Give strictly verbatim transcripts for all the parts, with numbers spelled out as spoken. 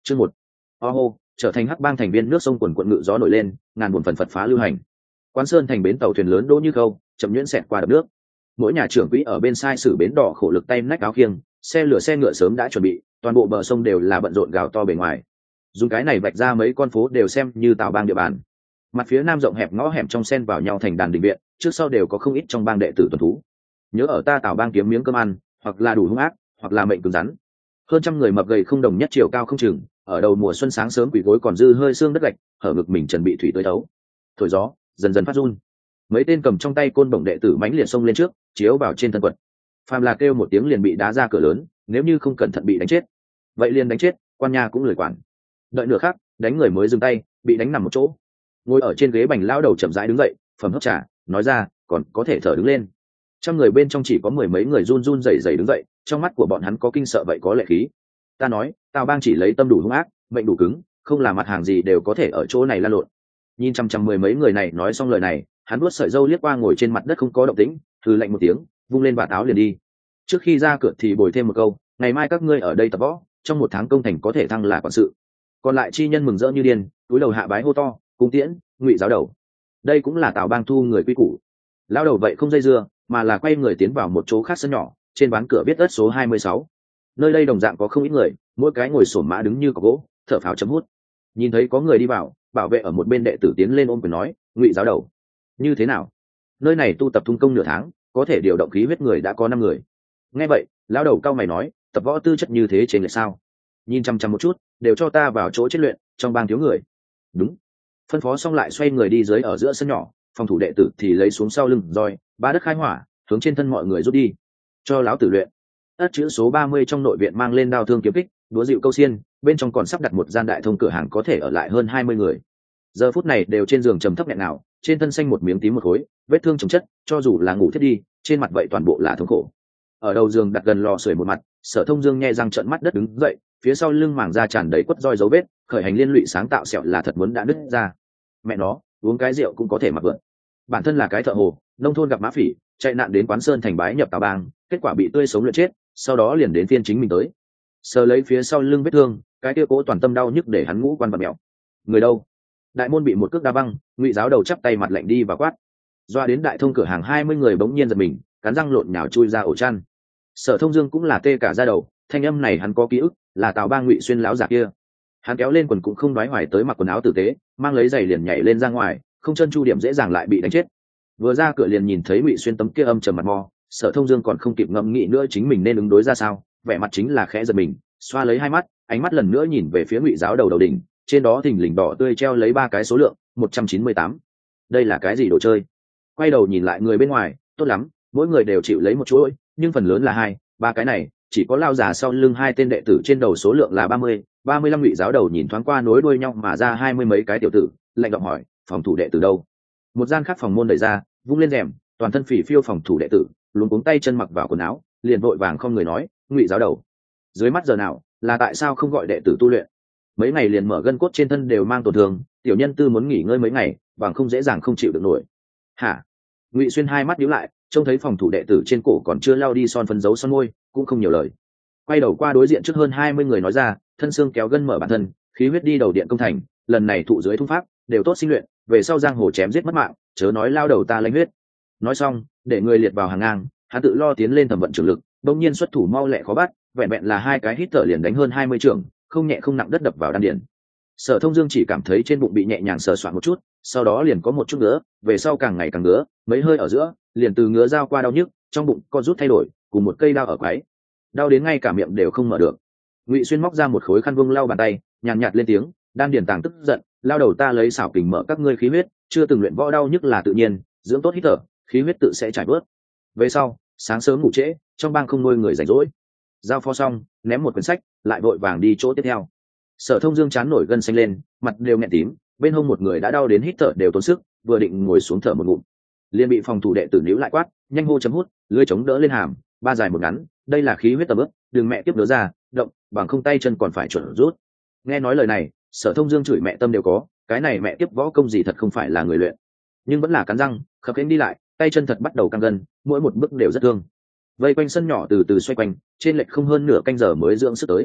Chương một. Oho, trở thành hắc bang thành viên, nước sông quần quận ngự gió nổi lên, ngàn buồn phần phật phá lưu hành. Quan Sơn thành bến tàu thuyền lớn đỗ như khâu, chậm nhuyễn xẹt qua đập nước. Mỗi nhà trưởng quỹ ở bên sai sử bến đỏ khổ lực tay nách áo khiêng, xe lửa xe ngựa sớm đã chuẩn bị, toàn bộ bờ sông đều là bận rộn gào to bề ngoài. Dùng cái này vạch ra mấy con phố đều xem như Tào bang địa bàn. Mặt phía nam rộng hẹp ngõ hẻm trong xen vào nhau thành đàn đình viện, trước sau đều có không ít trong bang đệ tử tuần thú. Nhớ ở ta Tào bang kiếm miếng cơm ăn, hoặc là đủ hung ác, hoặc là mệnh cứng rắn. Hơn trăm người mập gầy không đồng nhất, chiều cao không chừng, ở đầu mùa xuân sáng sớm quỳ gối còn dư hơi xương đất gạch, hở ngực mình trần bị thủy tới thấu. Thổi gió, dần dần phát run. Mấy tên cầm trong tay côn bổng đệ tử mãnh liệt xông lên trước, chiếu vào trên thân quật. Phàm là kêu một tiếng liền bị đá ra cửa lớn, nếu như không cẩn thận bị đánh chết, vậy liền đánh chết, quan nha cũng lười quản. Đợi nửa khắc, đánh người mới dừng tay, bị đánh nằm một chỗ. Ngồi ở trên ghế bành lão đầu chậm rãi đứng dậy, phẩm hấp trà, nói ra, còn có thể thở đứng lên. Trăm người bên trong chỉ có mười mấy người run run rẩy rẩy đứng dậy, trong mắt của bọn hắn có kinh sợ vậy có lệ khí. Ta nói, Tào bang chỉ lấy tâm đủ hung ác, mệnh đủ cứng, không là mặt hàng gì đều có thể ở chỗ này lan lộn. Nhìn chăm chăm mười mấy người này nói xong lời này, hắn vuốt sợi râu liếc qua ngồi trên mặt đất không có động tĩnh, hừ lạnh một tiếng, vung lên bạt áo liền đi. Trước khi ra cửa thì bồi thêm một câu, ngày mai các ngươi ở đây tập võ, trong một tháng công thành có thể thăng là quản sự. Còn lại chi nhân mừng rỡ như điên, túi đầu hạ bái hô to, cung tiễn, Ngụy giáo đầu. Đây cũng là Tào bang thu người quy củ. Lão đầu vậy không dây dưa, mà là quay người tiến vào một chỗ khác sân nhỏ, trên ván cửa viết ất số hai mươi sáu. Nơi đây đồng dạng có không ít người, mỗi cái ngồi xổm mã đứng như có gỗ, thở phào chấm hút. Nhìn thấy có người đi vào, bảo vệ ở một bên đệ tử tiến lên ôm quyền nói, Ngụy giáo đầu, như thế nào? Nơi này tu tập thung công nửa tháng, có thể điều động khí huyết người đã có năm người. Nghe vậy, lão đầu cao mày nói, tập võ tư chất như thế trên lệch sao? Nhìn chăm chăm một chút, đều cho ta vào chỗ chết luyện, trong bang thiếu người. Đúng. Phân phó xong lại xoay người đi dưới ở giữa sân nhỏ, phòng thủ đệ tử thì lấy xuống sau lưng roi, ba đất khai hỏa, hướng trên thân mọi người rút đi. Cho lão tử luyện. Ất chữ số ba mươi trong nội viện mang lên đao thương kiếm kích, đúa dịu câu xiên, bên trong còn sắp đặt một gian đại thông cửa hàng có thể ở lại hơn hai mươi người. Giờ phút này đều trên giường trầm thấp nghẹn nào, trên thân xanh một miếng tím một khối, vết thương chồng chất, cho dù là ngủ thiết đi, trên mặt vậy toàn bộ là thống khổ. Ở đầu giường đặt gần lò sưởi một mặt, Sở Thông Dương nhe răng trợn mắt đất đứng dậy, phía sau lưng màng da tràn đầy quất roi dấu vết, khởi hành liên lụy sáng tạo sẹo là thật muốn đã nứt ra. Mẹ nó, uống cái rượu cũng có thể mặc vượn. Bản thân là cái thợ hồ, nông thôn gặp mã phỉ, chạy nạn đến Quán Sơn thành bái nhập Tào bang, kết quả bị tươi sống luyện chết, sau đó liền đến phiên chính mình tới. Sờ lấy phía sau lưng vết thương, cái kia cố toàn tâm đau nhức để hắn ngũ quan bặm mèo. Người đâu? Đại môn bị một cước đá văng, Ngụy giáo đầu chắp tay mặt lạnh đi và quát. Doa đến đại thông cửa hàng hai mươi người bỗng nhiên giật mình, cắn răng lộn nhào chui ra ổ chăn. Sở Thông Dương cũng là tê cả da đầu, thanh âm này hắn có ký ức, là Tào bang Ngụy Xuyên lão già kia. Hắn kéo lên quần cũng không đoái hoài tới mặc quần áo tử tế, mang lấy giày liền nhảy lên ra ngoài, không chân chu điểm dễ dàng lại bị đánh chết. Vừa ra cửa liền nhìn thấy Ngụy Xuyên tấm kia âm trầm mặt mò, Sở Thông Dương còn không kịp ngẫm nghĩ nữa chính mình nên ứng đối ra sao, vẻ mặt chính là khẽ giật mình, xoa lấy hai mắt, ánh mắt lần nữa nhìn về phía Ngụy giáo đầu đầu đỉnh, trên đó thình lình đỏ tươi treo lấy ba cái số lượng một trăm chín mươi tám. Đây là cái gì đồ chơi? Quay đầu nhìn lại người bên ngoài, tốt lắm, mỗi người đều chịu lấy một chuỗi, nhưng phần lớn là hai ba cái này, chỉ có lao già sau lưng hai tên đệ tử trên đầu số lượng là ba mươi ba mươi lăm. Ngụy giáo đầu nhìn thoáng qua nối đuôi nhau mà ra hai mươi mấy cái tiểu tử, lạnh giọng hỏi, phòng thủ đệ tử đâu? Một gian khác phòng môn đẩy ra, vung lên rèm, toàn thân phỉ phiêu phòng thủ đệ tử luống cuống tay chân mặc vào quần áo, liền vội vàng không người nói, Ngụy giáo đầu, dưới mắt giờ nào, là tại sao không gọi đệ tử tu luyện? Mấy ngày liền mở gân cốt trên thân đều mang tổn thương, tiểu nhân tư muốn nghỉ ngơi mấy ngày, bằng không dễ dàng không chịu được nổi. Hả? Ngụy Xuyên hai mắt nhíu lại, trông thấy phòng thủ đệ tử trên cổ còn chưa lau đi son phấn dấu son môi, cũng không nhiều lời. Quay đầu qua đối diện trước hơn hai mươi người nói ra, thân xương kéo gân mở bản thân, khí huyết đi đầu điện công thành, lần này thụ dưới thung pháp, đều tốt sinh luyện, về sau giang hồ chém giết mất mạng, chớ nói lao đầu ta lãnh huyết. Nói xong, để người liệt vào hàng ngang, hắn tự lo tiến lên thẩm vận trường lực, bỗng nhiên xuất thủ mau lẹ khó bắt, vẹn vẹn là hai cái hít thở liền đánh hơn hai mươi trường, không nhẹ không nặng đất đập vào đan điền. Sở Thông Dương chỉ cảm thấy trên bụng bị nhẹ nhàng sờ soạn một chút, sau đó liền có một chút ngứa, về sau càng ngày càng ngứa, mấy hơi ở giữa, liền từ ngứa dao qua đau nhức, trong bụng co rút thay đổi, cùng một cây đao ở quái, đau đến ngay cả miệng đều không mở được. Ngụy Xuyên móc ra một khối khăn vương lau bàn tay, nhàn nhạt lên tiếng, đan điền tàng tức giận, lao đầu ta lấy xảo kình mở các ngươi khí huyết, chưa từng luyện võ đau nhức là tự nhiên, dưỡng tốt hít thở, khí huyết tự sẽ trải bớt. Về sau, sáng sớm ngủ trễ, trong bang không nuôi người rảnh rỗi. Giao phó xong, ném một quyển sách, lại vội vàng đi chỗ tiếp theo. Sở Thông Dương chán nổi gân xanh lên, mặt đều nghẹn tím, bên hông một người đã đau đến hít thở đều tốn sức, vừa định ngồi xuống thở một ngụm, liền bị phòng thủ đệ tử níu lại quát, nhanh hô chấm hút, lưỡi chống đỡ lên hàm, ba dài một ngắn, đây là khí huyết tầm ướp, đừng mẹ tiếp đứa ra, động, bằng không tay chân còn phải chuẩn rút. Nghe nói lời này, Sở Thông Dương chửi mẹ tâm đều có, cái này mẹ tiếp võ công gì thật không phải là người luyện, nhưng vẫn là cắn răng, khập khiễng đi lại, tay chân thật bắt đầu căng gân, mỗi một bước đều rất thương. Vây quanh sân nhỏ từ từ xoay quanh, trên lệch không hơn nửa canh giờ mới dưỡng sức tới.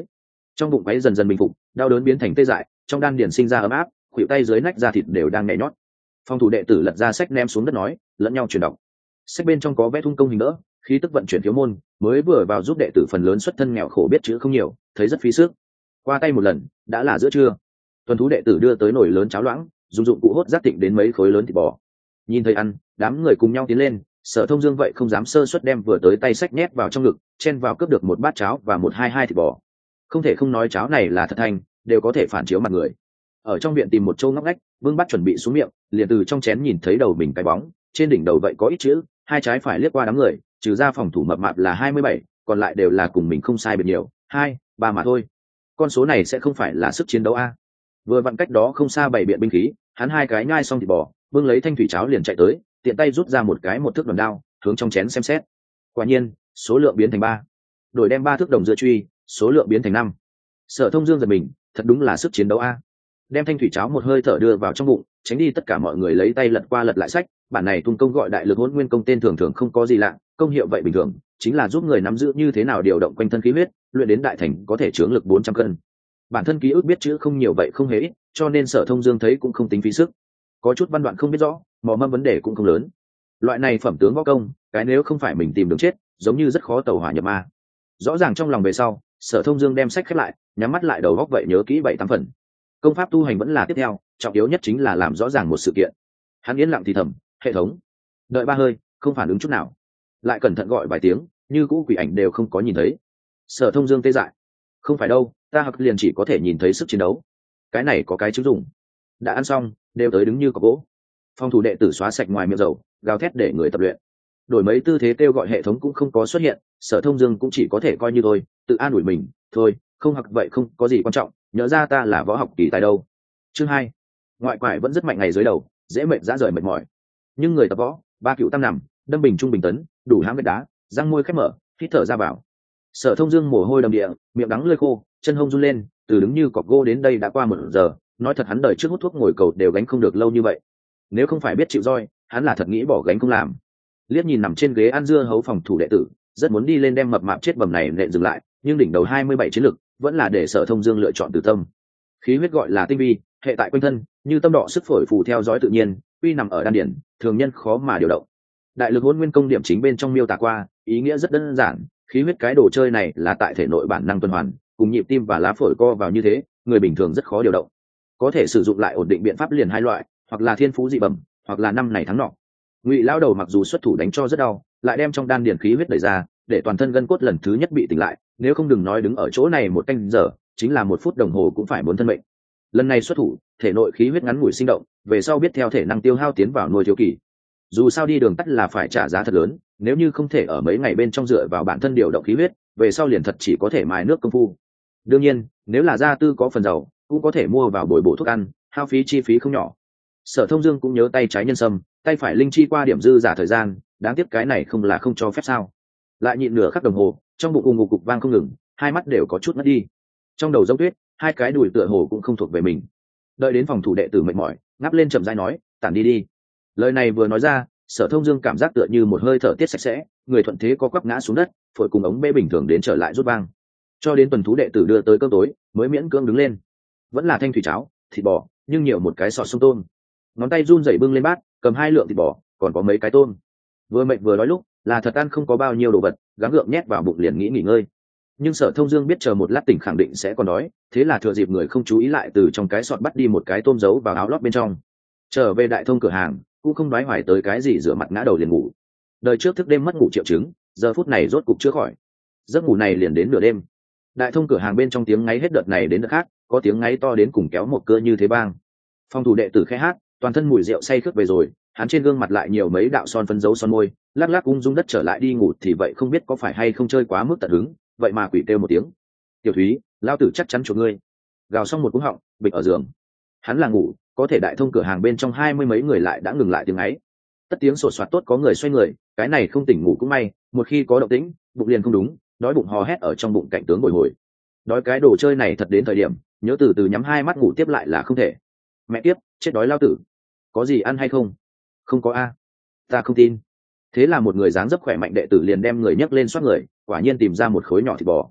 Trong bụng váy dần dần bình phục, đau đớn biến thành tê dại, trong đan điền sinh ra ấm áp, khuỷu tay dưới nách da thịt đều đang nhảy nhót. Phòng thủ đệ tử lật ra sách ném xuống đất nói, lẫn nhau chuyển đọc. Sách bên trong có vẽ thung công hình đỡ, khí tức vận chuyển thiếu môn, mới vừa vào giúp đệ tử phần lớn xuất thân nghèo khổ biết chữ không nhiều, thấy rất phí sức. Qua tay một lần, đã là giữa trưa. Tuần thú đệ tử đưa tới nồi lớn cháo loãng, dùng dụng cụ hốt giác thịnh đến mấy khối lớn thịt bò. Nhìn thấy ăn, đám người cùng nhau tiến lên, Sở Thông Dương vậy không dám sơ suất đem vừa tới tay sách nhét vào trong ngực, chen vào cướp được một bát cháo và một hai hai thịt bò. Không thể không nói cháo này là thật thanh, đều có thể phản chiếu mặt người. Ở trong viện tìm một chỗ ngóc ngách, vương bắt chuẩn bị xuống miệng, liền từ trong chén nhìn thấy đầu mình cái bóng, trên đỉnh đầu vậy có ít chữ, hai trái phải liếc qua đám người, trừ ra phòng thủ mập mạp là hai mươi bảy, còn lại đều là cùng mình không sai biệt nhiều, hai, ba mà thôi. Con số này sẽ không phải là sức chiến đấu a. Vừa vặn cách đó không xa bảy biện binh khí, hắn hai cái nhai xong thịt bò, vương lấy thanh thủy cháo liền chạy tới, tiện tay rút ra một cái một thước đòn đao, hướng trong chén xem xét. Quả nhiên, số lượng biến thành ba. Đổi đem ba thước đồng dưa truy, số lượng biến thành năm. Sở Thông Dương giật mình, thật đúng là sức chiến đấu a. Đem thanh thủy cháo một hơi thở đưa vào trong bụng, tránh đi tất cả mọi người lấy tay lật qua lật lại sách. Bản này tung công gọi đại lực hỗn nguyên công, tên thường thường không có gì lạ, công hiệu vậy bình thường, chính là giúp người nắm giữ như thế nào điều động quanh thân khí huyết, luyện đến đại thành có thể chướng lực bốn trăm cân. Bản thân ký ức biết chữ không nhiều vậy không hề ít, cho nên Sở Thông Dương thấy cũng không tính phí sức. Có chút văn đoạn không biết rõ, mò mâm vấn đề cũng không lớn. Loại này phẩm tướng võ công, cái nếu không phải mình tìm đường chết, giống như rất khó tẩu hỏa nhập ma. Rõ ràng trong lòng về sau, Sở Thông Dương đem sách khép lại, nhắm mắt lại đầu góc vậy nhớ kỹ bảy tám phần. Công pháp tu hành vẫn là tiếp theo, trọng yếu nhất chính là làm rõ ràng một sự kiện. Hắn yên lặng thì thầm, hệ thống. Đợi ba hơi, không phản ứng chút nào. Lại cẩn thận gọi vài tiếng, như cũ quỷ ảnh đều không có nhìn thấy. Sở Thông Dương tê dại. Không phải đâu, ta học liền chỉ có thể nhìn thấy sức chiến đấu. Cái này có cái chứng dùng. Đã ăn xong, đều tới đứng như cọc gỗ. Phòng thủ đệ tử xóa sạch ngoài miệng dầu, gào thét để người tập luyện. Đổi mấy tư thế kêu gọi hệ thống cũng không có xuất hiện, Sở Thông Dương cũng chỉ có thể coi như thôi, tự an ủi mình, thôi, không học vậy không có gì quan trọng, nhớ ra ta là võ học kỳ tài đâu. Chương hai, ngoại quải vẫn rất mạnh ngày dưới đầu, dễ mệt dã rời mệt mỏi. Nhưng người tập võ, ba cựu tam nằm, đâm bình trung bình tấn, đủ hãm vết đá, răng môi khép mở, hít thở ra vào. Sở Thông Dương mồ hôi đầm địa, miệng đắng lưỡi khô, chân hông run lên, từ đứng như cọc gỗ đến đây đã qua một giờ, nói thật hắn đời trước hút thuốc ngồi cầu đều gánh không được lâu như vậy. Nếu không phải biết chịu roi, hắn là thật nghĩ bỏ gánh không làm. Liếc nhìn nằm trên ghế ăn dưa hấu phòng thủ đệ tử, rất muốn đi lên đem mập mạp chết bầm này nện dừng lại, nhưng đỉnh đầu hai mươi bảy chiến lực, vẫn là để Sở Thông Dương lựa chọn từ tâm. Khí huyết gọi là tinh vi, hệ tại quanh thân, như tâm đỏ sức phổi phù theo dõi tự nhiên, uy nằm ở đan điển, thường nhân khó mà điều động. Đại lực hỗn nguyên công điểm chính bên trong miêu tả qua, ý nghĩa rất đơn giản, khí huyết cái đồ chơi này là tại thể nội bản năng tuần hoàn, cùng nhịp tim và lá phổi co vào như thế, người bình thường rất khó điều động. Có thể sử dụng lại ổn định biện pháp liền hai loại, hoặc là thiên phú dị bẩm, hoặc là năm này thắng nọ. Ngụy lão đầu mặc dù xuất thủ đánh cho rất đau, lại đem trong đan điển khí huyết đẩy ra, để toàn thân gân cốt lần thứ nhất bị tỉnh lại, nếu không đừng nói đứng ở chỗ này một canh giờ, chính là một phút đồng hồ cũng phải muốn thân mệnh. Lần này xuất thủ, thể nội khí huyết ngắn ngủi sinh động, về sau biết theo thể năng tiêu hao tiến vào nuôi thiếu kỳ. Dù sao đi đường tắt là phải trả giá thật lớn, nếu như không thể ở mấy ngày bên trong dựa vào bản thân điều động khí huyết, về sau liền thật chỉ có thể mài nước công phu. Đương nhiên, nếu là gia tư có phần giàu, cũng có thể mua vào bồi bổ thuốc ăn, hao phí chi phí không nhỏ. Sở Thông Dương cũng nhớ tay trái nhân sâm, tay phải linh chi qua điểm dư giả thời gian, đáng tiếc cái này không là không cho phép sao? Lại nhịn nửa khắc đồng hồ, trong bụng ù ngục cục vang không ngừng, hai mắt đều có chút mất đi. Trong đầu giống tuyết, hai cái đùi tựa hồ cũng không thuộc về mình. Đợi đến phòng thủ đệ tử mệt mỏi, ngáp lên chậm rãi nói, tản đi đi. Lời này vừa nói ra, Sở Thông Dương cảm giác tựa như một hơi thở tiết sạch sẽ, người thuận thế có quắp ngã xuống đất, phổi cùng ống bê bình thường đến trở lại rút vang. Cho đến tuần thú đệ tử đưa tới cơm tối, mới miễn cưỡng đứng lên. Vẫn là thanh thủy cháo, thịt bò, nhưng nhiều một cái sọt sông tôm. Ngón tay run rẩy bưng lên bát, cầm hai lượng thịt bò, còn có mấy cái tôm. Vừa mệt vừa đói lúc, là thật ăn không có bao nhiêu đồ vật, gắng gượng nhét vào bụng liền nghĩ nghỉ ngơi. Nhưng Sở Thông Dương biết chờ một lát tỉnh khẳng định sẽ còn đói, thế là thừa dịp người không chú ý lại từ trong cái sọt bắt đi một cái tôm giấu vào áo lót bên trong. Trở về đại thông cửa hàng, cũng không đoái hoài tới cái gì, rửa mặt ngã đầu liền ngủ. Đời trước thức đêm mất ngủ triệu chứng, giờ phút này rốt cục chữa khỏi. Giấc ngủ này liền đến nửa đêm. Đại thông cửa hàng bên trong tiếng ngáy hết đợt này đến đợt khác, có tiếng ngáy to đến cùng kéo một cơ như thế bang. Phòng thủ đệ tử khẽ hát, toàn thân mùi rượu say khướt về rồi, hắn trên gương mặt lại nhiều mấy đạo son phấn dấu son môi, lắc lắc ung dung đất trở lại đi ngủ thì vậy không biết có phải hay không chơi quá mức tận hứng, vậy mà quỷ kêu một tiếng. Tiểu Thúy, lao tử chắc chắn chuộc ngươi. Gào xong một cú họng, bịch ở giường. Hắn là ngủ, có thể đại thông cửa hàng bên trong hai mươi mấy người lại đã ngừng lại tiếng ấy. Tất tiếng sột soạt tốt có người xoay người, cái này không tỉnh ngủ cũng may, một khi có động tĩnh, bụng liền không đúng, đói bụng hò hét ở trong bụng cạnh tướng bồi hồi. Đói cái đồ chơi này thật đến thời điểm, nhớ từ từ nhắm hai mắt ngủ tiếp lại là không thể. Mẹ tiếp, chết đói lao tử. Có gì ăn hay không? Không có a. Ta không tin. Thế là một người dáng dấp khỏe mạnh đệ tử liền đem người nhấc lên xoát người, quả nhiên tìm ra một khối nhỏ thịt bò.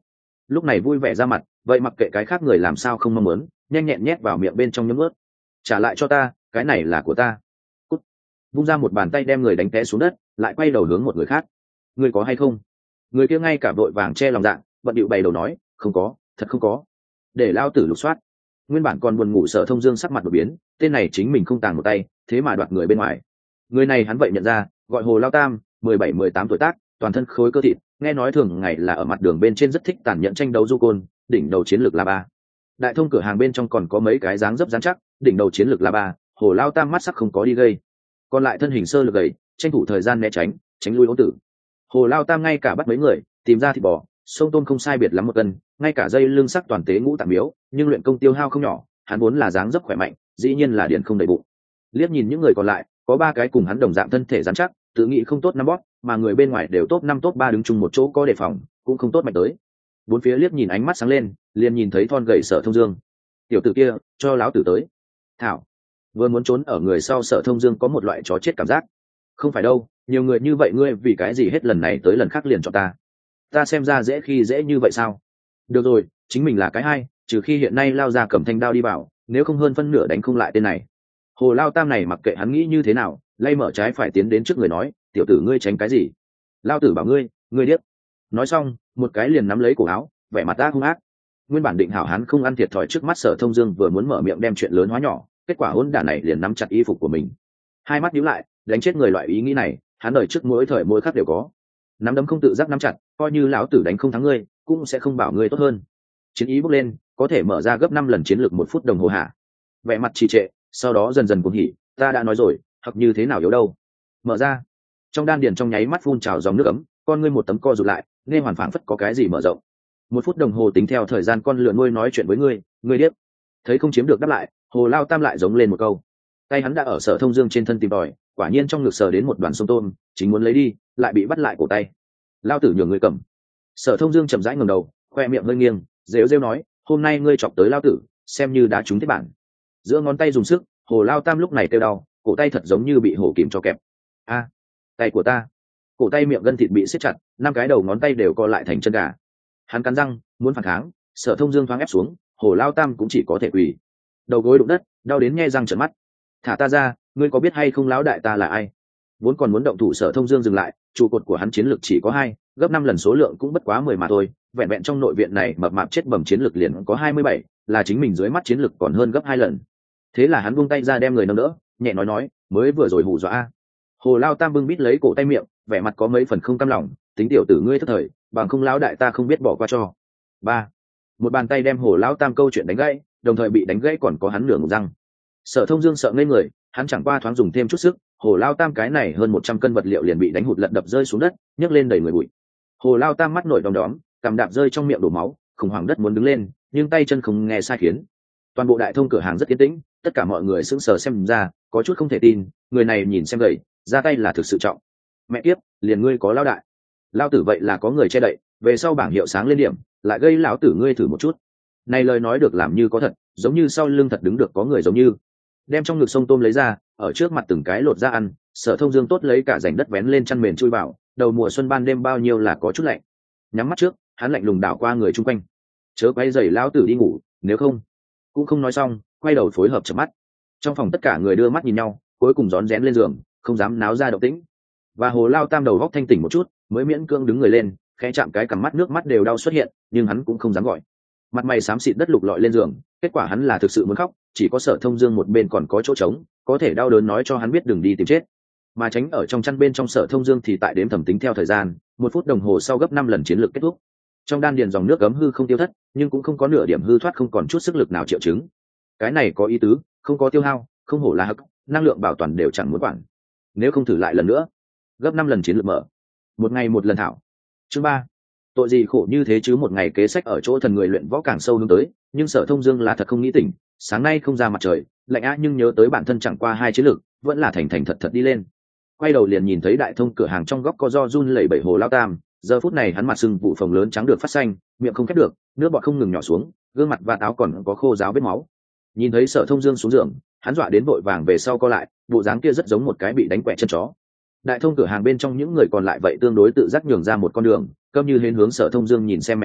lúc này vui vẻ ra mặt, vậy mặc kệ cái khác người làm sao không mong muốn, nhanh nhẹn nhét vào miệng bên trong nhấm ướt. Trả lại cho ta, cái này là của ta. Cút. Vung ra một bàn tay đem người đánh té xuống đất, lại quay đầu hướng một người khác. Người có hay không? Người kia ngay cả vội vàng che lòng dạ, bận điệu bày đầu nói, không có, thật không có. Để lao tử lục soát. Nguyên bản còn buồn ngủ Sở Thông Dương sắc mặt đột biến, tên này chính mình không tàng một tay, thế mà đoạt người bên ngoài. Người này hắn vậy nhận ra, gọi Hồ Lao Tam, mười bảy mười tám tuổi tác, toàn thân khối cơ thịt, nghe nói thường ngày là ở mặt đường bên trên rất thích tàn nhẫn tranh đấu du côn, đỉnh đầu chiến lược là ba. Đại thông cửa hàng bên trong còn có mấy cái dáng dấp dán chắc, đỉnh đầu chiến lược là ba, Hồ Lao Tam mắt sắc không có đi gây, còn lại thân hình sơ lược gầy, tranh thủ thời gian né tránh, tránh lui ôn tử. Hồ Lao Tam ngay cả bắt mấy người, tìm ra thịt bò, sông tôm không sai biệt lắm một cân, ngay cả dây lưng sắc toàn tế ngũ tạng miếu, nhưng luyện công tiêu hao không nhỏ, hắn vốn là dáng dấp khỏe mạnh, dĩ nhiên là điện không đầy bụng. Liếc nhìn những người còn lại, có ba cái cùng hắn đồng dạng thân thể rắn chắc, tự nghĩ không tốt năm bót, mà người bên ngoài đều top năm top ba đứng chung một chỗ có đề phòng, cũng không tốt mạnh tới. Bốn phía liếc nhìn ánh mắt sáng lên, liền nhìn thấy thon gầy Sở Thông Dương. Tiểu tử kia, cho láo tử tới. Thảo, vừa muốn trốn ở người sau Sở Thông Dương có một loại chó chết cảm giác. Không phải đâu, nhiều người như vậy ngươi vì cái gì hết lần này tới lần khác liền cho ta. Ta xem ra dễ khi dễ như vậy sao? Được rồi, chính mình là cái hai, trừ khi hiện nay lao ra cầm thanh đao đi bảo, nếu không hơn phân nửa đánh không lại tên này. Hồ Lao Tam này mặc kệ hắn nghĩ như thế nào, lay mở trái phải tiến đến trước người nói, tiểu tử ngươi tránh cái gì? Lao tử bảo ngươi, ngươi điếc. Nói xong, một cái liền nắm lấy cổ áo, vẻ mặt ác hung ác. Nguyên bản định hảo hắn không ăn thiệt thòi trước mắt Sở Thông Dương vừa muốn mở miệng đem chuyện lớn hóa nhỏ, kết quả hỗn đản này liền nắm chặt y phục của mình. Hai mắt nhíu lại, đánh chết người loại ý nghĩ này, hắn đời trước mỗi thời mỗi khắc đều có. Nắm đấm không tự giác nắm chặt, coi như lão tử đánh không thắng ngươi, cũng sẽ không bảo ngươi tốt hơn. Chiến ý bốc lên, có thể mở ra gấp năm lần chiến lược một phút đồng hồ hạ. Vẻ mặt trì trệ, sau đó dần dần cuồng hỉ, ta đã nói rồi, hoặc như thế nào yếu đâu. Mở ra. Trong đan điền trong nháy mắt phun trào dòng nước ấm, con ngươi một tấm co rụt lại, nghe hoàn phảng phất có cái gì mở rộng. Một phút đồng hồ tính theo thời gian con lừa nuôi nói chuyện với ngươi, ngươi điếc. Thấy không chiếm được đáp lại, Hồ Lao Tam lại giống lên một câu. Tay hắn đã ở Sở Thông Dương trên thân tìm tòi, quả nhiên trong ngực sờ đến một đoàn sông tôm, chính muốn lấy đi, lại bị bắt lại cổ tay. Lao tử nhường người cầm. Sở Thông Dương chậm rãi ngẩng đầu, khoe miệng hơi nghiêng, rêu rêu nói, hôm nay ngươi chọc tới lao tử, xem như đã trúng thiết bản. Giữa ngón tay dùng sức, Hồ Lao Tam lúc này kêu đau, cổ tay thật giống như bị hổ kìm cho kẹp. A, tay của ta. Cổ tay miệng gân thịt bị siết chặt, năm cái đầu ngón tay đều co lại thành chân gà. Hắn cắn răng, muốn phản kháng, Sở Thông Dương thoáng ép xuống, Hồ Lao Tam cũng chỉ có thể quỳ. Đầu gối đụng đất, đau đến nhe răng trợn mắt. Thả ta ra, ngươi có biết hay không lão đại ta là ai? Vốn còn muốn động thủ Sở Thông Dương dừng lại, trụ cột của hắn chiến lược chỉ có hai, gấp năm lần số lượng cũng bất quá mười mà thôi, vẹn vẹn trong nội viện này mập mạp chết bầm chiến lược liền có hai mươi bảy, là chính mình dưới mắt chiến lược còn hơn gấp hai lần. Thế là hắn buông tay ra đem người nâng đỡ, nhẹ nói nói, mới vừa rồi hù dọa. Hồ Lao Tam bưng bít lấy cổ tay miệng, vẻ mặt có mấy phần không cam lòng, tính tiểu tử ngươi thất thời, bằng không lão đại ta không biết bỏ qua cho. Ba, một bàn tay đem Hồ Lao Tam câu chuyện đánh gãy, đồng thời bị đánh gãy còn có hắn nửa ngụm răng. Sở Thông Dương sợ ngây người, hắn chẳng qua thoáng dùng thêm chút sức, Hồ Lao Tam cái này hơn một trăm cân vật liệu liền bị đánh hụt lật đập rơi xuống đất, nhấc lên đầy người bụi. Hồ Lao Tam mắt nổi đom đóm, cằm đạp rơi trong miệng đổ máu, khủng hoảng đất muốn đứng lên, nhưng tay chân không nghe sai khiến. Toàn bộ đại thông cửa hàng rất yên tĩnh, tất cả mọi người sững sờ xem ra, có chút không thể tin, người này nhìn xem gầy, ra tay là thực sự trọng. Mẹ kiếp, liền ngươi có lao đại. Lao tử vậy là có người che đậy, về sau bảng hiệu sáng lên điểm, lại gây lão tử ngươi thử một chút. Này lời nói được làm như có thật, giống như sau lưng thật đứng được có người giống như. Đem trong ngực sông tôm lấy ra, ở trước mặt từng cái lột ra ăn, Sở Thông Dương tốt lấy cả rảnh đất vén lên chăn mền chui vào, đầu mùa xuân ban đêm bao nhiêu là có chút lạnh. Nhắm mắt trước, hắn lạnh lùng đảo qua người chung quanh. Chớ quay giày lão tử đi ngủ, nếu không. Cũng không nói xong, quay đầu phối hợp chợp mắt. Trong phòng tất cả người đưa mắt nhìn nhau, cuối cùng rón rén lên giường, không dám náo ra động tĩnh. Và Hồ Lao Tam đầu góc thanh tỉnh một chút, mới miễn cưỡng đứng người lên, khẽ chạm cái cằm mắt nước mắt đều đau xuất hiện, nhưng hắn cũng không dám gọi. Mặt mày xám xịt đất lục lọi lên giường, kết quả hắn là thực sự muốn khóc, chỉ có Sở Thông Dương một bên còn có chỗ trống, có thể đau đớn nói cho hắn biết đừng đi tìm chết. Mà tránh ở trong chăn bên trong Sở Thông Dương thì tại đếm thẩm tính theo thời gian, một phút đồng hồ sau gấp năm lần chiến lược kết thúc. Trong đan điền dòng nước ấm hư không tiêu thất, nhưng cũng không có nửa điểm hư thoát, không còn chút sức lực nào triệu chứng. Cái này có ý tứ, không có tiêu hao, không hổ là hắc, năng lượng bảo toàn đều chẳng muốn quản. Nếu không thử lại lần nữa, gấp năm lần chiến lược mở. Một ngày một lần thảo. Chương ba. Tội gì khổ như thế chứ, một ngày kế sách ở chỗ thần người luyện võ càng sâu hướng tới, nhưng Sở Thông Dương là thật không nghĩ tỉnh, sáng nay không ra mặt trời, lạnh á nhưng nhớ tới bản thân chẳng qua hai chiến lược, vẫn là thành thành thật thật đi lên. Quay đầu liền nhìn thấy đại thông cửa hàng trong góc có do run lẩy bẩy Hồ Lao Tam, giờ phút này hắn mặt sưng vụ phồng lớn trắng được phát xanh, miệng không khép được, nước bọt không ngừng nhỏ xuống, gương mặt và áo còn có khô ráo vết máu. Nhìn thấy Sở Thông Dương xuống giường, hắn dọa đến vội vàng về sau co lại, bộ dáng kia rất giống một cái bị đánh quẹ chân chó. Đại thông cửa hàng bên trong những người còn lại vậy tương đối tự giác nhường ra một con đường, cơm như hến hướng Sở Thông Dương nhìn xem mẹ nó,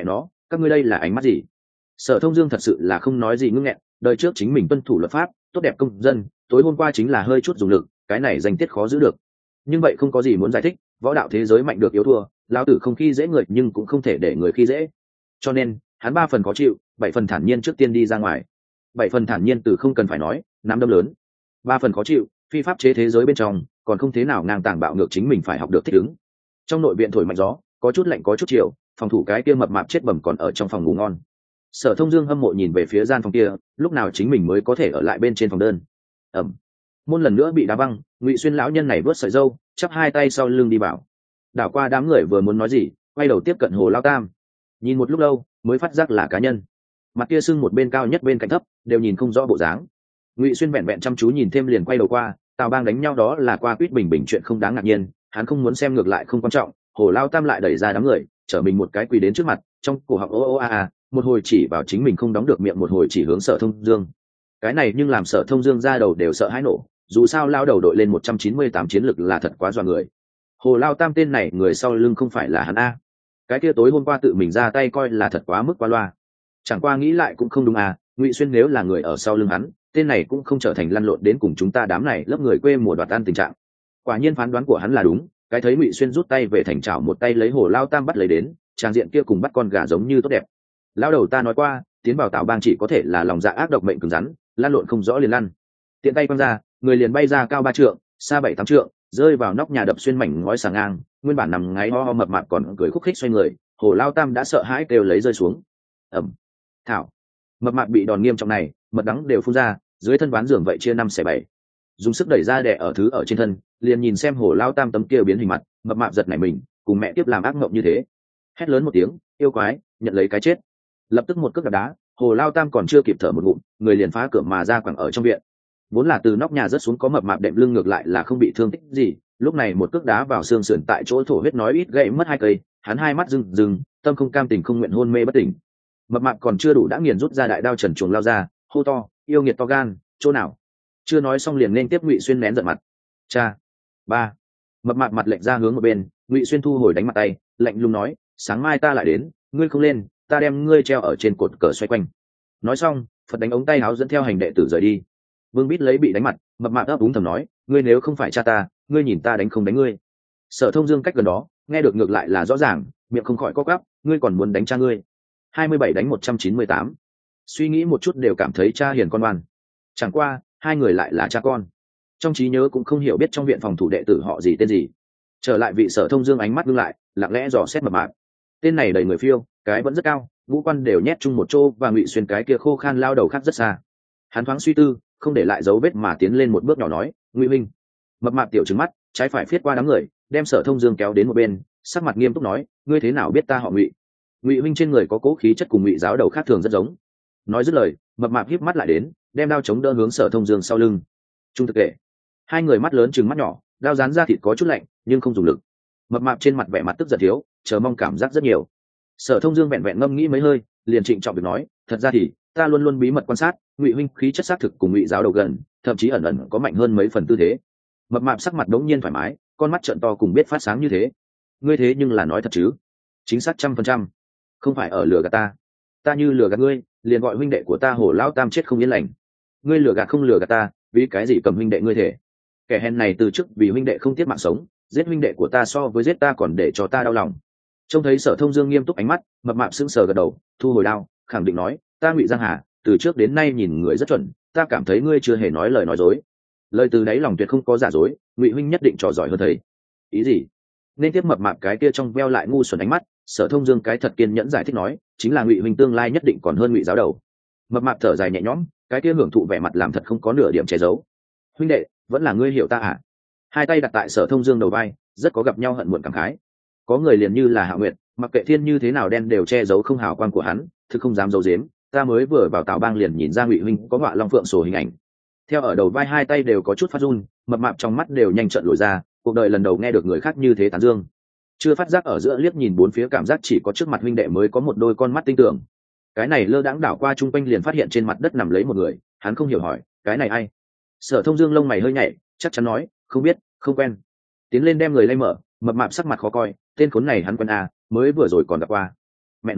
các ngươi đây là ánh mắt gì? Sở Thông Dương thật sự là không nói gì ngưng nghẹn, đời trước chính mình tuân thủ luật pháp, tốt đẹp công dân, tối hôm qua chính là hơi chút dùng lực, cái này danh tiết khó giữ được. Nhưng vậy không có gì muốn giải thích, võ đạo thế giới mạnh được yếu thua, lão tử không khi dễ người nhưng cũng không thể để người khi dễ. Cho nên, hắn ba phần khó chịu, bảy phần thản nhiên trước tiên đi ra ngoài. Bảy phần thản nhiên từ không cần phải nói, nắm đấm lớn. Ba phần khó chịu, phi pháp chế thế giới bên trong, còn không thế nào ngang tàng bạo ngược chính mình phải học được thích ứng. Trong nội viện thổi mạnh gió, có chút lạnh có chút chiều, phòng thủ cái kia mập mạp chết bẩm còn ở trong phòng ngủ ngon. Sở Thông Dương hâm mộ nhìn về phía gian phòng kia, lúc nào chính mình mới có thể ở lại bên trên phòng đơn. Ẩm, môn lần nữa bị đá văng, Ngụy Xuyên lão nhân này vớt sợi râu, chắp hai tay sau lưng đi vào. Đảo qua đám người vừa muốn nói gì, quay đầu tiếp cận Hồ Lao Tam, nhìn một lúc lâu mới phát giác là cá nhân. Mặt kia sưng một bên cao nhất bên cạnh thấp, đều nhìn không rõ bộ dáng. Ngụy Xuyên vẹn vẹn chăm chú nhìn thêm liền quay đầu qua, Tào Bang đánh nhau đó là qua quýt bình bình chuyện không đáng ngạc nhiên, hắn không muốn xem ngược lại không quan trọng. Hồ Lao Tam lại đẩy ra đám người, chở mình một cái quỳ đến trước mặt, trong cổ họng ô ô a a, một hồi chỉ vào chính mình không đóng được miệng, một hồi chỉ hướng Sở Thông Dương. Cái này nhưng làm Sở Thông Dương ra đầu đều sợ hãi nổ, dù sao lao đầu đội lên một trăm chín mươi tám chiến lực là thật quá dọa người. Hồ Lao Tam tên này người sau lưng không phải là hắn a. Cái kia tối hôm qua tự mình ra tay coi là thật quá mức quá loa. Chẳng qua nghĩ lại cũng không đúng à, Ngụy Xuyên nếu là người ở sau lưng hắn, tên này cũng không trở thành lăn lộn đến cùng chúng ta đám này lớp người quê mùa đoạt ăn tình trạng. Quả nhiên phán đoán của hắn là đúng, cái thấy Ngụy Xuyên rút tay về thành chảo một tay lấy Hồ Lao Tam bắt lấy đến, trang diện kia cùng bắt con gà giống như tốt đẹp. Lão đầu ta nói qua, tiến vào Tào Bang chỉ có thể là lòng dạ ác độc mệnh cứng rắn, lăn lộn không rõ liền lăn. Tiện tay quăng ra, người liền bay ra cao ba trượng, xa bảy tám trượng, rơi vào nóc nhà đập xuyên mảnh ngói sàng ngang, nguyên bản nằm ngáy ho ho mập mạp còn cười khúc khích xoay người, Hồ Lao Tam đã sợ hãi kêu lấy rơi xuống. Ẩm. Thảo. Mập mạp bị đòn nghiêm trọng này, mật đắng đều phun ra, dưới thân ván giường vậy chia năm xẻ bảy. Dùng sức đẩy ra đè ở thứ ở trên thân, liền nhìn xem Hồ Lao Tam tấm kia biến hình mặt, mập mạp giật nảy mình, cùng mẹ tiếp làm ác mộng như thế. Hét lớn một tiếng, yêu quái, nhận lấy cái chết. Lập tức một cước đạp đá, Hồ Lao Tam còn chưa kịp thở một ngụm, người liền phá cửa mà ra quẳng ở trong viện. Vốn là từ nóc nhà rớt xuống có mập mạp đệm lưng ngược lại là không bị thương tích gì, lúc này một cước đá vào xương sườn tại chỗ thổ huyết nói ít gãy mất hai cây, hắn hai mắt rừng rừng, tâm không cam tình không nguyện hôn mê bất tỉnh. Mập mạp còn chưa đủ đã nghiền rút ra đại đao trần chuồng lao ra, hô to, yêu nghiệt to gan, chỗ nào? Chưa nói xong liền nên tiếp Ngụy Xuyên nén giận mặt. Cha. Ba. Mập mạp mặt lệch ra hướng một bên, Ngụy Xuyên thu hồi đánh mặt tay, lạnh lùng nói, sáng mai ta lại đến, ngươi không lên, ta đem ngươi treo ở trên cột cờ xoay quanh. Nói xong, Phật đánh ống tay áo dẫn theo hành đệ tử rời đi. Vương Bít lấy bị đánh mặt, mập mạp ấp úng thầm nói, ngươi nếu không phải cha ta, ngươi nhìn ta đánh không đánh ngươi. Sở Thông Dương cách gần đó, nghe được ngược lại là rõ ràng, miệng không khỏi co quắp, ngươi còn muốn đánh cha ngươi. hai mươi bảy đánh một trăm chín mươi tám. Suy nghĩ một chút đều cảm thấy cha hiền con ngoan. Chẳng qua, hai người lại là cha con. Trong trí nhớ cũng không hiểu biết trong viện phòng thủ đệ tử họ gì tên gì. Trở lại vị Sở Thông Dương ánh mắt ngưng lại, lặng lẽ dò xét mập mạp. Tên này đầy người phiêu, cái vẫn rất cao, ngũ quan đều nhét chung một chỗ và Ngụy Xuyên cái kia khô khan lao đầu khác rất xa. Hắn thoáng suy tư, không để lại dấu vết mà tiến lên một bước nhỏ nói, Ngụy huynh. Mập mạp tiểu trừng mắt, trái phải phiết qua đám người, đem Sở Thông Dương kéo đến một bên, sắc mặt nghiêm túc nói, ngươi thế nào biết ta họ Ngụy? Ngụy huynh trên người có cố khí chất cùng Ngụy giáo đầu khác thường rất giống. Nói dứt lời, mập mạp híp mắt lại đến, đem đao chống đỡ hướng Sở Thông Dương sau lưng. Trung thực kệ. Hai người mắt lớn trừng mắt nhỏ, đao rán ra thịt có chút lạnh, nhưng không dùng lực. Mập mạp trên mặt vẻ mặt tức giận thiếu, chờ mong cảm giác rất nhiều. Sở Thông Dương vẹn vẹn ngâm nghĩ mấy hơi, liền trịnh trọng việc nói, thật ra thì ta luôn luôn bí mật quan sát, Ngụy huynh khí chất xác thực cùng Ngụy giáo đầu gần, thậm chí ẩn ẩn có mạnh hơn mấy phần tư thế. Mập mạp sắc mặt đống nhiên thoải mái, con mắt trợn to cùng biết phát sáng như thế. Ngươi thế nhưng là nói thật chứ? Chính xác trăm phần trăm, không phải ở lừa gạt ta. Ta như lừa gạt ngươi, liền gọi huynh đệ của ta Hồ Lão Tam chết không yên lành. Ngươi lừa gạt không lừa gạt ta, vì cái gì cầm huynh đệ ngươi thể? Kẻ hèn này từ trước vì huynh đệ không tiếc mạng sống, giết huynh đệ của ta so với giết ta còn để cho ta đau lòng. Trông thấy Sở Thông Dương nghiêm túc ánh mắt, mập mạp sững sờ gật đầu, thu hồi đao, khẳng định nói, ta Ngụy Giang Hà, từ trước đến nay nhìn người rất chuẩn, ta cảm thấy ngươi chưa hề nói lời nói dối. Lời từ đáy lòng tuyệt không có giả dối, Ngụy huynh nhất định trò giỏi hơn thầy. Ý gì? Nên tiếp mập mạp cái kia trong veo lại ngu xuẩn ánh mắt, Sở Thông Dương cái thật kiên nhẫn giải thích nói, chính là Ngụy huynh tương lai nhất định còn hơn Ngụy giáo đầu. Mập mạp thở dài nhẹ nhõm, cái kia hưởng thụ vẻ mặt làm thật không có nửa điểm che giấu. Huynh đệ, vẫn là ngươi hiểu ta à? Hai tay đặt tại Sở Thông Dương đầu vai, rất có gặp nhau hận muộn cảm khái. Có người liền như là Hạ Nguyệt, mặc kệ thiên như thế nào đen đều che giấu không hào quang của hắn, thực không dám giấu giếm. Ta mới vừa vào Tào Bang liền nhìn ra Ngụy huynh có ngọa long phượng sổ hình ảnh. Theo ở đầu vai hai tay đều có chút phát run, mập mạp trong mắt đều nhanh trợn lồi ra, cuộc đời lần đầu nghe được người khác như thế tán dương. Chưa phát giác ở giữa liếc nhìn bốn phía cảm giác chỉ có trước mặt huynh đệ mới có một đôi con mắt tinh tưởng. Cái này lơ đãng đảo qua chung quanh liền phát hiện trên mặt đất nằm lấy một người, hắn không hiểu hỏi, cái này ai? Sở Thông Dương lông mày hơi nhảy, chắc chắn nói, không biết, không quen. Tiến lên đem người lay mở, mập mạp sắc mặt khó coi, tên khốn này hắn quen à, mới vừa rồi còn gặp qua. Mẹ nó,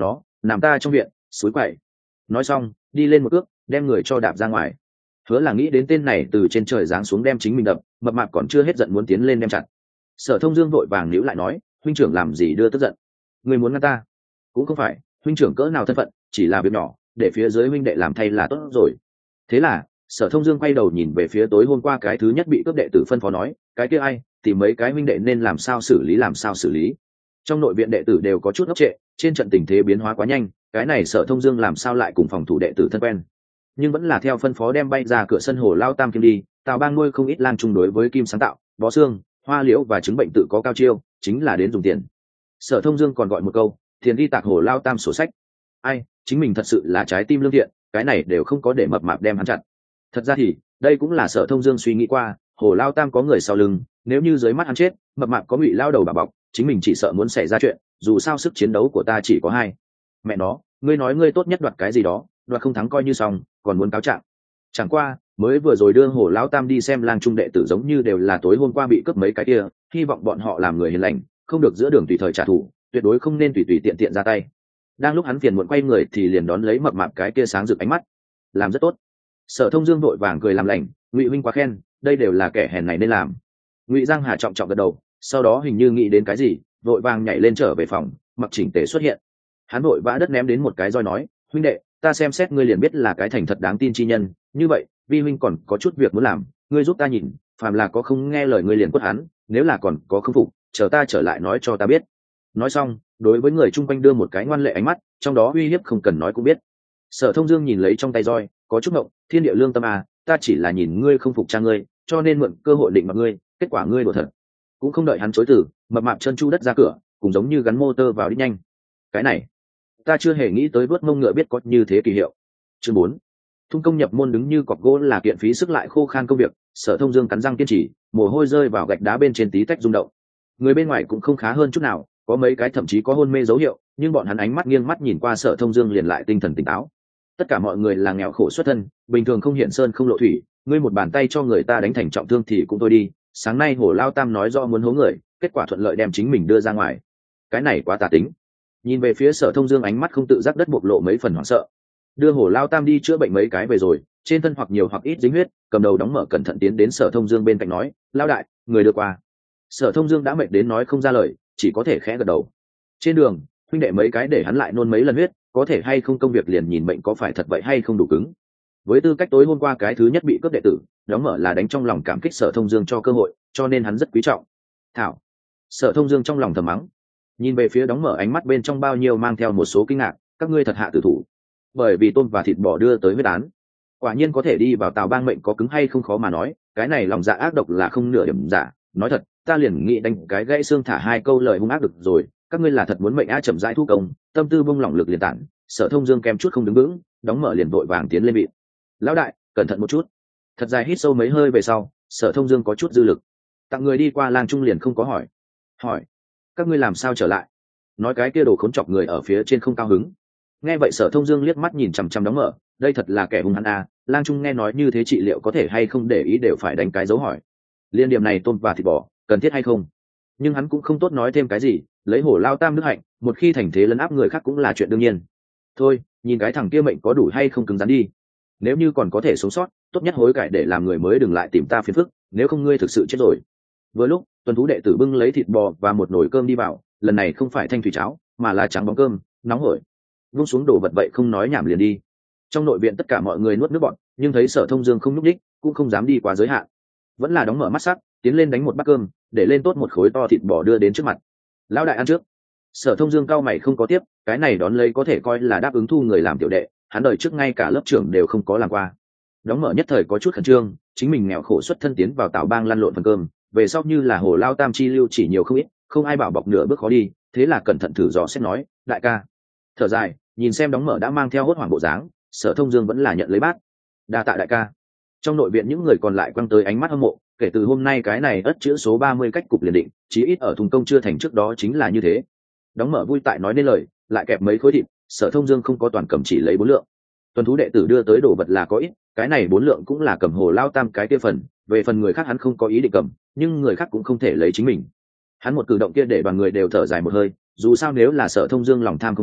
nằm ta trong viện suối quậy. Nói xong đi lên một cước đem người cho đạp ra ngoài. Hứa là nghĩ đến tên này từ trên trời giáng xuống đem chính mình đập, mập mạp còn chưa hết giận muốn tiến lên đem chặt. Sở Thông Dương vội vàng níu lại nói, huynh trưởng làm gì đưa tức giận, người muốn ngăn ta? Cũng không phải, huynh trưởng cỡ nào thân phận, chỉ là việc nhỏ, để phía dưới huynh đệ làm thay là tốt rồi. Thế là Sở Thông Dương quay đầu nhìn về phía tối hôm qua cái thứ nhất bị cướp đệ tử phân phó nói, cái kia ai thì mấy cái huynh đệ nên làm sao xử lý làm sao xử lý. Trong nội viện đệ tử đều có chút ngốc trệ, trên trận tình thế biến hóa quá nhanh, cái này Sở Thông Dương làm sao lại cùng phòng thủ đệ tử thân quen, nhưng vẫn là theo phân phó đem bay ra cửa sân hồ lao tam kim đi. Tào Bang nuôi không ít lang chung đối với kim sáng tạo, bó xương, hoa liễu và chứng bệnh tự có cao chiêu, chính là đến dùng tiền. Sở Thông Dương còn gọi một câu, tiền đi tạc hồ lao tam sổ sách. Ai, chính mình thật sự là trái tim lương thiện, cái này đều không có để mập mạp đem hắn chặt. Thật ra thì đây cũng là Sở Thông Dương suy nghĩ qua, hồ lao tam có người sau lưng, nếu như dưới mắt hắn chết, mập mạp có ngụy lao đầu bà bọc, chính mình chỉ sợ muốn xảy ra chuyện, dù sao sức chiến đấu của ta chỉ có hai. Mẹ nó, ngươi nói ngươi tốt nhất đoạt cái gì đó, đoạt không thắng coi như xong, còn muốn cáo trạng. Chẳng qua mới vừa rồi đưa hồ lão tam đi xem lang trung đệ tử giống như đều là tối hôm qua bị cướp mấy cái kia, hy vọng bọn họ làm người hiền lành, không được giữa đường tùy thời trả thù, tuyệt đối không nên tùy tùy tiện tiện ra tay. Đang lúc hắn phiền muộn quay người thì liền đón lấy mập mạp cái kia sáng rực ánh mắt, làm rất tốt. Sở Thông Dương vội vàng cười làm lành, Ngụy huynh quá khen, đây đều là kẻ hèn này nên làm. Ngụy Giang Hà trọng trọng gật đầu, sau đó hình như nghĩ đến cái gì, vội vàng nhảy lên trở về phòng, mặc chỉnh tề xuất hiện. Hắn vội vã đất ném đến một cái roi nói, huynh đệ, ta xem xét ngươi liền biết là cái thành thật đáng tin chi nhân, như vậy vi huynh còn có chút việc muốn làm, ngươi giúp ta nhìn, phàm là có không nghe lời ngươi liền quất hắn, nếu là còn có không phục, chờ ta trở lại nói cho ta biết. Nói xong đối với người chung quanh đưa một cái ngoan lệ ánh mắt, trong đó uy hiếp không cần nói cũng biết. Sở Thông Dương nhìn lấy trong tay roi, có chút ngộng, thiên địa lương tâm à, ta chỉ là nhìn ngươi không phục cha ngươi, cho nên mượn cơ hội định mặc ngươi, kết quả ngươi đùa thật. Cũng không đợi hắn chối từ, mập mạp chân chu đất ra cửa, cũng giống như gắn motor vào đi nhanh. Cái này ta chưa hề nghĩ tới vớt mông ngựa biết có như thế kỳ hiệu. Chương bốn, thung công nhập môn đứng như cọc gỗ là kiện phí sức lại khô khan công việc. Sở Thông Dương cắn răng kiên trì, mồ hôi rơi vào gạch đá bên trên tí tách rung động. Người bên ngoài cũng không khá hơn chút nào, có mấy cái thậm chí có hôn mê dấu hiệu, nhưng bọn hắn ánh mắt nghiêng mắt nhìn qua Sở Thông Dương liền lại tinh thần tỉnh táo. Tất cả mọi người là nghèo khổ xuất thân, bình thường không hiện sơn không lộ thủy, ngươi một bàn tay cho người ta đánh thành trọng thương thì cũng thôi đi, sáng nay Hồ Lao Tam nói rõ muốn hố người, kết quả thuận lợi đem chính mình đưa ra ngoài, cái này quá tà tính. Nhìn về phía Sở Thông Dương ánh mắt không tự giác đất bộc lộ mấy phần hoảng sợ. Đưa Hồ Lao Tam đi chữa bệnh mấy cái về rồi, trên thân hoặc nhiều hoặc ít dính huyết, cầm đầu đóng mở cẩn thận tiến đến Sở Thông Dương bên cạnh nói, lao đại, người đưa qua. Sở Thông Dương đã mệt đến nói không ra lời, chỉ có thể khẽ gật đầu. Trên đường huynh đệ mấy cái để hắn lại nôn mấy lần huyết, có thể hay không công việc liền nhìn bệnh có phải thật vậy hay không đủ cứng. Với tư cách tối hôm qua cái thứ nhất bị cướp đệ tử, đóng mở là đánh trong lòng cảm kích Sở Thông Dương cho cơ hội, cho nên hắn rất quý trọng. Thảo. Sở Thông Dương trong lòng thầm mắng, nhìn về phía đóng mở ánh mắt bên trong bao nhiêu mang theo một số kinh ngạc, các ngươi thật hạ tử thủ, bởi vì tôm và thịt bò đưa tới huyết án, quả nhiên có thể đi vào Tào Bang mệnh có cứng hay không khó mà nói, cái này lòng dạ ác độc là không nửa điểm giả. Nói thật, ta liền nghĩ đánh cái gãy xương thả hai câu lời hung ác được rồi, các ngươi là thật muốn mệnh á chậm rãi thu công, tâm tư bông lỏng lực liền tản. Sở Thông Dương kém chút không đứng vững, đóng mở liền vội vàng tiến lên bị. Lão đại, cẩn thận một chút. Thật dài hít sâu mấy hơi về sau, Sở Thông Dương có chút dư lực, tặng người đi qua lang trung liền không có hỏi hỏi các ngươi làm sao trở lại, nói cái kia đồ khốn chọc người ở phía trên không cao hứng. Nghe vậy Sở Thông Dương liếc mắt nhìn chằm chằm đóng mở, đây thật là kẻ hung hăng à, lang trung nghe nói như thế trị liệu có thể hay không để ý đều phải đánh cái dấu hỏi. Liên điểm này tôm và thịt bò cần thiết hay không, nhưng hắn cũng không tốt nói thêm cái gì, lấy Hổ Lao Tam đức hạnh, một khi thành thế lấn áp người khác cũng là chuyện đương nhiên. Thôi, nhìn cái thằng kia mệnh có đủ hay không cứng rắn đi, nếu như còn có thể sống sót, tốt nhất hối cải để làm người mới đừng lại tìm ta phiền phức, nếu không ngươi thực sự chết rồi. Vừa lúc tuần thú đệ tử bưng lấy thịt bò và một nồi cơm đi vào, lần này không phải thanh thủy cháo mà là trắng bóng cơm nóng hổi. Vung xuống đồ vật vậy không nói nhảm liền đi. Trong nội viện tất cả mọi người nuốt nước bọt, nhưng thấy Sở Thông Dương không nhúc nhích, cũng không dám đi quá giới hạn, vẫn là đóng mở mắt sắc, tiến lên đánh một bát cơm, để lên tốt một khối to thịt bò đưa đến trước mặt. Lão đại ăn trước. Sở Thông Dương cao mày không có tiếp, cái này đón lấy có thể coi là đáp ứng thu người làm tiểu đệ, hắn đời trước ngay cả lớp trưởng đều không có làm qua. Đóng mở nhất thời có chút khẩn trương, chính mình nghèo khổ xuất thân tiến vào Tào Bang lăn lộn phần cơm, về sau như là Hồ Lao Tam chi lưu chỉ nhiều không ít, không ai bảo bọc nửa bước khó đi, thế là cẩn thận thử dò xét nói, đại ca. Thở dài, nhìn xem đóng mở đã mang theo hốt hoảng bộ dáng, Sở Thông Dương vẫn là nhận lấy bát. Đa tạ đại ca. Trong nội viện những người còn lại quăng tới ánh mắt hâm mộ, kể từ hôm nay cái này ất chữ số ba mươi cách cục liền định, chí ít ở thùng công chưa thành trước đó chính là như thế. Đóng mở vui tại nói nên lời, lại kẹp mấy khối thịt, Sở Thông Dương không có toàn cầm chỉ lấy bốn lượng. Tuần thú đệ tử đưa tới đồ vật là có ít, cái này bốn lượng cũng là cầm Hồ Lao Tam cái kia phần, về phần người khác hắn không có ý định cầm, nhưng người khác cũng không thể lấy chính mình. Hắn một cử động kia để đoàn người đều thở dài một hơi, dù sao nếu là Sở Thông Dương lòng tham không đáy,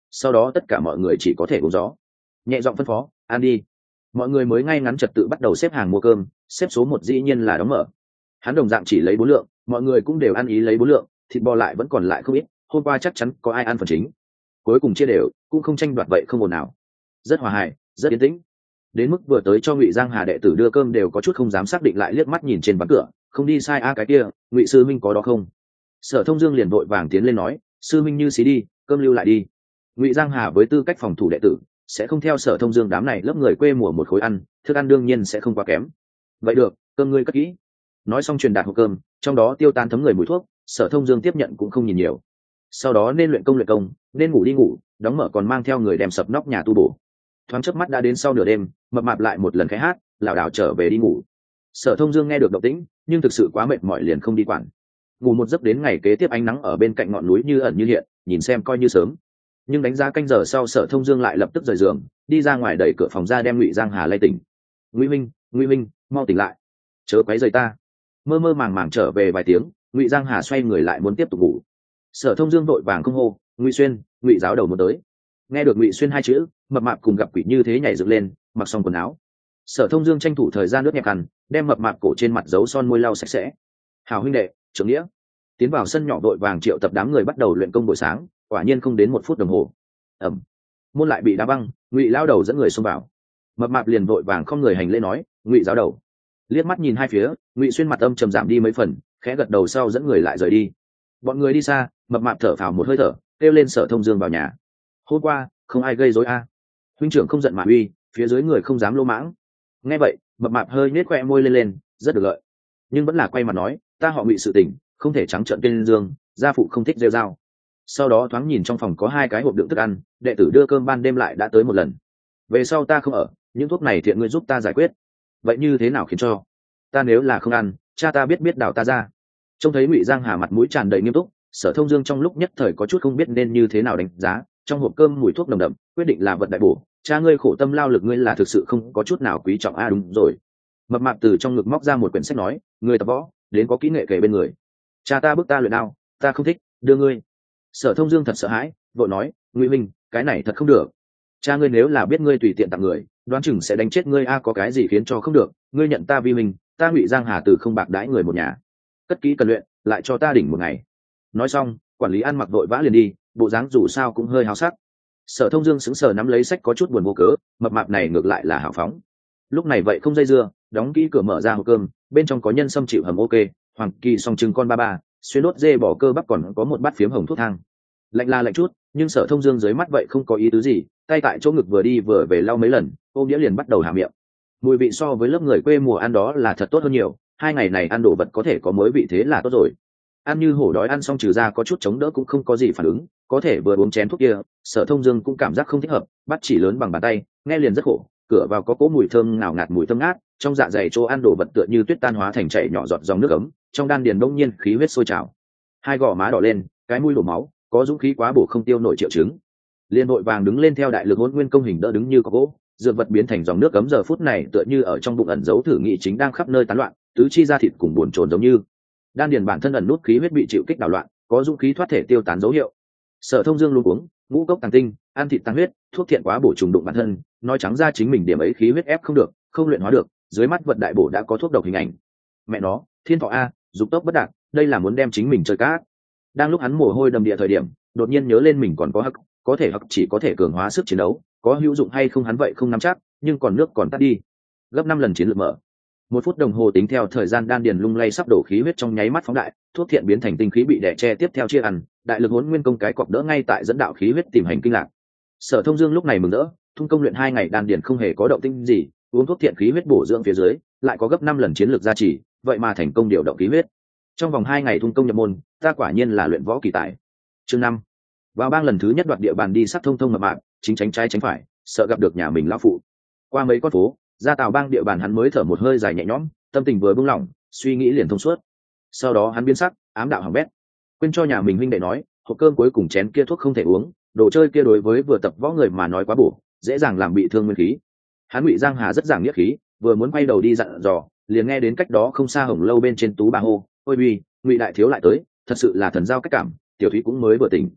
sau đó tất cả mọi người chỉ có thể uống gió. Nhẹ giọng phân phó, ăn đi. Mọi người mới ngay ngắn trật tự bắt đầu xếp hàng mua cơm, xếp số một dĩ nhiên là đóng mở. Hắn đồng dạng chỉ lấy bốn lượng, mọi người cũng đều ăn ý lấy bốn lượng, thịt bò lại vẫn còn lại không ít, hôm qua chắc chắn có ai ăn phần chính. Cuối cùng chia đều, cũng không tranh đoạt vậy không ồn nào. Rất hòa hài, rất yên tĩnh. Đến mức vừa tới cho Ngụy Giang Hà đệ tử đưa cơm đều có chút không dám xác định, lại liếc mắt nhìn trên ván cửa, không đi sai a cái kia, Ngụy sư minh có đó không? Sở Thông Dương liền vội vàng tiến lên nói, sư minh như xí đi, cơm lưu lại đi. Ngụy Giang Hà với tư cách phòng thủ đệ tử, sẽ không theo Sở Thông Dương đám này lớp người quê mùa một khối ăn, thức ăn đương nhiên sẽ không quá kém. Vậy được, cơm ngươi cất kỹ. Nói xong truyền đạt hộp cơm, trong đó tiêu tan thấm người mùi thuốc, Sở Thông Dương tiếp nhận cũng không nhìn nhiều. Sau đó nên luyện công luyện công, nên ngủ đi ngủ, đóng mở còn mang theo người đem sập nóc nhà tu bổ. Thoáng chớp mắt đã đến sau nửa đêm, mập mạp lại một lần khẽ hát, lảo đảo trở về đi ngủ. Sở Thông Dương nghe được động tĩnh, nhưng thực sự quá mệt mỏi liền không đi quản. Ngủ một giấc đến ngày kế tiếp, ánh nắng ở bên cạnh ngọn núi như ẩn như hiện, nhìn xem coi như sớm. Nhưng đánh giá canh giờ sau, Sở Thông Dương lại lập tức rời giường, đi ra ngoài đẩy cửa phòng ra đem Ngụy Giang Hà lay tỉnh. Ngụy Minh, Ngụy Minh, mau tỉnh lại, chớ quấy rầy ta. Mơ mơ màng màng trở về vài tiếng, Ngụy Giang Hà xoay người lại muốn tiếp tục ngủ. Sở Thông Dương vội vàng không hô, Ngụy Xuyên, Ngụy giáo đầu muốn tới. Nghe được Ngụy Xuyên hai chữ, mập mạp cùng gặp quỷ như thế nhảy dựng lên, mặc xong quần áo. Sở Thông Dương tranh thủ thời gian nước nhẹp cằn, đem mập mạp cổ trên mặt dấu son môi lau sạch sẽ. Hảo huynh đệ, trưởng nghĩa. Tiến vào sân nhỏ vội vàng triệu tập đám người bắt đầu luyện công buổi sáng, quả nhiên không đến một phút đồng hồ. Ẩm. Môn lại bị đá băng, Ngụy lao đầu dẫn người xông vào. Mập mạp liền vội vàng không người hành lễ nói, Ngụy giáo đầu. Liếc mắt nhìn hai phía, Ngụy Xuyên mặt âm trầm giảm đi mấy phần, khẽ gật đầu sau dẫn người lại rời đi. Bọn người đi xa, mập mạp thở phào một hơi thở, kêu lên Sở Thông Dương vào nhà. Hôm qua không ai gây rối a? Huynh trưởng không giận mà uy, phía dưới người không dám lô mãng. Nghe vậy, mập mạp hơi nết khoe môi lên lên, rất được lợi, nhưng vẫn là quay mặt nói, ta họ Ngụy sự tình, không thể trắng trợn tên dương, gia phụ không thích rêu rao. Sau đó thoáng nhìn trong phòng có hai cái hộp đựng thức ăn, đệ tử đưa cơm ban đêm lại đã tới một lần. Về sau ta không ở, những thuốc này thiện ngươi giúp ta giải quyết. Vậy như thế nào khiến cho ta nếu là không ăn, cha ta biết biết đào ta ra. Trông thấy Ngụy Giang Hà mặt mũi tràn đầy nghiêm túc, Sở Thông Dương trong lúc nhất thời có chút không biết nên như thế nào đánh giá. Trong hộp cơm mùi thuốc nồng đậm, quyết định là vật đại bổ, cha ngươi khổ tâm lao lực ngươi là thực sự không có chút nào quý trọng a. À, đúng rồi. Mập mạp từ trong ngực móc ra một quyển sách nói, người tập võ đến có kỹ nghệ kể bên người, cha ta bức ta luyện đao, ta không thích, đưa ngươi. Sở Thông Dương thật sợ hãi, vội nói, Ngụy Minh, cái này thật không được. Cha ngươi nếu là biết ngươi tùy tiện tặng người, đoán chừng sẽ đánh chết ngươi a. À, có cái gì khiến cho không được, ngươi nhận ta vi mình, ta Ngụy Giang Hà từ không bạc đãi người một nhà. Cất kỹ cần luyện, lại cho ta đỉnh một ngày. Nói xong, quản lý ăn mặc vội vã liền đi, bộ dáng dù sao cũng hơi háo sắc. Sở Thông Dương sững sờ nắm lấy sách có chút buồn vô cớ, mập mạp này ngược lại là hào phóng. Lúc này vậy không dây dưa, đóng kỹ cửa mở ra hộp cơm, bên trong có nhân sâm chịu hầm ok, hoàng kỳ song trứng con ba ba, xuyên đốt dê bỏ cơ bắp, còn có một bát phiếm hồng thuốc thang. Lạnh la lạnh chút, nhưng Sở Thông Dương dưới mắt vậy không có ý tứ gì, tay tại chỗ ngực vừa đi vừa về lau mấy lần, ôm đĩa liền bắt đầu hạ miệng. Mùi vị so với lớp người quê mùa ăn đó là thật tốt hơn nhiều, hai ngày này ăn đồ vật có thể có mới vị thế là tốt rồi. Ăn như hổ đói, ăn xong trừ ra có chút chống đỡ cũng không có gì phản ứng, có thể vừa uống chén thuốc kia, Sở Thông Dương cũng cảm giác không thích hợp, bắt chỉ lớn bằng bàn tay, nghe liền rất khổ. Cửa vào có cỗ mùi thơm ngào ngạt, mùi thơm ngát, trong dạ dày chỗ ăn đồ vật tựa như tuyết tan hóa thành chảy nhỏ giọt dòng nước ấm, trong đan điền bỗng nhiên khí huyết sôi trào. Hai gò má đỏ lên, cái mũi đổ máu, có dũng khí quá bổ không tiêu nổi triệu chứng. Liên vội vàng đứng lên theo đại lực hỗn nguyên công hình đỡ đứng như có gỗ, dược vật biến thành dòng nước ấm giờ phút này tựa như ở trong bụng ẩn giấu thử nghị chính đang khắp nơi tán loạn, tứ chi da thịt cùng buồn chồn giống như. Đan điền bản thân ẩn nút khí huyết bị chịu kích đảo loạn, có dũng khí thoát thể tiêu tán dấu hiệu. Sở Thông Dương luống cuống, ngũ cốc tàng tinh, ăn thịt tăng huyết, thuốc thiện quá bổ trùng đụng bản thân, nói trắng ra chính mình điểm ấy khí huyết ép không được, không luyện hóa được, dưới mắt vật đại bổ đã có thuốc độc hình ảnh. Mẹ nó, thiên thọ a, dục tốc bất đạt, đây là muốn đem chính mình chơi cát. Đang lúc hắn mồ hôi đầm địa thời điểm, đột nhiên nhớ lên mình còn có hắc, có thể hắc chỉ có thể cường hóa sức chiến đấu, có hữu dụng hay không hắn vậy không nắm chắc, nhưng còn nước còn tắt đi. Gấp năm lần chiến lược mở. Một phút đồng hồ tính theo thời gian đan điền lung lay sắp đổ khí huyết trong nháy mắt phóng đại, thuốc thiện biến thành tinh khí bị đè che tiếp theo chia ăn, đại lực hỗn nguyên công cái cọc đỡ ngay tại dẫn đạo khí huyết tìm hành kinh lạc. Sở Thông Dương lúc này mừng rỡ, thung công luyện hai ngày đan điền không hề có động tĩnh gì, uống thuốc thiện khí huyết bổ dưỡng phía dưới, lại có gấp năm lần chiến lược gia trì, vậy mà thành công điều động khí huyết. Trong vòng hai ngày thung công nhập môn, ta quả nhiên là luyện võ kỳ tài. Chương năm. Vào bang lần thứ nhất đoạt địa bàn đi sát thông thông mập mạp, chính tránh trái tránh phải, sợ gặp được nhà mình lão phụ. Qua mấy con phố, ra Tào bang địa bàn hắn mới thở một hơi dài nhẹ nhõm, tâm tình vừa buông lỏng, suy nghĩ liền thông suốt. Sau đó hắn biến sắc, ám đạo hỏng bét, quên cho nhà mình huynh đệ nói, hộp cơm cuối cùng chén kia thuốc không thể uống, đồ chơi kia đối với vừa tập võ người mà nói quá bổ, dễ dàng làm bị thương nguyên khí. Hắn Ngụy Giang Hà rất giảng nghĩa khí, vừa muốn quay đầu đi dặn dò, liền nghe đến cách đó không xa Hồng Lâu bên trên tú bà hô, ôi uy, Ngụy đại thiếu lại tới, thật sự là thần giao cách cảm, tiểu thúy cũng mới vừa tỉnh.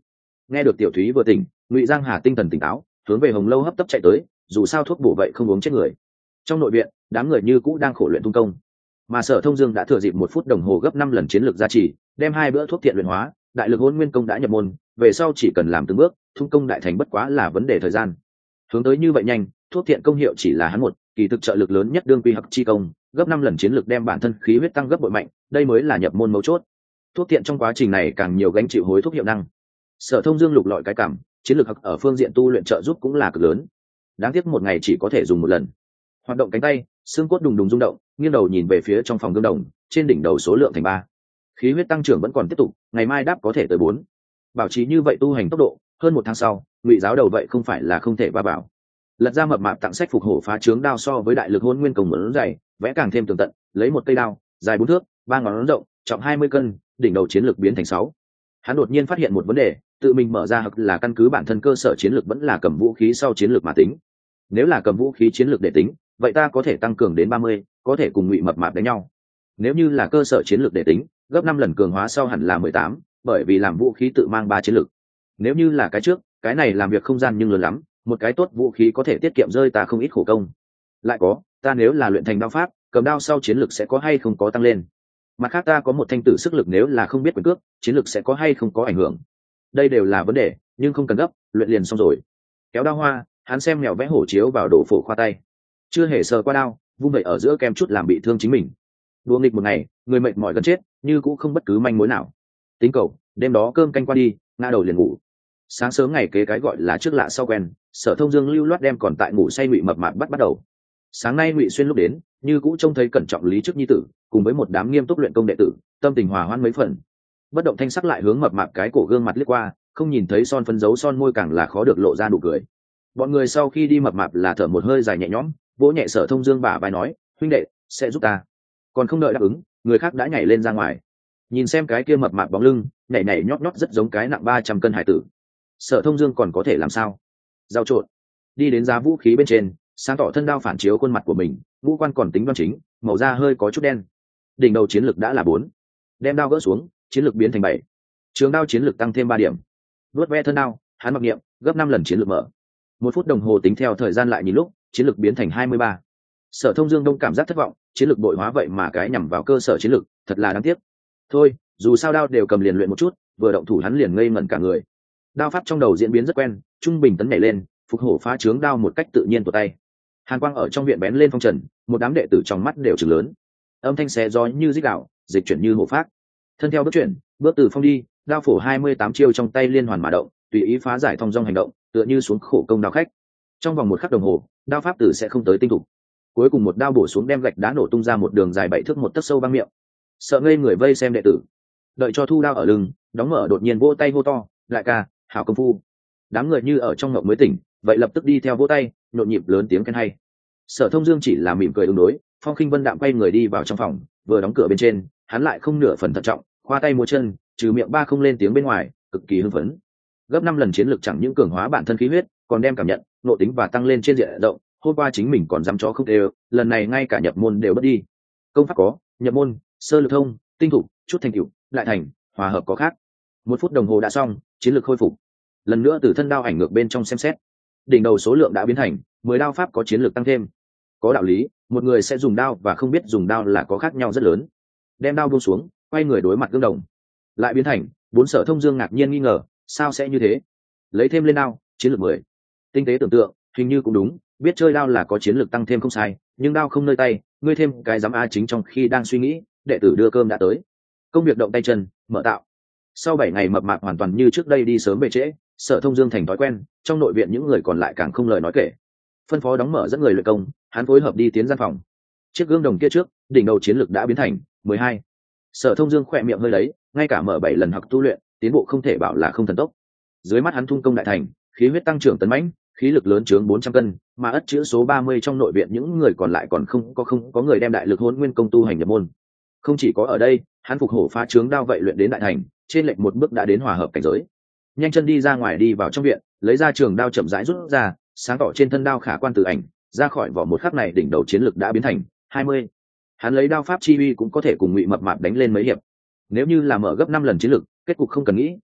Nghe được tiểu thúy vừa tỉnh, Ngụy Giang Hà tinh thần tỉnh táo, hướng về Hồng Lâu hấp tấp chạy tới, dù sao thuốc bổ vậy không uống chết người. Trong nội viện, đám người như cũ đang khổ luyện tung công, mà Sở Thông Dương đã thừa dịp một phút đồng hồ gấp năm lần chiến lược gia trì, đem hai bữa thuốc thiện luyện hóa, đại lực hôn nguyên công đã nhập môn, về sau chỉ cần làm từng bước, thung công đại thành bất quá là vấn đề thời gian. Hướng tới như vậy nhanh, thuốc thiện công hiệu chỉ là hắn một, kỳ thực trợ lực lớn nhất đương quy hặc chi công, gấp năm lần chiến lược đem bản thân khí huyết tăng gấp bội mạnh, đây mới là nhập môn mấu chốt. Thuốc thiện trong quá trình này càng nhiều gánh chịu hối thuốc hiệu năng. Sở Thông Dương lục lọi cái cảm, chiến lược hặc ở phương diện tu luyện trợ giúp cũng là cực lớn. Đáng tiếc một ngày chỉ có thể dùng một lần. Hoạt động cánh tay, xương cốt đùng đùng rung động, nghiêng đầu nhìn về phía trong phòng gương đồng, trên đỉnh đầu số lượng thành ba. Khí huyết tăng trưởng vẫn còn tiếp tục, ngày mai đáp có thể tới bốn. Bảo trì như vậy tu hành tốc độ, hơn một tháng sau, Ngụy giáo đầu vậy không phải là không thể va bảo. Lật ra mập mạp tặng sách phục hổ phá trướng đao so với đại lực hôn nguyên công muốn dày, vẽ càng thêm tường tận, lấy một cây đao, dài bốn thước, ba ngón rộng, trọng hai mươi cân, đỉnh đầu chiến lược biến thành sáu. Hắn đột nhiên phát hiện một vấn đề, tự mình mở ra hoặc là căn cứ bản thân cơ sở chiến lược vẫn là cầm vũ khí sau chiến lược mà tính. Nếu là cầm vũ khí chiến lược để tính, vậy ta có thể tăng cường đến ba mươi, có thể cùng Ngụy mập mạp đánh nhau. Nếu như là cơ sở chiến lược để tính, gấp năm lần cường hóa sau hẳn là mười tám, bởi vì làm vũ khí tự mang ba chiến lược. Nếu như là cái trước, cái này làm việc không gian nhưng lớn lắm, một cái tốt vũ khí có thể tiết kiệm rơi ta không ít khổ công. Lại có, ta nếu là luyện thành đao pháp, cầm đao sau chiến lược sẽ có hay không có tăng lên. Mặt khác ta có một thanh tử sức lực, nếu là không biết quyền cước, chiến lược sẽ có hay không có ảnh hưởng. Đây đều là vấn đề, nhưng không cần gấp, luyện liền xong rồi. Kéo đao hoa, hắn xem mèo vẽ hổ chiếu vào đổ phổ khoa tay, chưa hề sờ qua đao, vung vậy ở giữa kem chút làm bị thương chính mình. Đùa nghịch một ngày, người mệt mỏi gần chết, như cũng không bất cứ manh mối nào. Tính cầu, đêm đó cơm canh qua đi, ngã đầu liền ngủ. Sáng sớm ngày kế cái gọi là trước lạ sau quen, Sở Thông Dương lưu loát đem còn tại ngủ say Ngụy mập mạp bắt bắt đầu. Sáng nay Ngụy Xuyên lúc đến, như cũ trông thấy cẩn trọng lý trước nhi tử, cùng với một đám nghiêm túc luyện công đệ tử, tâm tình hòa hoan mấy phần. Bất động thanh sắc lại hướng mập mạp cái cổ gương mặt liếc qua, không nhìn thấy son phấn dấu son môi càng là khó được lộ ra nụ cười. Bọn người sau khi đi mập mạp là thở một hơi dài nhẹ nhõm, vỗ nhẹ Sở Thông Dương bả vai nói, huynh đệ, sẽ giúp ta. Còn không đợi đáp ứng, người khác đã nhảy lên ra ngoài. Nhìn xem cái kia mập mạp bóng lưng, nhảy nhảy nhót nhót rất giống cái nặng ba trăm cân hải tử. Sở Thông Dương còn có thể làm sao? Giao trộn, đi đến giá vũ khí bên trên, sáng tỏ thân đao phản chiếu khuôn mặt của mình, ngũ quan còn tính đoan chính, màu da hơi có chút đen. Đỉnh đầu chiến lực đã là bốn, đem đao gỡ xuống, chiến lực biến thành bảy. Trường đao chiến lực tăng thêm ba điểm. Vuốt ve thân đao, hắn mặc niệm, gấp năm lần chiến lực mở. Một phút đồng hồ tính theo thời gian lại nhìn lúc, chiến lực biến thành hai mươi ba. Sở Thông Dương đông cảm giác thất vọng, chiến lực bội hóa vậy mà cái nhằm vào cơ sở chiến lực, thật là đáng tiếc. Thôi, dù sao đao đều cầm liền luyện một chút, vừa động thủ hắn liền ngây ngẩn cả người. Đao pháp trong đầu diễn biến rất quen, trung bình tấn nhảy lên, phục hổ phá trướng đao một cách tự nhiên của tay. Hàn quang ở trong viện bén lên phong trần, một đám đệ tử trong mắt đều trừng lớn. Âm thanh xé gió như rít gạo, dịch chuyển như hổ phát. Thân theo bước chuyển, bước từ phong đi, đao phổ hai mươi tám chiêu trong tay liên hoàn mà động, tùy ý phá giải thông dong hành động, tựa như xuống khổ công đao khách. Trong vòng một khắc đồng hồ, đao pháp tử sẽ không tới tinh thủ. Cuối cùng một đao bổ xuống đem gạch đá nổ tung ra một đường dài bảy thước một tấc sâu băng miệng. Sợ ngây người vây xem đệ tử. Đợi cho thu đao ở lưng, đóng mở đột nhiên vỗ tay hô to, đại ca, hảo công phu. Đám người như ở trong ngộng mới tỉnh, vậy lập tức đi theo vỗ tay, nhộn nhịp lớn tiếng khen hay. Sở Thông Dương chỉ là mỉm cười ứng đối, Phong Khinh Vân đạm quay người đi vào trong phòng, vừa đóng cửa bên trên, hắn lại không nửa phần thận trọng, khoa tay múa chân, trừ miệng ba không lên tiếng bên ngoài, cực kỳ hưng phấn. Gấp năm lần chiến lực chẳng những cường hóa bản thân khí huyết, còn đem cảm nhận, nội tính và tăng lên trên diện rộng. Hôm qua chính mình còn dám chó không đều, lần này ngay cả nhập môn đều bất đi. Công pháp có, nhập môn, sơ lược thông, tinh thủ, chút thành tựu, lại thành, hòa hợp có khác. Một phút đồng hồ đã xong, chiến lược khôi phục. Lần nữa từ thân đao ảnh ngược bên trong xem xét, đỉnh đầu số lượng đã biến thành mười đao pháp có chiến lược tăng thêm. Có đạo lý, một người sẽ dùng đao và không biết dùng đao là có khác nhau rất lớn. Đem đao buông xuống, quay người đối mặt gương đồng, lại biến thành bốn. Sở Thông Dương ngạc nhiên nghi ngờ, sao sẽ như thế? Lấy thêm lên đao, chiến lược mười. Tinh tế tưởng tượng, hình như cũng đúng, biết chơi đao là có chiến lược tăng thêm không sai, nhưng đao không nơi tay, ngươi thêm cái giám a chính trong khi đang suy nghĩ, đệ tử đưa cơm đã tới. Công việc động tay chân, mở tạo. Sau bảy ngày mập mạp hoàn toàn như trước đây đi sớm về trễ, Sở Thông Dương thành thói quen, trong nội viện những người còn lại càng không lời nói kể. Phân phó đóng mở dẫn người luyện công, hắn phối hợp đi tiến gian phòng. Chiếc gương đồng kia trước, đỉnh đầu chiến lực đã biến thành mười hai. Sở Thông Dương khỏe miệng hơi lấy, ngay cả mở bảy lần học tu luyện, tiến bộ không thể bảo là không thần tốc. Dưới mắt hắn thung công đại thành, khí huyết tăng trưởng tấn mãnh, khí lực lớn chướng bốn trăm cân, mà ất chữ số ba mươi trong nội viện những người còn lại còn không có không có người đem đại lực hỗn nguyên công tu hành nhập môn. Không chỉ có ở đây, hắn phục hổ phá trướng đao vậy luyện đến đại thành, trên lệch một bước đã đến hòa hợp cảnh giới. Nhanh chân đi ra ngoài đi vào trong viện, lấy ra trường đao chậm rãi rút ra, sáng tỏ trên thân đao khả quan tự ảnh, ra khỏi vỏ một khắc này đỉnh đầu chiến lực đã biến thành hai mươi. Hắn lấy đao pháp chi uy cũng có thể cùng Ngụy mập mạp đánh lên mấy hiệp. Nếu như là mở gấp năm lần chiến lực, kết cục không cần nghĩ,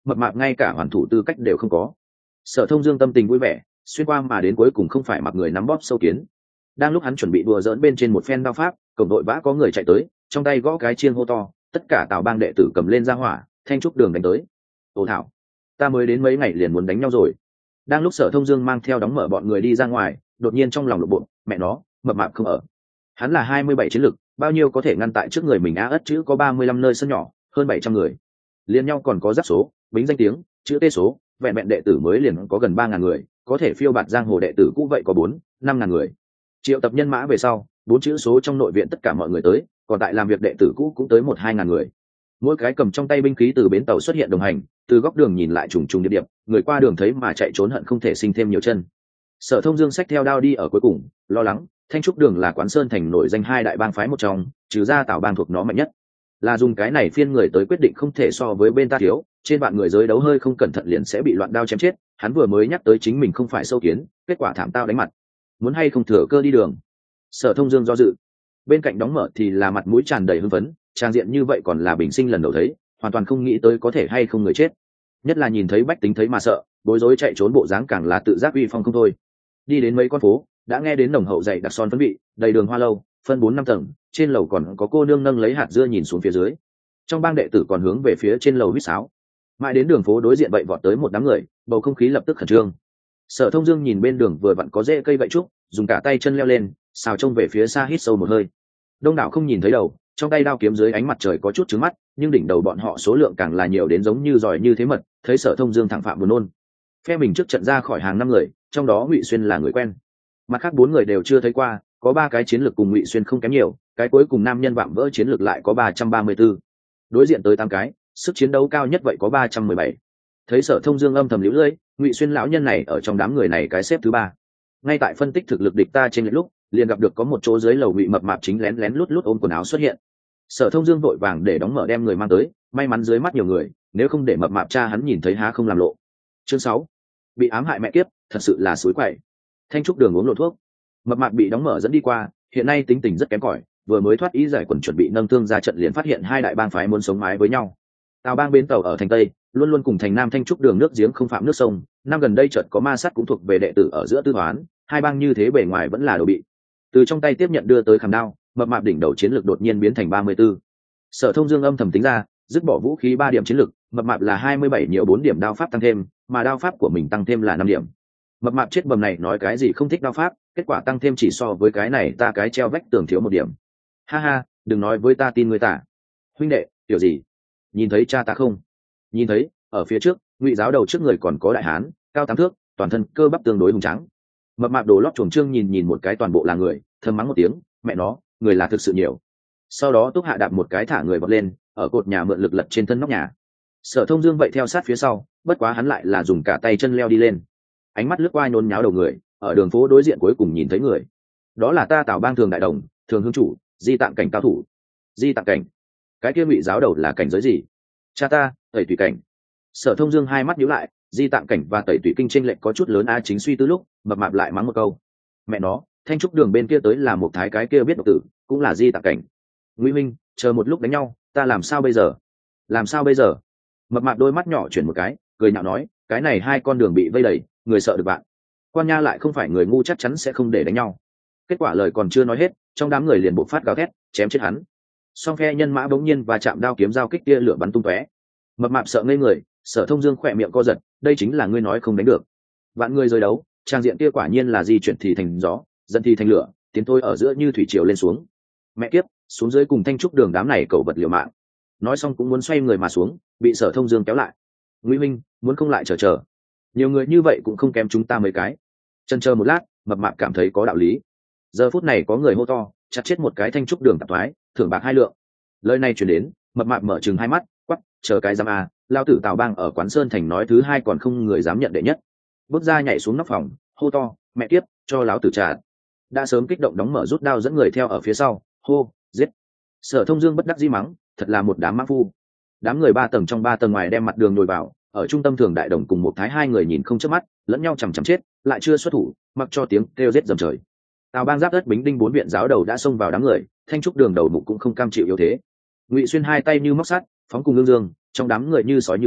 mập mạp ngay cả hoàn thủ tư cách đều không có. Sở Thông Dương tâm tình vui vẻ, xuyên qua mà đến cuối cùng không phải mặc người nắm bóp sâu kiến. Đang lúc hắn chuẩn bị đùa giỡn bên trên một phen đao pháp, cổng đội vã có người chạy tới, trong tay gõ cái chiêng hô to, tất cả Tào Bang đệ tử cầm lên ra hỏa, Thanh Trúc Đường đánh tới. Ô thảo, ta mới đến mấy ngày liền muốn đánh nhau rồi. Đang lúc Sở Thông Dương mang theo đóng mở bọn người đi ra ngoài, đột nhiên trong lòng lộ bộ, mẹ nó, mập mạp không ở. Hắn là hai mươi bảy chiến lực, bao nhiêu có thể ngăn tại trước người mình á ất chữ có ba mươi lăm nơi sân nhỏ, hơn bảy trăm người. Liên nhau còn có giáp số, bính danh tiếng, chữ tê số, vẹn vẹn đệ tử mới liền có gần ba ngàn người, có thể phiêu bạt giang hồ đệ tử cũ vậy có bốn, năm ngàn người. Triệu tập nhân mã về sau, bốn chữ số trong nội viện tất cả mọi người tới, còn tại làm việc đệ tử cũ cũng tới một hai ngàn người. Mỗi cái cầm trong tay binh khí từ bến tàu xuất hiện đồng hành, từ góc đường nhìn lại trùng trùng điệp điệp, người qua đường thấy mà chạy trốn hận không thể sinh thêm nhiều chân. Sở Thông Dương xách theo đao đi ở cuối cùng, lo lắng, Thanh Trúc Đường là Quán Sơn thành nổi danh hai đại bang phái một trong, trừ ra Tào Bang thuộc nó mạnh nhất. Là dùng cái này phiên người tới quyết định không thể so với bên ta thiếu, trên bạn người giới đấu hơi không cẩn thận liền sẽ bị loạn đao chém chết, hắn vừa mới nhắc tới chính mình không phải sâu kiến, kết quả thảm tao đánh mặt. Muốn hay không thừa cơ đi đường. Sở Thông Dương do dự. Bên cạnh đóng mở thì là mặt mũi tràn đầy hưng phấn, trang diện như vậy còn là bình sinh lần đầu thấy, hoàn toàn không nghĩ tới có thể hay không người chết. Nhất là nhìn thấy bách tính thấy mà sợ, bối rối chạy trốn bộ dáng càng là tự giác uy phong không thôi. Đi đến mấy con phố, đã nghe đến nồng hậu dày đặc son phấn vị, đầy đường hoa lâu, phân bốn năm tầng, trên lầu còn có cô nương nâng lấy hạt dưa nhìn xuống phía dưới. Trong bang đệ tử còn hướng về phía trên lầu huýt sáo. Mãi đến đường phố đối diện vậy vọt tới một đám người, bầu không khí lập tức khẩn trương. Sở Thông Dương nhìn bên đường vừa vặn có rễ cây vậy trúc, dùng cả tay chân leo lên, xào trông về phía xa hít sâu một hơi. Đông đảo không nhìn thấy đầu, trong tay đao kiếm dưới ánh mặt trời có chút trứng mắt, nhưng đỉnh đầu bọn họ số lượng càng là nhiều đến giống như giỏi như thế mật, thấy Sở Thông Dương thẳng phạm buồn nôn. Phe mình trước trận ra khỏi hàng năm người, trong đó Ngụy Xuyên là người quen, mặt khác bốn người đều chưa thấy qua, có ba cái chiến lược cùng Ngụy Xuyên không kém nhiều, cái cuối cùng nam nhân vạm vỡ chiến lược lại có ba trăm ba mươi tư. Đối diện tới tám cái, sức chiến đấu cao nhất vậy có ba trăm mười bảy. Thấy Sở Thông Dương âm thầm liễu lưỡi, Ngụy Xuyên lão nhân này ở trong đám người này cái xếp thứ ba. Ngay tại phân tích thực lực địch ta trên lệch lúc, liền gặp được có một chỗ dưới lầu Ngụy mập mạp chính lén lén lút lút ôm quần áo xuất hiện. Sở Thông Dương vội vàng để đóng mở đem người mang tới, may mắn dưới mắt nhiều người, nếu không để mập mạp cha hắn nhìn thấy há không làm lộ. Chương sáu, bị ám hại mẹ kiếp, thật sự là suối quậy. Thanh Trúc Đường uống lộ thuốc, mập mạp bị đóng mở dẫn đi qua, hiện nay tính tình rất kém cỏi, vừa mới thoát ý giải quần chuẩn bị nâng thương ra trận liền phát hiện hai đại bang phái muốn sống mái với nhau. Tào Bang bến tàu ở thành Tây, luôn luôn cùng thành Nam Thanh Trúc Đường nước giếng không phạm nước sông, năm gần đây chợt có ma sát cũng thuộc về đệ tử ở giữa tư toán, hai bang như thế bề ngoài vẫn là đồ bị. Từ trong tay tiếp nhận đưa tới khảm đao, mập mạp đỉnh đầu chiến lược đột nhiên biến thành ba mươi tư. Sở Thông Dương âm thầm tính ra, dứt bỏ vũ khí ba điểm chiến lược, mập mạp là hai mươi bảy nhiều bốn điểm đao pháp tăng thêm, mà đao pháp của mình tăng thêm là năm điểm. Mập mạp chết bầm này nói cái gì không thích đao pháp, kết quả tăng thêm chỉ so với cái này ta cái treo vách tường thiếu một điểm. Ha ha, đừng nói với ta tin người ta. Huynh đệ, kiểu gì? Nhìn thấy cha ta không? Nhìn thấy, ở phía trước, Ngụy giáo đầu trước người còn có đại hán, cao tám thước, toàn thân cơ bắp tương đối hùng tráng. Mập mạp đồ lót chuồng trương nhìn nhìn một cái toàn bộ là người, thầm mắng một tiếng, mẹ nó, người là thực sự nhiều. Sau đó Túc Hạ đạp một cái thả người vọt lên, ở cột nhà mượn lực lật trên thân nóc nhà. Sở Thông Dương vậy theo sát phía sau, bất quá hắn lại là dùng cả tay chân leo đi lên. Ánh mắt lướt qua nhốn nháo đầu người, ở đường phố đối diện cuối cùng nhìn thấy người. Đó là ta Tào Bang Thường đại đồng, Thường hương chủ, Di Tạng cảnh cao thủ. Di Tạng cảnh? Cái kia Ngụy giáo đầu là cảnh giới gì? Cha ta, Tẩy Tùy cảnh. Sở Thông Dương hai mắt nhíu lại, Di Tạng cảnh và Tẩy Tùy kinh chênh lệch có chút lớn a, chính suy tư lúc, mập mạp lại mắng một câu. Mẹ nó, Thanh Trúc Đường bên kia tới là một thái cái kia biết độc tử, cũng là Di Tạng cảnh. Ngụy minh, chờ một lúc đánh nhau, ta làm sao bây giờ? Làm sao bây giờ? Mập mạp đôi mắt nhỏ chuyển một cái, cười nhạo nói, cái này hai con đường bị vây đầy, người sợ được bạn. Quan Nha lại không phải người ngu, chắc chắn sẽ không để đánh nhau. Kết quả lời còn chưa nói hết, trong đám người liền bộc phát gào thét, chém chết hắn. Song phe nhân mã bỗng nhiên và chạm đao kiếm giao kích, tia lửa bắn tung tóe. Mập mạp sợ ngây người, Sở Thông Dương khỏe miệng co giật, đây chính là ngươi nói không đánh được. Vạn người rơi đấu, trang diện kia quả nhiên là di chuyển thì thành gió, dẫn thì thành lửa, tiến thôi ở giữa như thủy triều lên xuống. Mẹ kiếp, xuống dưới cùng Thanh Trúc Đường đám này cẩu vật liều mạng. Nói xong cũng muốn xoay người mà xuống, bị Sở Thông Dương kéo lại. Ngụy minh, muốn không lại chờ chờ. Nhiều người như vậy cũng không kém chúng ta mấy cái. Chần chờ một lát, mập mạp cảm thấy có đạo lý. Giờ phút này có người hô to, chặt chết một cái Thanh Trúc Đường tạp thoái, thưởng bạc hai lượng. Lời này truyền đến, mập mạp mở trừng hai mắt, quắc, chờ cái giam a, lao tử Tào Bang ở Quán Sơn thành nói thứ hai còn không người dám nhận đệ nhất. Bước ra nhảy xuống nóc phòng, hô to, mẹ kiếp, cho láo tử trả. Đã sớm kích động đóng mở rút đao dẫn người theo ở phía sau, hô, giết. Sở Thông Dương bất đắc dĩ mắng, thật là một đám mã phu. Đám người ba tầng trong ba tầng ngoài đem mặt đường nhồi vào, ở trung tâm Thường đại đồng cùng một thái hai người nhìn không chớp mắt, lẫn nhau chằm chằm chết, lại chưa xuất thủ, mặc cho tiếng kêu giết dầm trời. Tào Bang giáp đất bính đinh bốn viện giáo đầu đã xông vào đám người, Thanh Trúc Đường đầu mục cũng không cam chịu yếu thế. Ngụy Xuyên hai tay như móc sắt, phóng cùng lương dương, trong đám người như sói như báo,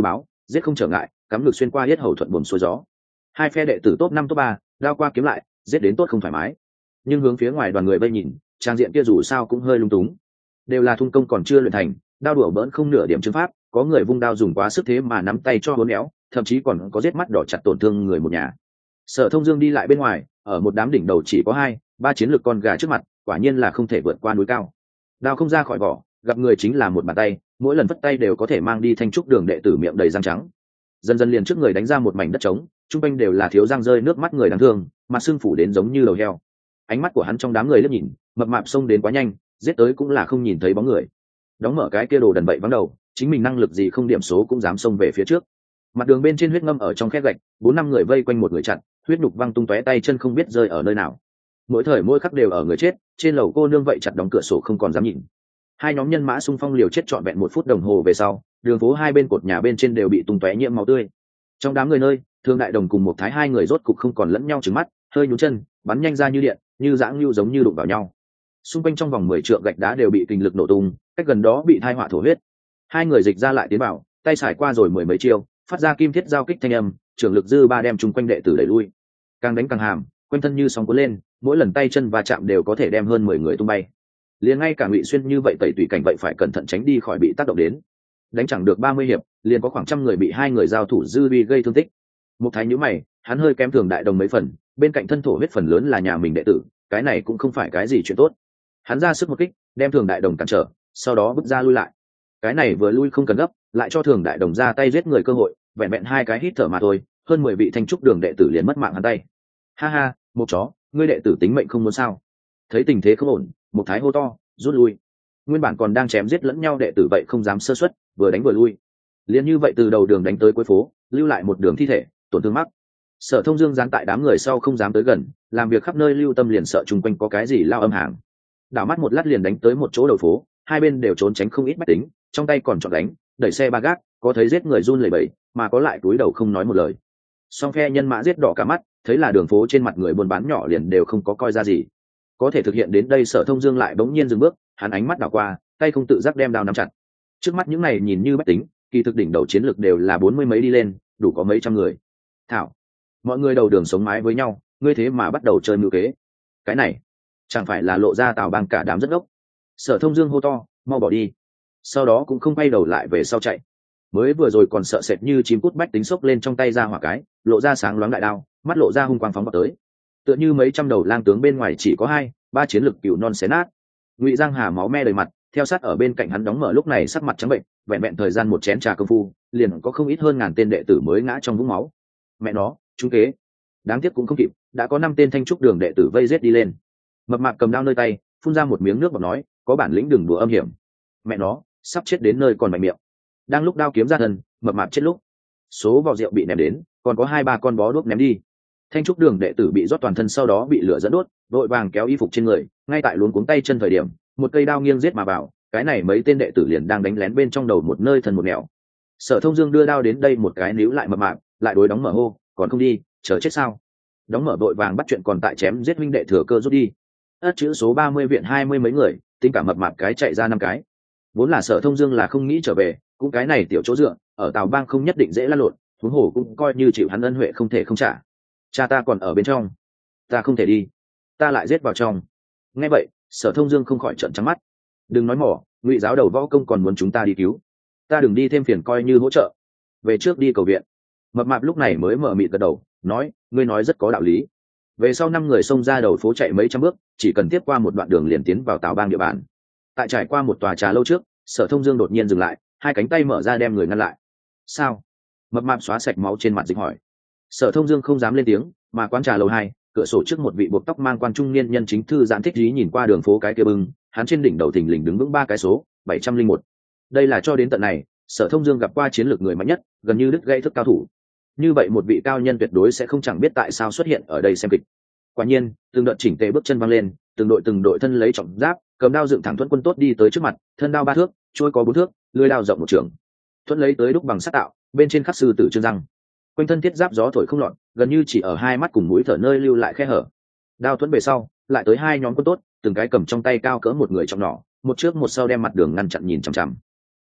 giết không trở ngại, cắm ngược xuyên qua hết hầu thuận buồm xuôi gió. Hai phe đệ tử top năm top ba đao qua kiếm lại, giết đến tốt không thoải mái. Nhưng hướng phía ngoài đoàn người vây nhìn, trang diện kia dù sao cũng hơi lung túng. Đều là thung công còn chưa luyện thành, đao đùa bỡn không nửa điểm chứng pháp, có người vung đao dùng quá sức thế mà nắm tay cho hốn éo, thậm chí còn có giết mắt đỏ chặt tổn thương người một nhà. Sở Thông Dương đi lại bên ngoài, ở một đám đỉnh đầu chỉ có hai ba chiến lược con gà trước mặt, quả nhiên là không thể vượt qua núi cao. Đao không ra khỏi vỏ, gặp người chính là một bàn tay, mỗi lần vất tay đều có thể mang đi thanh trúc đường đệ tử miệng đầy răng trắng. Dần dần liền trước người đánh ra một mảnh đất trống, trung quanh đều là thiếu răng rơi nước mắt người đáng thương, mặt xương phủ đến giống như đầu heo. Ánh mắt của hắn trong đám người liếc nhìn, mập mạp xông đến quá nhanh, giết tới cũng là không nhìn thấy bóng người. Đóng mở cái kia đồ đần bậy vắng đầu, chính mình năng lực gì không điểm số cũng dám xông về phía trước. Mặt đường bên trên huyết ngâm ở trong khe gạch, bốn năm người vây quanh một người chặn, huyết nhục văng tung tóe, tay chân không biết rơi ở nơi nào. Mỗi thời mỗi khắc đều ở người chết, trên lầu cô nương vậy chặt đóng cửa sổ không còn dám nhìn. Hai nhóm nhân mã xung phong liều chết trọn vẹn một phút đồng hồ về sau, đường phố hai bên cột nhà bên trên đều bị tung tóe nhiễm máu tươi. Trong đám người nơi, Thương Đại Đồng cùng một thái hai người rốt cục không còn lẫn nhau trừng mắt, hơi nhún chân, bắn nhanh ra như điện, như dãng lưu giống như đụng vào nhau. Xung quanh trong vòng mười trượng gạch đá đều bị kình lực nổ tung, cách gần đó bị thai họa thổ huyết. Hai người dịch ra lại tiến vào, tay xài qua rồi mười mấy chiêu, phát ra kim thiết giao kích thanh âm, trường lực dư ba đem chung quanh đệ tử đẩy lui. Càng đánh càng hàm, quanh thân như sóng cuốn lên, mỗi lần tay chân va chạm đều có thể đem hơn mười người tung bay. Liền ngay cả Ngụy Xuyên như vậy tẩy tùy cảnh vậy phải cẩn thận tránh đi khỏi bị tác động đến. Đánh chẳng được ba mươi hiệp, liền có khoảng trăm người bị hai người giao thủ dư uy gây thương tích. Một thái nhíu mày, hắn hơi kém Thường Đại Đồng mấy phần, bên cạnh thân thổ huyết phần lớn là nhà mình đệ tử, cái này cũng không phải cái gì chuyện tốt. Hắn ra sức một kích, đem Thường Đại Đồng cản trở, sau đó bước ra lui lại. Cái này vừa lui không cần gấp, lại cho Thường Đại Đồng ra tay giết người cơ hội, vẹn vẹn hai cái hít thở mà thôi, hơn mười vị thanh trúc đường đệ tử liền mất mạng hắn tay. Ha ha, một chó, ngươi đệ tử tính mệnh không muốn sao? Thấy tình thế không ổn, một thái hô to, rút lui. Nguyên bản còn đang chém giết lẫn nhau đệ tử vậy không dám sơ suất, vừa đánh vừa lui. Liên như vậy từ đầu đường đánh tới cuối phố, lưu lại một đường thi thể, tổn thương mắc. Sở Thông Dương gián tại đám người sau không dám tới gần, làm việc khắp nơi lưu tâm liền sợ chung quanh có cái gì lao âm hàng. Đảo mắt một lát liền đánh tới một chỗ đầu phố, hai bên đều trốn tránh không ít bách tính, trong tay còn chọn đánh, đẩy xe ba gác, có thấy giết người run lẩy bẩy, mà có lại cúi đầu không nói một lời. Song phe nhân mã giết đỏ cả mắt, thấy là đường phố trên mặt người buôn bán nhỏ liền đều không có coi ra gì. Có thể thực hiện đến đây, Sở Thông Dương lại bỗng nhiên dừng bước, hắn ánh mắt đảo qua, tay không tự giác đem đao nắm chặt. Trước mắt những này nhìn như bách tính, kỳ thực đỉnh đầu chiến lực đều là bốn mươi mấy đi lên, đủ có mấy trăm người. Thảo, mọi người đầu đường sống mái với nhau, ngươi thế mà bắt đầu chơi mưu kế. Cái này, chẳng phải là lộ ra Tào Bang cả đám rất ốc. Sở Thông Dương hô to, mau bỏ đi. Sau đó cũng không quay đầu lại về sau chạy. Mới vừa rồi còn sợ sệt như chim cút bách tính sốc lên trong tay ra hỏa cái, lộ ra sáng loáng đại đao, mắt lộ ra hung quang phóng vào tới. Tựa như mấy trăm đầu lang tướng bên ngoài chỉ có hai ba chiến lực cừu non xé nát. Ngụy Giang Hà máu me đầy mặt, theo sát ở bên cạnh hắn đóng mở lúc này sắc mặt trắng bệnh, vẹn vẹn thời gian một chén trà công phu, liền có không ít hơn ngàn tên đệ tử mới ngã trong vũng máu. Mẹ nó, trúng kế. Đáng tiếc cũng không kịp, đã có năm tên thanh trúc đường đệ tử vây giết đi lên. Mập mạp cầm đao nơi tay, phun ra một miếng nước bọt nói, có bản lĩnh đừng đùa âm hiểm. Mẹ nó, sắp chết đến nơi còn mạnh miệng. Đang lúc đao kiếm ra thân, mập mạp chết lúc. Số vỏ rượu bị ném đến, còn có hai ba con bó đuốc ném đi. Thanh trúc đường đệ tử bị rót toàn thân, sau đó bị lửa dẫn đốt, vội vàng kéo y phục trên người, ngay tại luống cuống tay chân thời điểm, một cây đao nghiêng giết mà vào, cái này mấy tên đệ tử liền đang đánh lén bên trong đầu một nơi thần một nẻo. Sở Thông Dương đưa đao đến đây một cái níu lại mập mạp, lại đối đóng mở hô, còn không đi, chờ chết sao? Đóng mở vội vàng bắt chuyện còn tại chém giết huynh đệ thừa cơ rút đi. Ất chữ số ba mươi viện hai mươi mấy người, tính cả mập mạp cái chạy ra năm cái. Vốn là Sở Thông Dương là không nghĩ trở về, cũng cái này tiểu chỗ dựa, ở Tào Bang không nhất định dễ lăn lộn, huống hồ cũng coi như chịu hắn ân huệ không thể không trả. Cha ta còn ở bên trong, ta không thể đi, ta lại giết vào trong. Nghe vậy, Sở Thông Dương không khỏi trợn trắng mắt. Đừng nói mỏ, Ngụy giáo đầu võ công còn muốn chúng ta đi cứu, ta đừng đi thêm phiền coi như hỗ trợ. Về trước đi cầu viện. Mập mạp lúc này mới mở mịt gật đầu, nói, ngươi nói rất có đạo lý. Về sau năm người xông ra đầu phố chạy mấy trăm bước, chỉ cần tiếp qua một đoạn đường liền tiến vào Tào Bang địa bàn. Tại trải qua một tòa trà lâu trước, Sở Thông Dương đột nhiên dừng lại, hai cánh tay mở ra đem người ngăn lại. Sao? Mập mạp xóa sạch máu trên mặt dịch hỏi. Sở Thông Dương không dám lên tiếng, mà quán trà lầu hai, cửa sổ trước một vị buộc tóc mang quan trung niên nhân chính thư giãn thích trí nhìn qua đường phố cái kia bưng, hắn trên đỉnh đầu thình lình đứng vững ba cái số bảy trăm linh một. Đây là cho đến tận này, Sở Thông Dương gặp qua chiến lược người mạnh nhất, gần như đứt gãy thức cao thủ. Như vậy một vị cao nhân tuyệt đối sẽ không chẳng biết tại sao xuất hiện ở đây xem kịch. Quả nhiên, từng đợt chỉnh tề bước chân văng lên, từng đội từng đội thân lấy trọng giáp, cầm đao dựng thẳng thuẫn quân tốt đi tới trước mặt, thân đao ba thước, trôi có bốn thước, lưỡi đao rộng một trượng. Thuẫn lấy tới đúc bằng sắt tạo, bên trên khắc sư tử chương răng. Quanh thân thiết giáp gió thổi không lọt, gần như chỉ ở hai mắt cùng mũi thở nơi lưu lại khe hở. Đao thuẫn về sau, lại tới hai nhóm quân tốt, từng cái cầm trong tay cao cỡ một người trong nỏ, một trước một sau đem mặt đường ngăn chặn nhìn chằm chằm.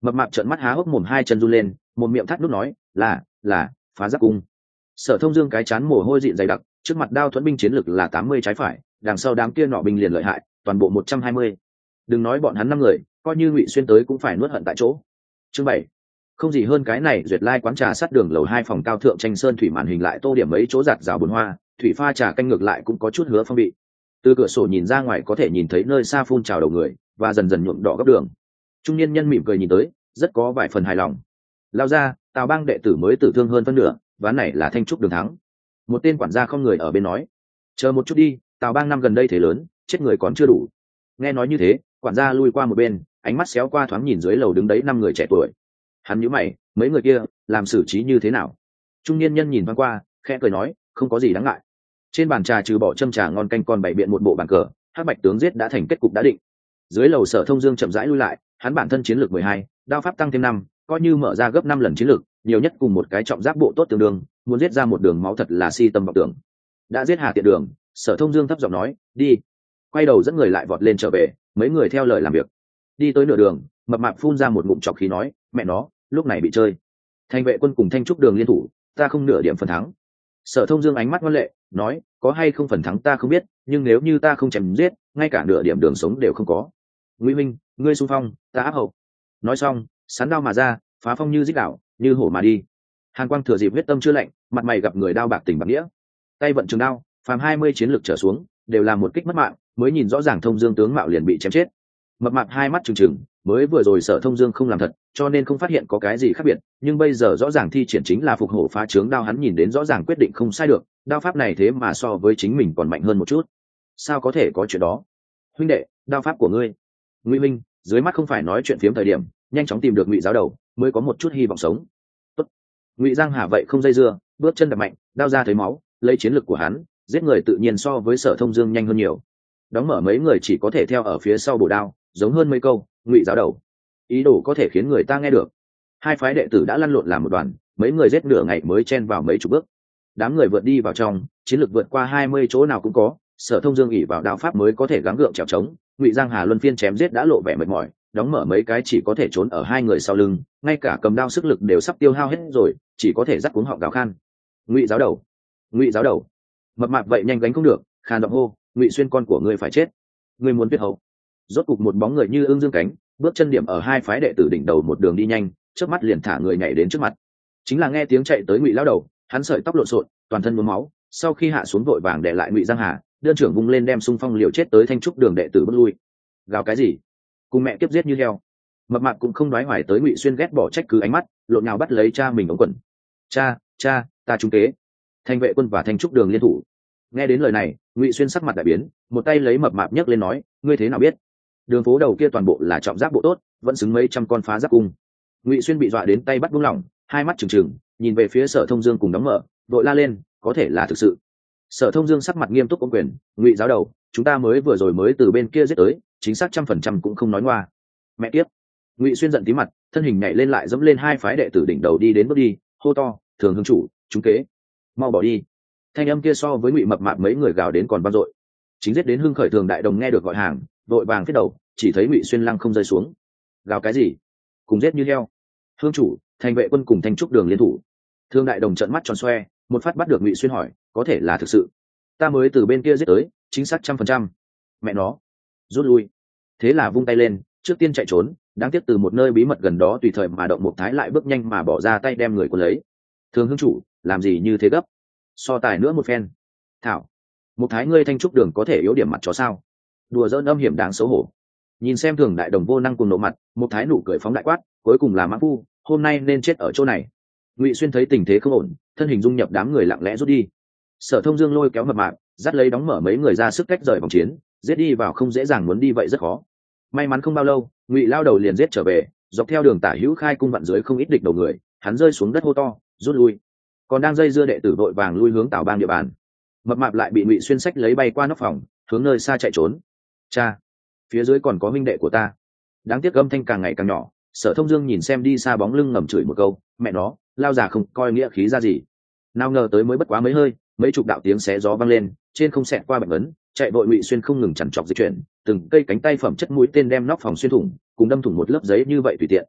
Mập mạp trợn mắt há hốc mồm, hai chân run lên, một miệng thắt nút nói là là phá giáp cung. Sở Thông Dương cái chán mồ hôi dịn dày đặc, trước mặt đao thuẫn binh chiến lực là tám mươi trái phải, đằng sau đám kia nọ binh liền lợi hại, toàn bộ một trăm hai mươi. Đừng nói bọn hắn năm người, coi như Ngụy Xuyên tới cũng phải nuốt hận tại chỗ. Chương bảy. Không gì hơn cái này, duyệt lai quán trà sát đường lầu hai phòng cao thượng tranh sơn thủy màn hình lại tô điểm mấy chỗ giặt rào bồn hoa, thủy pha trà canh ngược lại cũng có chút hứa phong vị. Từ cửa sổ nhìn ra ngoài có thể nhìn thấy nơi xa phun trào đầu người và dần dần nhuộm đỏ góc đường. Trung niên nhân mỉm cười nhìn tới, rất có vài phần hài lòng. Lao ra, Tào Bang đệ tử mới tử thương hơn phân nửa, ván này là thanh trúc đường thắng. Một tên quản gia không người ở bên nói. Chờ một chút đi, Tào Bang năm gần đây thế lớn, chết người còn chưa đủ. Nghe nói như thế, quản gia lui qua một bên, ánh mắt xéo qua thoáng nhìn dưới lầu đứng đấy năm người trẻ tuổi. Hắn nhíu mày, mấy người kia làm xử trí như thế nào? Trung niên nhân nhìn thoáng qua, khẽ cười nói, không có gì đáng ngại. Trên bàn trà trừ bỏ châm trà ngon canh còn bày biện một bộ bàn cờ, hắc bạch tướng giết đã thành kết cục đã định. Dưới lầu Sở Thông Dương chậm rãi lui lại, hắn bản thân chiến lược mười hai, đao pháp tăng thêm năm, coi như mở ra gấp năm lần chiến lược, nhiều nhất cùng một cái trọng giáp bộ tốt tương đương, muốn giết ra một đường máu thật là si tâm vọng tưởng. Đã giết Hà Tiện Đường, Sở Thông Dương thấp giọng nói, đi. Quay đầu dẫn người lại vọt lên trở về, mấy người theo lời làm việc. Đi tới nửa đường, mập mạp phun ra một ngụm trọc khí nói, mẹ nó, lúc này bị chơi. Thành vệ quân cùng Thanh Trúc Đường liên thủ, ta không nửa điểm phần thắng. Sở Thông Dương ánh mắt ngoan lệ, nói, có hay không phần thắng ta không biết, nhưng nếu như ta không chém giết, ngay cả nửa điểm đường sống đều không có. Ngụy Minh, ngươi xung phong, ta áp hậu. Nói xong, sắn đao mà ra, phá phong như dích đảo, như hổ mà đi. Hàn Quang thừa dịp huyết tâm chưa lạnh, mặt mày gặp người đao bạc tình bạc nghĩa, tay vận trường đao, phàm hai mươi chiến lực trở xuống, đều là một kích mất mạng, mới nhìn rõ ràng Thông Dương tướng mạo liền bị chém chết. Mập mạp hai mắt trừng trừng, mới vừa rồi Sở Thông Dương không làm thật, cho nên không phát hiện có cái gì khác biệt, nhưng bây giờ rõ ràng thi triển chính là phục hổ phá trướng đao, hắn nhìn đến rõ ràng quyết định không sai được, đao pháp này thế mà so với chính mình còn mạnh hơn một chút. Sao có thể có chuyện đó? Huynh đệ, đao pháp của ngươi. Ngụy Minh, dưới mắt không phải nói chuyện phiếm thời điểm, nhanh chóng tìm được Ngụy giáo đầu, mới có một chút hy vọng sống. Tốt. Ngụy Giang Hà vậy không dây dưa, bước chân đập mạnh, đao ra thấy máu, lấy chiến lực của hắn, giết người tự nhiên so với Sở Thông Dương nhanh hơn nhiều. Đóng mở mấy người chỉ có thể theo ở phía sau bổ đao, giống hơn mấy câu, Ngụy giáo đầu. Ý đồ có thể khiến người ta nghe được. Hai phái đệ tử đã lăn lộn làm một đoàn, mấy người giết nửa ngày mới chen vào mấy chục bước. Đám người vượt đi vào trong, chiến lực vượt qua hai mươi chỗ nào cũng có, Sở Thông Dương ỷ vào đao pháp mới có thể gắng gượng trèo trống. Ngụy Giang Hà luân phiên chém giết đã lộ vẻ mệt mỏi, đóng mở mấy cái chỉ có thể trốn ở hai người sau lưng, ngay cả cầm đao sức lực đều sắp tiêu hao hết rồi, chỉ có thể dắt cuống họng gào khan. Ngụy giáo đầu, Ngụy giáo đầu. Mập mạp vậy nhanh gánh không được, khàn giọng hô, Ngụy Xuyên con của ngươi phải chết, ngươi muốn biết hậu. Rốt cục một bóng người như ưng dương cánh, bước chân điểm ở hai phái đệ tử đỉnh đầu một đường đi nhanh, trước mắt liền thả người nhảy đến trước mặt. Chính là nghe tiếng chạy tới Ngụy lão đầu, hắn sợi tóc lộn xộn, toàn thân nhuốm máu, sau khi hạ xuống vội vàng để lại Ngụy Giang Hà, đơn trưởng vung lên đem xung phong liều chết tới Thanh Trúc Đường đệ tử bước lui. Gào cái gì? Cùng mẹ kiếp giết như heo. Mập mạp cũng không đoái hoài tới Ngụy Xuyên ghét bỏ trách cứ ánh mắt, lộn nhào bắt lấy cha mình ống quần. Cha, cha, ta trúng kế. Thanh vệ quân và Thanh Trúc Đường liên thủ. Nghe đến lời này, Ngụy Xuyên sắc mặt đại biến, một tay lấy mập mạp nhấc lên nói, ngươi thế nào biết? Đường phố đầu kia toàn bộ là trọng giáp bộ tốt, vẫn xứng mấy trăm con phá giáp cung. Ngụy Xuyên bị dọa đến tay bắt buông lỏng, hai mắt trừng trừng, nhìn về phía Sở Thông Dương cùng đóng mở, đội la lên, có thể là thực sự. Sở Thông Dương sắc mặt nghiêm túc ôm quyền, Ngụy giáo đầu, chúng ta mới vừa rồi mới từ bên kia giết tới, chính xác trăm phần trăm cũng không nói ngoa. Mẹ kiếp. Ngụy Xuyên giận tí mặt, thân hình nhảy lên lại dẫm lên hai phái đệ tử đỉnh đầu đi đến bước đi, hô to, thường hương chủ, chúng kế, mau bỏ đi. Thanh âm kia so với Ngụy mập mạp mấy người gào đến còn vang dội. Chính giết đến hưng khởi thường đại đồng nghe được gọi hàng, đội vàng thiết đầu, chỉ thấy Ngụy Xuyên lăng không rơi xuống. Gào cái gì? Cùng giết như heo. Hương chủ, Thành vệ quân cùng Thanh Trúc Đường liên thủ. Thương đại đồng trợn mắt tròn xoe, một phát bắt được Ngụy Xuyên hỏi, có thể là thực sự? Ta mới từ bên kia giết tới, chính xác trăm phần trăm. Mẹ nó, rút lui. Thế là vung tay lên, trước tiên chạy trốn, đáng tiếc từ một nơi bí mật gần đó tùy thời mà động một thái lại bước nhanh mà bỏ ra tay đem người cuốn lấy. Thương hương chủ, làm gì như thế gấp? So tài nữa một phen. Thảo, một thái ngươi Thanh Trúc Đường có thể yếu điểm mặt chó sao? Đùa dỡn âm hiểm đáng xấu hổ. Nhìn xem thường đại đồng vô năng cùng nộ mặt, một thái nụ cười phóng đại quát, cuối cùng là mã phu, hôm nay nên chết ở chỗ này. Ngụy Xuyên thấy tình thế không ổn, thân hình dung nhập đám người lặng lẽ rút đi. Sở Thông Dương lôi kéo mập mạp, dắt lấy đóng mở mấy người ra sức cách rời vòng chiến, giết đi vào không dễ dàng, muốn đi vậy rất khó. May mắn không bao lâu, Ngụy lao đầu liền giết trở về, dọc theo đường tả hữu khai cung vặn dưới không ít địch đầu người, hắn rơi xuống đất hô to, rút lui. Còn đang dây dưa đệ tử vội vàng lui hướng Tào Bang địa bàn. Mập mạp lại bị Ngụy Xuyên sách lấy bay qua nóc phòng, hướng nơi xa chạy trốn. Cha, phía dưới còn có minh đệ của ta. Đáng tiếc âm thanh càng ngày càng nhỏ. Sở Thông Dương nhìn xem đi xa bóng lưng ngầm chửi một câu, mẹ nó, lao già không coi nghĩa khí ra gì. Nào ngờ tới mới bất quá mấy hơi, mấy chục đạo tiếng xé gió vang lên, trên không xẹt qua bạch ấn, chạy vội Ngụy Xuyên không ngừng chằn chọc di chuyển, từng cây cánh tay phẩm chất mũi tên đem nóc phòng xuyên thủng, cùng đâm thủng một lớp giấy như vậy tùy tiện.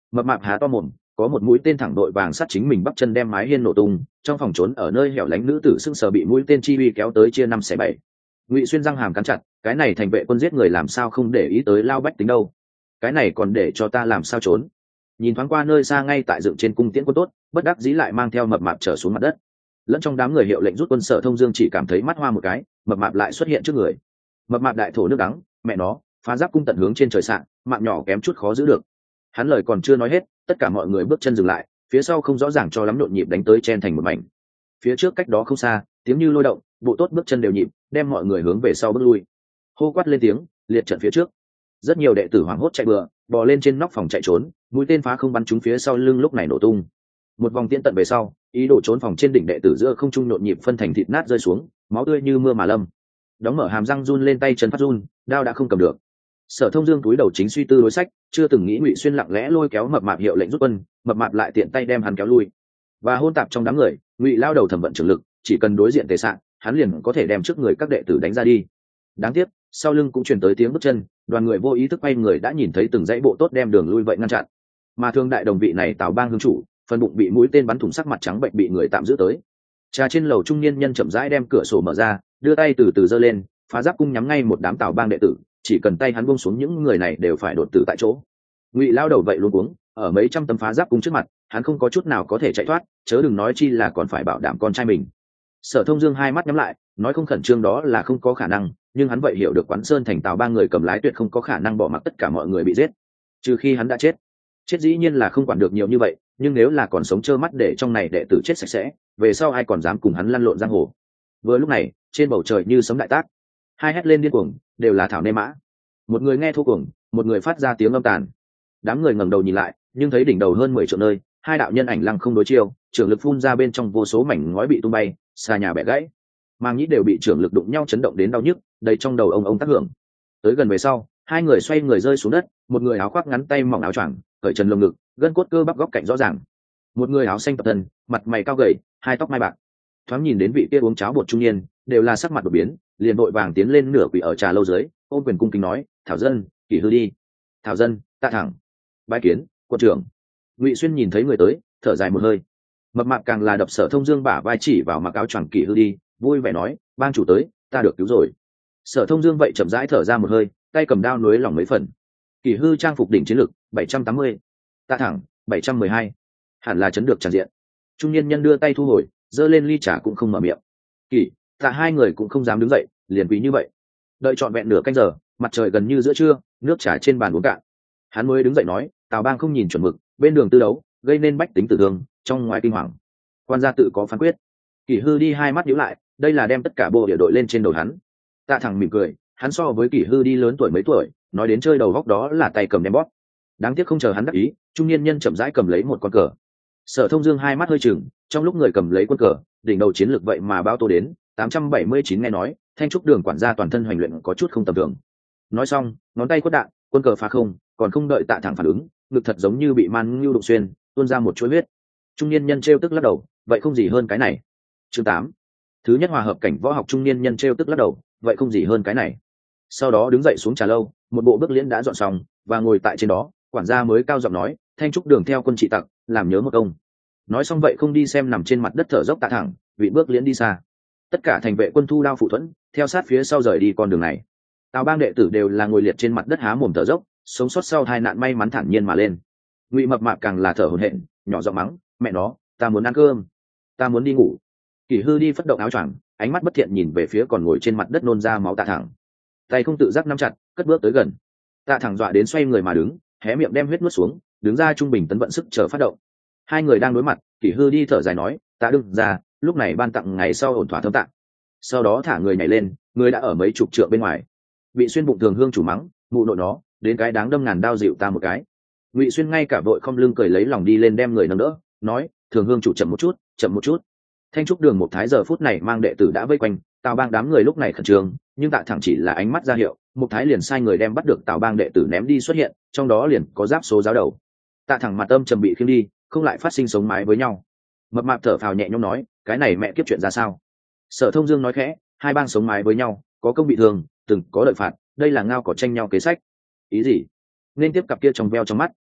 Mập mạp há to mồm, có một mũi tên thẳng đội vàng sát chính mình bắp chân đem mái hiên nổ tung, trong phòng trốn ở nơi hẻo lánh nữ tử sưng sờ bị mũi tên chi uy kéo tới chia năm xẻ bảy. Ngụy Xuyên răng hàm cắn chặt, cái này thành vệ quân giết người làm sao không để ý tới lao bách tính đâu, cái này còn để cho ta làm sao trốn. Nhìn thoáng qua nơi xa ngay tại dựng trên cung tiễn quân tốt, bất đắc dĩ lại mang theo mập mạp trở xuống mặt đất. Lẫn trong đám người hiệu lệnh rút quân, Sở Thông Dương chỉ cảm thấy mắt hoa một cái, mập mạp lại xuất hiện trước người. Mập mạp đại thổ nước đắng, mẹ nó, phá giáp cung tận hướng trên trời sạng, mạng nhỏ kém chút khó giữ được. Hắn lời còn chưa nói hết, tất cả mọi người bước chân dừng lại, phía sau không rõ ràng cho lắm nhộn nhịp đánh tới chen thành một mảnh. Phía trước cách đó không xa, tiếng như lôi động, bộ tốt bước chân đều nhịp, đem mọi người hướng về sau bước lui. Hô quát lên tiếng, liệt trận phía trước. Rất nhiều đệ tử hoảng hốt chạy bừa, bò lên trên nóc phòng chạy trốn, mũi tên phá không bắn trúng phía sau lưng, lúc này nổ tung. Một vòng tiễn tận về sau, ý đồ trốn phòng trên đỉnh đệ tử giữa không trung nhộn nhịp phân thành thịt nát rơi xuống, máu tươi như mưa mà lâm. Đóng mở hàm răng run lên, tay chân phát run, đao đã không cầm được. Sở Thông Dương túi đầu chính suy tư đối sách, chưa từng nghĩ Ngụy Xuyên lặng lẽ lôi kéo mập mạp hiệu lệnh rút quân, mập mạp lại tiện tay đem hắn kéo lui. Và hôn tạp trong đám người, Ngụy lao đầu thẩm vận trường lực, chỉ cần đối diện tề sạn, hắn liền có thể đem trước người các đệ tử đánh ra đi. Đáng tiếc, sau lưng cũng truyền tới tiếng bước chân, đoàn người vô ý thức quay người đã nhìn thấy từng dãy bộ tốt đem đường lui vậy ngăn chặn. Mà thương đại đồng vị này Tào Bang hương chủ, phần bụng bị mũi tên bắn thủng, sắc mặt trắng bệnh bị người tạm giữ tới. Trà trên lầu trung niên nhân chậm rãi đem cửa sổ mở ra, đưa tay từ từ giơ lên, phá giáp cung nhắm ngay một đám Tào Bang đệ tử, chỉ cần tay hắn buông xuống những người này đều phải đột tử tại chỗ. Ngụy lao đầu vậy luôn cuống, ở mấy trăm tấm phá giáp cung trước mặt, hắn không có chút nào có thể chạy thoát, chớ đừng nói chi là còn phải bảo đảm con trai mình. Sở Thông Dương hai mắt nhắm lại, nói không khẩn trương đó là không có khả năng, nhưng hắn vậy hiểu được Quán Sơn thành Tào Bang người cầm lái tuyệt không có khả năng bỏ mặc tất cả mọi người bị giết, trừ khi hắn đã chết. Chết dĩ nhiên là không quản được nhiều như vậy, nhưng nếu là còn sống trơ mắt để trong này đệ tử chết sạch sẽ, về sau ai còn dám cùng hắn lăn lộn giang hồ. Vừa lúc này, trên bầu trời như sấm đại tác, hai hét lên điên cuồng, đều là thảo nê mã. Một người nghe thô cuồng, một người phát ra tiếng âm tàn. Đám người ngẩng đầu nhìn lại, nhưng thấy đỉnh đầu hơn mười trượng nơi, hai đạo nhân ảnh lăng không đối chiêu, trưởng lực phun ra, bên trong vô số mảnh ngói bị tung bay, xa nhà bẻ gãy, mang nhĩ đều bị trưởng lực đụng nhau chấn động đến đau nhức, đầy trong đầu ông ông tác hưởng. Tới gần về sau, hai người xoay người rơi xuống đất, một người áo khoác ngắn tay mỏng áo choàng, cởi trần lồng ngực, gân cốt cơ bắp góc cạnh rõ ràng. Một người áo xanh tập thân, mặt mày cao gầy, hai tóc mai bạc. Thoáng nhìn đến vị kia uống cháo bột trung niên, đều là sắc mặt đột biến, liền vội vàng tiến lên nửa quỳ ở trà lâu dưới, ôm quyền cung kính nói: "Thảo dân, Kỷ Hư đi." "Thảo dân, Tạ Thẳng." "Bái kiến, quân trưởng." Ngụy Xuyên nhìn thấy người tới, thở dài một hơi. Mập mạp càng là đập Sở Thông Dương bả vai chỉ vào mặc áo choàng Kỷ Hư đi, vui vẻ nói: "Bang chủ tới, ta được cứu rồi." Sở Thông Dương vậy chậm rãi thở ra một hơi, tay cầm đao núi lỏng mấy phần. Kỷ Hư trang phục đỉnh chiến lực bảy trăm tám mươi, Tạ Thẳng bảy trăm mười hai, hẳn là chấn được tràn diện. Trung niên nhân đưa tay thu hồi, giơ lên ly trà cũng không mở miệng. Kỷ, Tạ hai người cũng không dám đứng dậy, liền quỳ như vậy. Đợi trọn vẹn nửa canh giờ, mặt trời gần như giữa trưa, nước trà trên bàn uống cạn. Hắn mới đứng dậy nói: "Tào Bang không nhìn chuẩn mực, bên đường tư đấu, gây nên bách tính tử thương, trong ngoài kinh hoàng. Quan gia tự có phán quyết." Kỷ Hư đi hai mắt nhíu lại, đây là đem tất cả bộ địa đội lên trên đầu hắn. Tạ Thẳng mỉm cười, hắn so với Kỷ Hư đi lớn tuổi mấy tuổi, nói đến chơi đầu góc đó là tay cầm đem bóp. Đáng tiếc không chờ hắn đắc ý, trung niên nhân chậm rãi cầm lấy một con cờ. Sở Thông Dương hai mắt hơi chừng, trong lúc người cầm lấy quân cờ, đỉnh đầu chiến lược vậy mà bao tô đến tám trăm bảy mươi chín, nghe nói Thanh Trúc Đường quản gia toàn thân hoành luyện có chút không tầm thường. Nói xong, ngón tay quất đạn, quân cờ phá không, còn không đợi Tạ Thẳng phản ứng, ngực thật giống như bị man ngưu đụng xuyên, tuôn ra một chuỗi huyết. Trung niên nhân trêu tức lắc đầu, vậy không gì hơn cái này. Chương tám. Thứ nhất hòa hợp cảnh võ học. Trung niên nhân trêu tức lắc đầu, vậy không gì hơn cái này. Sau đó đứng dậy xuống trà lâu, một bộ bước liễn đã dọn xong và ngồi tại trên đó, quản gia mới cao giọng nói: "Thanh Trúc Đường theo quân trị tặc, làm nhớ một công." Nói xong vậy không đi xem nằm trên mặt đất thở dốc Tạ Thẳng, vị bước liễn đi xa. Tất cả thành vệ quân thu đao phụ thuẫn, theo sát phía sau rời đi con đường này. Tào Bang đệ tử đều là ngồi liệt trên mặt đất há mồm thở dốc, sống sót sau tai nạn may mắn thản nhiên mà lên. Ngụy Mập Mạp càng là thở hổn hển, nhỏ giọng mắng: "Mẹ nó, ta muốn ăn cơm, ta muốn đi ngủ." Kỷ Hư đi phất động áo choàng, ánh mắt bất thiện nhìn về phía còn ngồi trên mặt đất nôn ra máu Tạ Thẳng, tay không tự giác nắm chặt, cất bước tới gần. Tạ Thẳng dọa đến xoay người mà đứng, hé miệng đem huyết nuốt xuống, đứng ra trung bình tấn vận sức chờ phát động. Hai người đang đối mặt, Kỷ Hư đi thở dài nói: "Tạ đương ra, lúc này ban tặng ngày sau ổn thỏa thâm tạng." Sau đó thả người nhảy lên, người đã ở mấy chục trượng bên ngoài. Bị Xuyên bụng thường hương chủ mắng: "Mụ nội nó, đến cái đáng đâm ngàn đao dịu ta một cái." Ngụy Xuyên ngay cả vội không lưng cười lấy lòng đi lên đem người nâng đỡ, nói: "Thường hương chủ chậm một chút, chậm một chút." Thanh Trúc Đường một thái giờ phút này mang đệ tử đã vây quanh, Tào Bang đám người lúc này khẩn trương, nhưng Tạ Thẳng chỉ là ánh mắt ra hiệu, một thái liền sai người đem bắt được Tào Bang đệ tử ném đi xuất hiện, trong đó liền có giáp số giáo đầu. Tạ Thẳng mặt âm trầm bị khiêng đi, không lại phát sinh sống mái với nhau. Mập Mạp thở phào nhẹ nhõm nói: "Cái này mẹ kiếp chuyện ra sao?" Sở Thông Dương nói khẽ: "Hai bang sống mái với nhau, có công bị thương, từng có đợi phạt, đây là ngao cỏ tranh nhau kế sách." "Ý gì?" Nên tiếp cặp kia trong veo trong mắt,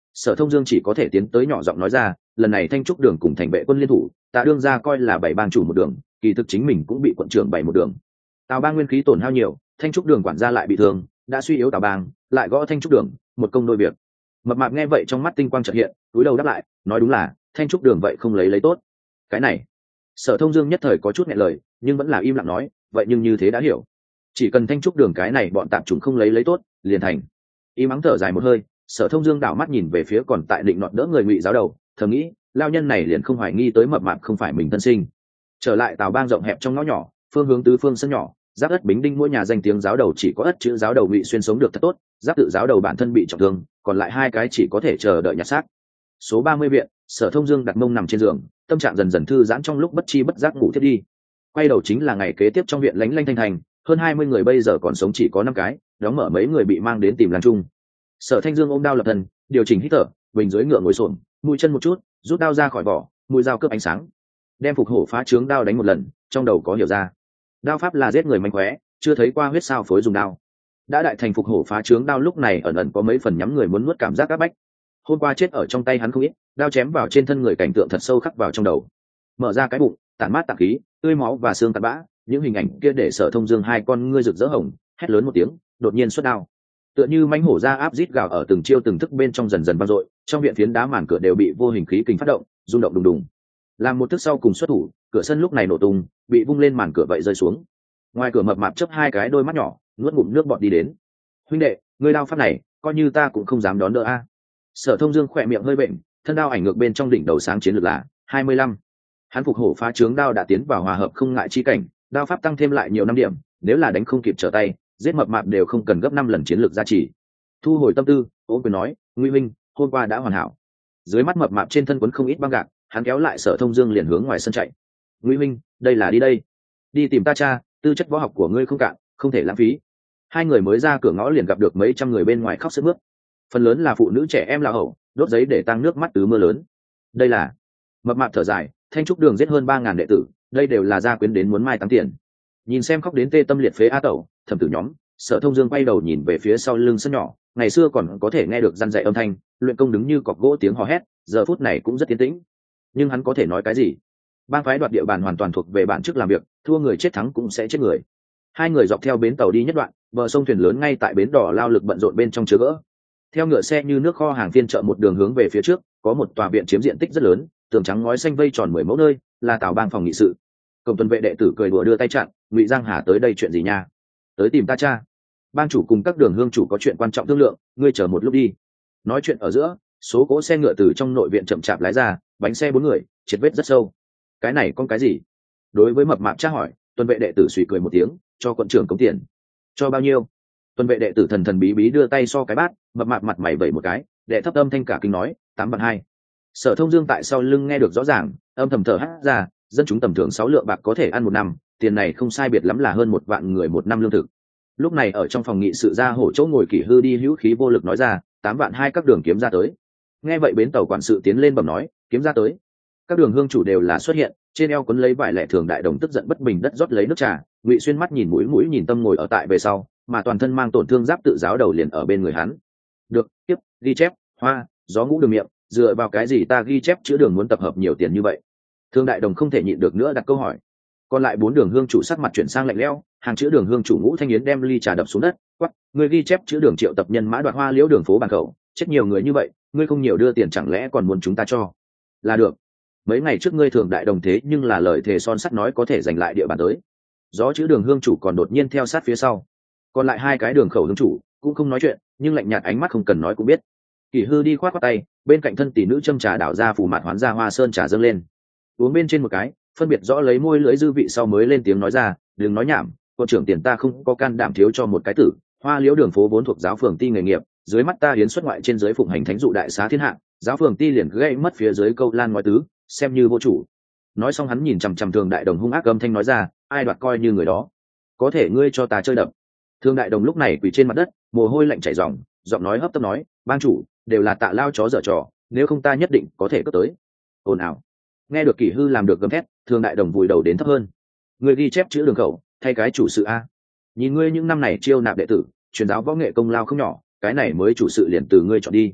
Sở Thông Dương chỉ có thể tiến tới nhỏ giọng nói ra, lần này Thanh trúc đường cùng thành vệ quân liên thủ, Tạ đương ra coi là bảy bang chủ một đường, kỳ thực chính mình cũng bị quận trưởng bảy một đường. Tào bang nguyên khí tổn hao nhiều, Thanh trúc đường quản gia lại bị thương, đã suy yếu Tào bang, lại gõ Thanh trúc đường, một công đôi việc. Mập mạp nghe vậy trong mắt tinh quang chợt hiện, túi đầu đáp lại, nói đúng là Thanh trúc đường vậy không lấy lấy tốt. Cái này, Sở Thông Dương nhất thời có chút nghẹn lời, nhưng vẫn là im lặng nói, vậy nhưng như thế đã hiểu, chỉ cần Thanh trúc đường cái này bọn tạm chủng không lấy lấy tốt, liền thành. Y mắng thở dài một hơi, Sở Thông Dương đảo mắt nhìn về phía còn tại định nọt đỡ người ngụy giáo đầu, thầm nghĩ, lao nhân này liền không hoài nghi tới mập mạp không phải mình thân sinh. Trở lại Tào bang rộng hẹp trong ngõ nhỏ, phương hướng tứ phương sân nhỏ, giáp ất bính đinh mỗi nhà danh tiếng giáo đầu chỉ có ất chữ giáo đầu ngụy xuyên sống được thật tốt, giáp tự giáo đầu bản thân bị trọng thương, còn lại hai cái chỉ có thể chờ đợi nhặt xác. Số ba mươi viện, Sở Thông Dương đặt mông nằm trên giường, tâm trạng dần dần thư giãn, trong lúc bất chi bất giác ngủ thiết đi. Quay đầu chính là ngày kế tiếp trong viện lánh lanh thanh thành, hơn hai mươi người bây giờ còn sống chỉ có năm cái, đóng mở mấy người bị mang đến tìm làng chung. Sở Thanh Dương ôm đao lập thân, điều chỉnh hít thở, bình dưới ngựa ngồi xổm, mũi chân một chút, rút đao ra khỏi vỏ, mũi dao cướp ánh sáng, đem phục hổ phá trướng đao đánh một lần, trong đầu có hiểu ra. Đao pháp là giết người mánh khóe, chưa thấy qua huyết sao phối dùng đao. Đã đại thành phục hổ phá trướng đao lúc này ẩn ẩn có mấy phần nhắm người muốn nuốt cảm giác áp bách. Hôm qua chết ở trong tay hắn không ít, đao chém vào trên thân người cảnh tượng thật sâu khắc vào trong đầu. Mở ra cái bụng, tản mát tạng khí, tươi máu và xương tạt bã, những hình ảnh kia để Sở Thông Dương hai con ngươi rực rỡ hồng, hét lớn một tiếng, đột nhiên xuất đao. Tựa như mãnh hổ ra áp rít gào ở từng chiêu từng thức bên trong dần dần vang dội, trong viện phiến đá màn cửa đều bị vô hình khí kình phát động, rung động đùng đùng. Làm một thức sau cùng xuất thủ, cửa sân lúc này nổ tung, bị vung lên màn cửa vậy rơi xuống. Ngoài cửa mập mạp chớp hai cái đôi mắt nhỏ, nuốt ngụm nước bọt đi đến. Huynh đệ, ngươi đao pháp này, coi như ta cũng không dám đón đỡ a. Sở Thông Dương khỏe miệng hơi bệnh, thân đao ảnh ngược bên trong đỉnh đầu sáng chiến lược là hai mươi lăm. Hắn phục hổ phá trướng đao đã tiến vào hòa hợp không ngại chi cảnh, đao pháp tăng thêm lại nhiều năm điểm, nếu là đánh không kịp trở tay, giết mập mạp đều không cần gấp năm lần chiến lược gia trì. Thu hồi tâm tư, ôm quyền nói, Ngụy huynh, hôm qua đã hoàn hảo. Dưới mắt mập mạp trên thân quấn không ít băng gạc, hắn kéo lại Sở Thông Dương liền hướng ngoài sân chạy. Ngụy huynh, đây là đi đây, đi tìm ta cha, tư chất võ học của ngươi không cạn, không thể lãng phí. Hai người mới ra cửa ngõ liền gặp được mấy trăm người bên ngoài khóc sướt mướt, phần lớn là phụ nữ trẻ em là hậu, đốt giấy để tăng nước mắt tứ mưa lớn. Đây là, mập mạp thở dài, Thanh trúc đường giết hơn ba ngàn đệ tử, đây đều là gia quyến đến muốn mai táng tiền. Nhìn xem khóc đến tê tâm liệt phế a tẩu, thẩm tử nhóm. Sở Thông Dương quay đầu nhìn về phía sau lưng sân nhỏ, ngày xưa còn có thể nghe được răn dạy âm thanh, luyện công đứng như cọc gỗ tiếng hò hét, giờ phút này cũng rất tiến tĩnh. Nhưng hắn có thể nói cái gì? Bang phái đoạt địa bàn hoàn toàn thuộc về bản chức làm việc, thua người chết thắng cũng sẽ chết người. Hai người dọc theo bến tàu đi nhất đoạn, bờ sông thuyền lớn ngay tại bến đỏ lao lực bận rộn bên trong chứa gỡ. Theo ngựa xe như nước kho hàng phiên chợ một đường hướng về phía trước, có một tòa viện chiếm diện tích rất lớn, tường trắng ngói xanh vây tròn mười mẫu nơi, là Tào bang phòng nghị sự. Cổng tuần vệ đệ tử cười đùa đưa tay chặn, Ngụy Giang Hà tới đây chuyện gì nha? Tới tìm ta cha. Bang chủ cùng các đường hương chủ có chuyện quan trọng thương lượng, ngươi chờ một lúc đi. Nói chuyện ở giữa, số cỗ xe ngựa từ trong nội viện chậm chạp lái ra, bánh xe bốn người, triệt vết rất sâu. Cái này con cái gì? Đối với mập mạp tra hỏi, tuần vệ đệ tử suy cười một tiếng, cho quận trưởng cống tiền. Cho bao nhiêu? Tuần vệ đệ tử thần thần bí bí đưa tay so cái bát, mập mạp mặt mày vẩy một cái, đệ thấp âm thanh cả kinh nói, tám vạn hai. Sở Thông Dương tại sau lưng nghe được rõ ràng, âm thầm thở hắt ra, dân chúng tầm thường sáu lượng bạc có thể ăn một năm, tiền này không sai biệt lắm là hơn một vạn người một năm lương thực. Lúc này ở trong phòng nghị sự ra hổ chỗ ngồi Kỷ Hư đi hữu khí vô lực nói ra, tám vạn hai các đường kiếm ra tới. Nghe vậy bến tàu quản sự tiến lên bẩm nói, kiếm ra tới. Các đường hương chủ đều là xuất hiện, trên eo quấn lấy vải lẻ thường đại đồng tức giận bất bình đất rót lấy nước trà, Ngụy Xuyên mắt nhìn mũi mũi nhìn tâm ngồi ở tại về sau, mà toàn thân mang tổn thương giáp tự giáo đầu liền ở bên người hắn. Được, tiếp, ghi chép, hoa, gió ngũ đường miệng, dựa vào cái gì ta ghi chép chữa đường muốn tập hợp nhiều tiền như vậy? Thương đại đồng không thể nhịn được nữa đặt câu hỏi. Còn lại bốn đường hương chủ sắc mặt chuyển sang lạnh lẽo, hàng chữa đường hương chủ Ngũ Thanh Yến đem ly trà đập xuống đất, quắc, ngươi ghi chép chữa đường triệu tập nhân mã đoạt hoa liễu đường phố bàn khẩu, chết nhiều người như vậy, ngươi không nhiều đưa tiền chẳng lẽ còn muốn chúng ta cho? Là được. Mấy ngày trước ngươi thường đại đồng thế nhưng là lời thề son sắt nói có thể giành lại địa bàn tới. Gió chữa đường hương chủ còn đột nhiên theo sát phía sau. Còn lại hai cái đường khẩu hương chủ cũng không nói chuyện, nhưng lạnh nhạt ánh mắt không cần nói cũng biết. Kỷ Hư đi khoát qua tay, bên cạnh thân tỷ nữ châm trà đảo ra phủ mạt hoán ra hoa sơn trà dâng lên, uống bên trên một cái, phân biệt rõ lấy môi lưỡi dư vị sau mới lên tiếng nói ra, đừng nói nhảm, quận trưởng tiền ta không có can đảm thiếu cho một cái tử, hoa liễu đường phố vốn thuộc giáo phường ti nghề nghiệp, dưới mắt ta hiến xuất ngoại trên dưới phụng hành thánh dụ đại xá thiên hạ, giáo phường ti liền gây mất phía dưới câu lan ngoại tứ, xem như vô chủ. Nói xong hắn nhìn chằm chằm thường đại đồng hung ác âm thanh nói ra, ai đoạt coi như người đó, có thể ngươi cho ta chơi đập. Thường đại đồng lúc này quỳ trên mặt đất, mồ hôi lạnh chảy ròng, giọng nói hấp tấp nói, ban chủ đều là tạ lao chó dở trò, nếu không ta nhất định có thể cướp tới. Ồn ào. Nghe được Kỷ Hư làm được gầm thét, thường đại đồng vùi đầu đến thấp hơn. Ngươi ghi chép chữ đường khẩu, thay cái chủ sự a. Nhìn ngươi những năm này chiêu nạp đệ tử, truyền giáo võ nghệ công lao không nhỏ, cái này mới chủ sự liền từ ngươi chọn đi.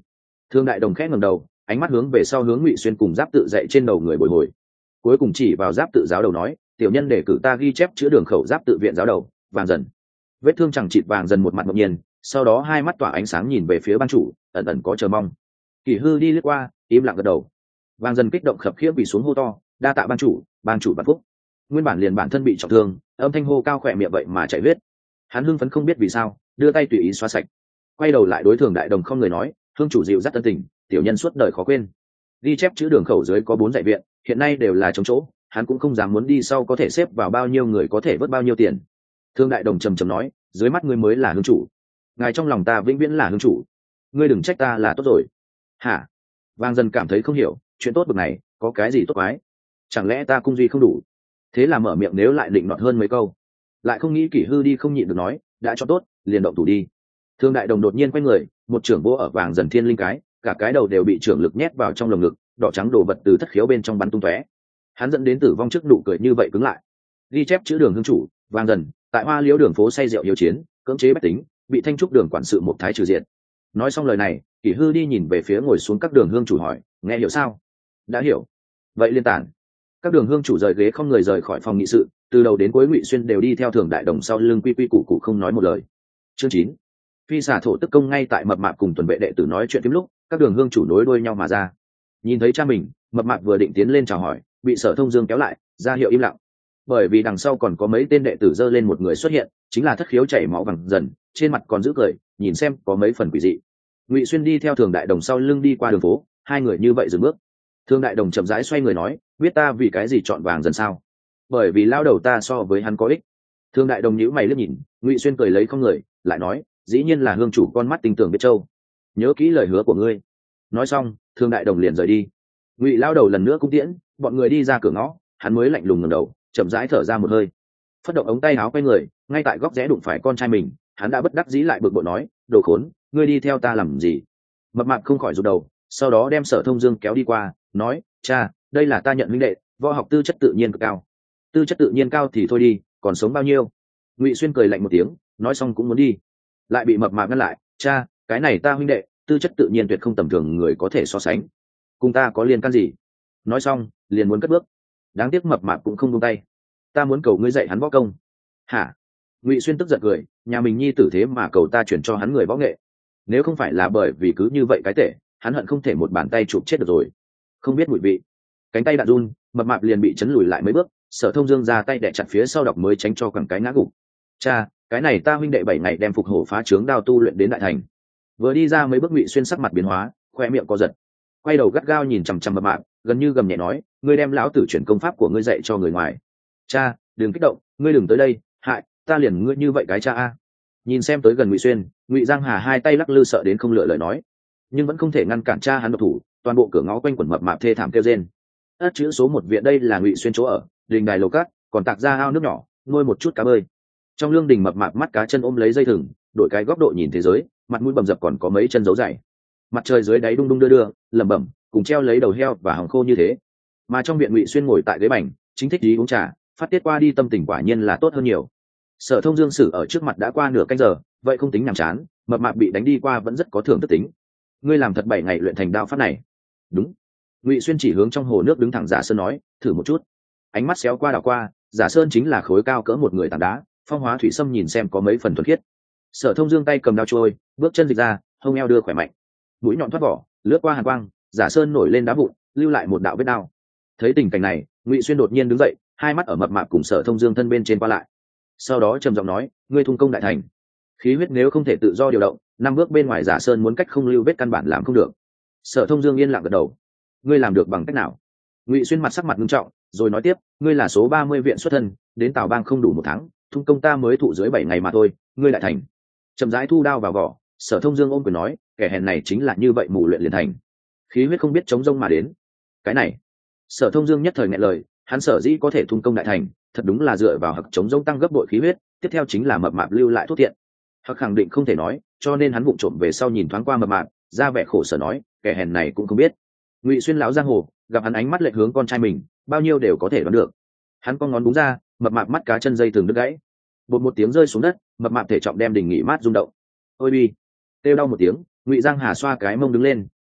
Thương đại đồng khẽ ngẩng đầu, ánh mắt hướng về sau hướng Ngụy Xuyên cùng giáp tự dạy trên đầu người bồi hồi, cuối cùng chỉ vào giáp tự giáo đầu nói, tiểu nhân để cử ta ghi chép chữa đường khẩu giáp tự viện giáo đầu Vàng Dần. Vết thương chẳng chịt Vàng Dần một mặt ngạc nhiên, sau đó hai mắt tỏa ánh sáng nhìn về phía ban chủ, ẩn ẩn có chờ mong. Kỷ Hư đi lướt qua, im lặng gật đầu. Vàng Dần kích động khập khiễng vì xuống hô to, đa tạ ban chủ, ban chủ ban phúc. Nguyên bản liền bản thân bị trọng thương, âm thanh hô cao khỏe miệng vậy mà chảy huyết. Hắn hưng phấn không biết vì sao, đưa tay tùy ý xóa sạch, quay đầu lại đối Thường đại đồng không người nói, hương chủ dịu dắt tân tình, tiểu nhân suốt đời khó quên. Ghi chép chữ đường khẩu dưới có bốn dạy viện, hiện nay đều là trống chỗ, hắn cũng không dám muốn đi sau có thể xếp vào bao nhiêu người có thể vớt bao nhiêu tiền. Thương đại đồng trầm trầm nói, dưới mắt ngươi mới là hương chủ, ngài trong lòng ta vĩnh viễn là hương chủ, ngươi đừng trách ta là tốt rồi. Hả? Vang Dần cảm thấy không hiểu, chuyện tốt bực này có cái gì tốt quái, chẳng lẽ ta cung duy không đủ? Thế là mở miệng nếu lại định nọt hơn mấy câu, lại không nghĩ Kỷ Hư đi không nhịn được nói, đã cho tốt liền động thủ đi. Thương đại đồng đột nhiên quay người, một trưởng vô ở Vàng Dần thiên linh cái, cả cái đầu đều bị trưởng lực nhét vào trong lồng ngực, đỏ trắng đồ vật từ thất khiếu bên trong bắn tung tóe. Hắn dẫn đến tử vong trước nụ cười như vậy cứng lại. Ghi chép chữ đường hương chủ Vàng Dần tại Hoa Liễu đường phố say rượu hiếu chiến, cưỡng chế bách tính, bị Thanh Trúc đường quản sự một thái trừ diện. Nói xong lời này, Kỷ Hư đi nhìn về phía ngồi xuống các đường hương chủ hỏi, nghe hiểu sao? Đã hiểu. Vậy liên tản. Các đường hương chủ rời ghế không người rời khỏi phòng nghị sự, từ đầu đến cuối Ngụy Xuyên đều đi theo Thường đại đồng sau lưng quy quy củ củ không nói một lời. Chương chín. Phi xà thổ tức công ngay tại mập mạp cùng tuần vệ đệ tử nói chuyện phím lúc, các đường hương chủ nối đuôi nhau mà ra. Nhìn thấy cha mình, mập mạp vừa định tiến lên chào hỏi, bị Sở Thông Dương kéo lại, ra hiệu im lặng. Bởi vì đằng sau còn có mấy tên đệ tử dơ lên một người xuất hiện, chính là thất khiếu chảy máu Vàng Dần, trên mặt còn giữ cười, nhìn xem có mấy phần quỷ dị. Ngụy Xuyên đi theo Thường đại đồng sau lưng đi qua đường phố, hai người như vậy dừng bước. Thường đại đồng chậm rãi xoay người nói, biết ta vì cái gì chọn Vàng Dần sao? Bởi vì lao đầu ta so với hắn có ích. Thường đại đồng nhíu mày liếc nhìn, Ngụy Xuyên cười lấy không người, lại nói, dĩ nhiên là hương chủ con mắt tinh tường biết châu, nhớ kỹ lời hứa của ngươi. Nói xong, Thương đại đồng liền rời đi. Ngụy lao đầu lần nữa cung tiễn, bọn người đi ra cửa ngõ, hắn mới lạnh lùng ngẩng đầu, chậm rãi thở ra một hơi, phất động ống tay áo quay người, ngay tại góc rẽ đụng phải con trai mình, hắn đã bất đắc dĩ lại bực bội nói, đồ khốn, ngươi đi theo ta làm gì? Mập mạp không khỏi rụt đầu, sau đó đem Sở Thông Dương kéo đi qua, nói, cha, đây là ta nhận huynh đệ, võ học tư chất tự nhiên cực cao. Tư chất tự nhiên cao thì thôi đi, còn sống bao nhiêu? Ngụy Xuyên cười lạnh một tiếng, nói xong cũng muốn đi, lại bị mập mạp ngăn lại, cha, cái này ta huynh đệ, tư chất tự nhiên tuyệt không tầm thường người có thể so sánh, cùng ta có liên can gì? Nói xong liền muốn cất bước, đáng tiếc mập mạp cũng không buông tay, ta muốn cầu ngươi dạy hắn võ công. Hả? Ngụy Xuyên tức giận cười, nhà mình nhi tử thế mà cầu ta chuyển cho hắn người võ nghệ, nếu không phải là bởi vì cứ như vậy cái tệ, hắn hận không thể một bàn tay chụp chết được rồi, không biết mùi vị. Cánh tay đạn run, mập mạp liền bị chấn lùi lại mấy bước, Sở Thông Dương ra tay đè chặt phía sau đọc mới tránh cho quẳng cái ngã gục. Cha, cái này ta huynh đệ bảy ngày đem phục hổ phá trướng đao tu luyện đến đại thành. Vừa đi ra mấy bước Ngụy Xuyên sắc mặt biến hóa, khoe miệng co giật, quay đầu gắt gao nhìn chằm chằm mập mạp, gần như gầm nhẹ nói, ngươi đem lão tử chuyển công pháp của ngươi dạy cho người ngoài. Cha, đừng kích động, ngươi đừng tới đây, hại ta liền ngươi như vậy cái cha a. Nhìn xem tới gần Ngụy Xuyên, Ngụy Giang Hà hai tay lắc lư sợ đến không lựa lời nói, nhưng vẫn không thể ngăn cản cha hắn độc thủ, toàn bộ cửa ngõ quanh quẩn mập mạp thê thảm kêu rên. Ất chữ số một viện đây là Ngụy Xuyên chỗ ở, đình đài lầu cát, còn tạc ra ao nước nhỏ, nuôi một chút cá bơi. Trong lương đình mập mạp mắt cá chân ôm lấy dây thừng, đổi cái góc độ nhìn thế giới, mặt mũi bầm dập còn có mấy chân dấu dày. Mặt trời dưới đáy đung đung đưa đưa, lẩm bẩm, cùng treo lấy đầu heo và hồng khô như thế. Mà trong viện Ngụy Xuyên ngồi tại ghế bành, chính thích ý uống trà, phát tiết qua đi tâm tình quả nhiên là tốt hơn nhiều. Sở Thông Dương xử ở trước mặt đã qua nửa canh giờ, vậy không tính nhàm chán, mập mạp bị đánh đi qua vẫn rất có thưởng thức tính. Ngươi làm thật bảy ngày luyện thành đao pháp này? Đúng. Ngụy Xuyên chỉ hướng trong hồ nước đứng thẳng Giả Sơn nói, thử một chút. Ánh mắt xéo qua đảo qua, Giả Sơn chính là khối cao cỡ một người tảng đá, phong hóa thủy sâm nhìn xem có mấy phần thuần khiết. Sở Thông Dương tay cầm đao trôi, bước chân dịch ra, hông eo đưa khỏe mạnh, mũi nhọn thoát vỏ, lướt qua hàn quang, Giả Sơn nổi lên đá vụn, lưu lại một đạo vết đao. Thấy tình cảnh này, Ngụy Xuyên đột nhiên đứng dậy, hai mắt ở mập mạp cùng Sở Thông Dương thân bên trên qua lại, sau đó trầm giọng nói, ngươi thung công đại thành, khí huyết nếu không thể tự do điều động, năm bước bên ngoài Giả Sơn muốn cách không lưu vết căn bản làm không được. Sở Thông Dương yên lặng gật đầu, ngươi làm được bằng cách nào? Ngụy Xuyên mặt sắc mặt nghiêm trọng, rồi nói tiếp, ngươi là số ba mươi viện xuất thân, đến Tào Bang không đủ một tháng, thung công ta mới thụ dưới bảy ngày mà thôi, ngươi đại thành. Chậm rãi thu đao vào vỏ, Sở Thông Dương ôm quyền nói, kẻ hèn này chính là như vậy mù luyện liền thành, khí huyết không biết chống rông mà đến. Cái này, Sở Thông Dương nhất thời nghẹn lời, hắn sở dĩ có thể thung công đại thành, thật đúng là dựa vào hặc chống rông tăng gấp bội khí huyết, tiếp theo chính là mập mạp lưu lại thuốc tiện. Hặc khẳng định không thể nói, cho nên hắn vụng trộm về sau nhìn thoáng qua mập mạp, ra vẻ khổ sở nói, kẻ hèn này cũng không biết. Ngụy Xuyên lão giang hồ, gặp hắn ánh mắt lệch hướng con trai mình, bao nhiêu đều có thể đoán được. Hắn con ngón búng ra, mập mạp mắt cá chân dây thường đứt gãy, bột một tiếng rơi xuống đất, mập mạp thể trọng đem đỉnh nghỉ mát rung động. Ôi bi, kêu đau một tiếng, Ngụy Giang Hà xoa cái mông đứng lên,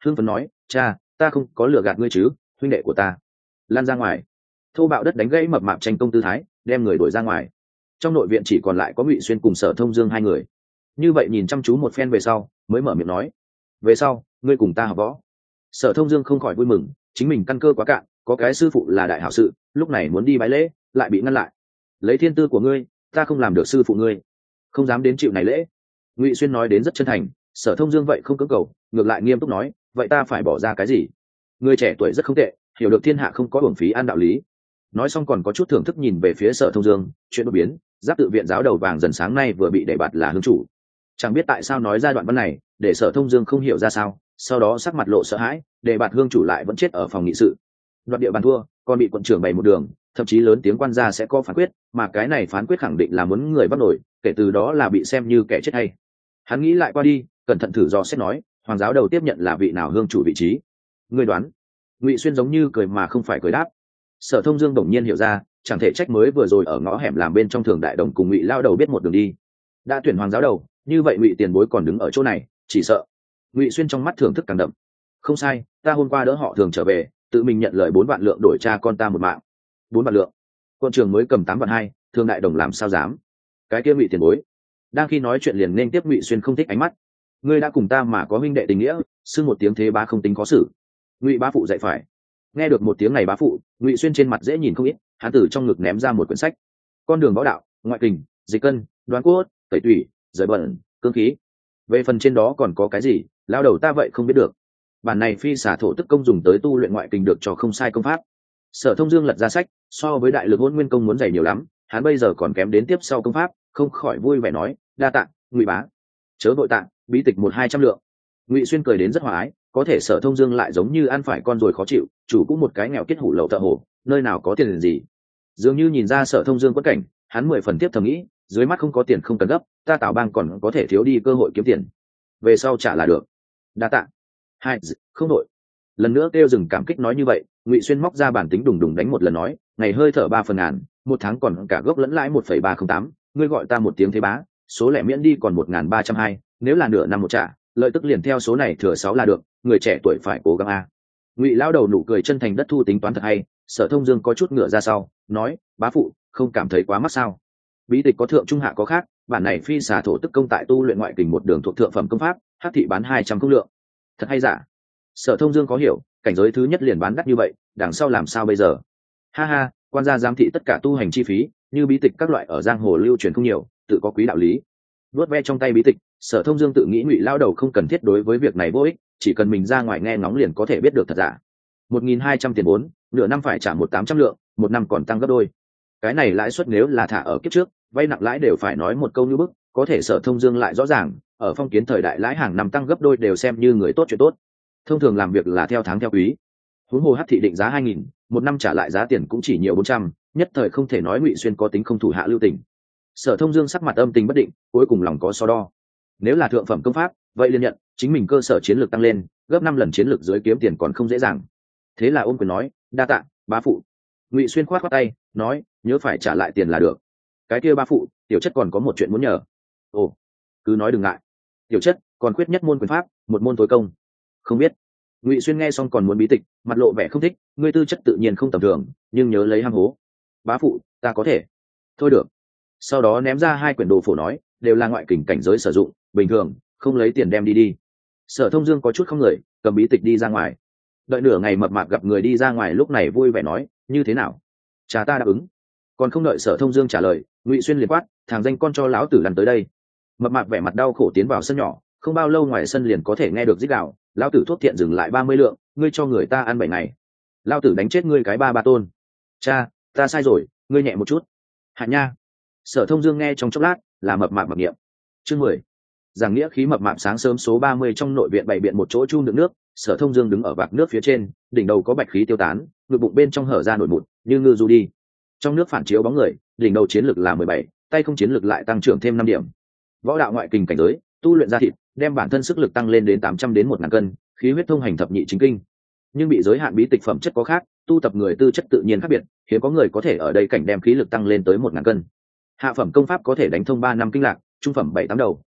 hương phấn nói, cha, ta không có lừa gạt ngươi chứ, huynh đệ của ta. Lan ra ngoài. Thô bạo đất đánh gãy mập mạp tranh công tư thái, đem người đuổi ra ngoài. Trong nội viện chỉ còn lại có Ngụy Xuyên cùng Sở Thông Dương hai người. Như vậy nhìn chăm chú một phen về sau, mới mở miệng nói, về sau ngươi cùng ta học võ. Sở Thông Dương không khỏi vui mừng, chính mình căn cơ quá cạn, có cái sư phụ là đại hảo sự, lúc này muốn đi bái lễ lại bị ngăn lại. Lấy thiên tư của ngươi, ta không làm được sư phụ ngươi, không dám đến chịu này lễ. Ngụy Xuyên nói đến rất chân thành. Sở Thông Dương vậy không cưỡng cầu, ngược lại nghiêm túc nói, vậy ta phải bỏ ra cái gì? Người trẻ tuổi rất không tệ, hiểu được thiên hạ không có uổng phí ăn đạo lý. Nói xong còn có chút thưởng thức nhìn về phía Sở Thông Dương. Chuyện đột biến, giáp tự viện giáo đầu vàng dần sáng nay vừa bị đề bạt là hương chủ. Chẳng biết tại sao nói ra đoạn văn này, để Sở Thông Dương không hiểu ra sao, sau đó sắc mặt lộ sợ hãi, đề bạt hương chủ lại vẫn chết ở phòng nghị sự. Đoạt địa bàn thua, còn bị quận trưởng bày một đường, thậm chí lớn tiếng quan gia sẽ có phán quyết, mà cái này phán quyết khẳng định là muốn người bắt nổi, kể từ đó là bị xem như kẻ chết hay. Hắn nghĩ lại qua đi, cẩn thận thử dò xét nói, hoàng giáo đầu tiếp nhận là vị nào hương chủ vị trí? Ngươi đoán? Ngụy Xuyên giống như cười mà không phải cười đáp. Sở Thông Dương bỗng nhiên hiểu ra, chẳng thể trách mới vừa rồi ở ngõ hẻm làm bên trong thường đại đồng cùng Ngụy lao đầu biết một đường đi. Đã tuyển hoàng giáo đầu, như vậy Ngụy tiền bối còn đứng ở chỗ này, chỉ sợ. Ngụy Xuyên trong mắt thưởng thức càng đậm. Không sai, ta hôm qua đỡ họ thường trở về, tự mình nhận lời bốn vạn lượng đổi cha con ta một mạng. Bốn vạn lượng. Quân trường mới cầm tám vạn hai, thường đại đồng làm sao dám? Cái kia Ngụy tiền bối. Đang khi nói chuyện liền nên tiếp Ngụy Xuyên không thích ánh mắt. Ngươi đã cùng ta mà có huynh đệ tình nghĩa, xưng một tiếng thế bá không tính khó xử. Ngụy bá phụ dạy phải. Nghe được một tiếng này bá phụ, Ngụy Xuyên trên mặt dễ nhìn không ít, hắn từ trong ngực ném ra một quyển sách. Con đường võ đạo, ngoại kình, dịch cân, đoán cốt, tẩy tủy, rời bẩn, cương khí. Về phần trên đó còn có cái gì, lao đầu ta vậy không biết được. Bản này phi xả thổ tức công dùng tới tu luyện ngoại kình được cho không sai công pháp. Sở Thông Dương lật ra sách, so với đại lực hôn nguyên công muốn dày nhiều lắm, hắn bây giờ còn kém đến tiếp sau công pháp, không khỏi vui vẻ nói, đa tạ, Ngụy bá. Chớ vội tạ, bí tịch một hai trăm lượng. Ngụy Xuyên cười đến rất hòa ái, có thể Sở Thông Dương lại giống như ăn phải con ruồi khó chịu, chủ cũng một cái nghèo kết hủ lậu thợ hồ, nơi nào có tiền gì. Dường như nhìn ra Sở Thông Dương quất cảnh, hắn mười phần tiếp thầm nghĩ, dưới mắt không có tiền không cần gấp, ta Tào Bang còn có thể thiếu đi cơ hội kiếm tiền, về sau trả là được. Đa tạ. Hai, không đội. Lần nữa kêu dừng cảm kích nói như vậy, Ngụy Xuyên móc ra bản tính đùng đùng đánh một lần nói, ngày hơi thở ba phần ngàn, một tháng còn cả gốc lẫn lãi một phẩy ba không tám, ngươi gọi ta một tiếng thế bá, số lẻ miễn đi còn một ngàn ba trăm hai, nếu là nửa năm một trả, lợi tức liền theo số này thừa sáu là được, người trẻ tuổi phải cố gắng a. Ngụy lão đầu nụ cười chân thành đất thu tính toán thật hay. Sở Thông Dương có chút ngựa ra sau, nói, bá phụ, không cảm thấy quá mắc sao? Bí tịch có thượng trung hạ có khác, bản này phi xà thổ tức công tại tu luyện ngoại kình một đường thuộc thượng phẩm công pháp, hắc thị bán hai trăm công lượng. Thật hay giả? Sở Thông Dương có hiểu, cảnh giới thứ nhất liền bán đắt như vậy, đằng sau làm sao bây giờ? Ha ha, quan gia giám thị tất cả tu hành chi phí, như bí tịch các loại ở giang hồ lưu truyền không nhiều, tự có quý đạo lý. Vuốt ve trong tay bí tịch, Sở Thông Dương tự nghĩ Ngụy lao đầu không cần thiết đối với việc này vô ích, chỉ cần mình ra ngoài nghe ngóng liền có thể biết được thật giả. Một nghìn hai trăm tiền vốn, nửa năm phải trả một tám trăm lượng, một năm còn tăng gấp đôi. Cái này lãi suất nếu là thả ở kiếp trước, vay nặng lãi đều phải nói một câu như bức, có thể Sở Thông Dương lại rõ ràng, ở phong kiến thời đại lãi hàng năm tăng gấp đôi đều xem như người tốt chuyện tốt. Thông thường làm việc là theo tháng theo quý. Huống hồ hắc thị định giá hai nghìn, một năm trả lại giá tiền cũng chỉ nhiều bốn trăm, nhất thời không thể nói Ngụy Xuyên có tính không thủ hạ lưu tình. Sở Thông Dương sắc mặt âm tình bất định, cuối cùng lòng có so đo. Nếu là thượng phẩm công pháp, vậy liền nhận, chính mình cơ sở chiến lược tăng lên, gấp năm lần chiến lược dưới kiếm tiền còn không dễ dàng. Thế là ôm quyền nói, đa tạ, bá phụ. Ngụy Xuyên khoát khoát tay, nói, nhớ phải trả lại tiền là được. Cái kia bá phụ, tiểu chất còn có một chuyện muốn nhờ. Ồ, cứ nói đừng ngại. Tiểu chất còn khuyết nhất môn quyền pháp, một môn tối công. Không biết. Ngụy Xuyên nghe xong còn muốn bí tịch, mặt lộ vẻ không thích, ngươi tư chất tự nhiên không tầm thường, nhưng nhớ lấy hăng hố. Bá phụ, ta có thể. Thôi được. Sau đó ném ra hai quyển đồ phổ nói, đều là ngoại kình cảnh giới sử dụng, bình thường, không lấy tiền đem đi đi. Sở Thông Dương có chút không người, cầm bí tịch đi ra ngoài. Đợi nửa ngày mập mạp gặp người đi ra ngoài lúc này vui vẻ nói, như thế nào? Cha ta đáp ứng. Còn không đợi Sở Thông Dương trả lời, Ngụy Xuyên liền quát, thằng danh con cho lão tử lăn tới đây. Mập mạp vẻ mặt đau khổ tiến vào sân nhỏ, không bao lâu ngoài sân liền có thể nghe được rít gào, lão tử thuốc thiện dừng lại ba mươi lượng, ngươi cho người ta ăn bảy ngày. Lão tử đánh chết ngươi cái ba ba tôn. Cha, ta sai rồi, ngươi nhẹ một chút. Hạ nha. Sở Thông Dương nghe trong chốc lát, là mập mạp mặc niệm. Chương mười. Giảng nghĩa khí mập mạp sáng sớm số ba mươi trong nội viện bày biện một chỗ chu đựng nước, Sở Thông Dương đứng ở vạc nước phía trên, đỉnh đầu có bạch khí tiêu tán, ngực bụng bên trong hở ra nổi mụn, như ngư du đi. Trong nước phản chiếu bóng người, đỉnh đầu chiến lực là mười bảy, tay không chiến lực lại tăng trưởng thêm năm điểm. Võ đạo ngoại kình cảnh giới, tu luyện ra thịt, đem bản thân sức lực tăng lên đến tám trăm đến một ngàn cân, khí huyết thông hành thập nhị chính kinh. Nhưng bị giới hạn bí tịch phẩm chất có khác, tu tập người tư chất tự nhiên khác biệt, hiếm có người có thể ở đây cảnh đem khí lực tăng lên tới một ngàn cân. Hạ phẩm công pháp có thể đánh thông ba năm kinh lạc, trung phẩm bảy tám đầu,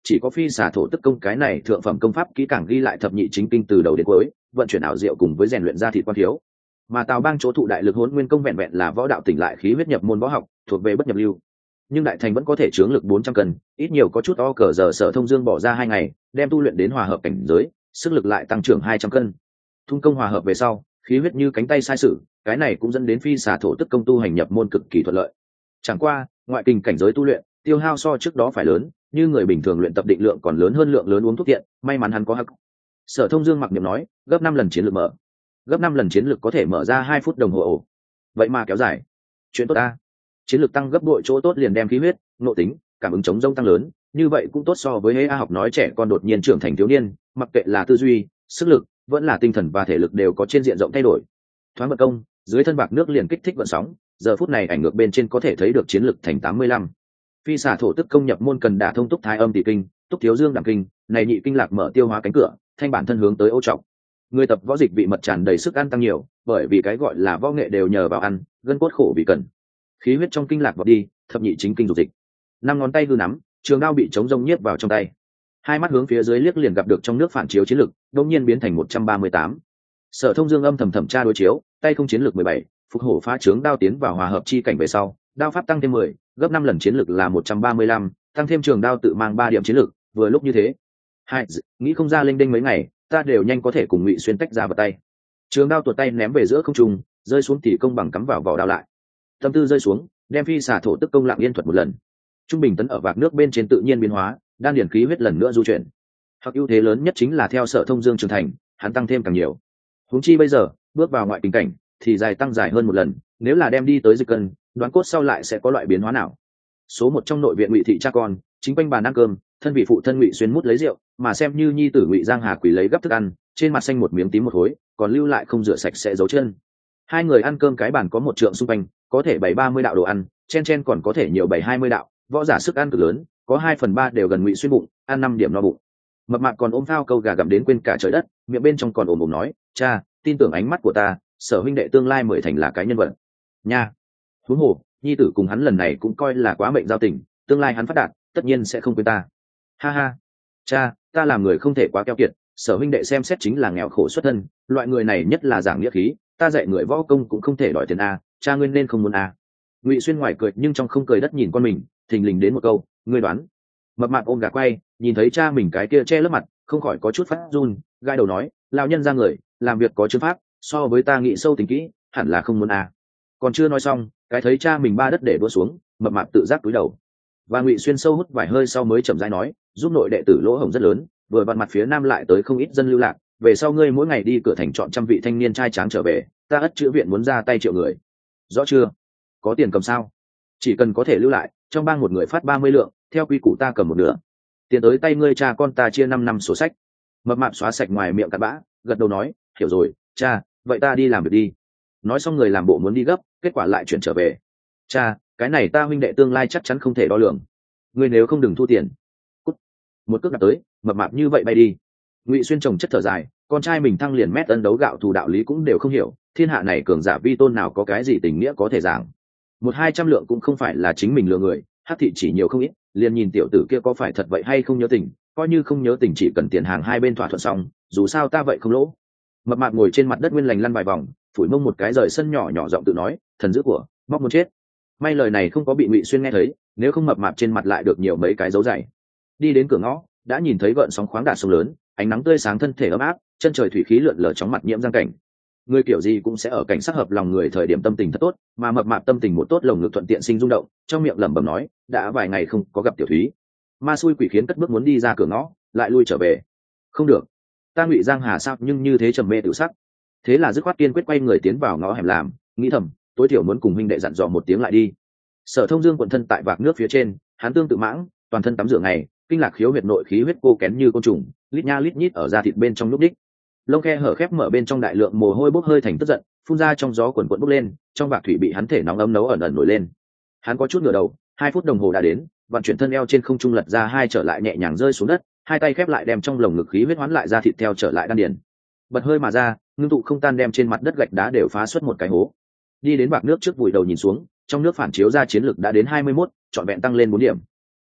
chỉ có phi xà thổ tức công cái này thượng phẩm công pháp kỹ càng ghi lại thập nhị chính kinh từ đầu đến cuối, vận chuyển ảo diệu cùng với rèn luyện ra thịt quan thiếu. Mà Tào Bang chỗ thụ đại lực hỗn nguyên công vẹn vẹn là võ đạo tỉnh lại khí huyết nhập môn võ học, thuộc về bất nhập lưu. Nhưng đại thành vẫn có thể chướng lực bốn trăm cân, ít nhiều có chút o cờ giờ Sở Thông Dương bỏ ra hai ngày, đem tu luyện đến hòa hợp cảnh giới, sức lực lại tăng trưởng hai trăm cân. Thung công hòa hợp về sau, khí huyết như cánh tay sai sử, cái này cũng dẫn đến phi xà thổ tức công tu hành nhập môn cực kỳ thuận lợi. Chẳng qua, ngoại kinh cảnh giới tu luyện, tiêu hao so trước đó phải lớn, như người bình thường luyện tập định lượng còn lớn hơn lượng lớn uống thuốc tiện, may mắn hắn có hắc. Sở Thông Dương mặc niệm nói, gấp năm lần chiến lược mở. Gấp năm lần chiến lược có thể mở ra hai phút đồng hồ ổ. Vậy mà kéo dài. Chuyện tốt ta. Chiến lược tăng gấp bội chỗ tốt liền đem khí huyết, nội tính, cảm ứng chống rông tăng lớn, như vậy cũng tốt so với hễ a học nói trẻ con đột nhiên trưởng thành thiếu niên, mặc kệ là tư duy, sức lực, vẫn là tinh thần và thể lực đều có trên diện rộng thay đổi. Thoáng vận công, dưới thân bạc nước liền kích thích vận sóng, giờ phút này ảnh ngược bên trên có thể thấy được chiến lực thành tám mươi lăm. Phi xà thổ tức công nhập môn cần đả thông túc thái âm tỷ kinh, túc thiếu dương đẳng kinh, này nhị kinh lạc mở tiêu hóa cánh cửa, thanh bản thân hướng tới ô trọng. Người tập võ dịch vị mật tràn đầy sức ăn tăng nhiều, bởi vì cái gọi là võ nghệ đều nhờ vào ăn, gân cốt khổ vì cần. Khí huyết trong kinh lạc vọt đi, thập nhị chính kinh dục dịch. Năm ngón tay hư nắm, trường đao bị chống rông nhiếp vào trong tay. Hai mắt hướng phía dưới liếc liền gặp được trong nước phản chiếu chiến lực, đột nhiên biến thành một trăm ba mươi tám. Sở Thông Dương âm thầm thẩm tra đối chiếu, tay không chiến lực mười bảy, phục hổ phá trướng đao tiến vào hòa hợp chi cảnh về sau, đao pháp tăng thêm mười, gấp năm lần chiến lực là một trăm ba mươi lăm, tăng thêm trường đao tự mang ba điểm chiến lực, vừa lúc như thế. Hai, nghĩ không ra linh đinh mấy ngày, ta đều nhanh có thể cùng Ngụy Xuyên tách ra vào tay. Trường đao tuột tay ném về giữa không trung, rơi xuống thì công bằng cắm vào vỏ đao lại. Tâm tư rơi xuống, đem phi xà thổ tức công lặng yên thuật một lần. Trung bình tấn ở vạc nước bên trên tự nhiên biến hóa, đan điển khí huyết lần nữa du chuyển. Hoặc ưu thế lớn nhất chính là theo Sở Thông Dương trưởng thành, hắn tăng thêm càng nhiều. Huống chi bây giờ, bước vào ngoại tình cảnh, thì dài tăng dài hơn một lần, nếu là đem đi tới dịch cân, đoán cốt sau lại sẽ có loại biến hóa nào. Số một trong nội viện Ngụy thị cha con, chính quanh bàn ăn cơm, thân vị phụ thân Ngụy Xuyên mút lấy rượu, mà xem như nhi tử Ngụy Giang Hà quỳ lấy gấp thức ăn, trên mặt xanh một miếng tím một khối, còn lưu lại không rửa sạch sẽ dấu chân. Hai người ăn cơm cái bàn có một trượng xung quanh, có thể bảy ba mươi đạo đồ ăn, chen chen còn có thể nhiều bảy hai mươi đạo, võ giả sức ăn cực lớn, có hai phần ba đều gần Ngụy Xuyên bụng, ăn năm điểm no bụng. Mập mạp còn ôm phao câu gà gặm đến quên cả trời đất, miệng bên trong còn ồm ồm nói, cha, tin tưởng ánh mắt của ta, Sở huynh đệ tương lai mười thành là cái nhân vật nha. Huống hồ nhi tử cùng hắn lần này cũng coi là quá mệnh giao tình, tương lai hắn phát đạt tất nhiên sẽ không quên ta. Ha ha, cha, ta làm người không thể quá keo kiệt, Sở huynh đệ xem xét chính là nghèo khổ xuất thân, loại người này nhất là giảng nghĩa khí, ta dạy người võ công cũng không thể đòi tiền a, cha ngươi nên không muốn a. Ngụy Xuyên ngoài cười nhưng trong không cười đất nhìn con mình, thình lình đến một câu, ngươi đoán. Mập mạp ôm gà quay, nhìn thấy cha mình cái kia che lớp mặt, không khỏi có chút phát run, gai đầu nói, lão nhân ra người, làm việc có chứng pháp, so với ta nghĩ sâu tính kỹ, hẳn là không muốn a. Còn chưa nói xong, cái thấy cha mình ba đất để đua xuống, mập mạp tự giác cúi đầu. Và Ngụy Xuyên sâu hút vài hơi sau mới chậm rãi nói, giúp nội đệ tử lỗ hổng rất lớn, vừa vặn mặt phía nam lại tới không ít dân lưu lạc, về sau ngươi mỗi ngày đi cửa thành chọn trăm vị thanh niên trai tráng trở về, ta ất chữa viện muốn ra tay triệu người. Rõ chưa? Có tiền cầm sao? Chỉ cần có thể lưu lại, trong bang một người phát ba mươi lượng, theo quy củ ta cầm một nửa. Tiền tới tay ngươi cha con ta chia năm năm sổ sách. Mập mạp xóa sạch ngoài miệng cặn bã, gật đầu nói, hiểu rồi, cha, vậy ta đi làm việc đi. Nói xong người làm bộ muốn đi gấp, kết quả lại chuyển trở về. Cha, cái này ta huynh đệ tương lai chắc chắn không thể đo lường. Ngươi nếu không đừng thu tiền. Cút. Một cước đặt tới, mập mạp như vậy bay đi. Ngụy Xuyên trồng chất thở dài, con trai mình thăng liền mét ân đấu gạo thù đạo lý cũng đều không hiểu, thiên hạ này cường giả vi tôn nào có cái gì tình nghĩa có thể giảng. Một hai trăm lượng cũng không phải là chính mình lừa người, hắc thị chỉ nhiều không ít, liền nhìn tiểu tử kia có phải thật vậy hay không nhớ tình, coi như không nhớ tình chỉ cần tiền hàng hai bên thỏa thuận xong, dù sao ta vậy không lỗ. Mập mạp ngồi trên mặt đất nguyên lành lăn vài vòng, phủi mông một cái rời sân nhỏ nhỏ giọng tự nói, thần dữ của, móc muốn chết. May lời này không có bị Ngụy Xuyên nghe thấy, nếu không mập mạp trên mặt lại được nhiều mấy cái dấu dày. Đi đến cửa ngõ, đã nhìn thấy gợn sóng khoáng đạt sông lớn, ánh nắng tươi sáng thân thể ấm áp, chân trời thủy khí lượn lờ chóng mặt nhiễm giang cảnh. Người kiểu gì cũng sẽ ở cảnh sắc hợp lòng người thời điểm tâm tình thật tốt, mà mập mạp tâm tình một tốt lồng ngực thuận tiện sinh rung động, trong miệng lẩm bẩm nói, đã vài ngày không có gặp tiểu thúy. Ma xui quỷ khiến cất bước muốn đi ra cửa ngõ, lại lui trở về. Không được, ta Ngụy Giang Hà sao nhưng như thế trầm mê tự sắc. Thế là dứt khoát kiên quyết quay người tiến vào ngõ hẻm làm, nghĩ thầm, tối thiểu muốn cùng huynh đệ dặn dò một tiếng lại đi. Sở Thông Dương quận thân tại vạc nước phía trên, hắn tương tự mãng, toàn thân tắm rửa ngày, kinh lạc khiếu huyệt nội khí huyết cô kén như côn trùng, lít nha lít nhít ở da thịt bên trong núc đích. Lông khe hở khép mở bên trong đại lượng mồ hôi bốc hơi thành tức giận, phun ra trong gió quần quần bốc lên, trong vạc thủy bị hắn thể nóng ấm nấu ẩn ẩn nổi lên. Hắn có chút ngửa đầu, hai phút đồng hồ đã đến, vận chuyển thân eo trên không trung lật ra hai trở lại nhẹ nhàng rơi xuống đất, hai tay khép lại đem trong lồng ngực khí huyết hoán lại ra thịt theo trở lại đan điền. Bật hơi mà ra, ngưng tụ không tan đem trên mặt đất gạch đá đều phá xuất một cái hố. Đi đến vạc nước trước vùi đầu nhìn xuống, trong nước phản chiếu ra chiến lực đã đến hai mươi mốt, trọn vẹn tăng lên bốn điểm.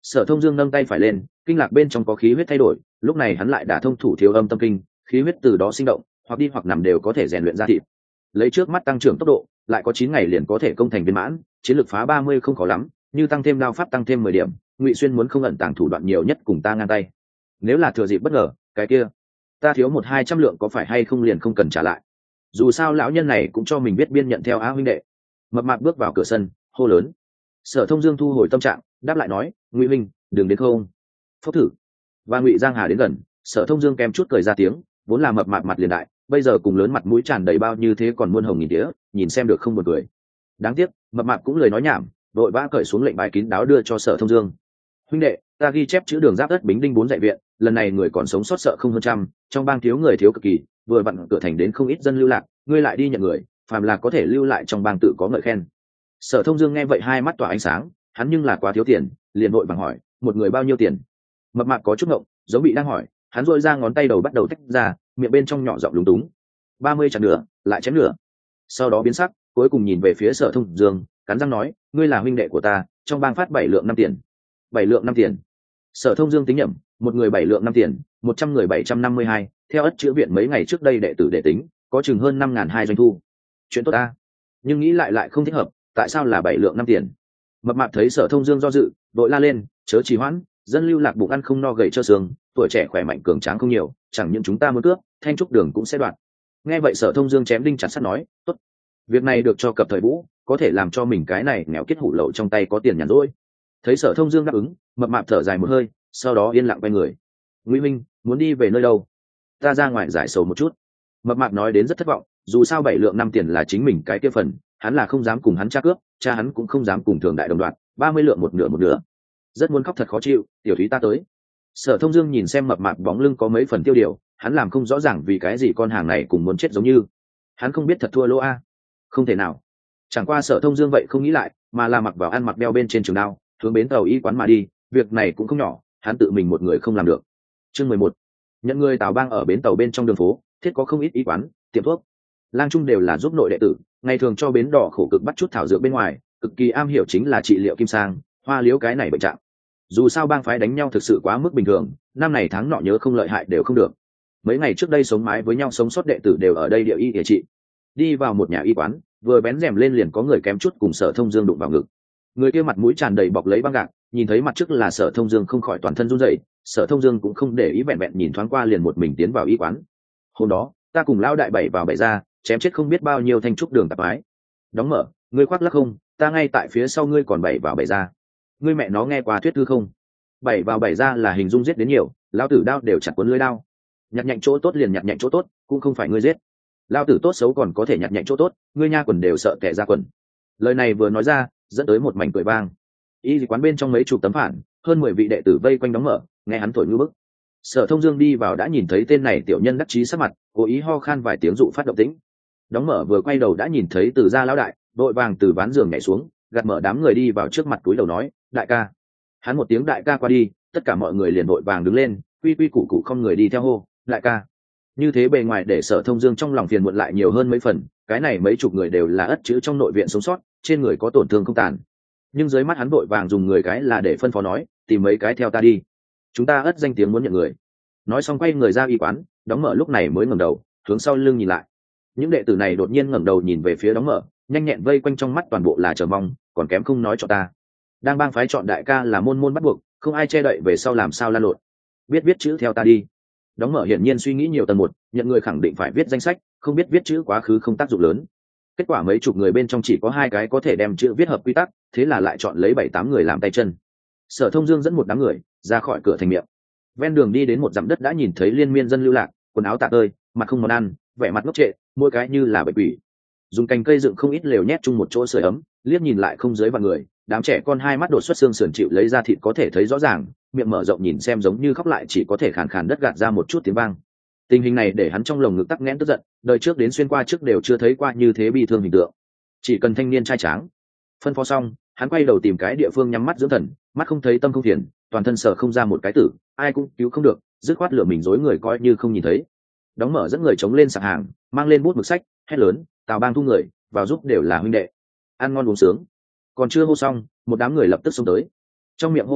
Sở Thông Dương nâng tay phải lên, kinh lạc bên trong có khí huyết thay đổi, lúc này hắn lại đả thông thủ thiếu âm tâm kinh, khí huyết từ đó sinh động, hoặc đi hoặc nằm đều có thể rèn luyện ra thịt. Lấy trước mắt tăng trưởng tốc độ, lại có chín ngày liền có thể công thành viên mãn, chiến lược phá ba mươi không khó lắm, như tăng thêm đao pháp tăng thêm mười điểm, Ngụy Xuyên muốn không ẩn tàng thủ đoạn nhiều nhất cùng ta ngang tay. Nếu là thừa dịp bất ngờ, cái kia, ta thiếu một hai trăm lượng có phải hay không liền không cần trả lại. Dù sao lão nhân này cũng cho mình biết biên nhận theo á huynh đệ. Mập mạp bước vào cửa sân, hô lớn. Sở Thông Dương thu hồi tâm trạng, đáp lại nói, Ngụy huynh, đừng đến không. Phốc thử. Và Ngụy Giang Hà đến gần, Sở Thông Dương kèm chút cười ra tiếng, vốn là mập mạp mặt liền đại, bây giờ cùng lớn mặt mũi tràn đầy bao như thế còn muôn hồng nghìn tía, nhìn xem được không buồn cười. Đáng tiếc, mập mạp cũng lời nói nhảm, vội vã cởi xuống lệnh bài kín đáo đưa cho Sở Thông Dương. Huynh đệ, ta ghi chép chữ đường giáp đất bính đinh bốn dạy viện, lần này người còn sống sót sợ không hơn trăm, trong bang thiếu người thiếu cực kỳ, vừa vặn cửa thành đến không ít dân lưu lạc, ngươi lại đi nhận người, phàm là có thể lưu lại trong bang tự có ngợi khen. Sở Thông Dương nghe vậy hai mắt tỏa ánh sáng, hắn nhưng là quá thiếu tiền, liền vội vàng hỏi, một người bao nhiêu tiền? Mập mạp có chút ngộng, giống bị đang hỏi, hắn rũi ra ngón tay đầu bắt đầu tách ra, miệng bên trong nhỏ giọng lúng túng. ba mươi chặt nửa, lại chém nửa. Sau đó biến sắc, cuối cùng nhìn về phía Sở Thông Dương, cắn răng nói, ngươi là huynh đệ của ta, trong bang phát bảy lượng năm tiền. Bảy lượng năm tiền. Sở Thông Dương tính nhẩm, một người bảy lượng năm tiền, một trăm người bảy trăm năm mươi hai, theo ất chữa viện mấy ngày trước đây đệ tử đệ tính, có chừng hơn năm ngàn hai doanh thu. Chuyện tốt ta. Nhưng nghĩ lại lại không thích hợp, tại sao là bảy lượng năm tiền? Mập mạp thấy Sở Thông Dương do dự, đội la lên, chớ trì hoãn, dân lưu lạc bụng ăn không no gầy trơ xương, tuổi trẻ khỏe mạnh cường tráng không nhiều, chẳng những chúng ta muốn cướp, thanh trúc đường cũng sẽ đoạt. Nghe vậy Sở Thông Dương chém đinh chặt sắt nói, tốt, việc này được cho cập thời vũ, có thể làm cho mình cái này nghèo kết hủ lậu trong tay có tiền nhàn rỗi. Thấy Sở Thông Dương đáp ứng, mập mạp thở dài một hơi, sau đó yên lặng quay người. Ngụy minh, muốn đi về nơi đâu? Ta ra ngoài giải sầu một chút. Mập mạp nói đến rất thất vọng, dù sao bảy lượng năm tiền là chính mình cái kia phần, hắn là không dám cùng hắn tra cướp, cha hắn cũng không dám cùng thường đại đồng đoạt, ba mươi lượng một nửa một nửa. Rất muốn khóc thật khó chịu, tiểu thúy ta tới. Sở Thông Dương nhìn xem mập mạp bóng lưng có mấy phần tiêu điều, hắn làm không rõ ràng vì cái gì con hàng này cùng muốn chết giống như. Hắn không biết thật thua lỗ a. Không thể nào. Chẳng qua Sở Thông Dương vậy không nghĩ lại, mà là mặc vào ăn mặc đeo bên trên trường đao, hướng bến tàu y quán mà đi, việc này cũng không nhỏ, hắn tự mình một người không làm được. Chương mười một. Nhận người Tào Bang ở bến tàu bên trong đường phố, thiết có không ít y quán, tiệm thuốc. Lang trung đều là giúp nội đệ tử, ngày thường cho bến đỏ khổ cực bắt chút thảo dược bên ngoài, cực kỳ am hiểu chính là trị liệu kim sang, hoa liếu cái này bệnh trạng. Dù sao bang phái đánh nhau thực sự quá mức bình thường, năm này tháng nọ nhớ không lợi hại đều không được. Mấy ngày trước đây sống mái với nhau sống sót đệ tử đều ở đây địa y địa trị. Đi vào một nhà y quán, vừa bén rèm lên liền có người kém chút cùng Sở Thông Dương đụng vào ngực. Người kia mặt mũi tràn đầy bọc lấy băng gạc, nhìn thấy mặt trước là Sở Thông Dương không khỏi toàn thân run rẩy. Sở Thông Dương cũng không để ý, vẹn vẹn nhìn thoáng qua liền một mình tiến vào y quán. Hôm đó, ta cùng lão đại bảy vào bảy ra, chém chết không biết bao nhiêu thanh trúc đường tạp ái. Đóng mở, ngươi khoác lắc không? Ta ngay tại phía sau ngươi còn bảy vào bảy ra. Ngươi mẹ nó nghe qua thuyết thư không? Bảy vào bảy ra là hình dung giết đến nhiều, lão tử đao đều chặt cuốn lưới đao. Nhặt nhạnh chỗ tốt liền nhặt nhạnh chỗ tốt, cũng không phải ngươi giết. Lão tử tốt xấu còn có thể nhặt nhạnh chỗ tốt, ngươi nha quần đều sợ kẻ ra quần. Lời này vừa nói ra, dẫn tới một mảnh cười vang. Y quán bên trong mấy chục tấm phản, hơn mười vị đệ tử vây quanh đóng mở, nghe hắn thổi ngư bức. Sở Thông Dương đi vào đã nhìn thấy tên này tiểu nhân đắc chí sắc mặt, cố ý ho khan vài tiếng dụ phát động tĩnh. Đóng mở vừa quay đầu đã nhìn thấy Từ gia lão đại, đội vàng từ ván giường nhảy xuống, gạt mở đám người đi vào trước mặt túi đầu nói, đại ca. Hắn một tiếng đại ca qua đi, tất cả mọi người liền đội vàng đứng lên, quy quy củ củ không người đi theo hô, đại ca. Như thế bề ngoài để Sở Thông Dương trong lòng phiền muộn lại nhiều hơn mấy phần, cái này mấy chục người đều là ất chữ trong nội viện sống sót, trên người có tổn thương không tàn. Nhưng dưới mắt hắn vội vàng dùng người cái là để phân phó nói, tìm mấy cái theo ta đi. Chúng ta ất danh tiếng muốn nhận người. Nói xong quay người ra y quán, đóng mở lúc này mới ngẩng đầu, hướng sau lưng nhìn lại. Những đệ tử này đột nhiên ngẩng đầu nhìn về phía đóng mở, nhanh nhẹn vây quanh trong mắt toàn bộ là chờ mong, còn kém không nói cho ta. Đang bang phái chọn đại ca là môn môn bắt buộc, không ai che đậy về sau làm sao lan lộn. Biết viết chữ theo ta đi. Đóng mở hiển nhiên suy nghĩ nhiều tầng một, nhận người khẳng định phải viết danh sách, không biết viết chữ quá khứ không tác dụng lớn. Kết quả mấy chục người bên trong chỉ có hai cái có thể đem chữ viết hợp quy tắc, thế là lại chọn lấy bảy tám người làm tay chân. Sở Thông Dương dẫn một đám người ra khỏi cửa thành miệng. Ven đường đi đến một dặm đất đã nhìn thấy liên miên dân lưu lạc, quần áo tả tơi, mặt không món ăn, vẻ mặt ngốc trệ, mỗi cái như là bệnh quỷ. Dùng cành cây dựng không ít lều nhét chung một chỗ sưởi ấm, liếc nhìn lại không dưới vạn người, đám trẻ con hai mắt đột xuất xương sườn chịu lấy ra thịt có thể thấy rõ ràng, miệng mở rộng nhìn xem giống như khóc lại chỉ có thể khàn khàn đất gạt ra một chút tiếng vang. Tình hình này để hắn trong lồng ngực tắc nghẽn tức giận, đời trước đến xuyên qua trước đều chưa thấy qua như thế bi thương hình tượng. Chỉ cần thanh niên trai tráng. Phân phó xong, hắn quay đầu tìm cái địa phương nhắm mắt dưỡng thần, mắt không thấy tâm không phiền, toàn thân sờ không ra một cái tử, ai cũng cứu không được, dứt khoát lửa mình dối người coi như không nhìn thấy. Đóng mở dẫn người chống lên sạp hàng, mang lên bút mực sách, hét lớn, Tào Bang thu người, vào giúp đều là huynh đệ, ăn ngon uống sướng. Còn chưa hô xong, một đám người lập tức xông tới, trong miệng hô hào,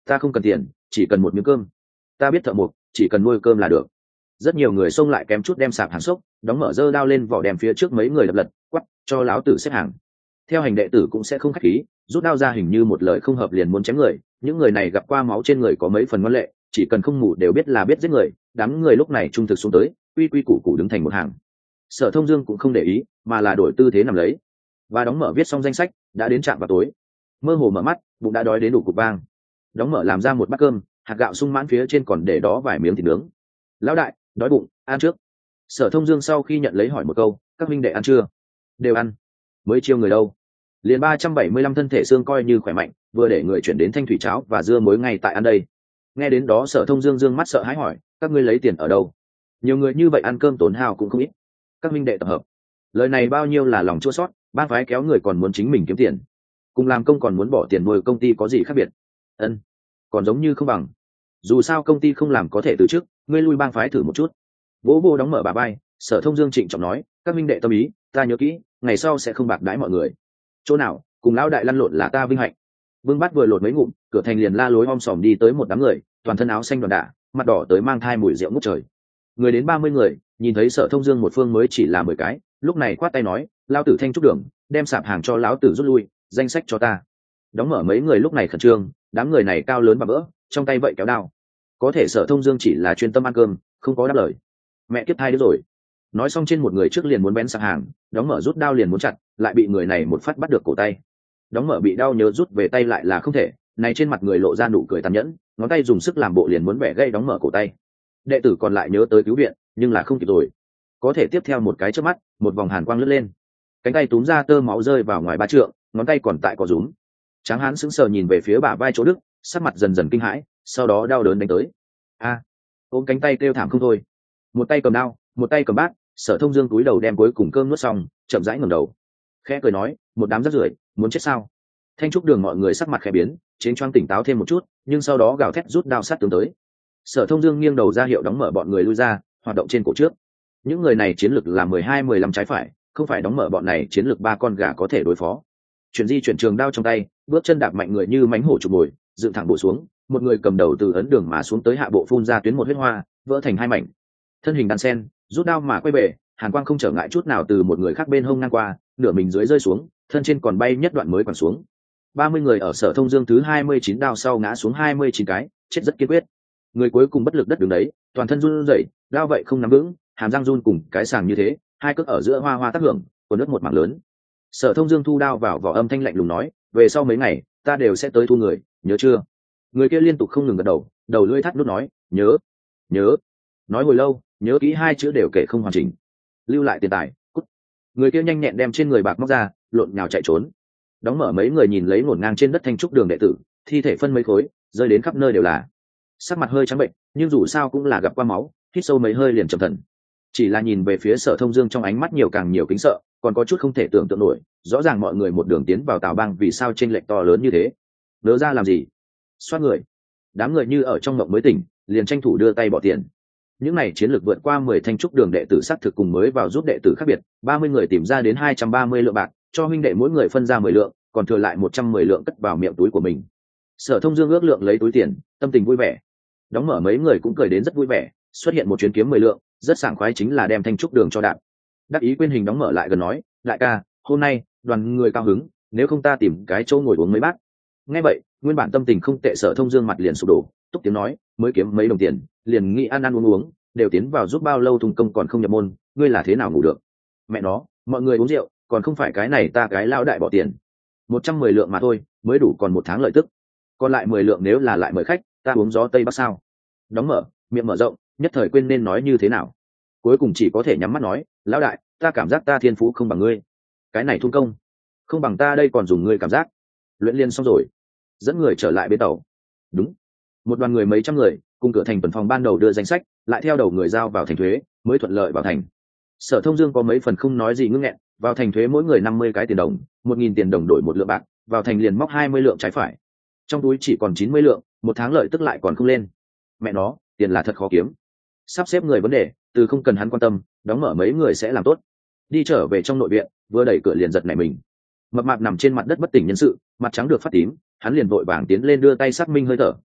ta không cần tiền, chỉ cần một miếng cơm. Ta biết thợ mộc, chỉ cần nuôi cơm là được. Rất nhiều người xông lại kém chút đem sạp hàng sốc, đóng mở dơ đao lên vỏ đèm phía trước mấy người đập lật, quắp cho láo tử xếp hàng. Theo hành đệ tử cũng sẽ không khách khí, rút đao ra hình như một lời không hợp liền muốn chém người. Những người này gặp qua máu trên người có mấy phần ngoan lệ, chỉ cần không ngủ đều biết là biết giết người. Đám người lúc này trung thực xuống tới, quy quy củ củ đứng thành một hàng. Sở Thông Dương cũng không để ý, mà là đổi tư thế nằm lấy, và đóng mở viết xong danh sách, đã đến trạm vào tối. Mơ hồ mở mắt, bụng đã đói đến đủ cục vang. Đóng mở làm ra một bát cơm, hạt gạo sung mãn phía trên còn để đó vài miếng thịt nướng. Lão đại, đói bụng, ăn trước. Sở Thông Dương sau khi nhận lấy hỏi một câu, các minh đệ ăn chưa? Đều ăn. Mới chiêu người đâu? Liền ba trăm bảy mươi lăm thân thể xương coi như khỏe mạnh, vừa để người chuyển đến thanh thủy cháo và dưa muối ngay tại ăn đây. Nghe đến đó Sở Thông Dương dương mắt sợ hãi hỏi, các ngươi lấy tiền ở đâu? Nhiều người như vậy ăn cơm tốn hao cũng không ít. Các minh đệ tập hợp. Lời này bao nhiêu là lòng chua xót, bang phái kéo người còn muốn chính mình kiếm tiền, cùng làm công còn muốn bỏ tiền nuôi công ty có gì khác biệt? Ân, còn giống như không bằng. Dù sao công ty không làm có thể từ chức, ngươi lui bang phái thử một chút. Vỗ vô đóng mở bà bay, Sở Thông Dương trịnh trọng nói, các minh đệ tâm ý, ta nhớ kỹ, ngày sau sẽ không bạc đãi mọi người. Chỗ nào cùng lão đại lăn lộn là ta vinh hạnh. Vương Bát vừa lột mấy ngụm, cửa thành liền la lối om sòm đi tới một đám người, toàn thân áo xanh đòn đả, mặt đỏ tới mang thai mùi rượu ngút trời. Người đến ba mươi người, nhìn thấy Sở Thông Dương một phương mới chỉ là mười cái, lúc này quát tay nói, lão tử thanh trúc đường, đem sạp hàng cho lão tử rút lui, danh sách cho ta. Đóng mở mấy người lúc này khẩn trương, đám người này cao lớn và vỡ, trong tay vậy kéo đao. Có thể Sở Thông Dương chỉ là chuyên tâm ăn cơm, không có đáp lời. Mẹ kiếp thai đứa rồi. Nói xong trên một người trước liền muốn bén sạp hàng, đóng mở rút đao liền muốn chặt, lại bị người này một phát bắt được cổ tay. Đóng mở bị đau nhớ rút về tay lại là không thể, này trên mặt người lộ ra nụ cười tàn nhẫn, ngón tay dùng sức làm bộ liền muốn bẻ gãy đóng mở cổ tay. Đệ tử còn lại nhớ tới cứu viện, nhưng là không kịp rồi. Có thể tiếp theo một cái chớp mắt, một vòng hàn quang lướt lên, cánh tay túm ra tơ máu rơi vào ngoài ba trượng, ngón tay còn tại có rúm. Tráng hán sững sờ nhìn về phía bả vai chỗ đức, sắc mặt dần dần kinh hãi, sau đó đau đớn đánh tới. A, ôm cánh tay kêu thảm không thôi. Một tay cầm đao, một tay cầm bát, Sở Thông Dương cúi đầu đem cuối cùng cơm nuốt xong, chậm rãi ngẩng đầu, khẽ cười nói, một đám rác rưởi, muốn chết sao? Thanh trúc đường mọi người sắc mặt khẽ biến, chén choáng tỉnh táo thêm một chút, nhưng sau đó gào thét rút đao sát tướng tới. Sở Thông Dương nghiêng đầu ra hiệu đóng mở bọn người lui ra, hoạt động trên cổ trước. Những người này chiến lực là mười hai mười lăm trái phải, không phải đóng mở bọn này chiến lực ba con gà có thể đối phó. Chuyển di chuyển trường đao trong tay, bước chân đạp mạnh người như mánh hổ chụp ngồi, dựng thẳng bộ xuống, một người cầm đầu từ ấn đường mà xuống tới hạ bộ phun ra tuyến một huyết hoa, vỡ thành hai mảnh. Thân hình đan sen, rút đao mà quay về, hàn quang không trở ngại chút nào từ một người khác bên hông ngang qua, nửa mình dưới rơi xuống, thân trên còn bay nhất đoạn mới quẳng xuống. Ba mươi người ở Sở Thông Dương thứ hai mươi chín đao sau ngã xuống hai mươi chín cái, chết rất kiên quyết. Người cuối cùng bất lực đất đứng đấy, toàn thân run rẩy, đao vậy không nắm vững, hàm răng run cùng cái sàng như thế, hai cước ở giữa hoa hoa tác hưởng, còn nước một mảng lớn. Sở Thông Dương thu đao vào vỏ âm thanh lạnh lùng nói, về sau mấy ngày ta đều sẽ tới thu người, nhớ chưa? Người kia liên tục không ngừng gật đầu, đầu lưỡi thắt nút nói, nhớ, nhớ. Nói hồi lâu, nhớ kỹ hai chữ đều kể không hoàn chỉnh. Lưu lại tiền tài, cút. Người kia nhanh nhẹn đem trên người bạc móc ra, lộn nhào chạy trốn. Đóng mở mấy người nhìn lấy ngổn ngang trên đất thanh trúc đường đệ tử, thi thể phân mấy khối, rơi đến khắp nơi đều là. Sắc mặt hơi trắng bệnh, nhưng dù sao cũng là gặp qua máu, hít sâu mấy hơi liền trầm thần. Chỉ là nhìn về phía Sở Thông Dương trong ánh mắt nhiều càng nhiều kính sợ, còn có chút không thể tưởng tượng nổi, rõ ràng mọi người một đường tiến vào Tào Bang vì sao chênh lệch to lớn như thế. Đỡ ra làm gì? Xoát người. Đám người như ở trong mộng mới tỉnh, liền tranh thủ đưa tay bỏ tiền. Những này chiến lược vượt qua mười thanh trúc đường đệ tử xác thực cùng mới vào giúp đệ tử khác biệt, ba mươi người tìm ra đến hai trăm ba mươi lượng bạc, cho huynh đệ mỗi người phân ra mười lượng, còn thừa lại một trăm mười lượng cất vào miệng túi của mình. Sở Thông Dương ước lượng lấy túi tiền, tâm tình vui vẻ. Đóng mở mấy người cũng cười đến rất vui vẻ, xuất hiện một chuyến kiếm mười lượng, rất sảng khoái chính là đem thanh trúc đường cho đạp. Đắc ý quên hình đóng mở lại gần nói, đại ca, hôm nay đoàn người cao hứng, nếu không ta tìm cái chỗ ngồi uống mấy bát. Nghe vậy, nguyên bản tâm tình không tệ Sở Thông Dương mặt liền sụp đổ, túc tiếng nói, mới kiếm mấy đồng tiền, liền nghĩ ăn ăn uống uống, đều tiến vào giúp bao lâu thùng công còn không nhập môn, ngươi là thế nào ngủ được? Mẹ nó, mọi người uống rượu, còn không phải cái này ta cái lao đại bỏ tiền. Một trăm mười lượng mà thôi, mới đủ còn một tháng lợi tức. Còn lại mười lượng nếu là lại mời khách, ta uống gió tây bắc sao? Đóng mở, miệng mở rộng, nhất thời quên nên nói như thế nào. Cuối cùng chỉ có thể nhắm mắt nói, lão đại, ta cảm giác ta thiên phú không bằng ngươi. Cái này thung công, không bằng ta đây còn dùng ngươi cảm giác. Luyện liên xong rồi, dẫn người trở lại bến tàu. Đúng, một đoàn người mấy trăm người, cùng cửa thành tuần phòng ban đầu đưa danh sách, lại theo đầu người giao vào thành thuế, mới thuận lợi vào thành. Sở Thông Dương có mấy phần không nói gì ngưng nghẹn, vào thành thuế mỗi người năm mươi cái tiền đồng, một nghìn tiền đồng đổi một lượng bạc, vào thành liền móc hai mươi lượng trái phải. Trong túi chỉ còn chín mươi lượng, một tháng lợi tức lại còn không lên. Mẹ nó, tiền là thật khó kiếm. Sắp xếp người vấn đề, từ không cần hắn quan tâm, đóng mở mấy người sẽ làm tốt. Đi trở về trong nội viện, vừa đẩy cửa liền giật nảy mình. Mập mạp nằm trên mặt đất bất tỉnh nhân sự, mặt trắng được phát tím, hắn liền vội vàng tiến lên đưa tay xác minh hơi thở,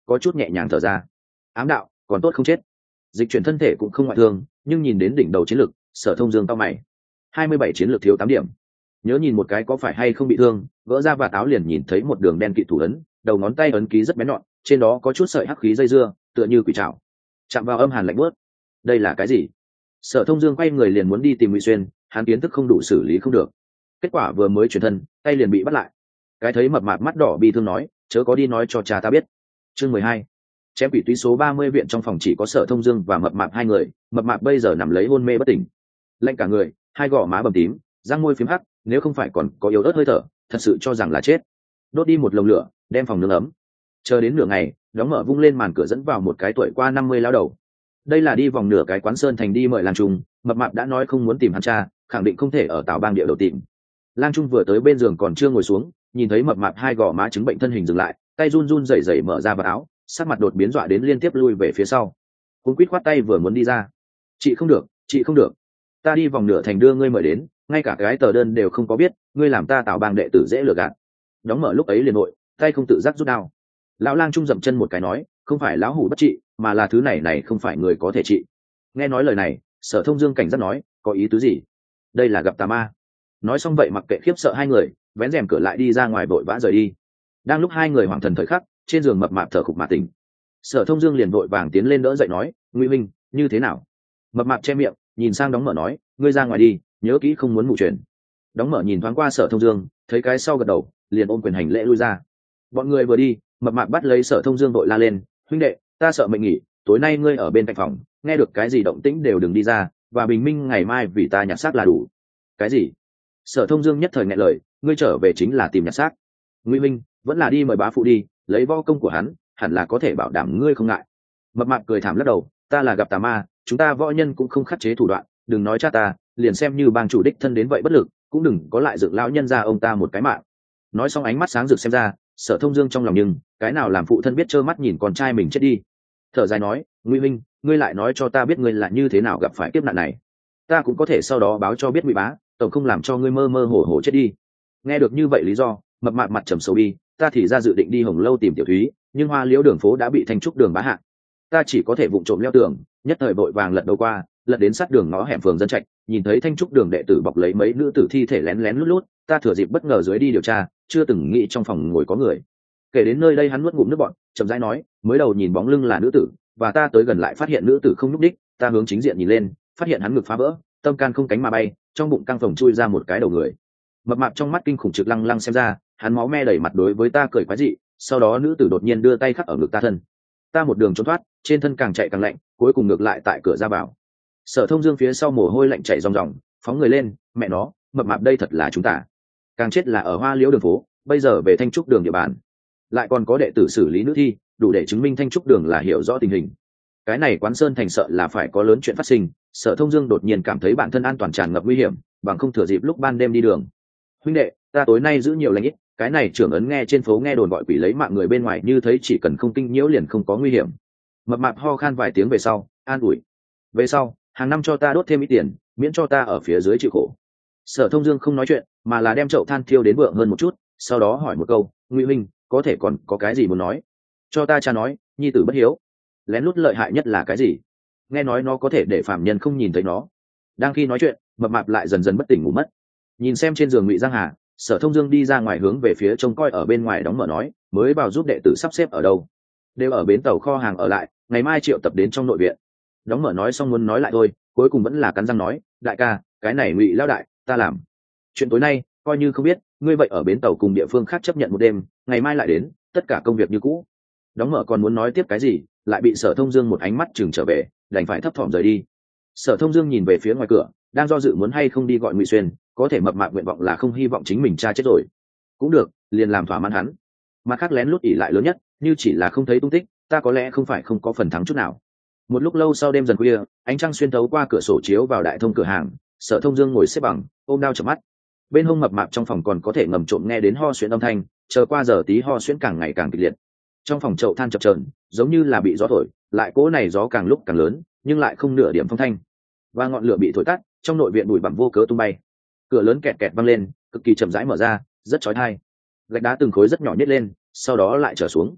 có chút nhẹ nhàng thở ra. Ám đạo còn tốt không chết. Dịch chuyển thân thể cũng không ngoại thương, nhưng nhìn đến đỉnh đầu chiến lực, Sở Thông Dương cao mày. hai mươi bảy chiến lược thiếu tám điểm. Nhớ nhìn một cái có phải hay không bị thương, vỡ ra và táo liền nhìn thấy một đường đen kỵ thủ ấn, đầu ngón tay ấn ký rất bén nhọn, trên đó có chút sợi hắc khí dây dưa, tựa như quỷ trảo. Chạm vào âm hàn lạnh bớt. Đây là cái gì? Sở Thông Dương quay người liền muốn đi tìm Ngụy Xuyên, hắn kiến thức không đủ xử lý không được. Kết quả vừa mới chuyển thân, tay liền bị bắt lại. Cái thấy mập mạp mắt đỏ bi thương nói, chớ có đi nói cho cha ta biết. Chương mười hai. Chém quỷ túy số ba mươi viện trong phòng chỉ có Sở Thông Dương và mập mạp hai người, mập mạp bây giờ nằm lấy hôn mê bất tỉnh. Lạnh cả người, hai gò má bầm tím, răng môi phím hắc, nếu không phải còn có yếu ớt hơi thở, thật sự cho rằng là chết. Đốt đi một lồng lửa, đem phòng nướng ấm. Chờ đến nửa ngày, đóng mở vung lên màn cửa dẫn vào một cái tuổi qua năm mươi lão đầu. Đây là đi vòng nửa cái quán sơn thành đi mời Lang Trung, mập mạp đã nói không muốn tìm hắn cha, khẳng định không thể ở Tào Bang địa đầu tìm. Lang Trung vừa tới bên giường còn chưa ngồi xuống, nhìn thấy mập mạp hai gò má chứng bệnh thân hình dừng lại, tay run run rẩy rẩy mở ra vào áo, sắc mặt đột biến dọa đến liên tiếp lui về phía sau. Cuốn quýt khoát tay vừa muốn đi ra. Chị không được, chị không được. Ta đi vòng nửa thành đưa ngươi mời đến, ngay cả cái tờ đơn đều không có biết, ngươi làm ta Tào Bang đệ tử dễ lừa gạt. Đóng mở lúc ấy liền nội, tay không tự giác rút đao. Lão Lang Trung dậm chân một cái nói, không phải lão hủ bất trị, mà là thứ này này không phải người có thể trị. Nghe nói lời này, Sở Thông Dương cảnh giác nói, có ý tứ gì? Đây là gặp tà ma. Nói xong vậy mặc kệ khiếp sợ hai người, vén rèm cửa lại đi ra ngoài vội vã rời đi. Đang lúc hai người hoảng thần thời khắc, trên giường mập mạp thở khục mà tỉnh. Sở Thông Dương liền vội vàng tiến lên đỡ dậy nói, Ngụy Minh, như thế nào? Mập mạp che miệng, nhìn sang đóng mở nói, ngươi ra ngoài đi, nhớ kỹ không muốn mù truyền. Đóng mở nhìn thoáng qua Sở Thông Dương, thấy cái sau gật đầu, liền ôm quyền hành lễ lui ra. Bọn người vừa đi, mập mạp bắt lấy Sở Thông Dương vội la lên, huynh đệ, ta sợ mệnh nghỉ, tối nay ngươi ở bên cạnh phòng, nghe được cái gì động tĩnh đều đừng đi ra, và bình minh ngày mai vì ta nhặt xác là đủ. Cái gì? Sở Thông Dương nhất thời nghẹn lời, ngươi trở về chính là tìm nhặt xác. Ngụy Minh, vẫn là đi mời bá phụ đi, lấy võ công của hắn, hẳn là có thể bảo đảm ngươi không ngại. Mập mạp cười thảm lắc đầu, ta là gặp tà ma, chúng ta võ nhân cũng không khắc chế thủ đoạn, đừng nói cha ta, liền xem như bang chủ đích thân đến vậy bất lực, cũng đừng có lại dựng lão nhân ra ông ta một cái mạng. Nói xong ánh mắt sáng rực xem ra, Sở Thông Dương trong lòng nhưng cái nào làm phụ thân biết trơ mắt nhìn con trai mình chết đi. Thở dài nói, Ngụy Minh, ngươi lại nói cho ta biết ngươi là như thế nào gặp phải kiếp nạn này, ta cũng có thể sau đó báo cho biết Ngụy bá, tổng không làm cho ngươi mơ mơ hồ hồ chết đi. Nghe được như vậy lý do, mập mạp mặt trầm sầu bi, ta thì ra dự định đi Hồng Lâu tìm Tiểu Thúy, nhưng Hoa Liễu đường phố đã bị Thanh Trúc đường bá hạ, ta chỉ có thể vụng trộm leo tường, nhất thời vội vàng lật đầu qua, lật đến sát đường ngõ hẻm phường Dân Trạch, nhìn thấy Thanh Trúc đường đệ tử bọc lấy mấy nữ tử thi thể lén lén lút lút, ta thừa dịp bất ngờ dưới đi điều tra, chưa từng nghĩ trong phòng ngồi có người. Kể đến nơi đây hắn nuốt ngụm nước bọt, chậm rãi nói, mới đầu nhìn bóng lưng là nữ tử, và ta tới gần lại phát hiện nữ tử không nhúc đích, ta hướng chính diện nhìn lên, phát hiện hắn ngực phá vỡ, tâm can không cánh mà bay, trong bụng căng phồng chui ra một cái đầu người. Mập mạp trong mắt kinh khủng trực lăng lăng xem ra, hắn máu me đầy mặt đối với ta cười quái dị, sau đó nữ tử đột nhiên đưa tay khắc ở ngực ta thân. Ta một đường trốn thoát, trên thân càng chạy càng lạnh, cuối cùng ngược lại tại cửa ra vào. Sở Thông Dương phía sau mồ hôi lạnh chảy ròng ròng, phóng người lên, mẹ nó, mập mạp đây thật là chúng ta. Càng chết là ở Hoa Liễu đường phố, bây giờ về Thanh Trúc đường địa bàn, lại còn có đệ tử xử lý nữ thi, đủ để chứng minh Thanh Trúc đường là hiểu rõ tình hình. Cái này Quán Sơn thành sợ là phải có lớn chuyện phát sinh. Sở Thông Dương đột nhiên cảm thấy bản thân an toàn tràn ngập nguy hiểm, bằng không thừa dịp lúc ban đêm đi đường. Huynh đệ, ta tối nay giữ nhiều lãnh ít, cái này trưởng ấn nghe trên phố nghe đồn gọi quỷ lấy mạng người bên ngoài như thấy chỉ cần không kinh nhiễu liền không có nguy hiểm. Mập mạp ho khan vài tiếng về sau, an ủi. Về sau, hàng năm cho ta đốt thêm ít tiền, miễn cho ta ở phía dưới chịu khổ. Sở Thông Dương không nói chuyện, mà là đem chậu than thiêu đến vượng hơn một chút, sau đó hỏi một câu, Ngụy Minh, có thể còn có cái gì muốn nói? Cho ta cha nói, nhi tử bất hiếu. Lén lút lợi hại nhất là cái gì? Nghe nói nó có thể để phạm nhân không nhìn thấy nó. Đang khi nói chuyện, mập mạp lại dần dần bất tỉnh ngủ mất. Nhìn xem trên giường Ngụy Giang Hà, Sở Thông Dương đi ra ngoài hướng về phía trông coi ở bên ngoài đóng mở nói, mới vào giúp đệ tử sắp xếp ở đâu? Đều ở bến tàu kho hàng ở lại, ngày mai triệu tập đến trong nội viện. Đóng mở nói xong muốn nói lại thôi, cuối cùng vẫn là cắn răng nói, đại ca, cái này Ngụy lão đại, ta làm. Chuyện tối nay, coi như không biết, ngươi vậy ở bến tàu cùng địa phương khác chấp nhận một đêm, ngày mai lại đến, tất cả công việc như cũ. Đóng mở còn muốn nói tiếp cái gì, lại bị Sở Thông Dương một ánh mắt chừng trở về, đành phải thấp thỏm rời đi. Sở Thông Dương nhìn về phía ngoài cửa, đang do dự muốn hay không đi gọi Ngụy Xuyên, có thể mập mạp nguyện vọng là không hy vọng chính mình cha chết rồi. Cũng được, liền làm thỏa mãn hắn. Mặt khác lén lút ỉ lại lớn nhất, như chỉ là không thấy tung tích, ta có lẽ không phải không có phần thắng chút nào. Một lúc lâu sau đêm dần khuya, ánh trăng xuyên thấu qua cửa sổ chiếu vào đại thông cửa hàng, Sở Thông Dương ngồi xếp bằng, ôm đao chợp mắt. Bên hông mập mạp trong phòng còn có thể ngầm trộm nghe đến ho xuyễn âm thanh, chờ qua giờ tí ho xuyễn càng ngày càng kịch liệt. Trong phòng chậu than chập chờn, giống như là bị gió thổi, lại cỗ này gió càng lúc càng lớn, nhưng lại không nửa điểm phong thanh. Và ngọn lửa bị thổi tắt, trong nội viện bụi bặm vô cớ tung bay. Cửa lớn kẹt kẹt văng lên, cực kỳ chậm rãi mở ra, rất chói tai. Gạch đá từng khối rất nhỏ nhét lên, sau đó lại trở xuống.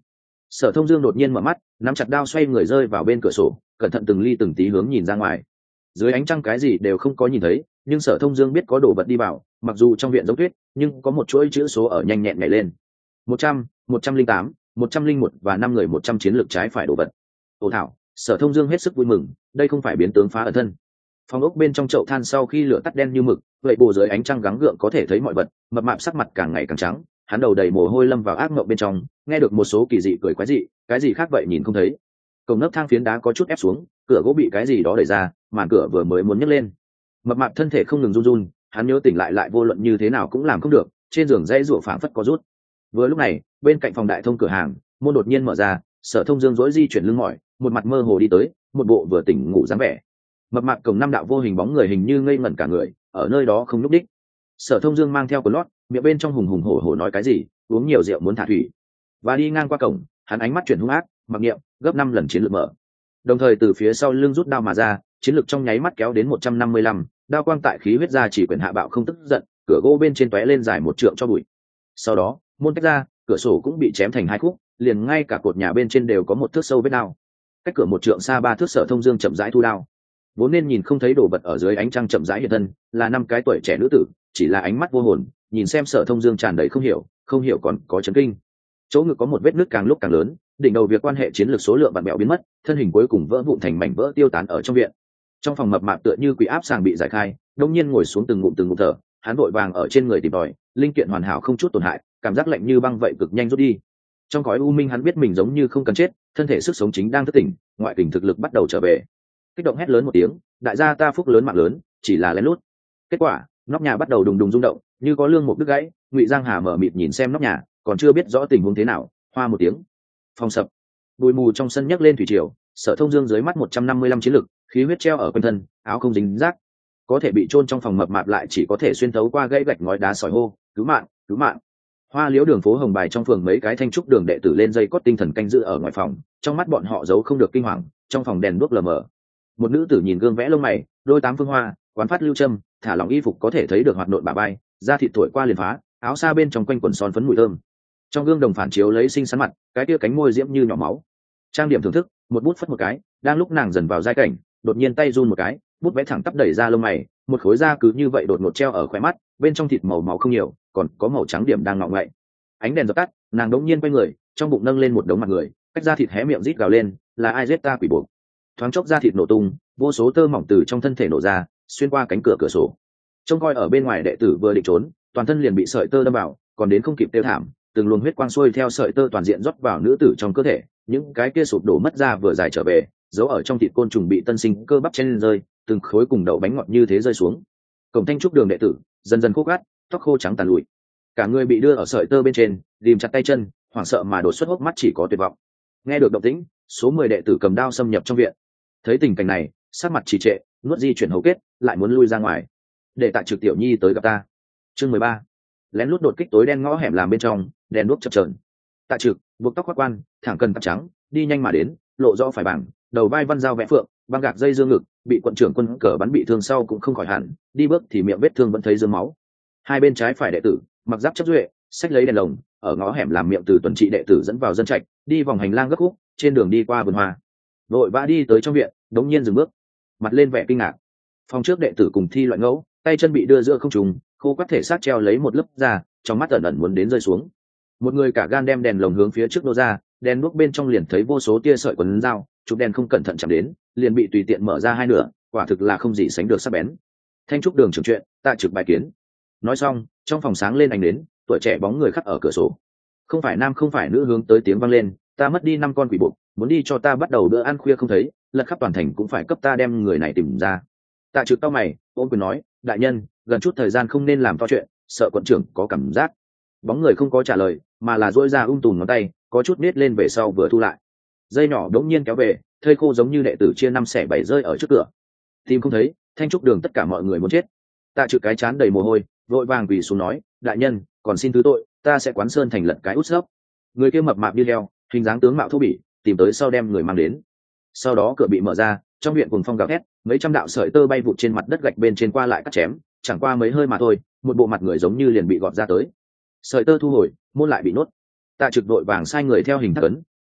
Sở Thông Dương đột nhiên mở mắt, nắm chặt đao xoay người rơi vào bên cửa sổ, cẩn thận từng ly từng tí hướng nhìn ra ngoài. Dưới ánh trăng cái gì đều không có nhìn thấy, nhưng Sở Thông Dương biết có đồ vật đi vào, mặc dù trong viện giống tuyết, nhưng có một chuỗi chữ số ở nhanh nhẹn nhảy lên. một trăm, một trăm linh tám, một trăm linh một và năm người một trăm chiến lược trái phải đồ vật. Ồ thảo, Sở Thông Dương hết sức vui mừng, đây không phải biến tướng phá ẩn thân. Phòng ốc bên trong chậu than sau khi lửa tắt đen như mực, vậy bù dưới ánh trăng gắng gượng có thể thấy mọi vật, mập mạp sắc mặt càng ngày càng trắng, hắn đầu đầy mồ hôi lâm vào ác mộng bên trong, nghe được một số kỳ dị cười quái dị, cái gì khác vậy nhìn không thấy. Cổng nấc thang phiến đá có chút ép xuống, cửa gỗ bị cái gì đó đẩy ra, màn cửa vừa mới muốn nhấc lên. Mập mạp thân thể không ngừng run run, hắn nhớ tỉnh lại lại vô luận như thế nào cũng làm không được, trên giường dãy rủa phảng phất có rút. Vừa lúc này, bên cạnh phòng đại thông cửa hàng, môn đột nhiên mở ra, Sở Thông Dương rỗi di chuyển lưng mỏi, một mặt mơ hồ đi tới, một bộ vừa tỉnh ngủ dáng vẻ. Mập mạp cổng năm đạo vô hình bóng người hình như ngây ngẩn cả người, ở nơi đó không nhúc đích. Sở Thông Dương mang theo quần lót, miệng bên trong hùng hùng hổ hổ nói cái gì, uống nhiều rượu muốn thả thủy, và đi ngang qua cổng, hắn ánh mắt chuyển hung ác, mặc niệm gấp năm lần chiến lược mở. Đồng thời từ phía sau lưng rút đao mà ra, chiến lược trong nháy mắt kéo đến một trăm năm mươi lăm, đao quang tại khí huyết ra chỉ quyền hạ bạo không tức giận, cửa gỗ bên trên tóe lên dài một trượng cho bụi. Sau đó, môn tách ra, cửa sổ cũng bị chém thành hai khúc, liền ngay cả cột nhà bên trên đều có một thước sâu vết đao. Cách cửa một trượng xa ba thước, Sở Thông Dương chậm rãi thu đao. Vốn nên nhìn không thấy đồ vật ở dưới ánh trăng chậm rãi hiện thân, là năm cái tuổi trẻ nữ tử, chỉ là ánh mắt vô hồn, nhìn xem Sở Thông Dương tràn đầy không hiểu, không hiểu còn có chấn kinh. Chỗ ngực có một vết nứt càng lúc càng lớn, đỉnh đầu việc quan hệ chiến lược số lượng bạn bèo biến mất, thân hình cuối cùng vỡ vụn thành mảnh vỡ tiêu tán ở trong viện. Trong phòng mập mạp tựa như quỷ áp sàng bị giải khai, đông nhiên ngồi xuống từng ngụm từng ngụm thở, hắn vội vàng ở trên người tìm tòi, linh kiện hoàn hảo không chút tổn hại, cảm giác lạnh như băng vậy cực nhanh rút đi. Trong khói u minh hắn biết mình giống như không cần chết, thân thể sức sống chính đang thức tỉnh, ngoại tình thực lực bắt đầu trở về. Kích động hét lớn một tiếng, đại gia ta phúc lớn mạng lớn, chỉ là lén lút. Kết quả, nóc nhà bắt đầu đùng đùng rung động, như có lương một đứt gãy, Ngụy Giang Hà mở mịt nhìn xem nóc nhà, còn chưa biết rõ tình huống thế nào, hoa một tiếng, phòng sập. Bụi mù trong sân nhấc lên thủy triều, Sở Thông Dương dưới mắt một trăm năm mươi lăm chiến lực, khí huyết treo ở quanh thân, áo không dính rác, có thể bị chôn trong phòng mập mạp lại chỉ có thể xuyên thấu qua gãy gạch ngói đá sỏi hô, cứu mạng, cứu mạng. Hoa Liễu đường phố Hồng Bài trong phường mấy cái thanh trúc đường đệ tử lên dây cót tinh thần canh giữ ở ngoài phòng, trong mắt bọn họ giấu không được kinh hoàng, trong phòng đèn đuốc lờ mờ. Một nữ tử nhìn gương vẽ lông mày, đôi tám phương hoa, quán phát lưu châm, thả lỏng y phục có thể thấy được hoạt nộn bả vai, da thịt thổi qua liền phá, áo xa bên trong quanh quần son phấn mùi thơm. Trong gương đồng phản chiếu lấy xinh xắn mặt, cái kia cánh môi diễm như nhỏ máu. Trang điểm thưởng thức, một bút phất một cái, đang lúc nàng dần vào giai cảnh, đột nhiên tay run một cái, bút vẽ thẳng tắp đẩy ra lông mày, một khối da cứ như vậy đột ngột treo ở khóe mắt, bên trong thịt màu máu không nhiều, còn có màu trắng điểm đang ngọ ngậy. Ánh đèn dập tắt, nàng đống nhiên quay người, trong bụng nâng lên một đống mặt người, cách da thịt hé miệng rít gào lên, là ai giết ta quỷ buộc. Thoáng chốc da thịt nổ tung, vô số tơ mỏng từ trong thân thể nổ ra, xuyên qua cánh cửa cửa sổ. Trông coi ở bên ngoài đệ tử vừa định trốn, toàn thân liền bị sợi tơ đâm vào, còn đến không kịp tiêu thảm, từng luồng huyết quang xuôi theo sợi tơ toàn diện rót vào nữ tử trong cơ thể, những cái kia sụp đổ mất ra vừa dài trở về, giấu ở trong thịt côn trùng bị tân sinh cơ bắp chen lên rơi, từng khối cùng đậu bánh ngọt như thế rơi xuống. Cổng thanh trúc đường đệ tử dần dần khô gắt, tóc khô trắng tàn lụi, cả người bị đưa ở sợi tơ bên trên, ghìm chặt tay chân, hoảng sợ mà đột xuất hốc mắt chỉ có tuyệt vọng. Nghe được động tĩnh, số mười đệ tử cầm đao xâm nhập trong viện. Thấy tình cảnh này, sắc mặt trì trệ, nuốt di chuyển hầu kết, lại muốn lui ra ngoài. Để Tạ Trực tiểu nhi tới gặp ta. Chương mười ba. Lén lút đột kích tối đen ngõ hẻm làm bên trong, đèn đuốc chập chờn. Tạ Trực, buộc tóc khoác quan, thẳng cần tóc trắng, đi nhanh mà đến, lộ rõ phải bảng, đầu vai văn dao vẽ phượng, băng gạc dây dương ngực, bị quận trưởng quân cờ bắn bị thương sau cũng không khỏi hẳn, đi bước thì miệng vết thương vẫn thấy dương máu. Hai bên trái phải đệ tử, mặc giáp chấp duệ, xách lấy đèn lồng, ở ngõ hẻm làm miệng từ tuần trị đệ tử dẫn vào dân trạch, đi vòng hành lang gấp khúc, trên đường đi qua vườn hoa. Vội vã đi tới trong viện, đống nhiên dừng bước, mặt lên vẻ kinh ngạc. Phòng trước đệ tử cùng thi loại ngẫu, tay chân bị đưa giữa không trùng, khô quắt thể xác treo lấy một lớp da, trong mắt ẩn ẩn muốn đến rơi xuống. Một người cả gan đem đèn lồng hướng phía trước nô ra, đèn đuốc bên trong liền thấy vô số tia sợi quấn dao, chụp đèn không cẩn thận chạm đến, liền bị tùy tiện mở ra hai nửa, quả thực là không gì sánh được sắc bén. Thanh trúc đường trưởng chuyện, Tạ Trực bài kiến. Nói xong, trong phòng sáng lên ánh đến, tuổi trẻ bóng người khắc ở cửa sổ. Không phải nam không phải nữ hướng tới tiếng vang lên, ta mất đi năm con quỷ buộc, muốn đi cho ta bắt đầu bữa ăn khuya không thấy, lật khắp toàn thành cũng phải cấp ta đem người này tìm ra. Tạ Trực tao mày, ôm quyền nói, đại nhân, gần chút thời gian không nên làm to chuyện, sợ quận trưởng có cảm giác. Bóng người không có trả lời, mà là duỗi ra ung tùm ngón tay, có chút nết lên về sau vừa thu lại. Dây nhỏ đống nhiên kéo về, thây khô giống như đệ tử chia năm xẻ bảy rơi ở trước cửa. Tìm không thấy, thanh trúc đường tất cả mọi người muốn chết. Tạ Trực cái chán đầy mồ hôi, vội vàng quỳ xuống nói, đại nhân, còn xin thứ tội, ta sẽ quán sơn thành lật cái út sấp. Người kia mập mạp đi leo, hình dáng tướng mạo thô bỉ, tìm tới sau đem người mang đến. Sau đó cửa bị mở ra, trong viện cùng phong gào thét, mấy trăm đạo sợi tơ bay vụt trên mặt đất gạch bên trên qua lại cắt chém, chẳng qua mấy hơi mà thôi, một bộ mặt người giống như liền bị gọt ra tới. Sợi tơ thu hồi, môn lại bị nốt. Tạ Trực đội vàng sai người theo hình thác ấn,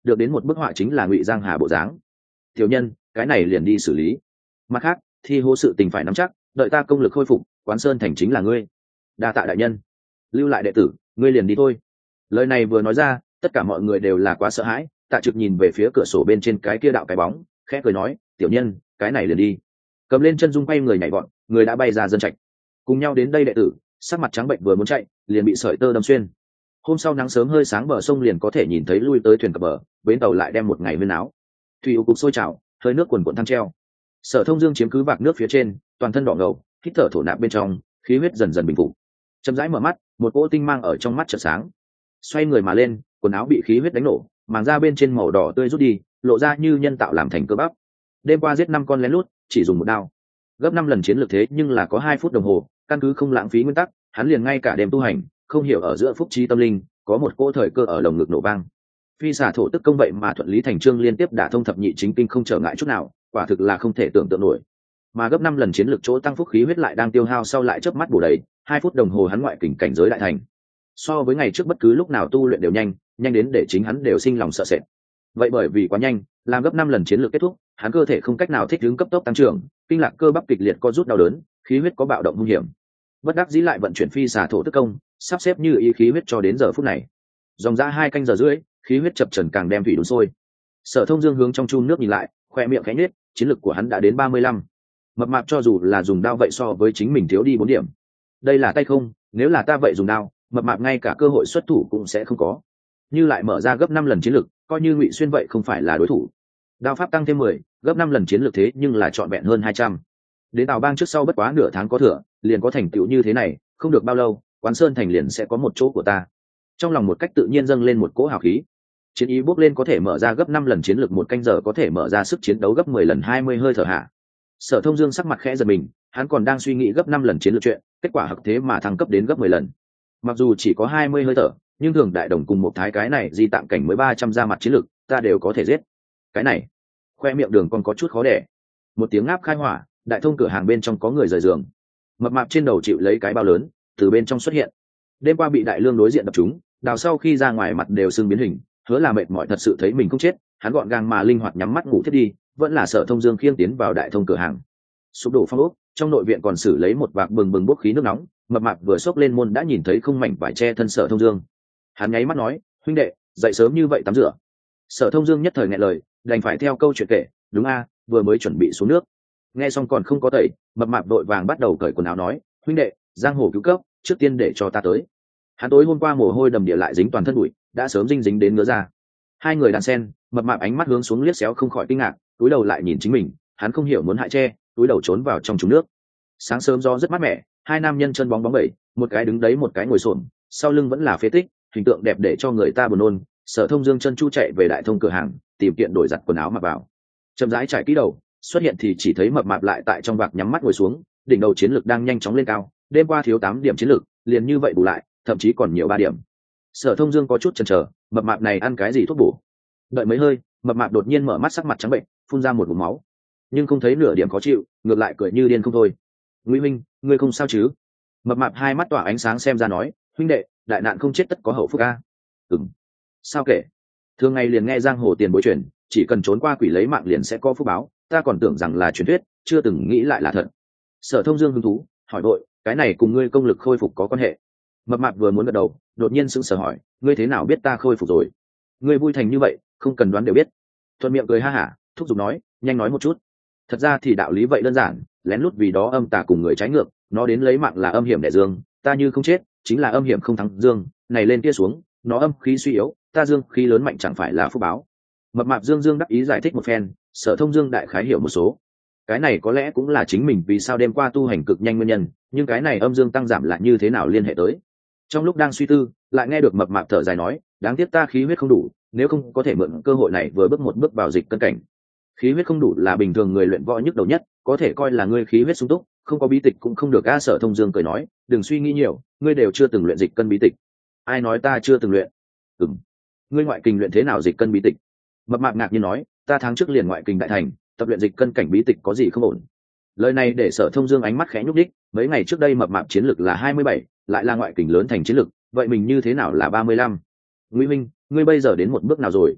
được đến một bức họa chính là Ngụy Giang Hà bộ dáng. Tiểu nhân, cái này liền đi xử lý. Mặt khác, thi hô sự tình phải nắm chắc, đợi ta công lực khôi phục, Quán Sơn thành chính là ngươi. Đa tạ đại nhân. Lưu lại đệ tử, ngươi liền đi thôi. Lời này vừa nói ra, tất cả mọi người đều là quá sợ hãi. Tạ Trực nhìn về phía cửa sổ bên trên cái kia đạo cái bóng, khẽ cười nói, tiểu nhân, cái này liền đi. Cầm lên chân dung quay người nhảy vọt, người đã bay ra dân trạch. Cùng nhau đến đây đệ tử, sắc mặt trắng bệnh vừa muốn chạy, liền bị sợi tơ đâm xuyên. Hôm sau nắng sớm hơi sáng, bờ sông liền có thể nhìn thấy lui tới thuyền cập bờ, bến tàu lại đem một ngày huyên áo. Thủy ưu cục sôi trào, hơi nước cuồn cuộn thăng treo. Sở Thông Dương chiếm cứ vạc nước phía trên, toàn thân đỏ ngầu, hít thở thổ nạp bên trong, khí huyết dần dần bình phục. Chậm rãi mở mắt, một cỗ tinh mang ở trong mắt chợt sáng. Xoay người mà lên, quần áo bị khí huyết đánh nổ, màng da bên trên màu đỏ tươi rút đi, lộ ra như nhân tạo làm thành cơ bắp. Đêm qua giết năm con lén lút, chỉ dùng một đao, gấp năm lần chiến lược thế nhưng là có hai phút đồng hồ, căn cứ không lãng phí nguyên tắc, hắn liền ngay cả đêm tu hành, không hiểu ở giữa phúc trí tâm linh, có một cỗ thời cơ ở lồng ngực nổ vang. Phi xả thổ tức công vậy mà thuận lý thành chương liên tiếp đả thông thập nhị chính kinh không trở ngại chút nào, quả thực là không thể tưởng tượng nổi. Mà gấp năm lần chiến lược chỗ tăng phúc khí huyết lại đang tiêu hao sau lại chớp mắt bổ đầy, hai phút đồng hồ hắn ngoại kình cảnh giới đại thành. So với ngày trước bất cứ lúc nào tu luyện đều nhanh, nhanh đến để chính hắn đều sinh lòng sợ sệt. Vậy bởi vì quá nhanh, làm gấp năm lần chiến lược kết thúc, hắn cơ thể không cách nào thích ứng cấp tốc tăng trưởng, kinh lạc cơ bắp kịch liệt co rút đau đớn, khí huyết có bạo động nguy hiểm. Bất đắc dĩ lại vận chuyển phi xả thổ tức công, sắp xếp như ý khí huyết cho đến giờ phút này. Dòng ra hai canh giờ rưỡi, khí huyết chập trần càng đem thủy đun sôi. Sở Thông Dương hướng trong chun nước nhìn lại, khoe miệng khẽ nhếch, chiến lực của hắn đã đến ba mươi lăm. Mập mạp cho dù là dùng đao vậy so với chính mình thiếu đi bốn điểm. Đây là tay không, nếu là ta vậy dùng đao, mập mạp ngay cả cơ hội xuất thủ cũng sẽ không có. Như lại mở ra gấp năm lần chiến lực, coi như Ngụy Xuyên vậy không phải là đối thủ. Đao pháp tăng thêm mười, gấp năm lần chiến lực thế nhưng là trọn vẹn hơn hai trăm. Đến Tào Bang trước sau bất quá nửa tháng có thừa, liền có thành tựu như thế này, không được bao lâu, Quán Sơn thành liền sẽ có một chỗ của ta. Trong lòng một cách tự nhiên dâng lên một cỗ hào khí. Chiến ý bốc lên, có thể mở ra gấp năm lần chiến lực một canh giờ có thể mở ra sức chiến đấu gấp mười lần hai mươi hơi thở hạ. Sở Thông Dương sắc mặt khẽ giật mình, hắn còn đang suy nghĩ gấp năm lần chiến lược chuyện, kết quả hặc thế mà thăng cấp đến gấp mười lần. Mặc dù chỉ có hai mươi hơi thở, nhưng thường đại đồng cùng một thái cái này di tạm cảnh mới ba trăm ra mặt chiến lực, ta đều có thể giết. Cái này, khoe miệng đường còn có chút khó đẻ. Một tiếng ngáp khai hỏa, đại thông cửa hàng bên trong có người rời giường. Mập mạp trên đầu chịu lấy cái bao lớn, từ bên trong xuất hiện. Đêm qua bị đại lương đối diện đập trúng, đào sau khi ra ngoài mặt đều sưng biến hình, hứa là mệt mỏi thật sự thấy mình không chết, hắn gọn gàng mà linh hoạt nhắm mắt ngủ thiết đi, vẫn là Sở Thông Dương khiêng tiến vào đại thông cửa hàng. Sụp đổ phong ốc, trong nội viện còn xử lấy một vạc bừng bừng bốc khí nước nóng, mập mạp vừa xốc lên môn đã nhìn thấy không mảnh vải che thân Sở Thông Dương. Hắn nháy mắt nói, huynh đệ, dậy sớm như vậy tắm rửa. Sở Thông Dương nhất thời nghẹn lời, đành phải theo câu chuyện kể, đúng a, vừa mới chuẩn bị xuống nước. Nghe xong còn không có tẩy, mập mạp đội vàng bắt đầu cởi quần áo nói, huynh đệ, giang hồ cứu cấp, trước tiên để cho ta tới. Hắn tối hôm qua mồ hôi đầm địa lại dính toàn thân bụi, đã sớm dinh dính đến ngứa ra. Hai người đàn sen, mập mạp ánh mắt hướng xuống liếc xéo không khỏi kinh ngạc, túi đầu lại nhìn chính mình, hắn không hiểu muốn hại che, túi đầu trốn vào trong trúng nước. Sáng sớm gió rất mát mẻ, hai nam nhân chân bóng bóng bẩy, một cái đứng đấy một cái ngồi xổm, sau lưng vẫn là phế tích, hình tượng đẹp để cho người ta buồn nôn. Sở Thông Dương chân chu chạy về đại thông cửa hàng, tìm kiện đổi giặt quần áo mặc vào. Chậm rãi trải kỹ đầu, xuất hiện thì chỉ thấy mập mạp lại tại trong vạc nhắm mắt ngồi xuống, đỉnh đầu chiến lực đang nhanh chóng lên cao, đêm qua thiếu tám điểm chiến lực, liền như vậy bù lại, thậm chí còn nhiều ba điểm. Sở Thông Dương có chút chần chờ, mập mạp này ăn cái gì thuốc bổ? Đợi mấy hơi, mập mạp đột nhiên mở mắt, sắc mặt trắng bệnh, phun ra một ngụm máu, nhưng không thấy nửa điểm khó chịu, ngược lại cười như điên không thôi. Ngụy huynh, ngươi không sao chứ? Mập mạp hai mắt tỏa ánh sáng xem ra nói, huynh đệ, đại nạn không chết tất có hậu phúc a. Ừm. Sao kể? Thường ngày liền nghe giang hồ tiền bối truyền, chỉ cần trốn qua quỷ lấy mạng liền sẽ có phúc báo, ta còn tưởng rằng là truyền thuyết, chưa từng nghĩ lại là thật. Sở Thông Dương hứng thú hỏi đội, cái này cùng ngươi công lực khôi phục có quan hệ? Mập mạp vừa muốn gật đầu, đột nhiên sững sờ hỏi, ngươi thế nào biết ta khôi phục rồi? Ngươi vui thành như vậy, không cần đoán đều biết. Thuận miệng cười ha hả, thúc giục nói, nhanh nói một chút. Thật ra thì đạo lý vậy đơn giản, lén lút vì đó âm tà cùng người trái ngược, nó đến lấy mạng là âm hiểm đẻ dương, ta như không chết, chính là âm hiểm không thắng dương, này lên kia xuống, nó âm khí suy yếu, ta dương khí lớn mạnh chẳng phải là phúc báo. Mập mạp dương dương đắc ý giải thích một phen, Sở Thông Dương đại khái hiểu một số. Cái này có lẽ cũng là chính mình vì sao đêm qua tu hành cực nhanh nguyên nhân, nhưng cái này âm dương tăng giảm lại như thế nào liên hệ tới? Trong lúc đang suy tư, lại nghe được mập mạp thở dài nói, đáng tiếc ta khí huyết không đủ, nếu không có thể mượn cơ hội này vừa bước một bước vào dịch cân cảnh. Khí huyết không đủ là bình thường người luyện võ nhức đầu nhất, có thể coi là ngươi khí huyết sung túc, không có bí tịch cũng không được. A Sở Thông Dương cười nói, đừng suy nghĩ nhiều, ngươi đều chưa từng luyện dịch cân bí tịch. Ai nói ta chưa từng luyện? Ừm. Ngươi ngoại kình luyện thế nào dịch cân bí tịch? Mập mạp ngạc nhiên nói, ta tháng trước liền ngoại kình đại thành, tập luyện dịch cân cảnh bí tịch có gì không ổn? Lời này để Sở Thông Dương ánh mắt khẽ nhúc đích, mấy ngày trước đây mập mạp chiến lực là hai mươi bảy, lại là ngoại kình lớn thành chiến lực, vậy mình như thế nào là ba mươi lăm? Ngụy minh, ngươi bây giờ đến một bước nào rồi?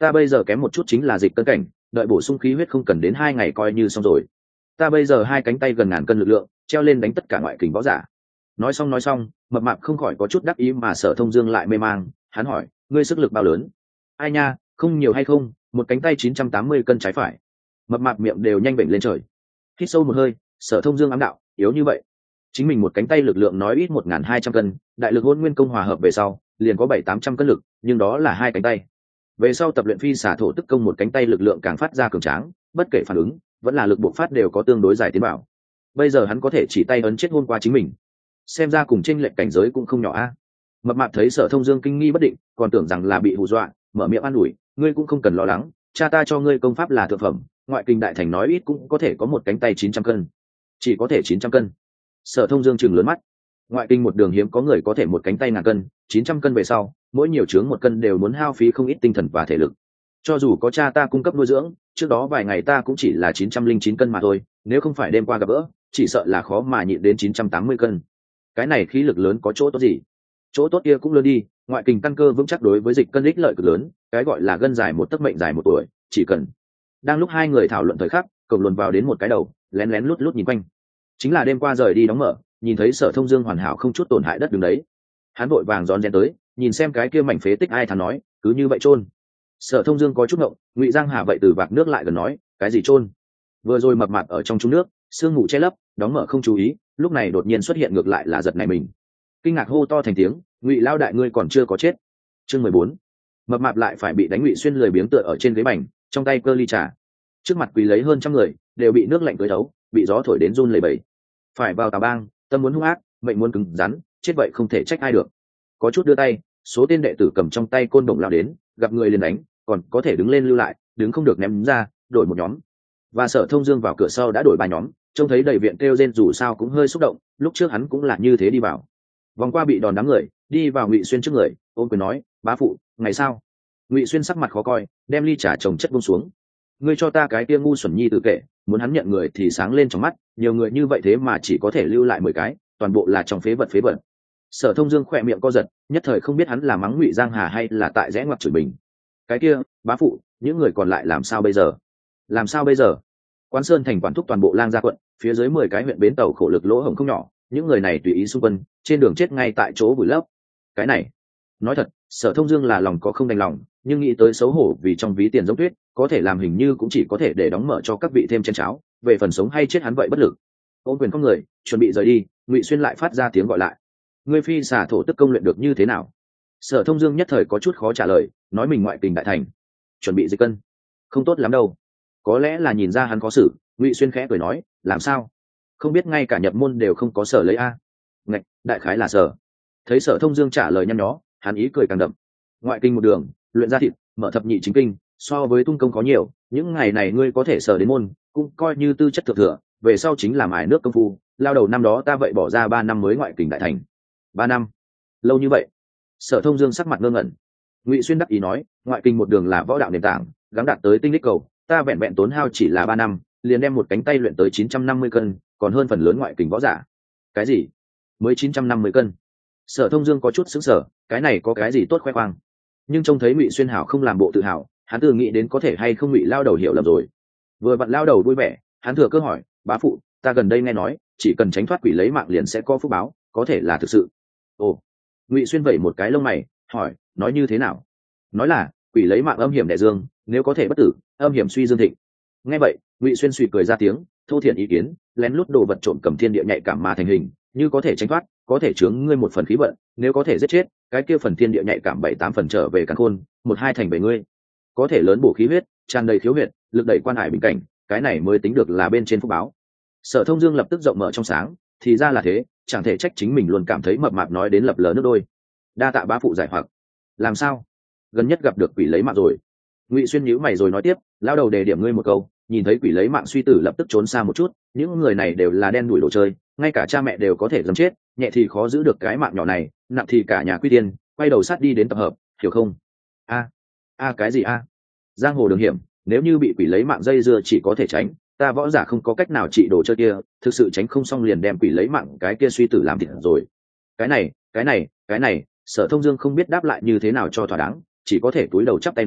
ta bây giờ kém một chút chính là dịch cân cảnh, đợi bổ sung khí huyết không cần đến hai ngày coi như xong rồi. Ta bây giờ hai cánh tay gần ngàn cân lực lượng, treo lên đánh tất cả ngoại kình võ giả. Nói xong nói xong, mập mạp không khỏi có chút đắc ý, mà Sở Thông Dương lại mê mang. Hắn hỏi, ngươi sức lực bao lớn? Ai nha, không nhiều hay không, một cánh tay chín trăm tám mươi cân trái phải. Mập mạp miệng đều nhanh bệnh lên trời. Hít sâu một hơi, Sở Thông Dương ám đạo, yếu như vậy. Chính mình một cánh tay lực lượng nói ít một nghìn hai trăm cân, đại lực hôn nguyên công hòa hợp về sau, liền có bảy tám trăm cân lực, nhưng đó là hai cánh tay. Về sau tập luyện phi xả thổ tức công, một cánh tay lực lượng càng phát ra cường tráng, bất kể phản ứng, vẫn là lực bộc phát đều có tương đối dài tiến bảo. Bây giờ hắn có thể chỉ tay ấn chết hôm qua chính mình, xem ra cùng chênh lệch cảnh giới cũng không nhỏ a. Mập mạp thấy Sở Thông Dương kinh nghi bất định, còn tưởng rằng là bị hù dọa, mở miệng an ủi, ngươi cũng không cần lo lắng, cha ta cho ngươi công pháp là thượng phẩm, ngoại kinh đại thành nói ít cũng có thể có một cánh tay chín trăm cân. Chỉ có thể chín trăm cân? Sở Thông Dương trừng lớn mắt. Ngoại kinh một đường hiếm có người có thể một cánh tay ngàn cân, chín trăm cân về sau, mỗi nhiều chướng một cân đều muốn hao phí không ít tinh thần và thể lực. Cho dù có cha ta cung cấp nuôi dưỡng, trước đó vài ngày ta cũng chỉ là chín trăm linh chín cân mà thôi, nếu không phải đêm qua gặp gỡ, chỉ sợ là khó mà nhịn đến chín trăm tám mươi cân. Cái này khí lực lớn có chỗ tốt gì? Chỗ tốt kia cũng lớn đi, ngoại kình căn cơ vững chắc, đối với dịch cân ích lợi cực lớn, cái gọi là gân dài một tấc mệnh dài một tuổi, chỉ cần. Đang lúc hai người thảo luận thời khắc, cổng luồn vào đến một cái đầu, lén lén lút lút nhìn quanh. Chính là đêm qua rời đi đóng mở, nhìn thấy Sở Thông Dương hoàn hảo không chút tổn hại đất đứng đấy. Hắn vội vàng rón rén tới, nhìn xem cái kia mảnh phế tích, ai thắn nói, cứ như vậy chôn. Sở Thông Dương có chút ngộng, Ngụy Giang Hà vậy từ vạc nước lại gần nói, cái gì chôn? Vừa rồi mập mạp ở trong trung nước, sương mù che lấp, đóng mở không chú ý, lúc này đột nhiên xuất hiện ngược lại là giật nảy mình. Kinh ngạc hô to thành tiếng, Ngụy lao đại ngươi còn chưa có chết. Chương mười bốn. Mập mạp lại phải bị đánh. Ngụy Xuyên lười biếng tựa ở trên ghế bành, trong tay cơ ly trà. Trước mặt quỳ lấy hơn trăm người, đều bị nước lạnh tưới thấu, bị gió thổi đến run lẩy bẩy. Phải vào tà bang, tâm muốn hung ác, mệnh muốn cứng rắn, chết vậy không thể trách ai được. Có chút đưa tay, số tên đệ tử cầm trong tay côn đồng lao đến, gặp người liền đánh, còn có thể đứng lên lưu lại, đứng không được ném ra, đổi một nhóm. Và Sở Thông Dương vào cửa sau đã đổi ba nhóm, trông thấy đầy viện kêu rên dù sao cũng hơi xúc động, lúc trước hắn cũng là như thế đi vào. Vòng qua bị đòn đám người, đi vào Ngụy Xuyên trước người, ôm quyền nói, bá phụ, ngày sao? Ngụy Xuyên sắc mặt khó coi, đem ly trà chồng chất buông xuống. Ngươi cho ta cái kia ngu xuẩn nhi tự kệ, muốn hắn nhận người thì sáng lên trong mắt, nhiều người như vậy thế mà chỉ có thể lưu lại mười cái, toàn bộ là trong phế vật phế vật. Sở Thông Dương khỏe miệng co giật, nhất thời không biết hắn là mắng Ngụy Giang Hà hay là tại rẽ ngoặt chửi mình. Cái kia, bá phụ, những người còn lại làm sao bây giờ? Làm sao bây giờ? Quán Sơn thành quản thúc toàn bộ Lang Gia quận, phía dưới mười cái huyện bến tàu khổ lực lỗ hổng không nhỏ, những người này tùy ý xung quân, trên đường chết ngay tại chỗ vùi lấp. Cái này, nói thật, Sở Thông Dương là lòng có không đành lòng, nhưng nghĩ tới xấu hổ vì trong ví tiền giống tuyết, có thể làm hình như cũng chỉ có thể để đóng mở cho các vị thêm chén cháo, về phần sống hay chết hắn vậy bất lực. Ôn quyền con người, chuẩn bị rời đi, Ngụy Xuyên lại phát ra tiếng gọi lại. Ngươi phi xả thổ tức công luyện được như thế nào? Sở Thông Dương nhất thời có chút khó trả lời, nói mình ngoại kình đại thành, chuẩn bị dịch cân, không tốt lắm đâu. Có lẽ là nhìn ra hắn khó xử, Ngụy Xuyên khẽ cười nói, làm sao? Không biết ngay cả nhập môn đều không có sở lấy a? Ngạch, đại khái là sở. Thấy Sở Thông Dương trả lời nhăn nhó, hắn ý cười càng đậm. Ngoại kinh một đường, luyện ra thịt, mở thập nhị chính kinh, so với tung công có nhiều, những ngày này ngươi có thể sở đến môn, cũng coi như tư chất thượng thừa, về sau chính là mài nước công phu, lao đầu năm đó ta vậy bỏ ra ba năm mới ngoại kình đại thành. Ba năm? Lâu như vậy? Sở Thông Dương sắc mặt ngơ ngẩn. Ngụy Xuyên đắc ý nói, ngoại kinh một đường là võ đạo nền tảng, gắng đạt tới tinh đích cầu, ta vẹn vẹn tốn hao chỉ là ba năm, liền đem một cánh tay luyện tới chín trăm năm mươi cân, còn hơn phần lớn ngoại kình võ giả. Cái gì? Mới chín trăm năm mươi cân? Sở Thông Dương có chút sững sờ, cái này có cái gì tốt khoe khoang? Nhưng trông thấy Ngụy Xuyên hảo không làm bộ tự hào, hắn tự nghĩ đến có thể hay không Ngụy lao đầu hiểu lầm rồi. Vừa vặn lao đầu vui vẻ, hắn thừa cơ hỏi, bá phụ, ta gần đây nghe nói, chỉ cần tránh thoát quỷ lấy mạng liền sẽ có phúc báo, có thể là thực sự? Ồ. Ngụy Xuyên vẩy một cái lông mày, hỏi, nói như thế nào? Nói là quỷ lấy mạng âm hiểm đẻ dương, nếu có thể bất tử, âm hiểm suy dương thịnh. Nghe vậy, Ngụy Xuyên suy cười ra tiếng, thô thiện ý kiến, lén lút đồ vật trộm cầm thiên địa nhạy cảm mà thành hình, như có thể tránh thoát, có thể chướng ngươi một phần khí vận, nếu có thể giết chết, cái kia phần thiên địa nhạy cảm bảy tám phần trở về càn khôn, một hai thành về ngươi. Có thể lớn bổ khí huyết, tràn đầy khiếu huyệt, lực đẩy quan hải bình cảnh, cái này mới tính được là bên trên phúc báo. Sở Thông Dương lập tức rộng mở trong sáng, thì ra là thế, chẳng thể trách chính mình luôn cảm thấy mập mạp nói đến lập lờ nước đôi. Đa tạ bá phụ giải hoặc. Làm sao? Gần nhất gặp được quỷ lấy mạng rồi. Ngụy Xuyên nhíu mày rồi nói tiếp, lao đầu đề điểm ngươi một câu, nhìn thấy quỷ lấy mạng suy tử lập tức trốn xa một chút, những người này đều là đen đuổi đồ chơi, ngay cả cha mẹ đều có thể dẫm chết, nhẹ thì khó giữ được cái mạng nhỏ này, nặng thì cả nhà quy tiên, quay đầu sát đi đến tập hợp, hiểu không? A, a cái gì a? Giang hồ đường hiểm, nếu như bị quỷ lấy mạng dây dưa chỉ có thể tránh, ta võ giả không có cách nào trị đồ chơi kia, thực sự tránh không xong liền đem quỷ lấy mạng cái kia suy tử làm thịt rồi. Cái này, cái này, cái này, Sở Thông Dương không biết đáp lại như thế nào cho thỏa đáng, chỉ có thể cúi đầu chắp tay nói,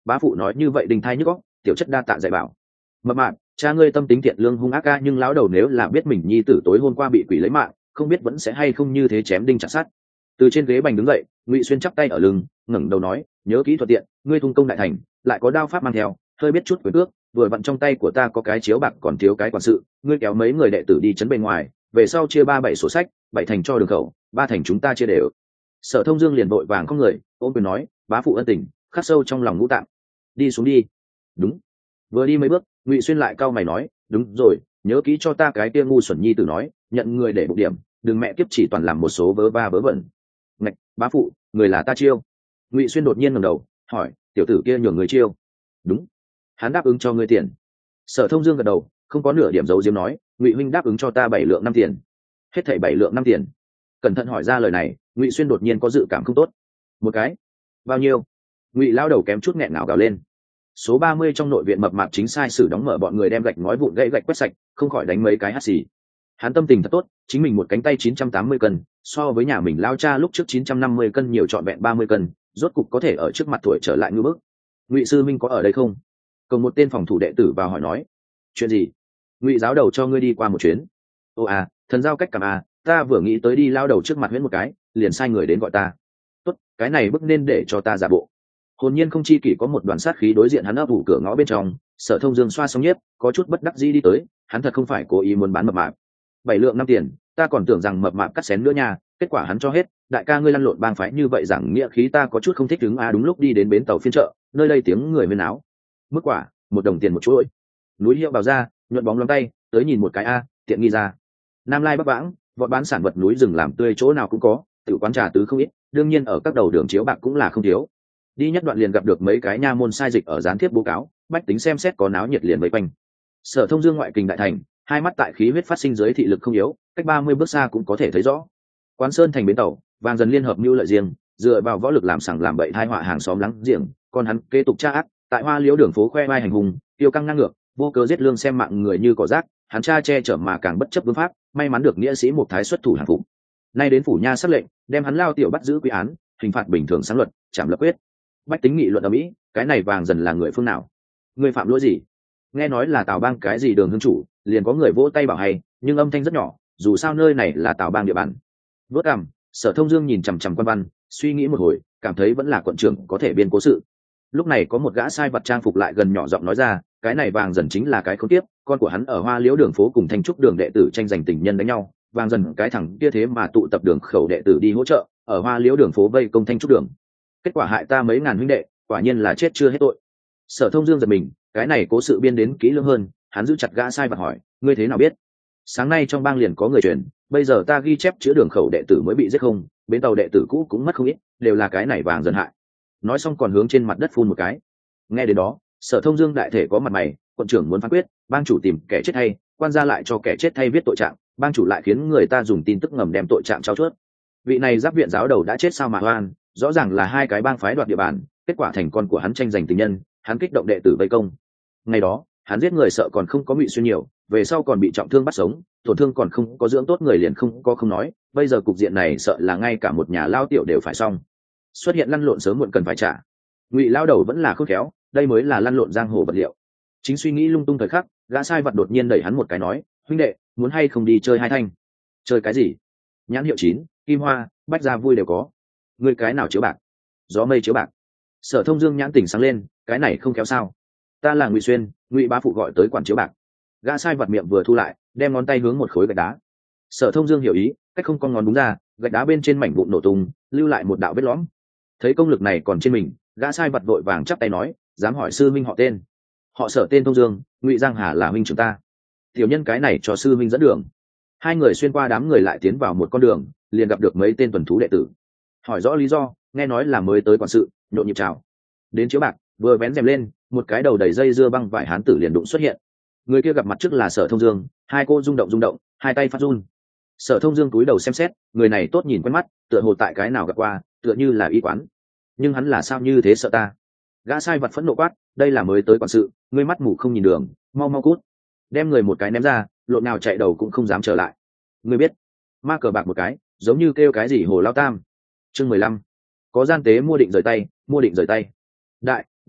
Bá phụ nói như vậy đình thai nhức óc, tiểu chất đa tạ dạy bảo. Mập mạp, cha ngươi tâm tính thiện lương hung ác ca, nhưng lão đầu nếu là biết mình nhi tử tối hôm qua bị quỷ lấy mạng, không biết vẫn sẽ hay không như thế chém đinh chặt sắt. Từ trên ghế bành đứng dậy, Ngụy Xuyên chắp tay ở lưng, ngẩng đầu nói, nhớ kỹ thuận tiện, ngươi thung công đại thành, lại có đao pháp mang theo, hơi biết chút quyền cước, vừa vặn trong tay của ta có cái chiếu bạc còn thiếu cái quản sự, ngươi kéo mấy người đệ tử đi chấn bên ngoài, về sau chia ba bảy sổ sách, bảy thành cho đường khẩu, ba thành chúng ta chia đều. Sở Thông Dương liền vội vàng không người, ôm quyền nói, bá phụ ân tình, khắc sâu trong lòng ngũ tạng. Đi xuống đi. Đúng. Vừa đi mấy bước, Ngụy Xuyên lại cau mày nói, đúng rồi, nhớ kỹ cho ta cái kia ngu xuẩn nhi tử nói, nhận người để bục điểm, đừng mẹ kiếp chỉ toàn làm một số vớ va vớ vẩn. Ngạch, bá phụ, người là ta chiêu. Ngụy Xuyên đột nhiên ngẩng đầu, hỏi, tiểu tử kia nhường người chiêu? Đúng. Hắn đáp ứng cho ngươi tiền. Sở Thông Dương gật đầu, không có nửa điểm giấu giếm nói, Ngụy huynh đáp ứng cho ta bảy lượng năm tiền. Hết thảy bảy lượng năm tiền. Cẩn thận hỏi ra lời này, Ngụy Xuyên đột nhiên có dự cảm không tốt. Một cái? Bao nhiêu? Ngụy lao đầu kém chút nghẹn ngào gào lên. Số ba mươi trong nội viện mập mạp chính sai sử đóng mở bọn người đem gạch ngói vụn gãy gạch quét sạch, không khỏi đánh mấy cái hắt xì. Hắn tâm tình thật tốt, chính mình một cánh tay chín trăm tám mươi cân, so với nhà mình lao cha lúc trước chín trăm năm mươi cân nhiều trọn vẹn ba mươi cân, rốt cục có thể ở trước mặt tuổi trở lại ngư bức. Ngụy sư minh có ở đây không? Cùng một tên phòng thủ đệ tử vào hỏi nói. Chuyện gì? Ngụy giáo đầu cho ngươi đi qua một chuyến. Ô à, thần giao cách cảm à, ta vừa nghĩ tới đi lao đầu trước mặt huyễn một cái, liền sai người đến gọi ta. Tốt, cái này bức nên để cho ta giả bộ. Hồn nhiên không chi kỷ có một đoàn sát khí đối diện hắn ấp ủ cửa ngõ bên trong. Sở Thông Dương xoa sóng nhiếp, có chút bất đắc dĩ đi tới, hắn thật không phải cố ý muốn bán mập mạp. Bảy lượng năm tiền, ta còn tưởng rằng mập mạp cắt xén nữa nha, kết quả hắn cho hết. Đại ca ngươi lăn lộn bang phái như vậy rằng nghĩa khí ta có chút không thích đứng a. Đúng lúc đi đến bến tàu phiên chợ, nơi đây tiếng người huyên áo. Mức quả, một đồng tiền một chuỗi. Núi hiệu bào ra, nhuận bóng lắm tay, tới nhìn một cái a, tiện nghi ra. Nam Lai Bắc Vãng, vọt bán sản vật núi rừng làm tươi chỗ nào cũng có, tự quán trà tứ không ít, đương nhiên ở các đầu đường chiếu bạc cũng là không thiếu. Đi nhất đoạn liền gặp được mấy cái nha môn sai dịch ở gián tiếp bố cáo, bách tính xem xét có náo nhiệt liền vây quanh. Sở Thông Dương ngoại kình đại thành, hai mắt tại khí huyết phát sinh dưới thị lực không yếu, cách ba mươi bước xa cũng có thể thấy rõ. Quán Sơn thành bến tàu, vàng dần liên hợp mưu lợi riêng, dựa vào võ lực làm sằng làm bậy hai họa hàng xóm láng giềng, còn hắn kế tục tra ác, tại Hoa Liễu đường phố khoe vai hành hùng, tiêu căng ngang ngược, vô cớ giết lương xem mạng người như cỏ rác, hắn cha che chở mà càng bất chấp vương pháp, may mắn được nghĩa sĩ một thái xuất thủ hàng phục. Nay đến phủ nha sắc lệnh, đem hắn lao tiểu bắt giữ quy án, hình phạt bình thường sáng luật, chạm lập quyết. Bách tính nghị luận ở mỹ, cái này vàng dần là người phương nào? Người phạm lỗi gì? Nghe nói là Tào Bang cái gì đường hương chủ, liền có người vỗ tay bảo hay, nhưng âm thanh rất nhỏ, dù sao nơi này là Tào Bang địa bàn. Vớt cằm, Sở Thông Dương nhìn chằm chằm quan văn, suy nghĩ một hồi, cảm thấy vẫn là quận trưởng có thể biên cố sự. Lúc này có một gã sai vật trang phục lại gần nhỏ giọng nói ra, cái này vàng dần chính là cái không tiếp, con của hắn ở Hoa Liễu đường phố cùng Thanh Trúc đường đệ tử tranh giành tình nhân đánh nhau, vàng dần cái thằng kia thế mà tụ tập đường khẩu đệ tử đi hỗ trợ, ở Hoa Liễu đường phố vây công Thanh Trúc đường. Kết quả hại ta mấy ngàn huynh đệ, quả nhiên là chết chưa hết tội. Sở Thông Dương giật mình, cái này cố sự biên đến kỹ lưỡng hơn, hắn giữ chặt gã sai vật hỏi, ngươi thế nào biết? Sáng nay trong bang liền có người truyền, bây giờ ta ghi chép chữa đường khẩu đệ tử mới bị giết không, bến tàu đệ tử cũ cũng mất không ít, đều là cái này vàng dần hại. Nói xong còn hướng trên mặt đất phun một cái. Nghe đến đó, Sở Thông Dương đại thể có mặt mày, quận trưởng muốn phán quyết, bang chủ tìm kẻ chết hay, quan gia lại cho kẻ chết thay viết tội trạng, bang chủ lại khiến người ta dùng tin tức ngầm đem tội trạng trao chuốt. Vị này giáp viện giáo đầu đã chết sao mà oan, rõ ràng là hai cái bang phái đoạt địa bàn, kết quả thành con của hắn tranh giành tình nhân, hắn kích động đệ tử vây công. Ngày đó, hắn giết người sợ còn không có Ngụy Xuyên nhiều, về sau còn bị trọng thương bắt sống, tổn thương còn không có dưỡng tốt người liền không có không nói, bây giờ cục diện này sợ là ngay cả một nhà lao tiểu đều phải xong. Xuất hiện lăn lộn sớm muộn cần phải trả. Ngụy lao đầu vẫn là khôn khéo, đây mới là lăn lộn giang hồ vật liệu. Chính suy nghĩ lung tung thời khắc, gã sai vật đột nhiên đẩy hắn một cái nói, huynh đệ, muốn hay không đi chơi hai thanh? Chơi cái gì? Nhãn hiệu chín, kim hoa, bách gia vui đều có. Người cái nào chiếu bạc? Gió mây chiếu bạc. Sở Thông Dương nhãn tỉnh sáng lên, cái này không khéo sao? Ta là Ngụy Xuyên, Ngụy bá phụ gọi tới quản chiếu bạc. Gã sai vật miệng vừa thu lại, đem ngón tay hướng một khối gạch đá. Sở Thông Dương hiểu ý, cách không con ngón đúng ra, gạch đá bên trên mảnh vụn nổ tung, lưu lại một đạo vết lõm. Thấy công lực này còn trên mình, gã sai vật vội vàng chắp tay nói, dám hỏi sư minh họ tên? Họ Sở tên Thông Dương, Ngụy Giang Hà là huynh trưởng ta. Tiểu nhân cái này cho sư minh dẫn đường. Hai người xuyên qua đám người lại tiến vào một con đường, liền gặp được mấy tên tuần thú đệ tử. Hỏi rõ lý do, nghe nói là mới tới quản sự, nhộn nhịp chào. Đến chiếu bạc, vừa vén rèm lên, một cái đầu đầy dây dưa băng vải hán tử liền đụng xuất hiện. Người kia gặp mặt trước là Sở Thông Dương, hai cô rung động rung động, hai tay phát run. Sở Thông Dương cúi đầu xem xét, người này tốt nhìn quen mắt, tựa hồ tại cái nào gặp qua, tựa như là y quán. Nhưng hắn là sao như thế sợ ta? Gã sai vật phẫn nộ quát, đây là mới tới quản sự, ngươi mắt mù không nhìn đường, mau mau cút. Đem người một cái ném ra, lộn nào chạy đầu cũng không dám trở lại. Ngươi biết? Ma cờ bạc một cái, giống như kêu cái gì hồ lao tam. Chương mười lăm. Có gian tế mua định rời tay, mua định rời tay. Đại, đại,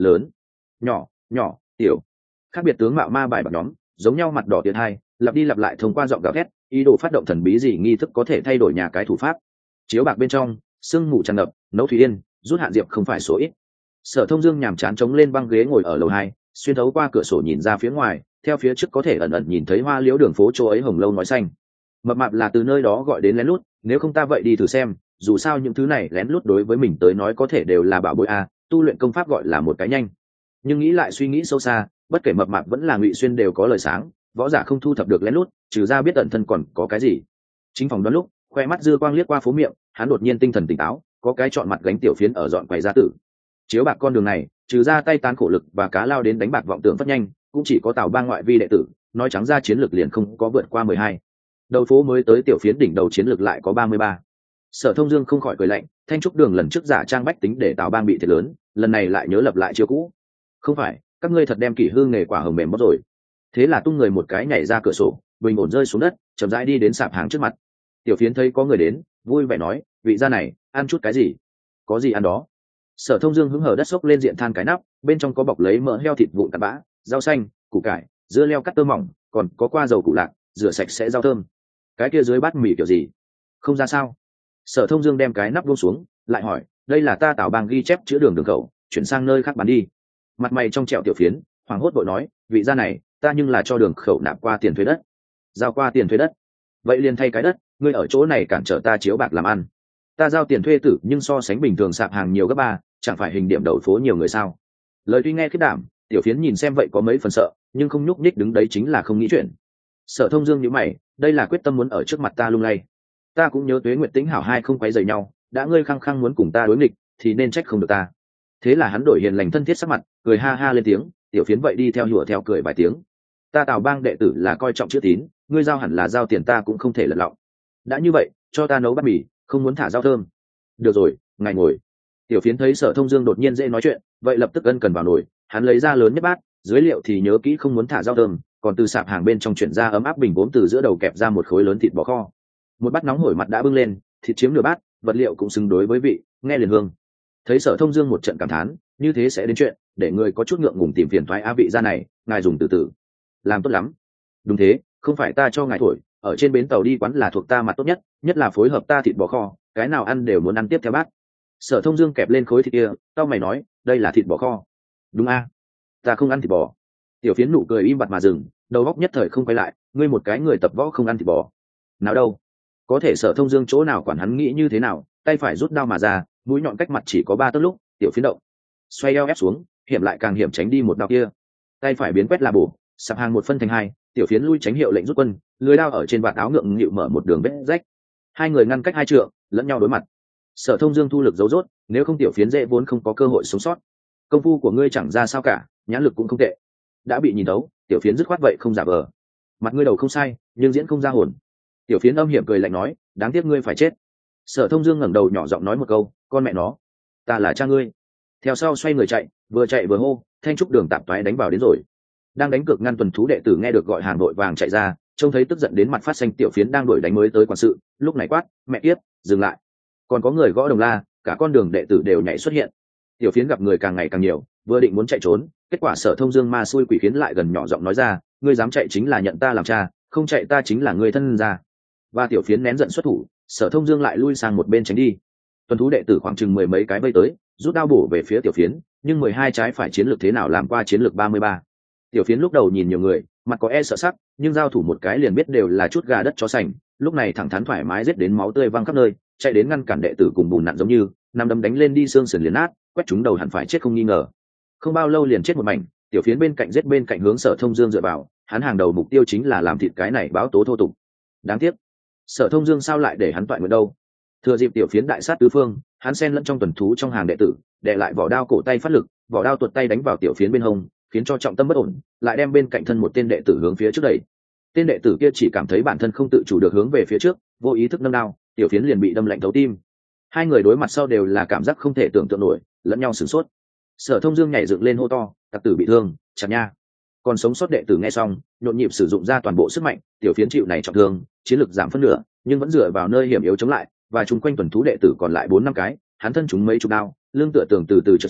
lớn, nhỏ, nhỏ, tiểu, khác biệt tướng mạo ma bài bạc nhóm giống nhau mặt đỏ tiến hai lặp đi lặp lại thông qua giọng gào thét ý đồ phát động thần bí gì nghi thức có thể thay đổi nhà cái thủ pháp. Chiếu bạc bên trong sương mù tràn ngập, nấu thủy yên rút hạn diệp không phải số ít. Sở Thông Dương nhàm chán chống lên băng ghế ngồi ở lầu hai, xuyên thấu qua cửa sổ nhìn ra phía ngoài, theo phía trước có thể ẩn ẩn nhìn thấy hoa liễu đường phố chỗ ấy hồng lâu nói xanh. Mập mạp là từ nơi đó gọi đến lén lút, nếu không ta vậy đi thử xem, dù sao những thứ này lén lút đối với mình tới nói có thể đều là bảo bối a, tu luyện công pháp gọi là một cái nhanh. Nhưng nghĩ lại suy nghĩ sâu xa, bất kể mập mạp vẫn là Ngụy Xuyên đều có lời sáng, võ giả không thu thập được lén lút, trừ ra biết ẩn thân còn có cái gì. Chính phòng đoán lúc, khoe mắt dư quang liếc qua phố miệng, hắn đột nhiên tinh thần tỉnh táo, có cái chọn mặt gánh tiểu phiến ở dọn quầy gia tử. Chiếu bạc con đường này, trừ ra tay tán khổ lực và cá lao đến đánh bạc vọng tưởng phất nhanh, cũng chỉ có Tào Bang ngoại vi đệ tử, nói trắng ra chiến lược liền không có vượt qua mười hai. Đầu phố mới tới tiểu phiến đỉnh đầu chiến lược lại có ba mươi ba. Sở Thông Dương không khỏi cười lạnh, thanh trúc đường lần trước giả trang bách tính để Tào Bang bị thiệt lớn, lần này lại nhớ lập lại chiêu cũ. Không phải, các ngươi thật đem kỷ hương nghề quả hồng mềm mất rồi. Thế là tung người một cái nhảy ra cửa sổ, bình ổn rơi xuống đất, chậm rãi đi đến sạp hàng trước mặt. Tiểu phiến thấy có người đến, vui vẻ nói, vị gia này, ăn chút cái gì? Có gì ăn đó? Sở Thông Dương hứng hở đất xốc lên diện than cái nắp, bên trong có bọc lấy mỡ heo thịt vụn cặn bã, rau xanh, củ cải, dưa leo cắt tơ mỏng, còn có qua dầu củ lạc, rửa sạch sẽ rau thơm. Cái kia dưới bát mì kiểu gì? Không ra sao? Sở Thông Dương đem cái nắp buông xuống, lại hỏi, đây là ta Tào Bang ghi chép chữa đường đường khẩu, chuyển sang nơi khác bán đi. Mặt mày trong trẻo tiểu phiến, hoàng hốt vội nói, vị gia này, ta nhưng là cho đường khẩu nạp qua tiền thuế đất, giao qua tiền thuế đất. Vậy liền thay cái đất, ngươi ở chỗ này cản trở ta chiếu bạc làm ăn. Ta giao tiền thuê tử nhưng so sánh bình thường sạp hàng nhiều gấp ba, chẳng phải hình điểm đầu phố nhiều người sao? Lời tuy nghe khiết đảm, tiểu phiến nhìn xem vậy có mấy phần sợ, nhưng không nhúc nhích đứng đấy chính là không nghĩ chuyện. Sở Thông Dương nhíu mày, đây là quyết tâm muốn ở trước mặt ta lung lay. Ta cũng nhớ Tuế Nguyệt Tĩnh hảo hai không quấy rầy nhau, đã ngươi khăng khăng muốn cùng ta đối nghịch, thì nên trách không được ta. Thế là hắn đổi hiền lành thân thiết sắc mặt, cười ha ha lên tiếng, tiểu phiến vậy đi theo hùa theo cười vài tiếng. Ta Tào Bang đệ tử là coi trọng chữ tín, ngươi giao hẳn là giao tiền ta cũng không thể lật lọng. Đã như vậy, cho ta nấu bát mì, không muốn thả rau thơm. Được rồi, ngài ngồi. Tiểu phiến thấy Sở Thông Dương đột nhiên dễ nói chuyện, vậy lập tức ân cần vào nồi, hắn lấy ra lớn nhất bát, dưới liệu thì nhớ kỹ không muốn thả rau thơm, còn từ sạp hàng bên trong chuyển ra ấm áp bình gốm từ giữa đầu kẹp ra một khối lớn thịt bò kho. Một bát nóng hổi mặt đã bưng lên, thịt chiếm nửa bát, vật liệu cũng xứng đối với vị, nghe liền hương. Thấy Sở Thông Dương một trận cảm thán, như thế sẽ đến chuyện, để người có chút ngượng ngùng tìm phiền toái á vị gia này, ngài dùng từ từ. Làm tốt lắm. Đúng thế, không phải ta cho ngài thổi, ở trên bến tàu đi quán là thuộc ta mặt tốt nhất, nhất là phối hợp ta thịt bò kho, cái nào ăn đều muốn ăn tiếp theo bát. Sở Thông Dương kẹp lên khối thịt kia, tao mày nói, đây là thịt bò kho. Đúng a, ta không ăn thịt bò. Tiểu phiến nụ cười im bặt mà dừng, đầu óc nhất thời không quay lại, ngươi một cái người tập võ không ăn thịt bò. Nào đâu? Có thể Sở Thông Dương chỗ nào quản hắn nghĩ như thế nào, tay phải rút đao mà ra, mũi nhọn cách mặt chỉ có ba tấc lúc, tiểu phiến động, xoay eo ép xuống, hiểm lại càng hiểm tránh đi một đao kia. Tay phải biến quét là bổ, sạp hàng một phân thành hai, tiểu phiến lui tránh hiệu lệnh rút quân, lưới đao ở trên vạt áo ngượng nghịu mở một đường vết rách. Hai người ngăn cách hai trượng, lẫn nhau đối mặt. Sở Thông Dương thu lực giấu rốt, nếu không tiểu phiến dễ vốn không có cơ hội sống sót. Công phu của ngươi chẳng ra sao cả, nhãn lực cũng không tệ. Đã bị nhìn thấu, tiểu phiến dứt khoát vậy không giả vờ. Mặt ngươi đầu không sai, nhưng diễn không ra hồn. Tiểu phiến âm hiểm cười lạnh nói, đáng tiếc ngươi phải chết. Sở Thông Dương ngẩng đầu nhỏ giọng nói một câu, con mẹ nó, ta là cha ngươi. Theo sau xoay người chạy, vừa chạy vừa hô, thanh trúc đường tạm toái đánh vào đến rồi. Đang đánh cược ngăn tuần thú đệ tử nghe được gọi hàng đội vàng chạy ra, trông thấy tức giận đến mặt phát xanh tiểu phiến đang đuổi đánh mới tới quản sự, lúc này quát, mẹ kiếp, dừng lại. Còn có người gõ đồng la, cả con đường đệ tử đều nhảy xuất hiện. Tiểu phiến gặp người càng ngày càng nhiều, vừa định muốn chạy trốn, kết quả Sở Thông Dương ma xui quỷ khiến lại gần nhỏ giọng nói ra, ngươi dám chạy chính là nhận ta làm cha, không chạy ta chính là người thân ra. Và tiểu phiến nén giận xuất thủ, Sở Thông Dương lại lui sang một bên tránh đi. Tuần thú đệ tử khoảng chừng mười mấy cái vây tới, rút đao bổ về phía tiểu phiến, nhưng mười hai trái phải chiến lược thế nào làm qua chiến lược ba mươi ba. Tiểu phiến lúc đầu nhìn nhiều người, mặt có e sợ sắc, nhưng giao thủ một cái liền biết đều là chút gà đất chó sành, lúc này thẳng thắn thoải mái giết đến máu tươi văng khắp nơi, chạy đến ngăn cản đệ tử cùng bùn nặn giống như nằm đấm đánh lên đi xương sườn liền nát, quét chúng đầu hẳn phải chết không nghi ngờ. Không bao lâu liền chết một mảnh, tiểu phiến bên cạnh giết bên cạnh hướng Sở Thông Dương dựa vào, hắn hàng đầu mục tiêu chính là làm thịt cái này báo tố thô tục. Đáng tiếc, Sở Thông Dương sao lại để hắn toại nguyện đâu? Thừa dịp tiểu phiến đại sát tứ phương, hắn xen lẫn trong tuần thú trong hàng đệ tử, đệ lại vỏ đao cổ tay phát lực, vỏ đao tuột tay đánh vào tiểu phiến bên hông, khiến cho trọng tâm bất ổn, lại đem bên cạnh thân một tên đệ tử hướng phía trước đẩy. Tên đệ tử kia chỉ cảm thấy bản thân không tự chủ được hướng về phía trước, vô ý thức nâng đao, tiểu phiến liền bị đâm lạnh thấu tim. Hai người đối mặt sau đều là cảm giác không thể tưởng tượng nổi, lẫn nhau sửng sốt. Sở Thông Dương nhảy dựng lên hô to, tặc tử bị thương, chặt nha. Còn sống sót đệ tử nghe xong, nhộn nhịp sử dụng ra toàn bộ sức mạnh, tiểu phiến chịu này trọng thương, chiến lực giảm phân nửa, nhưng vẫn dựa vào nơi hiểm yếu chống lại, và chung quanh tuần thú đệ tử còn lại bốn năm cái, hắn thân chúng mấy chục đao, lưng tựa tường từ từ trượt xuống,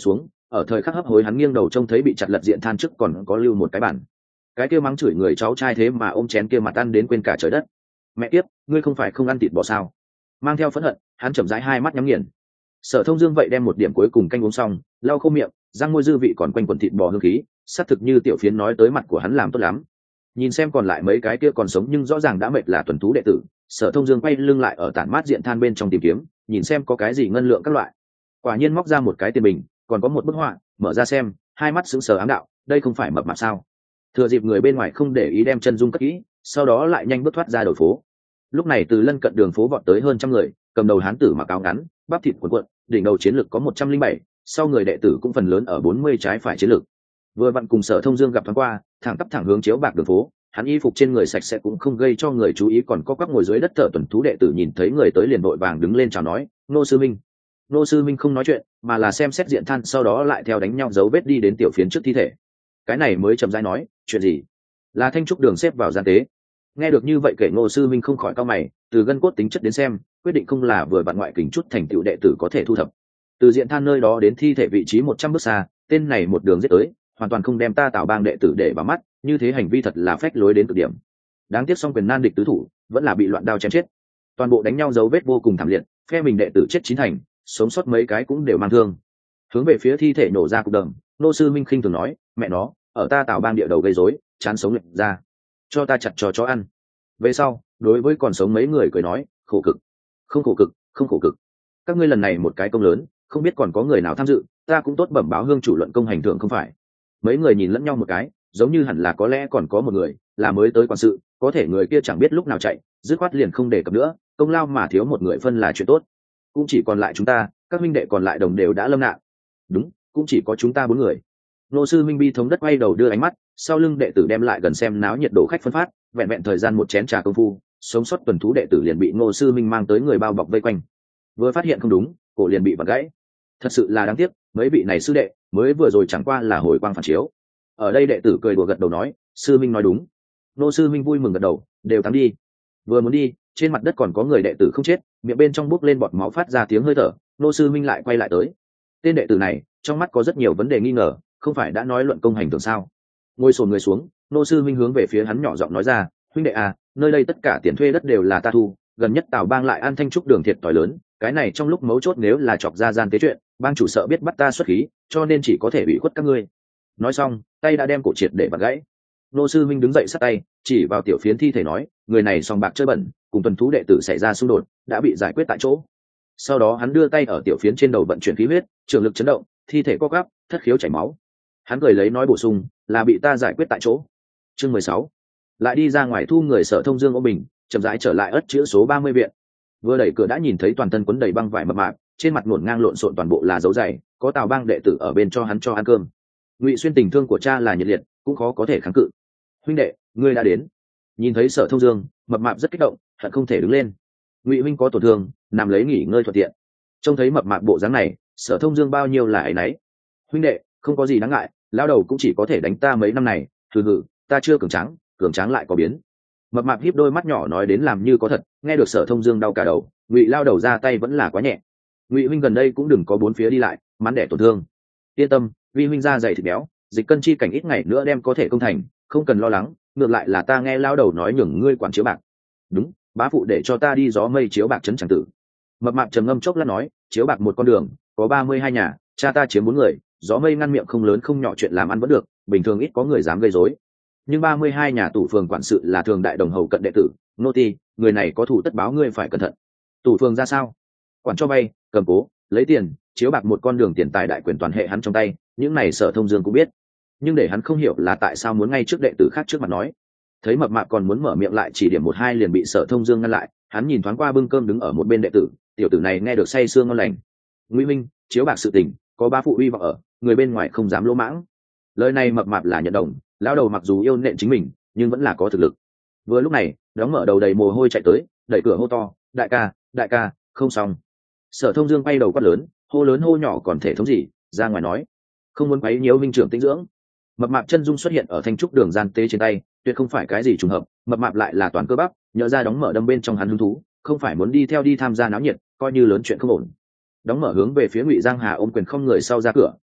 ở thời khắc hấp hối hắn nghiêng đầu trông thấy bị chặt lật diện than trước còn có lưu một cái bản. Cái kia mắng chửi người cháu trai thế mà ôm chén kia mặt ăn đến quên cả trời đất. Mẹ kiếp, ngươi không phải không ăn thịt bò sao? Mang theo phẫn hận, hắn chậm rãi hai mắt nhắm nghiền. Sở Thông Dương vậy đem một điểm cuối cùng canh uống xong, lau khô miệng, răng môi dư vị còn quanh quẩn thịt bò hương khí, xác thực như tiểu phiến nói tới mặt của hắn làm tốt lắm. Nhìn xem còn lại mấy cái kia còn sống nhưng rõ ràng đã mệt là tuần thú đệ tử, Sở Thông Dương quay lưng lại ở tản mát diện than bên trong tìm kiếm, nhìn xem có cái gì ngân lượng các loại. Quả nhiên móc ra một cái tiền bình, còn có một bức họa, mở ra xem, hai mắt sững sờ ám đạo, đây không phải mập mạp sao? Thừa dịp người bên ngoài không để ý đem chân dung cất kỹ, sau đó lại nhanh bước thoát ra đầu phố. Lúc này từ lân cận đường phố vọt tới hơn trăm người, cầm đầu hán tử mặc áo ngắn, bắp thịt cuộn cuộn, đỉnh đầu chiến lực có một trăm linh bảy, sau người đệ tử cũng phần lớn ở bốn mươi trái phải chiến lực. Vừa vặn cùng Sở Thông Dương gặp thoáng qua, thẳng tắp thẳng hướng chiếu bạc đường phố, hắn y phục trên người sạch sẽ cũng không gây cho người chú ý, còn có quắp ngồi dưới đất thở tuần thú đệ tử nhìn thấy người tới liền vội vàng đứng lên chào nói, "Nô sư minh." Nô sư minh không nói chuyện, mà là xem xét diện than, sau đó lại theo đánh nhau dấu vết đi đến tiểu phiến trước thi thể. Cái này mới chậm rãi nói, "Chuyện gì?" Là Thanh trúc đường xếp vào gian tế. Nghe được như vậy kể Ngô sư minh không khỏi cau mày, từ gân cốt tính chất đến xem, quyết định không là vừa vặn ngoại kình chút thành tựu đệ tử có thể thu thập. Từ diện than nơi đó đến thi thể vị trí một trăm bước xa, tên này một đường giết tới, hoàn toàn không đem ta Tào Bang đệ tử để vào mắt, như thế hành vi thật là phách lối đến cực điểm. Đáng tiếc song quyền nan địch tứ thủ, vẫn là bị loạn đao chém chết. Toàn bộ đánh nhau dấu vết vô cùng thảm liệt, phe mình đệ tử chết chín thành, sống sót mấy cái cũng đều mang thương. Hướng về phía thi thể nổ ra cục đầm, Nô sư minh khinh thường nói, "Mẹ nó, ở ta Tào Bang địa đầu gây rối, chán sống lệch ra, cho ta chặt cho chó ăn." Về sau, đối với còn sống mấy người cười nói, "Khổ cực, không khổ cực, không khổ cực. Các ngươi lần này một cái công lớn, không biết còn có người nào tham dự, ta cũng tốt bẩm báo hương chủ luận công hành thưởng không phải." Mấy người nhìn lẫn nhau một cái, giống như hẳn là có lẽ còn có một người là mới tới quản sự, có thể người kia chẳng biết lúc nào chạy, dứt khoát liền không đề cập nữa, công lao mà thiếu một người phân là chuyện tốt. Cũng chỉ còn lại chúng ta, các huynh đệ còn lại đồng đều đã lâm nạn. Đúng, cũng chỉ có chúng ta bốn người. Nô sư minh bi thống đất quay đầu đưa ánh mắt, sau lưng đệ tử đem lại gần xem náo nhiệt đổ khách phân phát, vẹn vẹn thời gian một chén trà công phu, sống sót tuần thú đệ tử liền bị Ngô sư minh mang tới người bao bọc vây quanh. Vừa phát hiện không đúng, cổ liền bị vặn gãy. Thật sự là đáng tiếc, mấy vị này sư đệ mới vừa rồi chẳng qua là hồi quang phản chiếu. Ở đây đệ tử cười đùa gật đầu nói, sư minh nói đúng. Ngô sư minh vui mừng gật đầu, đều thắng đi. Vừa muốn đi, trên mặt đất còn có người đệ tử không chết, miệng bên trong bốc lên bọt máu phát ra tiếng hơi thở. Ngô sư minh lại quay lại tới. Tên đệ tử này trong mắt có rất nhiều vấn đề nghi ngờ, không phải đã nói luận công hành thường sao? Ngồi sồn người xuống, Ngô sư minh hướng về phía hắn nhỏ giọng nói ra, huynh đệ à, nơi đây tất cả tiền thuê đất đều là ta thu, gần nhất Tào Bang lại an Thanh trúc đường thiệt tỏi lớn, cái này trong lúc mấu chốt nếu là chọc ra gian tế chuyện, bang chủ sợ biết bắt ta xuất khí, cho nên chỉ có thể bị khuất các ngươi. Nói xong, tay đã đem cổ triệt để vặn gãy. Ngô sư minh đứng dậy sát tay, chỉ vào tiểu phiến thi thể nói, người này sòng bạc chơi bẩn, cùng tuần thú đệ tử xảy ra xung đột, đã bị giải quyết tại chỗ. Sau đó hắn đưa tay ở tiểu phiến trên đầu vận chuyển khí huyết, trường lực chấn động, thi thể co quắp, thất khiếu chảy máu. Hắn cười lấy nói bổ sung, là bị ta giải quyết tại chỗ. Chương mười sáu, lại đi ra ngoài thu người Sở Thông Dương ôm mình, chậm rãi trở lại ất chữ số ba mươi viện. Vừa đẩy cửa đã nhìn thấy toàn thân quấn đầy băng vải mập mạp, trên mặt ngổn ngang lộn xộn toàn bộ là dấu giày, có Tào Bang đệ tử ở bên cho hắn cho ăn cơm. Ngụy Xuyên tình thương của cha là nhiệt liệt, cũng khó có thể kháng cự. Huynh đệ, ngươi đã đến. Nhìn thấy Sở Thông Dương, mập mạp rất kích động, hận không thể đứng lên. Ngụy huynh có tổn thương, nằm lấy nghỉ ngơi thuận tiện. Trông thấy mập mạp bộ dáng này, Sở Thông Dương bao nhiêu là áy náy. Huynh đệ, không có gì đáng ngại, lao đầu cũng chỉ có thể đánh ta mấy năm này, thử hử, ta chưa cường tráng, cường tráng lại có biến. Mập mạp híp đôi mắt nhỏ nói đến làm như có thật, nghe được Sở Thông Dương đau cả đầu, Ngụy lao đầu ra tay vẫn là quá nhẹ. Ngụy huynh gần đây cũng đừng có bốn phía đi lại, mắn đẻ tổn thương. Yên tâm, vi huynh da dày thịt béo, dịch cân chi cảnh ít ngày nữa đem có thể công thành, không cần lo lắng, ngược lại là ta nghe lao đầu nói nhường ngươi quản chiếu bạc. Đúng, bá phụ để cho ta đi gió mây chiếu bạc trấn chẳng tử. Mập mạp trầm ngâm chốc lát nói, chiếu bạc một con đường, có ba mươi hai nhà, cha ta chiếm bốn người, gió mây ngăn miệng không lớn không nhỏ chuyện làm ăn vẫn được, bình thường ít có người dám gây rối. Nhưng ba mươi hai nhà tủ phường quản sự là thường đại đồng hầu cận đệ tử, nô ti, người này có thủ tất báo, ngươi phải cẩn thận. Tủ phường ra sao? Quản cho vay, cầm cố, lấy tiền, chiếu bạc một con đường tiền tài đại quyền toàn hệ hắn trong tay, những này Sở Thông Dương cũng biết. Nhưng để hắn không hiểu là tại sao muốn ngay trước đệ tử khác trước mặt nói. Thấy mập mạp còn muốn mở miệng lại chỉ điểm một hai liền bị Sở Thông Dương ngăn lại, hắn nhìn thoáng qua bưng cơm đứng ở một bên đệ tử, tiểu tử này nghe được say sương ngon lành. Ngụy minh, chiếu bạc sự tình, có ba phụ uy vọng ở, người bên ngoài không dám lỗ mãng. Lời này mập mạp là nhận đồng, lão đầu mặc dù yêu nện chính mình, nhưng vẫn là có thực lực. Vừa lúc này, đóng mở đầu đầy mồ hôi chạy tới, đẩy cửa hô to, đại ca, đại ca, không xong. Sở Thông Dương quay đầu quát lớn, hô lớn hô nhỏ còn thể thống gì, ra ngoài nói, không muốn quấy nhiễu minh trưởng tĩnh dưỡng. Mập mạp chân dung xuất hiện ở thanh trúc đường gian tế trên tay, tuyệt không phải cái gì trùng hợp, mập mạp lại là toàn cơ bắp, nhỡ ra đóng mở đâm bên trong hắn hứng thú, không phải muốn đi theo đi tham gia náo nhiệt, coi như lớn chuyện không ổn. Đóng mở hướng về phía Ngụy Giang Hà ôm quyền không người sau ra cửa,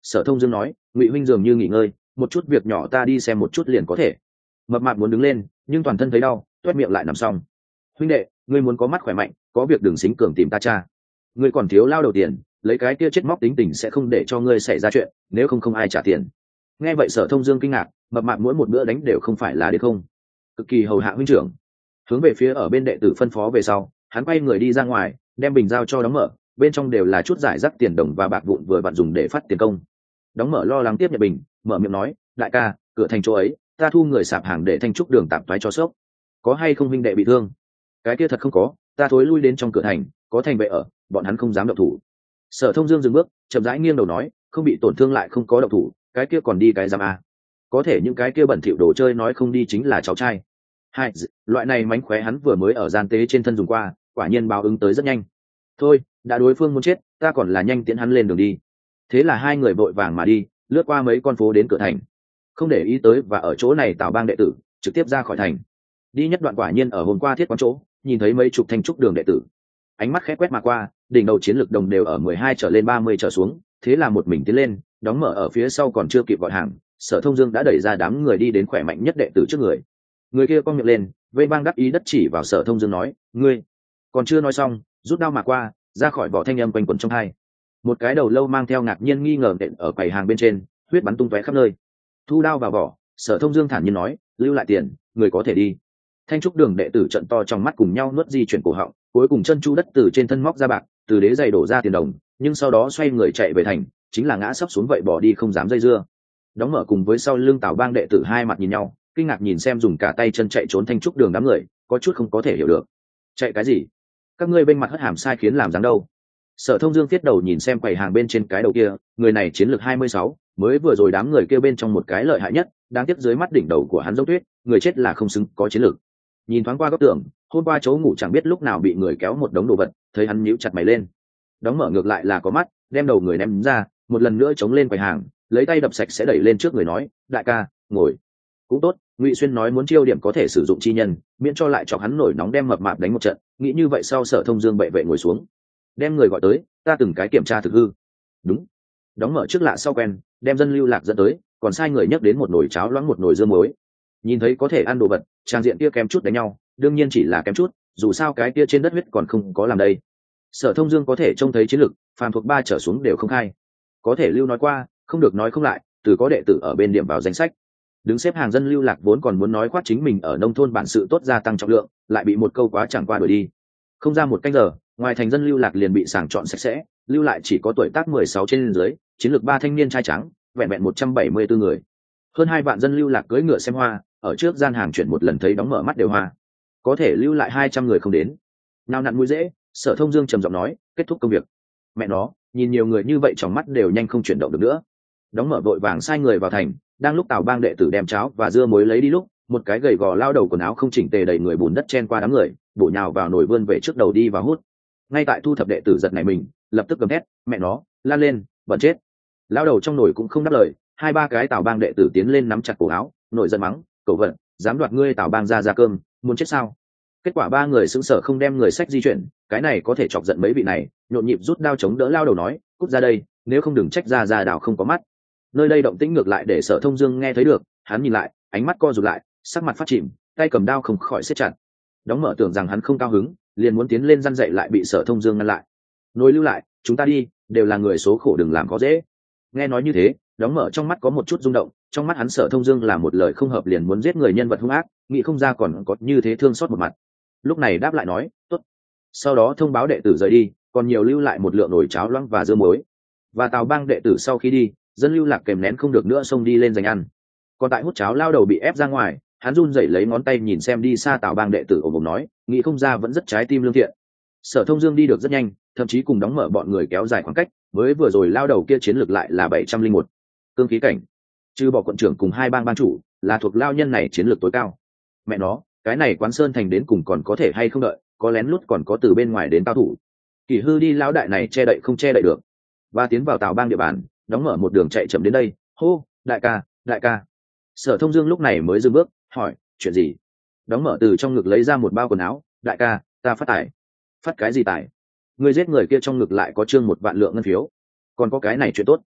Sở Thông Dương nói, Ngụy huynh dường như nghỉ ngơi, một chút việc nhỏ ta đi xem một chút liền có thể. Mập mạp muốn đứng lên, nhưng toàn thân thấy đau, toét miệng lại nằm xong. Huynh đệ, ngươi muốn có mắt khỏe mạnh, có việc đừng xính cường tìm ta cha. Ngươi còn thiếu lao đầu tiền, lấy cái kia chết móc tính tình sẽ không để cho ngươi xảy ra chuyện, nếu không không ai trả tiền. Nghe vậy Sở Thông Dương kinh ngạc, mập mạp mỗi một bữa đánh đều không phải là để không, cực kỳ hầu hạ huynh trưởng. Hướng về phía ở bên đệ tử phân phó về sau, hắn quay người đi ra ngoài, đem bình giao cho đóng mở, bên trong đều là chút giải rác tiền đồng và bạc vụn vừa vặn dùng để phát tiền công. Đóng mở lo lắng tiếp nhận bình, mở miệng nói, đại ca, cửa thành chỗ ấy ta thu người sạp hàng để thanh trúc đường tạm thoái cho sốc, có hay không huynh đệ bị thương? Cái kia thật không có, ta thối lui đến trong cửa thành, có thành vệ ở, bọn hắn không dám động thủ. Sở Thông Dương dừng bước, chậm rãi nghiêng đầu nói, không bị tổn thương lại không có động thủ, cái kia còn đi cái giam a? Có thể những cái kia bẩn thỉu đồ chơi nói không đi chính là cháu trai. Hai, loại này mánh khóe hắn vừa mới ở gian tế trên thân dùng qua, quả nhiên báo ứng tới rất nhanh. Thôi, đã đối phương muốn chết, ta còn là nhanh tiễn hắn lên đường đi. Thế là hai người vội vàng mà đi, lướt qua mấy con phố đến cửa thành, không để ý tới và ở chỗ này Tào Bang đệ tử trực tiếp ra khỏi thành. Đi nhất đoạn quả nhiên ở hôm qua thiết quán chỗ nhìn thấy mấy chục thanh trúc đường đệ tử, ánh mắt khẽ quét mà qua, đỉnh đầu chiến lực đồng đều ở mười hai trở lên ba mươi trở xuống, thế là một mình tiến lên, đóng mở ở phía sau còn chưa kịp gọi hàng, Sở Thông Dương đã đẩy ra đám người đi đến khỏe mạnh nhất đệ tử trước người. Người kia cong miệng lên, vây bang đắc ý đất chỉ vào Sở Thông Dương nói, ngươi còn chưa nói xong, rút đao mà qua, ra khỏi vỏ thanh âm quanh quẩn trong hai. Một cái đầu lâu mang theo ngạc nhiên nghi ngờ đệm ở quầy hàng bên trên, huyết bắn tung tóe khắp nơi. Thu đao vào vỏ, Sở Thông Dương thản nhiên nói, lưu lại tiền, người có thể đi. Thanh trúc đường đệ tử trận to trong mắt cùng nhau nuốt di chuyển cổ họng, cuối cùng chân chu đất từ trên thân móc ra bạc, từ đế giày đổ ra tiền đồng, nhưng sau đó xoay người chạy về thành, chính là ngã sấp xuống vậy bỏ đi không dám dây dưa. Đóng mở cùng với sau lưng Tào Bang đệ tử hai mặt nhìn nhau, kinh ngạc nhìn xem dùng cả tay chân chạy trốn thanh trúc đường đám người, có chút không có thể hiểu được. Chạy cái gì? Các ngươi bên mặt hất hàm sai khiến làm dáng đâu? Sở Thông Dương viết đầu nhìn xem quầy hàng bên trên cái đầu kia, người này chiến lược hai mươi sáu, mới vừa rồi đám người kia bên trong một cái lợi hại nhất, đang tiếp dưới mắt đỉnh đầu của hắn giống tuyết, người chết là không xứng có chiến lược. Nhìn thoáng qua góc tường, hôm qua chỗ ngủ chẳng biết lúc nào bị người kéo một đống đồ vật, thấy hắn nhíu chặt mày lên. Đóng mở ngược lại là có mắt, đem đầu người ném ra, một lần nữa chống lên quầy hàng, lấy tay đập sạch sẽ đẩy lên trước người nói, đại ca, ngồi. Cũng tốt, Ngụy Xuyên nói muốn chiêu điểm có thể sử dụng chi nhân, miễn cho lại chọc hắn nổi nóng đem mập mạp đánh một trận, nghĩ như vậy sau Sở Thông Dương bệ vệ ngồi xuống, đem người gọi tới, ta từng cái kiểm tra thực hư. Đúng. Đóng mở trước lạ sau quen, đem dân lưu lạc dẫn tới, còn sai người nhấc đến một nồi cháo loãng một nồi dưa muối. Nhìn thấy có thể ăn đồ vật, trang diện kia kém chút đánh nhau, đương nhiên chỉ là kém chút, dù sao cái kia trên đất huyết còn không có làm đây. Sở Thông Dương có thể trông thấy chiến lực, phàm thuộc ba trở xuống đều không khai. Có thể lưu nói qua, không được nói không lại, từ có đệ tử ở bên điểm vào danh sách. Đứng xếp hàng dân lưu lạc vốn còn muốn nói khoát chính mình ở nông thôn bản sự tốt gia tăng trọng lượng, lại bị một câu quá chẳng qua đuổi đi. Không ra một canh giờ, ngoài thành dân lưu lạc liền bị sàng chọn sạch sẽ, lưu lại chỉ có tuổi tác mười sáu trên dưới, chiến lược ba thanh niên trai trắng, vẹn vẹn một trăm bảy mươi bốn người. Hơn hai vạn dân lưu lạc cưỡi ngựa xem hoa, ở trước gian hàng chuyển một lần thấy đóng mở mắt đều hoa. Có thể lưu lại hai trăm người không đến. Nào nặn mũi dễ, Sở Thông Dương trầm giọng nói, kết thúc công việc. Mẹ nó, nhìn nhiều người như vậy trong mắt đều nhanh không chuyển động được nữa. Đóng mở vội vàng sai người vào thành, đang lúc Tào Bang đệ tử đem cháo và dưa muối lấy đi lúc, một cái gầy gò lao đầu quần áo không chỉnh tề đầy người bùn đất chen qua đám người, bổ nhào vào nồi vươn về trước đầu đi và hút. Ngay tại thu thập đệ tử giật này mình, lập tức gầm thét, mẹ nó, lan lên, bẩn chết. Lao đầu trong nồi cũng không đáp lời, hai ba cái Tào Bang đệ tử tiến lên nắm chặt cổ áo, nổi giận mắng, cẩu vận, dám đoạt ngươi Tào Bang ra ra cơm, muốn chết sao? Kết quả ba người sững sờ không đem người sách di chuyển, cái này có thể chọc giận mấy vị này, nhộn nhịp rút đao chống đỡ lao đầu nói, cút ra đây, nếu không đừng trách ra ra đào không có mắt. Nơi đây động tĩnh ngược lại để Sở Thông Dương nghe thấy được, hắn nhìn lại, ánh mắt co rụt lại, sắc mặt phát chìm, tay cầm đao không khỏi siết chặt. Đóng mở tưởng rằng hắn không cao hứng, liền muốn tiến lên răn dậy lại bị Sở Thông Dương ngăn lại. Nối lưu lại, chúng ta đi, đều là người số khổ đừng làm khó dễ. Nghe nói như thế, đóng mở trong mắt có một chút rung động, trong mắt hắn Sở Thông Dương là một lời không hợp liền muốn giết người nhân vật hung ác, nghĩ không ra còn có như thế thương xót một mặt. Lúc này đáp lại nói, tốt. Sau đó thông báo đệ tử rời đi, còn nhiều lưu lại một lượng nồi cháo loãng và dưa muối. Và Tào Bang đệ tử sau khi đi, dân lưu lạc kèm nén không được nữa xông đi lên giành ăn. Còn tại hút cháo lao đầu bị ép ra ngoài, hắn run rẩy lấy ngón tay nhìn xem đi xa Tào Bang đệ tử ồm ồm nói, nghĩ không ra vẫn rất trái tim lương thiện. Sở Thông Dương đi được rất nhanh, thậm chí cùng đóng mở bọn người kéo dài khoảng cách, mới vừa rồi lao đầu kia chiến lược lại là bảy trăm linh một cương khí cảnh, trừ bỏ quận trưởng cùng hai bang ban chủ là thuộc lao nhân này chiến lược tối cao. Mẹ nó, cái này Quán Sơn thành đến cùng còn có thể hay không đợi, có lén lút còn có từ bên ngoài đến cao thủ. Kỷ hư đi lão đại này che đậy không che đậy được, và tiến vào Tào Bang địa bàn, đóng mở một đường chạy chậm đến đây, hô, đại ca, đại ca. Sở Thông Dương lúc này mới dừng bước, hỏi, chuyện gì? Đóng mở từ trong ngực lấy ra một bao quần áo, đại ca, ta phát tài. Phát cái gì tài? Ngươi giết người kia trong ngực lại có trương một vạn lượng ngân phiếu, còn có cái này chuyện tốt.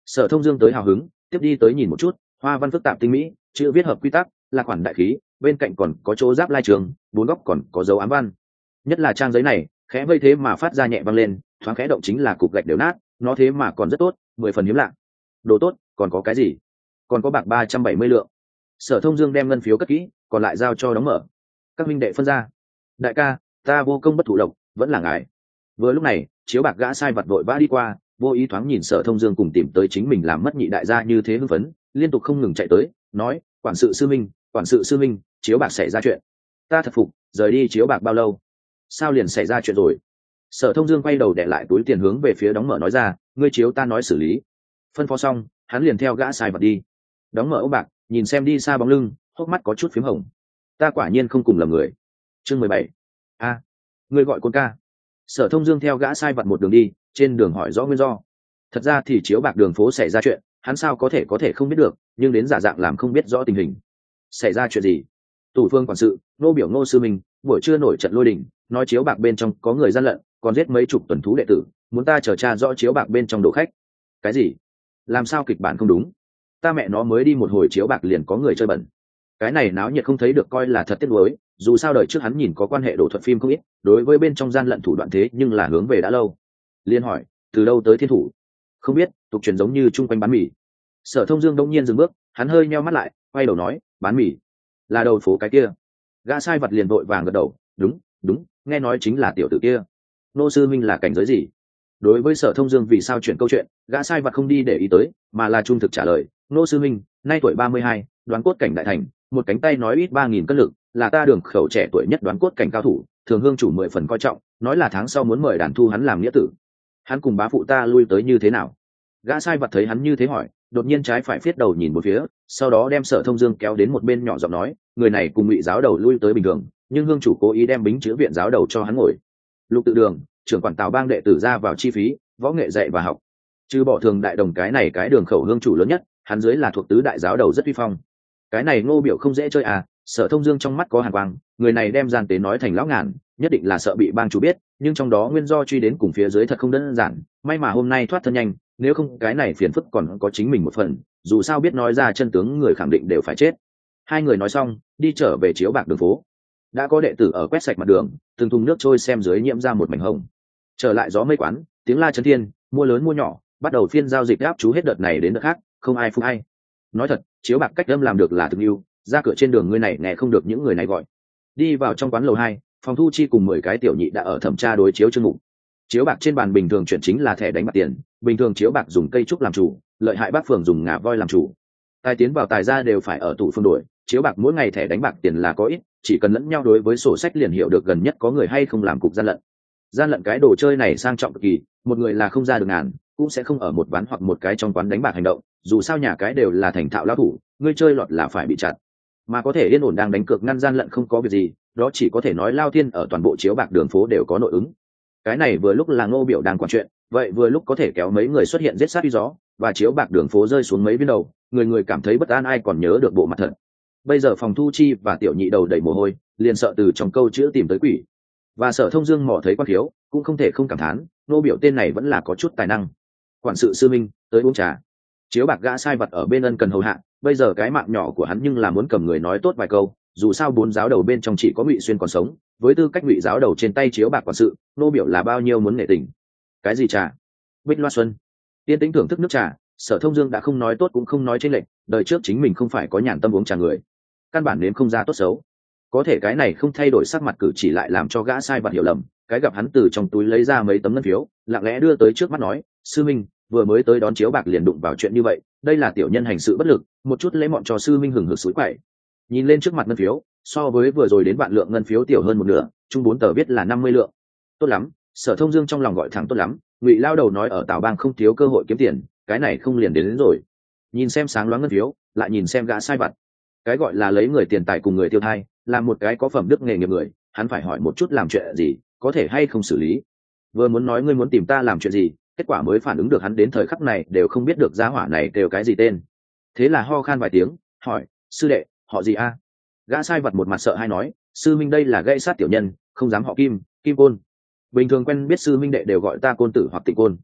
Sở Thông Dương tới hào hứng, tiếp đi tới nhìn một chút, hoa văn phức tạp tinh mỹ, chữ viết hợp quy tắc, là khoản đại khí, bên cạnh còn có chỗ giáp lai trường, bốn góc còn có dấu ám văn. Nhất là trang giấy này, khẽ vây thế mà phát ra nhẹ vang lên, thoáng khẽ động chính là cục gạch đều nát, nó thế mà còn rất tốt, mười phần hiếm lạ. Đồ tốt, còn có cái gì? Còn có bạc ba trăm bảy mươi lượng. Sở Thông Dương đem ngân phiếu cất kỹ, còn lại giao cho đóng mở. Các minh đệ phân ra. Đại ca, ta vô công bất thụ lộc, vẫn là ngài. Vừa lúc này, chiếu bạc gã sai vặt vội vã đi qua, vô ý thoáng nhìn Sở Thông Dương cùng tìm tới chính mình làm mất nhị đại gia như thế hưng phấn, liên tục không ngừng chạy tới, nói: quản sự sư minh, quản sự sư minh, chiếu bạc xảy ra chuyện. Ta thật phục, rời đi chiếu bạc bao lâu, sao liền xảy ra chuyện rồi? Sở Thông Dương quay đầu để lại túi tiền hướng về phía đóng mở nói ra: ngươi chiếu ta nói xử lý. Phân phó xong, hắn liền theo gã sai vặt đi. Đóng mở ốc bạc, nhìn xem đi xa bóng lưng, hốc mắt có chút phím hồng. Ta quả nhiên không cùng lầm người. Chương mười bảy. A, ngươi gọi Côn ca. Sở Thông Dương theo gã sai vặt một đường đi, trên đường hỏi rõ nguyên do. Thật ra thì chiếu bạc đường phố xảy ra chuyện, hắn sao có thể có thể không biết được, nhưng đến giả dạng làm không biết rõ tình hình. Xảy ra chuyện gì? Tủ phương quản sự, nô biểu Ngô sư minh, buổi trưa nổi trận lôi đình, nói chiếu bạc bên trong có người gian lận, còn giết mấy chục tuần thú đệ tử, muốn ta chờ tra rõ chiếu bạc bên trong đồ khách. Cái gì? Làm sao kịch bản không đúng? Ta mẹ nó mới đi một hồi chiếu bạc liền có người chơi bẩn. Cái này náo nhiệt không thấy được coi là thật tiếc nuối, dù sao đời trước hắn nhìn có quan hệ đổ thuật phim không ít, đối với bên trong gian lận thủ đoạn thế nhưng là hướng về đã lâu. Liên hỏi, từ đâu tới thiên thủ? Không biết, tục truyền giống như chung quanh bán mì. Sở Thông Dương đông nhiên dừng bước, hắn hơi nheo mắt lại, quay đầu nói: bán mì là đầu phố cái kia. Gã sai vật liền vội vàng gật đầu: đúng đúng, nghe nói chính là tiểu tử kia. Nô sư minh là cảnh giới gì? Đối với Sở Thông Dương vì sao chuyển câu chuyện, gã sai vật không đi để ý tới, mà là trung thực trả lời: nô sư minh, nay tuổi ba mươi hai, đoán cốt cảnh đại thành, một cánh tay nói ít ba nghìn cân lực, là ta đường khẩu trẻ tuổi nhất đoán cốt cảnh cao thủ, thường hương chủ mười phần coi trọng, nói là tháng sau muốn mời đàn thu hắn làm nghĩa tử. Hắn cùng bá phụ ta lui tới như thế nào? Gã sai vật thấy hắn như thế hỏi, đột nhiên trái phải phiết đầu nhìn một phía, sau đó đem Sở Thông Dương kéo đến một bên nhỏ giọng nói: người này cùng Ngụy giáo đầu lui tới bình thường, nhưng hương chủ cố ý đem bính chữ viện giáo đầu cho hắn ngồi. Lục Tự Đường, trưởng quản Tào bang đệ tử ra vào chi phí, võ nghệ dạy và học. Trừ bỏ thường đại đồng cái này cái đường khẩu hương chủ lớn nhất, hắn dưới là thuộc tứ đại giáo đầu rất uy phong. Cái này Ngô biểu không dễ chơi à? Sở Thông Dương trong mắt có hàn quang, người này đem gian tế nói thành lão ngàn, nhất định là sợ bị bang chủ biết, nhưng trong đó nguyên do truy đến cùng phía dưới thật không đơn giản, may mà hôm nay thoát thân nhanh, nếu không cái này phiền phức còn có chính mình một phần, dù sao biết nói ra chân tướng người khẳng định đều phải chết. Hai người nói xong, đi trở về chiếu bạc đường phố. Đã có đệ tử ở quét sạch mặt đường, từng thùng nước trôi xem dưới nhiễm ra một mảnh hồng. Trở lại gió mây quán, tiếng la chấn thiên, mua lớn mua nhỏ, bắt đầu phiên giao dịch áp chú hết đợt này đến đợt khác, không ai phục ai. Nói thật, chiếu bạc cách âm làm được là thực yêu, ra cửa trên đường người này nghe không được những người này gọi. Đi vào trong quán lầu hai, phòng thu chi cùng mười cái tiểu nhị đã ở thẩm tra đối chiếu chương mục. Chiếu bạc trên bàn bình thường chuyển chính là thẻ đánh bạc tiền, bình thường chiếu bạc dùng cây trúc làm chủ, lợi hại bác phường dùng ngà voi làm chủ. Tài tiến vào tài ra đều phải ở tủ phương đổi, chiếu bạc mỗi ngày thẻ đánh bạc tiền là có ít, chỉ cần lẫn nhau đối với sổ sách liền hiểu được gần nhất có người hay không làm cục gian lận. Gian lận cái đồ chơi này sang trọng cực kỳ, một người là không ra được ngàn, cũng sẽ không ở một ván hoặc một cái trong quán đánh bạc hành động, dù sao nhà cái đều là thành thạo lao thủ, ngươi chơi lọt là phải bị chặt. Mà có thể yên ổn đang đánh cược ngăn gian lận không có việc gì, đó chỉ có thể nói Lao Thiên ở toàn bộ chiếu bạc đường phố đều có nội ứng. Cái này vừa lúc là Ngô biểu đang quản chuyện, vậy vừa lúc có thể kéo mấy người xuất hiện giết sát đi gió, và chiếu bạc đường phố rơi xuống mấy viên đầu, người người cảm thấy bất an, ai còn nhớ được bộ mặt thật. Bây giờ phòng thu chi và tiểu nhị đầu đầy mồ hôi, liền sợ từ trong câu chữ tìm tới quỷ. Và Sở Thông Dương mò thấy quan thiếu, cũng không thể không cảm thán, Ngô biểu tên này vẫn là có chút tài năng. Quản sự sư minh, tới uống trà. Chiếu bạc gã sai vật ở bên ân cần hầu hạ, bây giờ cái mạng nhỏ của hắn nhưng là muốn cầm người nói tốt vài câu, dù sao bốn giáo đầu bên trong chỉ có Ngụy Xuyên còn sống, với tư cách Ngụy giáo đầu trên tay chiếu bạc quản sự, nô biểu là bao nhiêu muốn nghệ tình. Cái gì trà? Bích Loa Xuân. Tiên tĩnh thưởng thức nước trà, Sở Thông Dương đã không nói tốt cũng không nói trên lệnh, đời trước chính mình không phải có nhàn tâm uống trà người, căn bản nếm không ra tốt xấu. Có thể cái này không thay đổi sắc mặt cử chỉ lại làm cho gã sai vật hiểu lầm, cái gặp hắn từ trong túi lấy ra mấy tấm ngân phiếu, lặng lẽ đưa tới trước mắt nói: sư minh, vừa mới tới đón chiếu bạc liền đụng vào chuyện như vậy, đây là tiểu nhân hành sự bất lực, một chút lễ mọn cho sư minh hừng hực suối quậy. Nhìn lên trước mặt ngân phiếu, so với vừa rồi đến vạn lượng ngân phiếu tiểu hơn một nửa, chung bốn tờ viết là năm mươi lượng. Tốt lắm, Sở Thông Dương trong lòng gọi thẳng tốt lắm, Ngụy lao đầu nói ở Tào Bang không thiếu cơ hội kiếm tiền, cái này không liền đến, đến rồi. Nhìn xem sáng loáng ngân phiếu, lại nhìn xem gã sai vặt, cái gọi là lấy người tiền tài cùng người tiêu thai, làm một cái có phẩm đức nghề nghiệp người, hắn phải hỏi một chút làm chuyện gì, có thể hay không xử lý. Vừa muốn nói ngươi muốn tìm ta làm chuyện gì, kết quả mới phản ứng được hắn đến thời khắc này đều không biết được giá hỏa này đều cái gì tên. Thế là ho khan vài tiếng, hỏi: sư đệ, họ gì a? Gã sai vật một mặt sợ hay nói: sư minh đây là gây sát tiểu nhân, không dám họ Kim, Kim Côn. Bình thường quen biết sư minh đệ đều gọi ta Côn tử hoặc Tịnh Côn.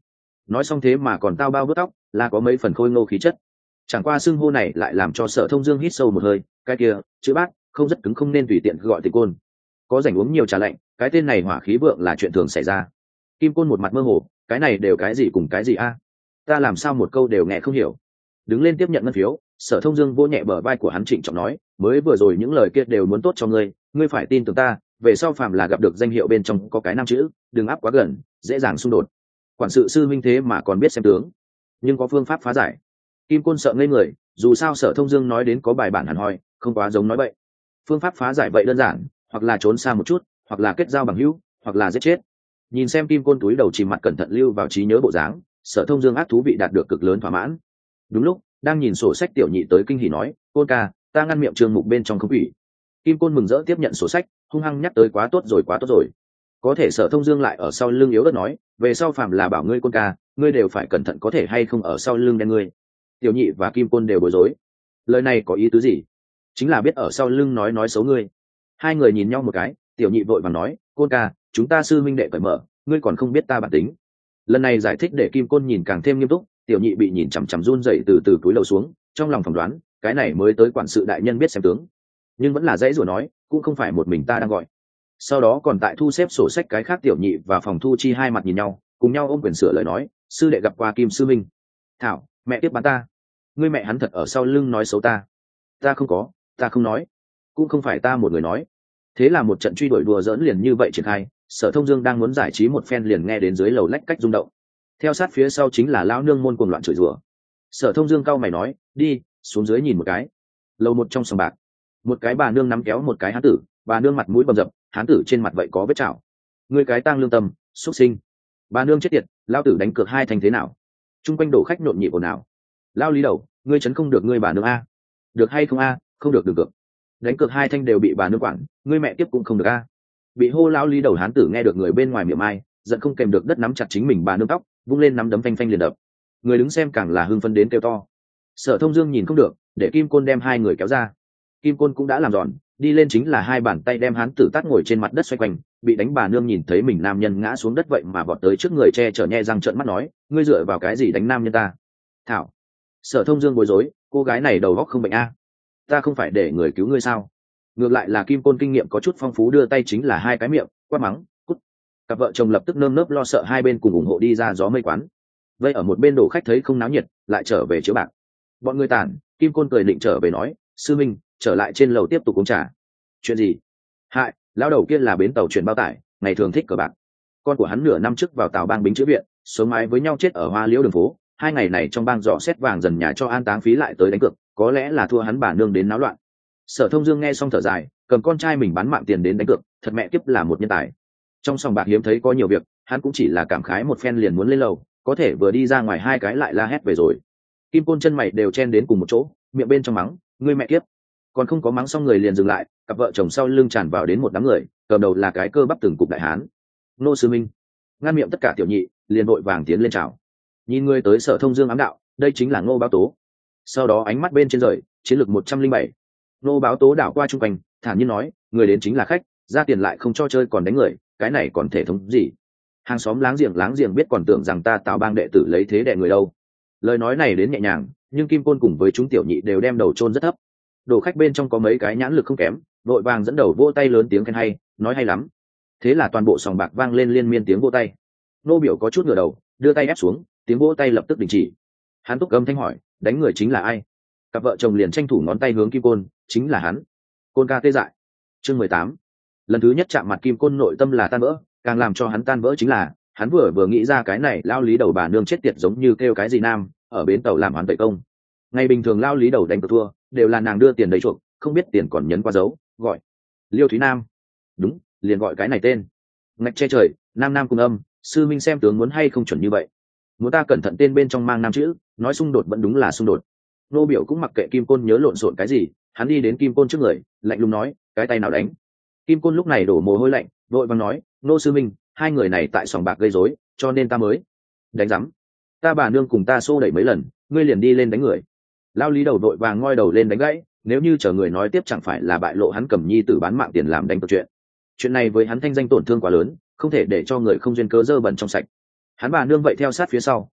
nói xong thế mà còn tao bao vớt tóc, là có mấy phần khôi ngô khí chất. Chẳng qua xưng hô này lại làm cho Sở Thông Dương hít sâu một hơi, cái kia chữ bác không rất cứng, không nên tùy tiện gọi Tịch Côn. Có rảnh uống nhiều trà lạnh, cái tên này hỏa khí vượng là chuyện thường xảy ra. Kim Côn một mặt mơ hồ, cái này đều cái gì cùng cái gì a? Ta làm sao một câu đều nghe không hiểu. Đứng lên tiếp nhận ngân phiếu, Sở Thông Dương vỗ nhẹ bờ vai của hắn, trịnh trọng nói, mới vừa rồi những lời kia đều muốn tốt cho ngươi, ngươi phải tin tưởng ta, về sau phàm là gặp được danh hiệu bên trong có cái năm chữ, đừng áp quá gần, dễ dàng xung đột. Quản sự sư minh thế mà còn biết xem tướng, nhưng có phương pháp phá giải. Kim Côn sợ ngây người, dù sao Sở Thông Dương nói đến có bài bản hẳn hoi, không quá giống nói bậy. Phương pháp phá giải vậy đơn giản, hoặc là trốn xa một chút, hoặc là kết giao bằng hữu, hoặc là giết chết. Nhìn xem Kim Côn túi đầu chìm mặt cẩn thận lưu vào trí nhớ bộ dáng, Sở Thông Dương ác thú vị đạt được cực lớn thỏa mãn. Đúng lúc đang nhìn sổ sách, tiểu nhị tới kinh hỉ nói, Côn ca, ta ngăn miệng trường mục bên trong không quỷ. Kim Côn mừng rỡ tiếp nhận sổ sách, hung hăng nhắc tới, quá tốt rồi, quá tốt rồi. Có thể Sở Thông Dương lại ở sau lưng yếu ớt nói, về sau phàm là bảo ngươi Côn ca, ngươi đều phải cẩn thận, có thể hay không ở sau lưng đen ngươi. Tiểu nhị và Kim Côn đều bối rối, lời này có ý tứ gì? Chính là biết ở sau lưng nói nói xấu ngươi. Hai người nhìn nhau một cái, tiểu nhị vội vàng nói, Côn ca, chúng ta sư minh đệ cởi mở, ngươi còn không biết ta bản tính. Lần này giải thích để Kim Côn nhìn càng thêm nghiêm túc, tiểu nhị bị nhìn chằm chằm run rẩy từ từ cúi đầu xuống, trong lòng phỏng đoán, cái này mới tới quản sự đại nhân biết xem tướng, nhưng vẫn là dãy rủa nói, cũng không phải một mình ta đang gọi. Sau đó còn tại thu xếp sổ sách cái khác, tiểu nhị và phòng thu chi hai mặt nhìn nhau, cùng nhau ôm quyền sửa lời nói, sư đệ gặp qua Kim sư minh. Thảo, mẹ tiếp bán ta, ngươi mẹ hắn thật ở sau lưng nói xấu ta. Ta không có, ta không nói, cũng không phải ta một người nói. Thế là một trận truy đuổi đùa giỡn liền như vậy triển khai. Sở Thông Dương đang muốn giải trí một phen, liền nghe đến dưới lầu lách cách rung động, theo sát phía sau chính là lão nương môn cuồng loạn chửi rủa. Sở Thông Dương cau mày nói, đi xuống dưới nhìn một cái. Lầu một trong sòng bạc, một cái bà nương nắm kéo một cái hán tử, bà nương mặt mũi bầm dập, hán tử trên mặt vậy có vết chảo. Ngươi cái tang lương tâm, xuất sinh. Bà nương chết tiệt, lao tử đánh cược hai thành thế nào? Trung quanh đổ khách nhộn nhịp ồn ào. Lao lý đầu, ngươi chấn không được ngươi bà nương a? Được hay không a? Không được, đừng cược. Đánh cược hai thanh đều bị bà nương quản, ngươi mẹ tiếp cũng không được a. Bị hô lão lý đầu hán tử nghe được người bên ngoài miệng ai, giận không kèm được đất, nắm chặt chính mình bà nương tóc, vung lên nắm đấm phanh phanh liền đập. Người đứng xem càng là hưng phấn đến kêu to. Sở Thông Dương nhìn không được, để Kim Côn đem hai người kéo ra. Kim Côn cũng đã làm giòn, đi lên chính là hai bàn tay đem hán tử tát ngồi trên mặt đất xoay quanh. Bị đánh bà nương nhìn thấy mình nam nhân ngã xuống đất vậy mà vọt tới trước người, che chở nhe răng trợn mắt nói, ngươi dựa vào cái gì đánh nam nhân ta? Thảo. Sở Thông Dương bối rối, cô gái này đầu óc không bệnh a? Ta không phải để người cứu ngươi sao? Ngược lại là Kim Côn kinh nghiệm có chút phong phú, đưa tay chính là hai cái miệng, quát mắng, cút. Cặp vợ chồng lập tức nơm nớp lo sợ hai bên cùng ủng hộ đi ra gió mây quán. Vây ở một bên đổ khách thấy không náo nhiệt, lại trở về chiếu bạc. Bọn người tản, Kim Côn cười định trở về nói, sư minh, trở lại trên lầu tiếp tục uống trà. Chuyện gì? Hại, lão đầu kia là bến tàu chuyển bao tải, ngày thường thích cờ bạc. Con của hắn nửa năm trước vào tàu bang bính chữa viện, sống mái với nhau chết ở Hoa Liễu đường phố. Hai ngày này trong bang dò xét vàng dần nhà cho an táng phí lại tới đánh cược, có lẽ là thua hắn bà nương đến náo loạn. Sở Thông Dương nghe xong thở dài, cầm con trai mình bán mạng tiền đến đánh cược, thật mẹ kiếp là một nhân tài. Trong sòng bạc hiếm thấy có nhiều việc, hắn cũng chỉ là cảm khái một phen liền muốn lên lầu, có thể vừa đi ra ngoài hai cái lại la hét về rồi. Kim Côn chân mày đều chen đến cùng một chỗ, miệng bên trong mắng, ngươi mẹ kiếp. Còn không có mắng xong người liền dừng lại, cặp vợ chồng sau lưng tràn vào đến một đám người, cầm đầu là cái cơ bắp từng cục đại hán. Nô sư minh. Ngăn miệng tất cả tiểu nhị, liền vội vàng tiến lên chào. Nhìn người tới, Sở Thông Dương ám đạo, đây chính là Ngô Báo Tố. Sau đó ánh mắt bên trên rời, chiến lược một trăm linh bảy. Ngô Báo Tố đảo qua chung quanh, thản nhiên nói, người đến chính là khách, ra tiền lại không cho chơi còn đánh người, cái này còn thể thống gì? Hàng xóm láng giềng láng giềng biết còn tưởng rằng ta Tào bang đệ tử lấy thế đè người đâu. Lời nói này đến nhẹ nhàng, nhưng Kim Côn cùng với chúng tiểu nhị đều đem đầu chôn rất thấp. Đồ khách bên trong có mấy cái nhãn lực không kém, vội vàng dẫn đầu vỗ tay lớn tiếng khen hay, nói hay lắm. Thế là toàn bộ sòng bạc vang lên liên miên tiếng vỗ tay. Nô biểu có chút ngửa đầu, đưa tay ép xuống, tiếng vỗ tay lập tức đình chỉ. Hắn túc âm thanh hỏi, đánh người chính là ai? Cặp vợ chồng liền tranh thủ ngón tay hướng Kim Côn, chính là hắn. Côn ca tê dại. Chương mười tám. Lần thứ nhất chạm mặt Kim Côn nội tâm là tan vỡ, càng làm cho hắn tan vỡ chính là hắn vừa vừa nghĩ ra cái này lao lý đầu bà nương chết tiệt giống như kêu cái gì nam ở bến tàu làm hoàn tẩy công. Ngày bình thường lao lý đầu đánh cược thua đều là nàng đưa tiền đầy chuộc, không biết tiền còn nhấn qua dấu, gọi Liêu Thúy Nam. Đúng, liền gọi cái này tên. Ngạch che trời, nam nam cùng âm, sư minh xem tướng muốn hay không chuẩn như vậy. Muốn ta cẩn thận tên bên trong mang nam chữ, nói xung đột vẫn đúng là xung đột. Nô biểu cũng mặc kệ Kim Côn nhớ lộn xộn cái gì, hắn đi đến Kim Côn trước người, lạnh lùng nói, cái tay nào đánh. Kim Côn lúc này đổ mồ hôi lạnh, vội vàng nói, nô sư minh, hai người này tại sòng bạc gây rối, cho nên ta mới đánh rắm. Ta bà nương cùng ta xô đẩy mấy lần, ngươi liền đi lên đánh người. Lao lý đầu đội vàng ngoi đầu lên đánh gãy, nếu như chờ người nói tiếp chẳng phải là bại lộ hắn cầm nhi tử bán mạng tiền làm đánh cược chuyện. Chuyện này với hắn thanh danh tổn thương quá lớn, không thể để cho người không duyên cớ dơ bẩn trong sạch. Hắn bà nương vậy theo sát phía sau,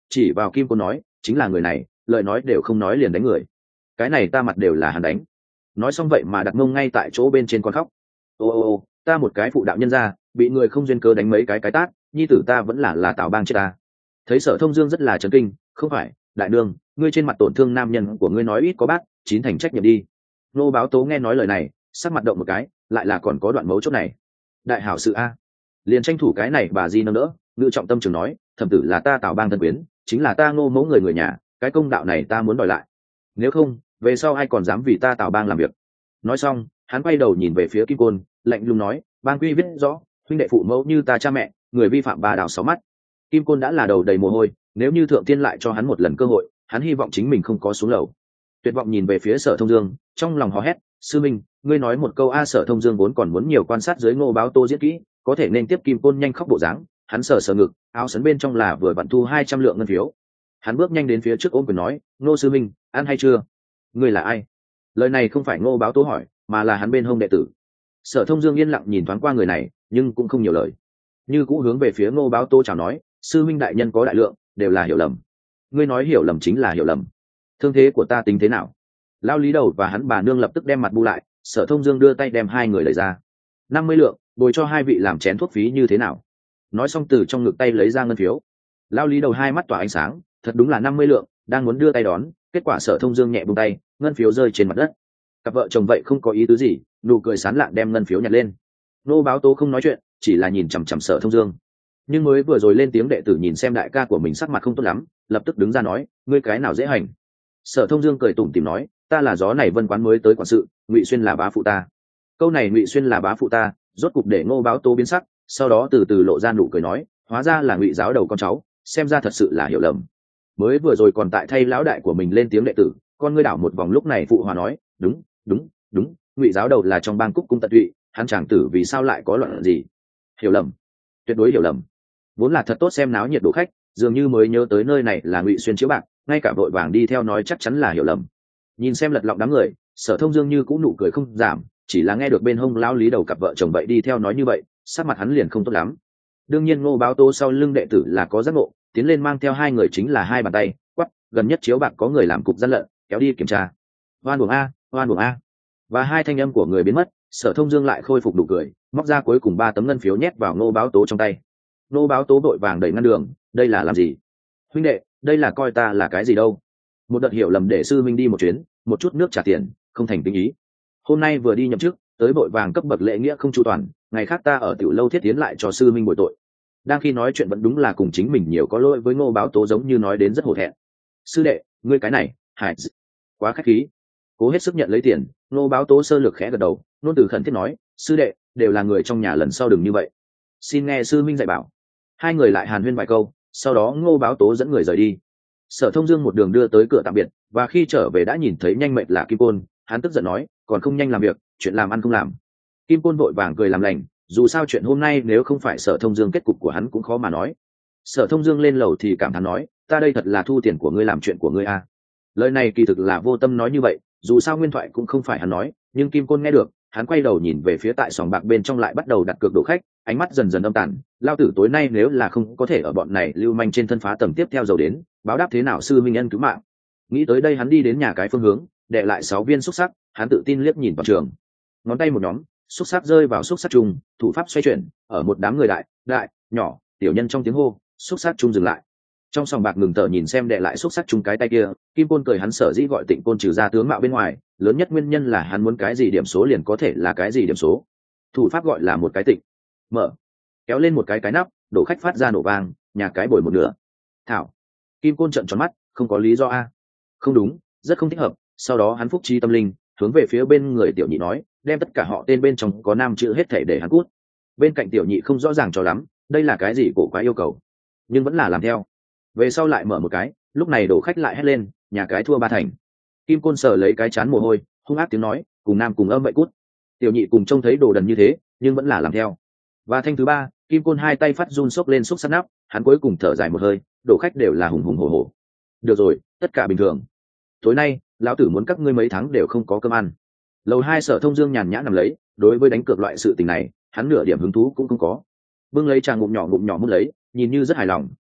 chỉ vào Kim Côn nói, chính là người này, lời nói đều không nói liền đánh người. Cái này ta mặt đều là hắn đánh. Nói xong vậy mà đặt mông ngay tại chỗ bên trên con khóc. Ô ô ô, ta một cái phụ đạo nhân gia, bị người không duyên cớ đánh mấy cái cái tát, nhi tử ta vẫn là là Tào Bang chết ta. Thấy Sở Thông Dương rất là chấn kinh, không phải, đại nương, ngươi trên mặt tổn thương nam nhân của ngươi nói ít có bác, chín thành trách nhiệm đi. Nô Báo Tố nghe nói lời này, sắc mặt động một cái, lại là còn có đoạn mấu chốt này. Đại hảo sự a, liền tranh thủ cái này bà di nâng đỡ, ngự trọng tâm trường nói, thẩm tử là ta Tào Bang thân quyến, chính là ta Ngô mẫu người người nhà, cái công đạo này ta muốn đòi lại. Nếu không, về sau ai còn dám vì ta Tào Bang làm việc. Nói xong, hắn quay đầu nhìn về phía Kim Côn, lạnh lùng nói, Bang quy viết rõ, huynh đệ phụ mẫu như ta cha mẹ, người vi phạm ba đạo sáu mắt. Kim Côn đã là đầu đầy mồ hôi, nếu như thượng tiên lại cho hắn một lần cơ hội, hắn hy vọng chính mình không có xuống lầu. Tuyệt vọng nhìn về phía Sở Thông Dương, trong lòng hò hét, sư minh, ngươi nói một câu a. Sở Thông Dương vốn còn muốn nhiều quan sát dưới Ngô Báo Tô diễn kỹ, có thể nên tiếp Kim Côn nhanh khóc bộ dáng, hắn sờ sờ ngực, áo sấn bên trong là vừa vặn thu hai trăm lượng ngân phiếu. Hắn bước nhanh đến phía trước ôm quyền nói, Ngô sư minh, ăn hay chưa? Ngươi là ai? Lời này không phải Ngô Báo Tố hỏi, mà là hắn bên hông đệ tử. Sở Thông Dương yên lặng nhìn thoáng qua người này, nhưng cũng không nhiều lời, như cũ hướng về phía Ngô Báo Tố chào nói, sư minh đại nhân có đại lượng, đều là hiểu lầm. Ngươi nói hiểu lầm chính là hiểu lầm. Thương thế của ta tính thế nào? Lao Lý Đầu và hắn bà nương lập tức đem mặt bu lại. Sở Thông Dương đưa tay đem hai người lấy ra, năm mươi lượng, bồi cho hai vị làm chén thuốc phí như thế nào? Nói xong từ trong ngực tay lấy ra ngân phiếu. Lao Lý Đầu hai mắt tỏa ánh sáng, thật đúng là năm mươi lượng, đang muốn đưa tay đón, kết quả Sở Thông Dương nhẹ buông tay, ngân phiếu rơi trên mặt đất. Cặp vợ chồng vậy không có ý tứ gì, nụ cười sán lạn đem ngân phiếu nhặt lên. Nô Báo Tố không nói chuyện, chỉ là nhìn chằm chằm Sở Thông Dương. Nhưng mới vừa rồi lên tiếng đệ tử nhìn xem đại ca của mình sắc mặt không tốt lắm, lập tức đứng ra nói, ngươi cái nào dễ hành? Sở Thông Dương cười tủm tỉm nói, ta là gió này vân quán mới tới quản sự, Ngụy Xuyên là bá phụ ta. Câu này Ngụy Xuyên là bá phụ ta, rốt cục để Ngô Báo Tố biến sắc, sau đó từ từ lộ ra nụ cười nói, hóa ra là Ngụy giáo đầu con cháu, xem ra thật sự là hiểu lầm. Mới vừa rồi còn tại thay lão đại của mình lên tiếng đệ tử, con ngươi đảo một vòng lúc này phụ hòa nói, đúng, đúng, đúng, Ngụy giáo đầu là trong bang Cúc cung tận tụy, hắn chàng tử vì sao lại có loạn gì? Hiểu lầm, tuyệt đối hiểu lầm. Vốn là thật tốt xem náo nhiệt độ khách, dường như mới nhớ tới nơi này là Ngụy Xuyên chiếu bạc, ngay cả vội vàng đi theo nói chắc chắn là hiểu lầm. Nhìn xem lật lọng đám người, Sở Thông Dương như cũng nụ cười không giảm, chỉ là nghe được bên hông lão Lý Đầu cặp vợ chồng vậy đi theo nói như vậy, sắc mặt hắn liền không tốt lắm. Đương nhiên Ngô Báo Tố sau lưng đệ tử là có giác ngộ, tiến lên mang theo hai người chính là hai bàn tay, quắc, gần nhất chiếu bạc có người làm cục gian lận, kéo đi kiểm tra. Oan uổng a, oan uổng a. Và hai thanh âm của người biến mất, Sở Thông Dương lại khôi phục nụ cười, móc ra cuối cùng ba tấm ngân phiếu nhét vào Ngô Báo Tố trong tay. Ngô Báo Tố vội vàng đẩy ngăn đường, đây là làm gì? Huynh đệ, đây là coi ta là cái gì đâu? Một đợt hiểu lầm để sư minh đi một chuyến, một chút nước trả tiền, không thành tinh ý. Hôm nay vừa đi nhậm chức, tới vội vàng cấp bậc lễ nghĩa không chu toàn, ngày khác ta ở tiểu lâu thiết tiến lại cho sư minh bồi tội. Đang khi nói chuyện vẫn đúng là cùng chính mình nhiều có lỗi với Ngô Báo Tố, giống như nói đến rất hổ thẹn. Sư đệ, ngươi cái này, hải quá khách khí. Cố hết sức nhận lấy tiền, Ngô Báo Tố sơ lược khẽ gật đầu, nôn từ khẩn thiết nói, sư đệ, đều là người trong nhà, lần sau đừng như vậy. Xin nghe sư minh dạy bảo. Hai người lại hàn huyên vài câu, sau đó Ngô Báo Tố dẫn người rời đi. Sở Thông Dương một đường đưa tới cửa tạm biệt, và khi trở về đã nhìn thấy nhanh mệt là Kim Côn, hắn tức giận nói, còn không nhanh làm việc, chuyện làm ăn không làm. Kim Côn vội vàng cười làm lành, dù sao chuyện hôm nay nếu không phải Sở Thông Dương, kết cục của hắn cũng khó mà nói. Sở Thông Dương lên lầu thì cảm thán nói, ta đây thật là thu tiền của ngươi làm chuyện của ngươi à. Lời này kỳ thực là vô tâm nói như vậy, dù sao nguyên thoại cũng không phải hắn nói, nhưng Kim Côn nghe được, hắn quay đầu nhìn về phía tại sòng bạc bên trong lại bắt đầu đặt cược đổ khách, ánh mắt dần dần âm tàn, lao tử tối nay nếu là không có thể ở bọn này lưu manh trên thân phá tầng tiếp theo dầu đến, báo đáp thế nào sư minh ân cứu mạng. Nghĩ tới đây hắn đi đến nhà cái phương hướng, đệ lại sáu viên xúc sắc, hắn tự tin liếc nhìn vào trường, ngón tay một nhóm, xúc sắc rơi vào xúc sắc chung, thủ pháp xoay chuyển, ở một đám người đại, đại, nhỏ, tiểu nhân trong tiếng hô, xúc sắc chung dừng lại. Trong sòng bạc ngừng tờ nhìn xem đệ lại xúc sắc chung cái tay kia, Kim Côn cười, hắn sở dĩ gọi Tịnh Côn trừ ra tướng mạo bên ngoài, lớn nhất nguyên nhân là hắn muốn cái gì điểm số liền có thể là cái gì điểm số. Thủ pháp gọi là một cái tịnh, mở, kéo lên một cái cái nắp, đổ khách phát ra nổ vang, nhà cái bồi một nửa. Thảo. Kim Côn trợn tròn mắt, không có lý do a. Không đúng, rất không thích hợp. Sau đó hắn phúc trí tâm linh, hướng về phía bên người tiểu nhị nói, đem tất cả họ tên bên trong có nam chữ hết thảy để hắn cút. Bên cạnh tiểu nhị không rõ ràng cho lắm, đây là cái gì cổ quái yêu cầu, nhưng vẫn là làm theo. Về sau lại mở một cái, lúc này đổ khách lại hét lên, nhà cái thua ba thành. Kim Côn sờ lấy cái chán mồ hôi, hung ác tiếng nói, cùng nam cùng âm vậy cút. Tiểu nhị cùng trông thấy đồ đần như thế, nhưng vẫn là làm theo. Và thanh thứ ba, Kim Côn hai tay phát run xốc lên xúc sát nắp, hắn cuối cùng thở dài một hơi, đổ khách đều là hùng hùng hổ hổ. Được rồi, tất cả bình thường. Tối nay, lão tử muốn các ngươi mấy tháng đều không có cơm ăn. Lầu hai Sở Thông Dương nhàn nhã nằm lấy, đối với đánh cược loại sự tình này, hắn nửa điểm hứng thú cũng không có. Bưng lấy trà ngụm nhỏ ngụm nhỏ mút lấy, nhìn như rất hài lòng,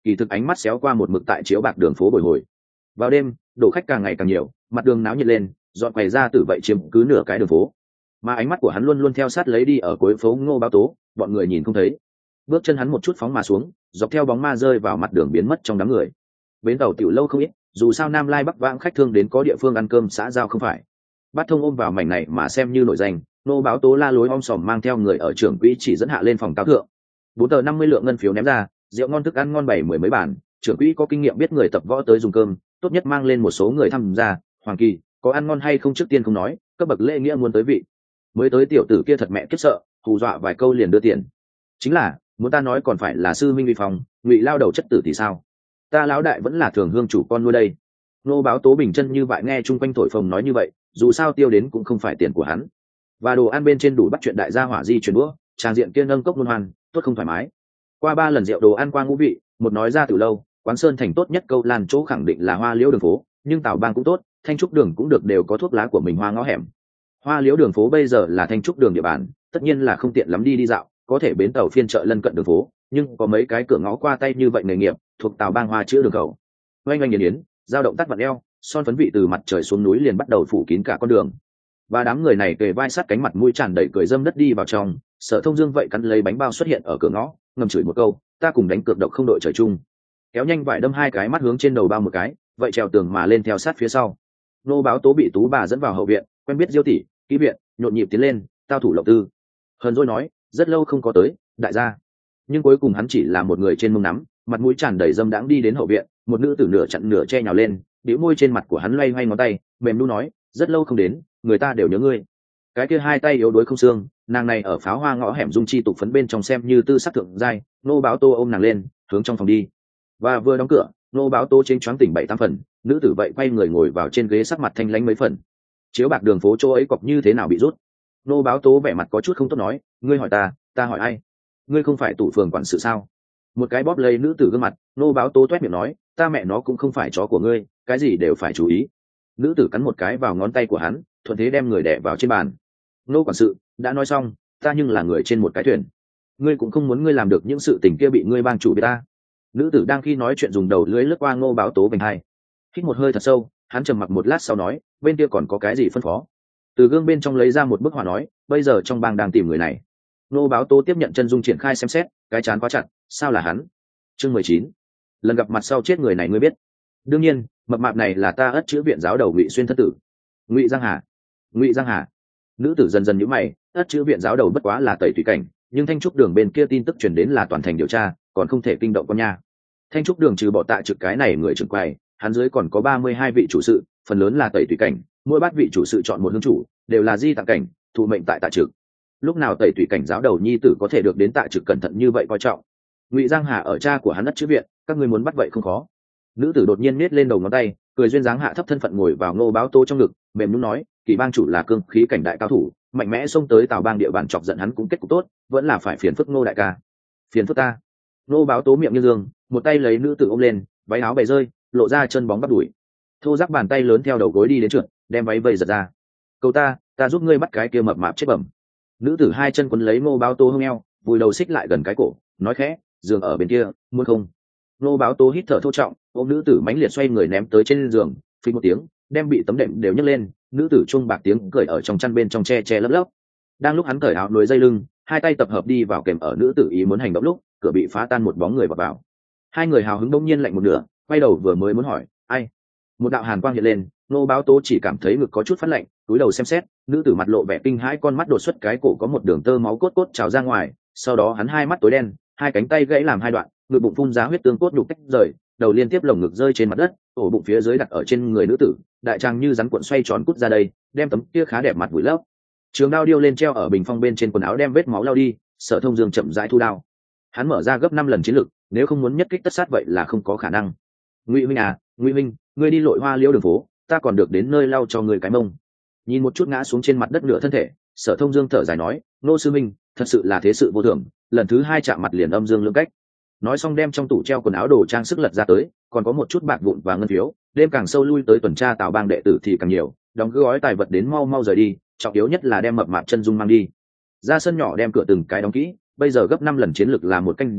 kỳ thực ánh mắt xéo qua một mực tại chiếu bạc đường phố bồi hồi. Vào đêm đổ khách càng ngày càng nhiều, mặt đường náo nhiệt lên, dọn quầy ra từ vậy chiếm cứ nửa cái đường phố, mà ánh mắt của hắn luôn luôn theo sát lấy đi ở cuối phố Ngô Báo Tố, bọn người nhìn không thấy. Bước chân hắn một chút phóng mà xuống, dọc theo bóng ma rơi vào mặt đường biến mất trong đám người. Bến tàu tiểu lâu không ít, dù sao Nam Lai Bắc vãng khách thương đến có địa phương ăn cơm xã giao không phải. Bát Thông ôm vào mảnh này mà xem như nổi danh, Ngô Báo Tố la lối om sòm mang theo người ở trưởng quỹ chỉ dẫn hạ lên phòng cáo thượng. Bốn tờ năm mươi lượng ngân phiếu ném ra, rượu ngon thức ăn ngon bảy mười mấy bàn, trưởng quỹ có kinh nghiệm biết người tập võ tới dùng cơm, tốt nhất mang lên một số người tham gia. Hoàng Kỳ, có ăn ngon hay không trước tiên không nói, cấp bậc lễ nghĩa muốn tới vị. Mới tới tiểu tử kia thật mẹ kiếp sợ, hù dọa vài câu liền đưa tiền. Chính là muốn ta nói còn phải là sư minh vi phòng, ngụy lao đầu chất tử thì sao? Ta lão đại vẫn là thường hương chủ con nuôi đây. Nô Báo Tố bình chân như vậy nghe chung quanh thổi phồng nói như vậy, dù sao tiêu đến cũng không phải tiền của hắn. Và đồ ăn bên trên đủ bắt chuyện đại gia hỏa di chuyển đũa, trang diện kia nâng cốc luân hoan, tốt không thoải mái. Qua ba lần rượu đồ ăn qua ngũ vị, một nói ra từ lâu, quán sơn thành tốt nhất câu lan chỗ khẳng định là Hoa Liễu đường phố, nhưng Tào Bang cũng tốt, Thanh Trúc đường cũng được, đều có thuốc lá của mình hoa ngõ hẻm. Hoa Liễu đường phố bây giờ là Thanh Trúc đường địa bàn, tất nhiên là không tiện lắm đi đi dạo, có thể bến tàu phiên chợ lân cận đường phố, nhưng có mấy cái cửa ngõ qua tay như vậy nghề nghiệp, thuộc Tào Bang hoa chữ đường khẩu. Oanh oanh nghiền yến, dao động tắt vặn eo, son phấn vị từ mặt trời xuống núi liền bắt đầu phủ kín cả con đường. Và đám người này kề vai sát cánh, mặt mũi tràn đầy cười dâm đất đi vào trong. Sở Thông Dương vậy cắn lấy bánh bao xuất hiện ở cửa ngõ, ngầm chửi một câu, ta cùng đánh cược độc không đội trời chung. Kéo nhanh vải đâm hai cái mắt hướng trên đầu bao một cái, vậy trèo tường mà lên theo sát phía sau. Nô Báo Tố bị Tú bà dẫn vào hậu viện, quen biết Diêu tỷ, kỹ viện, nhộn nhịp tiến lên, tao thủ lộc tư. Hờn dỗi nói, rất lâu không có tới, đại gia. Nhưng cuối cùng hắn chỉ là một người trên mông nắm, mặt mũi tràn đầy dâm đãng đi đến hậu viện, một nữ tử nửa chặn nửa che nhào lên, bĩu môi trên mặt của hắn loay hoay ngón tay, mềm nu nói, rất lâu không đến, người ta đều nhớ ngươi. Cái kia hai tay yếu đuối không xương, nàng này ở pháo hoa ngõ hẻm dung chi tục phấn bên trong xem như tư sắc thượng giai. Nô Báo Tố ôm nàng lên, hướng trong phòng đi. Và vừa đóng cửa, Nô Báo Tố chênh choáng tỉnh bảy tám phần, nữ tử vậy quay người ngồi vào trên ghế, sắc mặt thanh lãnh mấy phần. Chiếu bạc đường phố chỗ ấy cọc như thế nào bị rút? Nô Báo Tố vẻ mặt có chút không tốt nói, ngươi hỏi ta, ta hỏi ai? Ngươi không phải tủ phường quản sự sao? Một cái bóp lấy nữ tử gương mặt, Nô Báo Tố toét miệng nói, ta mẹ nó cũng không phải chó của ngươi, cái gì đều phải chú ý. Nữ tử cắn một cái vào ngón tay của hắn, thuận thế đem người đè vào trên bàn. Nô quản sự, đã nói xong, ta nhưng là người trên một cái thuyền, ngươi cũng không muốn ngươi làm được những sự tình kia bị ngươi bang chủ biết ta. Nữ tử đang khi nói chuyện dùng đầu lưỡi lướt qua Ngô Báo Tố vành hai, hít một hơi thật sâu, hắn trầm mặc một lát sau nói, bên kia còn có cái gì phân phó? Từ gương bên trong lấy ra một bức họa nói, bây giờ trong bang đang tìm người này. Ngô Báo Tố tiếp nhận chân dung triển khai xem xét, cái chán quá chặt, sao là hắn? Chương mười chín, lần gặp mặt sau chết người này ngươi biết? Đương nhiên, mập mạp này là ta ất chữ viện giáo đầu Ngụy Xuyên thất tử. Ngụy Giang Hà. Ngụy Giang Hà. Nữ tử dần dần nhíu mày, ất chữ viện giáo đầu bất quá là tẩy tùy cảnh, nhưng Thanh Trúc đường bên kia tin tức truyền đến là toàn thành điều tra, còn không thể kinh động con nha. Thanh Trúc đường trừ bỏ Tạ Trực cái này người trưởng quầy, hắn dưới còn có ba mươi hai vị chủ sự, phần lớn là tẩy tùy cảnh, mỗi bát vị chủ sự chọn một hương chủ, đều là di tạng cảnh, thụ mệnh tại Tạ Trực. Lúc nào tẩy tùy cảnh giáo đầu nhi tử có thể được đến Tạ Trực cẩn thận như vậy coi trọng? Ngụy Giang Hà ở cha của hắn ất chữ viện, các ngươi muốn bắt vậy không khó. Nữ tử đột nhiên nết lên đầu ngón tay, cười duyên dáng hạ thấp thân phận ngồi vào Ngô Báo Tố trong ngực, mềm nhũn nói, Kỳ bang chủ là cương khí cảnh đại cao thủ, mạnh mẽ xông tới Tào bang địa bàn chọc giận hắn cũng kết cục tốt, vẫn là phải phiền phức Ngô đại ca. Phiền phức ta? Ngô Báo Tố miệng như dương, một tay lấy nữ tử ôm lên, váy áo bày rơi, lộ ra chân bóng bắp đùi. Thô rác bàn tay lớn theo đầu gối đi đến trượt, đem váy vây giật ra. Cầu ta, ta giúp ngươi bắt cái kia mập mạp chết bẩm. Nữ tử hai chân quấn lấy Ngô Báo Tố hông eo, vùi đầu xích lại gần cái cổ, nói khẽ, giường ở bên kia, muốn không? Ngô Báo Tố hít thở thô trọng, ôm nữ tử mãnh liệt xoay người ném tới trên giường, phình một tiếng, đem bị tấm đệm đều nhấc lên, nữ tử chuông bạc tiếng cười ở trong chăn bên trong che che lấp lấp. Đang lúc hắn cởi áo núi dây lưng, hai tay tập hợp đi vào kèm ở nữ tử ý muốn hành động lúc, cửa bị phá tan, một bóng người vào vào. Hai người hào hứng bỗng nhiên lạnh một nửa, quay đầu vừa mới muốn hỏi, ai? Một đạo hàn quang hiện lên, Ngô Báo Tố chỉ cảm thấy ngực có chút phát lạnh, túi đầu xem xét, nữ tử mặt lộ vẻ kinh hãi, con mắt đột xuất, cái cổ có một đường tơ máu cốt cốt trào ra ngoài, sau đó hắn hai mắt tối đen, hai cánh tay gãy làm hai đoạn, ngực bụng phun ra huyết tương cốt nhục tách rời, đầu liên tiếp lồng ngực rơi trên mặt đất, ổ bụng phía dưới đặt ở trên người nữ tử, đại trang như rắn cuộn xoay tròn cút ra đây, đem tấm kia khá đẹp mặt vùi lấp. Trường đao điêu lên treo ở bình phong bên trên quần áo, đem vết máu lao đi. Sở Thông Dương chậm rãi thu đao, hắn mở ra gấp năm lần chiến lực, nếu không muốn nhất kích tất sát vậy là không có khả năng. Ngụy Minh à, Ngụy Minh, ngươi đi lội Hoa Liễu đường phố, ta còn được đến nơi lau cho người cái mông. Nhìn một chút ngã xuống trên mặt đất nửa thân thể, Sở Thông Dương thở dài nói, Nô sư minh, thật sự là thế sự vô thường, lần thứ hai chạm mặt liền âm dương lưỡng cách. Nói xong đem trong tủ treo quần áo đồ trang sức lật ra tới, còn có một chút bạc vụn và ngân phiếu, đêm càng sâu lui tới tuần tra Tào bang đệ tử thì càng nhiều, đóng gói tài vật đến mau mau rời đi, trọng yếu nhất là đem mập mạp chân dung mang đi. Ra sân nhỏ đem cửa từng cái đóng kỹ, bây giờ gấp năm lần chiến lực là một canh giờ,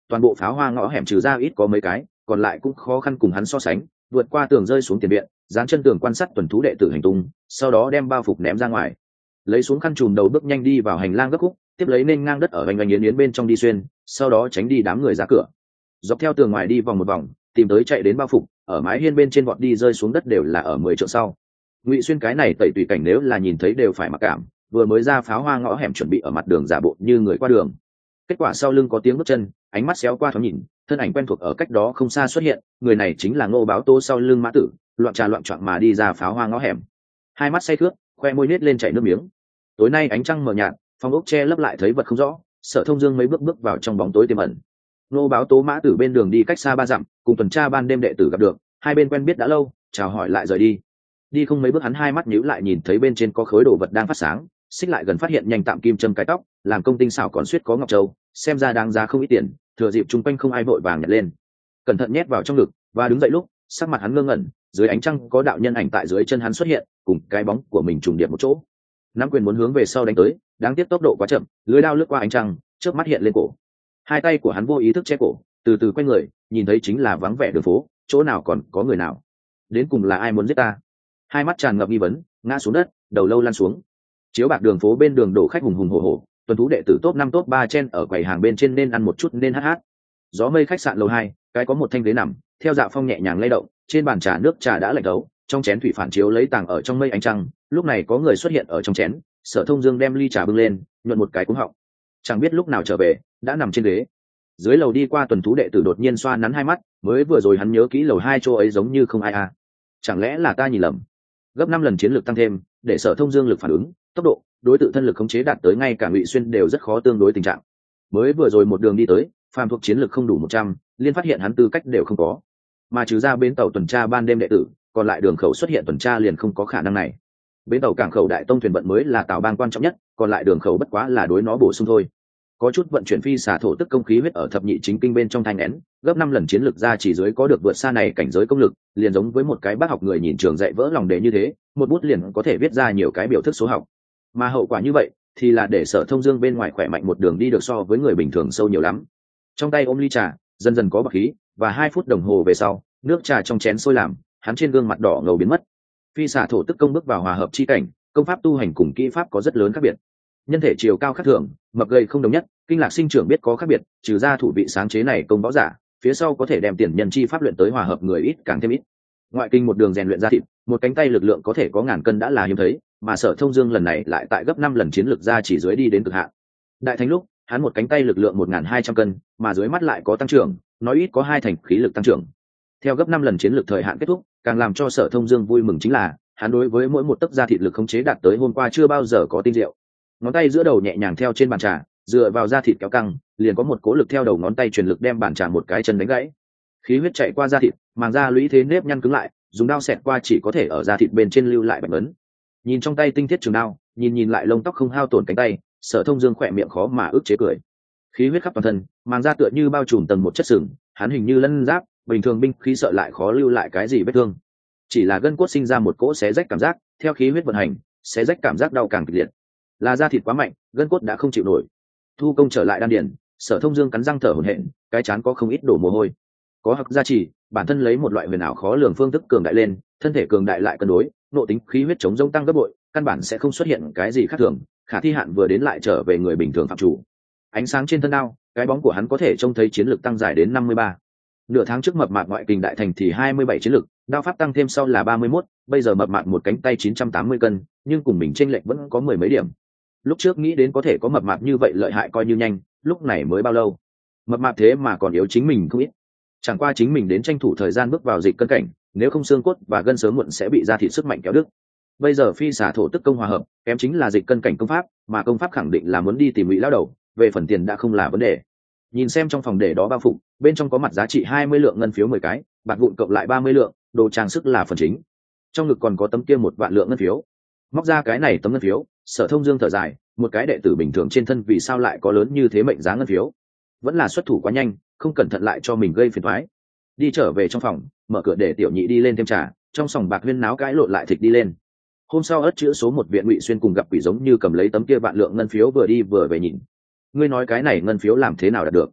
toàn bộ pháo hoa ngõ hẻm trừ ra ít có mấy cái, còn lại cũng khó khăn cùng hắn so sánh, vượt qua tường rơi xuống tiền viện, dán chân tường quan sát tuần thú đệ tử hành tung, sau đó đem bao phục ném ra ngoài, lấy xuống khăn trùm đầu bước nhanh đi vào hành lang gấp khúc, tiếp lấy nên ngang đất ở vành vành yến yến bên trong đi xuyên, sau đó tránh đi đám người ra cửa, dọc theo tường ngoài đi vòng một vòng, tìm tới chạy đến bao phục, ở mái hiên bên trên vọt đi rơi xuống đất đều là ở mười trượng sau. Ngụy Xuyên cái này tẩy tùy cảnh nếu là nhìn thấy đều phải mặc cảm, vừa mới ra pháo hoa ngõ hẻm chuẩn bị ở mặt đường giả bộ như người qua đường, kết quả sau lưng có tiếng bước chân, ánh mắt xéo qua thoáng nhìn, thân ảnh quen thuộc ở cách đó không xa xuất hiện, người này chính là Ngô Báo Tố sau lưng Mã Tử, loạn trà loạn choạng mà đi ra pháo hoa ngõ hẻm, hai mắt say khướt, khoe môi nết lên chảy nước miếng. Tối nay ánh trăng mờ nhạt, phòng ốc che lấp lại thấy vật không rõ, Sở Thông Dương mấy bước bước vào trong bóng tối tiềm ẩn. Ngô Báo Tố Mã Tử bên đường đi cách xa ba dặm, cùng tuần tra ban đêm đệ tử gặp được, hai bên quen biết đã lâu, chào hỏi lại rời đi. Đi không mấy bước hắn hai mắt nhíu lại nhìn thấy bên trên có khối đồ vật đang phát sáng, xích lại gần phát hiện nhanh tạm kim châm cái tóc, làm công tinh xảo còn suýt có ngọc châu, xem ra đáng giá không ít tiền, thừa dịp chung quanh không ai vội vàng nhặt lên, cẩn thận nhét vào trong ngực và đứng dậy lúc, sắc mặt hắn ngơ ngẩn, dưới ánh trăng có đạo nhân ảnh tại dưới chân hắn xuất hiện, cùng cái bóng của mình trùng điệp một chỗ. Nắm quyền muốn hướng về sau đánh tới, đáng tiếc tốc độ quá chậm, lưỡi đao lướt qua ánh trăng, chớp mắt hiện lên cổ. Hai tay của hắn vô ý thức che cổ, từ từ quay người, nhìn thấy chính là vắng vẻ đường phố, chỗ nào còn có người nào? Đến cùng là ai muốn giết ta? Hai mắt tràn ngập nghi vấn, ngã xuống đất, đầu lâu lăn xuống. Chiếu bạc đường phố bên đường đổ khách hùng hùng hổ hổ, tuần thú đệ tử top năm top ba chen ở quầy hàng bên trên nên ăn một chút nên hát hát. Gió mây khách sạn lầu hai, cái có một thanh ghế nằm, theo dạ phong nhẹ nhàng lay động, trên bàn trà nước trà đã lạnh đấu, trong chén thủy phản chiếu lấy tàng ở trong mây ánh trăng, lúc này có người xuất hiện ở trong chén, Sở Thông Dương đem ly trà bưng lên, nhuận một cái cúng họng. Chẳng biết lúc nào trở về, đã nằm trên ghế. Dưới lầu đi qua tuần thú đệ tử đột nhiên xoa nắn hai mắt, mới vừa rồi hắn nhớ kỹ lầu hai chỗ ấy giống như không ai à. Chẳng lẽ là ta nhìn lầm? Gấp năm lần chiến lược tăng thêm, để Sở Thông Dương lực phản ứng, tốc độ, đối tự thân lực khống chế đạt tới ngay cả Ngụy Xuyên đều rất khó tương đối tình trạng. Mới vừa rồi một đường đi tới, phàm thuộc chiến lược không đủ một trăm, liên phát hiện hắn tư cách đều không có. Mà trừ ra bến tàu tuần tra ban đêm đệ tử, còn lại đường khẩu xuất hiện tuần tra liền không có khả năng này. Bến tàu cảng khẩu đại tông thuyền vận mới là tàu ban quan trọng nhất, còn lại đường khẩu bất quá là đối nó bổ sung thôi. Có chút vận chuyển phi xả thổ tức công khí huyết ở thập nhị chính kinh bên trong thanh nén, gấp năm lần chiến lược ra chỉ dưới có được vượt xa này cảnh giới công lực, liền giống với một cái bác học người nhìn trường dạy vỡ lòng đề như thế, một bút liền có thể viết ra nhiều cái biểu thức số học. Mà hậu quả như vậy thì là để Sở Thông Dương bên ngoài khỏe mạnh một đường đi được so với người bình thường sâu nhiều lắm. Trong tay ôm ly trà, dần dần có bạc khí, và hai phút đồng hồ về sau, nước trà trong chén sôi làm, hắn trên gương mặt đỏ ngầu biến mất. Phi xả thổ tức công bước vào hòa hợp chi cảnh, công pháp tu hành cùng kỹ pháp có rất lớn khác biệt. Nhân thể chiều cao khác thường, mập gầy không đồng nhất, kinh lạc sinh trưởng biết có khác biệt, trừ ra thủ vị sáng chế này công võ giả, phía sau có thể đem tiền nhân chi pháp luyện tới hòa hợp người ít càng thêm ít. Ngoại kinh một đường rèn luyện ra thịt, một cánh tay lực lượng có thể có ngàn cân đã là hiếm thấy, mà Sở Thông Dương lần này lại tại gấp năm lần chiến lược ra chỉ dưới đi đến cực hạn. Đại thánh lúc, hắn một cánh tay lực lượng một nghìn hai trăm cân, mà dưới mắt lại có tăng trưởng, nói ít có hai thành khí lực tăng trưởng. Theo gấp năm lần chiến lược thời hạn kết thúc, càng làm cho Sở Thông Dương vui mừng chính là, hắn đối với mỗi một tấc da thịt lực khống chế đạt tới hôm qua chưa bao giờ có tinh diệu. Ngón tay giữa đầu nhẹ nhàng theo trên bàn trà, dựa vào da thịt kéo căng, liền có một cố lực theo đầu ngón tay truyền lực đem bàn trà một cái chân đánh gãy. Khí huyết chạy qua da thịt, màng da lũy thế nếp nhăn cứng lại, dùng đao xẹt qua chỉ có thể ở da thịt bên trên lưu lại bạch ấn. Nhìn trong tay tinh thiết trường đao, nhìn nhìn lại lông tóc không hao tổn cánh tay, Sở Thông Dương khỏe miệng khó mà ức chế cười. Khí huyết khắp toàn thân, màng da tựa như bao trùm tầng một chất sừng, hắn hình như lân giáp, bình thường binh khí sợ lại khó lưu lại cái gì vết thương. Chỉ là gân cốt sinh ra một cỗ xé rách cảm giác, theo khí huyết vận hành, xé rách cảm giác đau càng kịch liệt. Là da thịt quá mạnh, gân cốt đã không chịu nổi. Thu công trở lại đan điền, Sở Thông Dương cắn răng thở hổn hển, cái trán có không ít đổ mồ hôi. Có hắc gia trì, bản thân lấy một loại huyền ảo khó lường phương thức cường đại lên, thân thể cường đại lại cân đối, nội tính khí huyết chống rông tăng gấp bội, căn bản sẽ không xuất hiện cái gì khác thường, khả thi hạn vừa đến lại trở về người bình thường phạm chủ. Ánh sáng trên thân đao, cái bóng của hắn có thể trông thấy chiến lược tăng dài đến năm mươi ba. Nửa tháng trước mập mạp ngoại kình đại thành thì hai mươi bảy chiến lược, đao pháp tăng thêm sau là ba mươi mốt, bây giờ mập mạp một cánh tay chín trăm tám mươi cân, nhưng cùng mình chênh lệch vẫn có mười mấy điểm. Lúc trước nghĩ đến có thể có mập mạp như vậy lợi hại coi như nhanh, lúc này mới bao lâu? Mập mạp thế mà còn yếu chính mình không ít. Chẳng qua chính mình đến tranh thủ thời gian bước vào dịch cân cảnh, nếu không xương cốt và gân sớm muộn sẽ bị ra thịt sức mạnh kéo đứt. Bây giờ phi xả thổ tức công hòa hợp, kém chính là dịch cân cảnh công pháp, mà công pháp khẳng định là muốn đi tìm Ngụy lão đầu, về phần tiền đã không là vấn đề. Nhìn xem trong phòng để đó bao phục, bên trong có mặt giá trị hai mươi lượng ngân phiếu mười cái, bạc vụn cộng lại ba mươi lượng, đồ trang sức là phần chính. Trong ngực còn có tấm kia một vạn lượng ngân phiếu. Móc ra cái này tấm ngân phiếu, Sở Thông Dương thở dài, một cái đệ tử bình thường trên thân vì sao lại có lớn như thế mệnh giá ngân phiếu? Vẫn là xuất thủ quá nhanh, không cẩn thận lại cho mình gây phiền toái. Đi trở về trong phòng, mở cửa để tiểu nhị đi lên thêm trà, trong sòng bạc huyên náo cãi lộn lại thịt đi lên. Hôm sau ất chữ số một viện Ngụy Xuyên cùng gặp quỷ giống như cầm lấy tấm kia vạn lượng ngân phiếu vừa đi vừa về nhìn. Ngươi nói cái này ngân phiếu làm thế nào đạt được?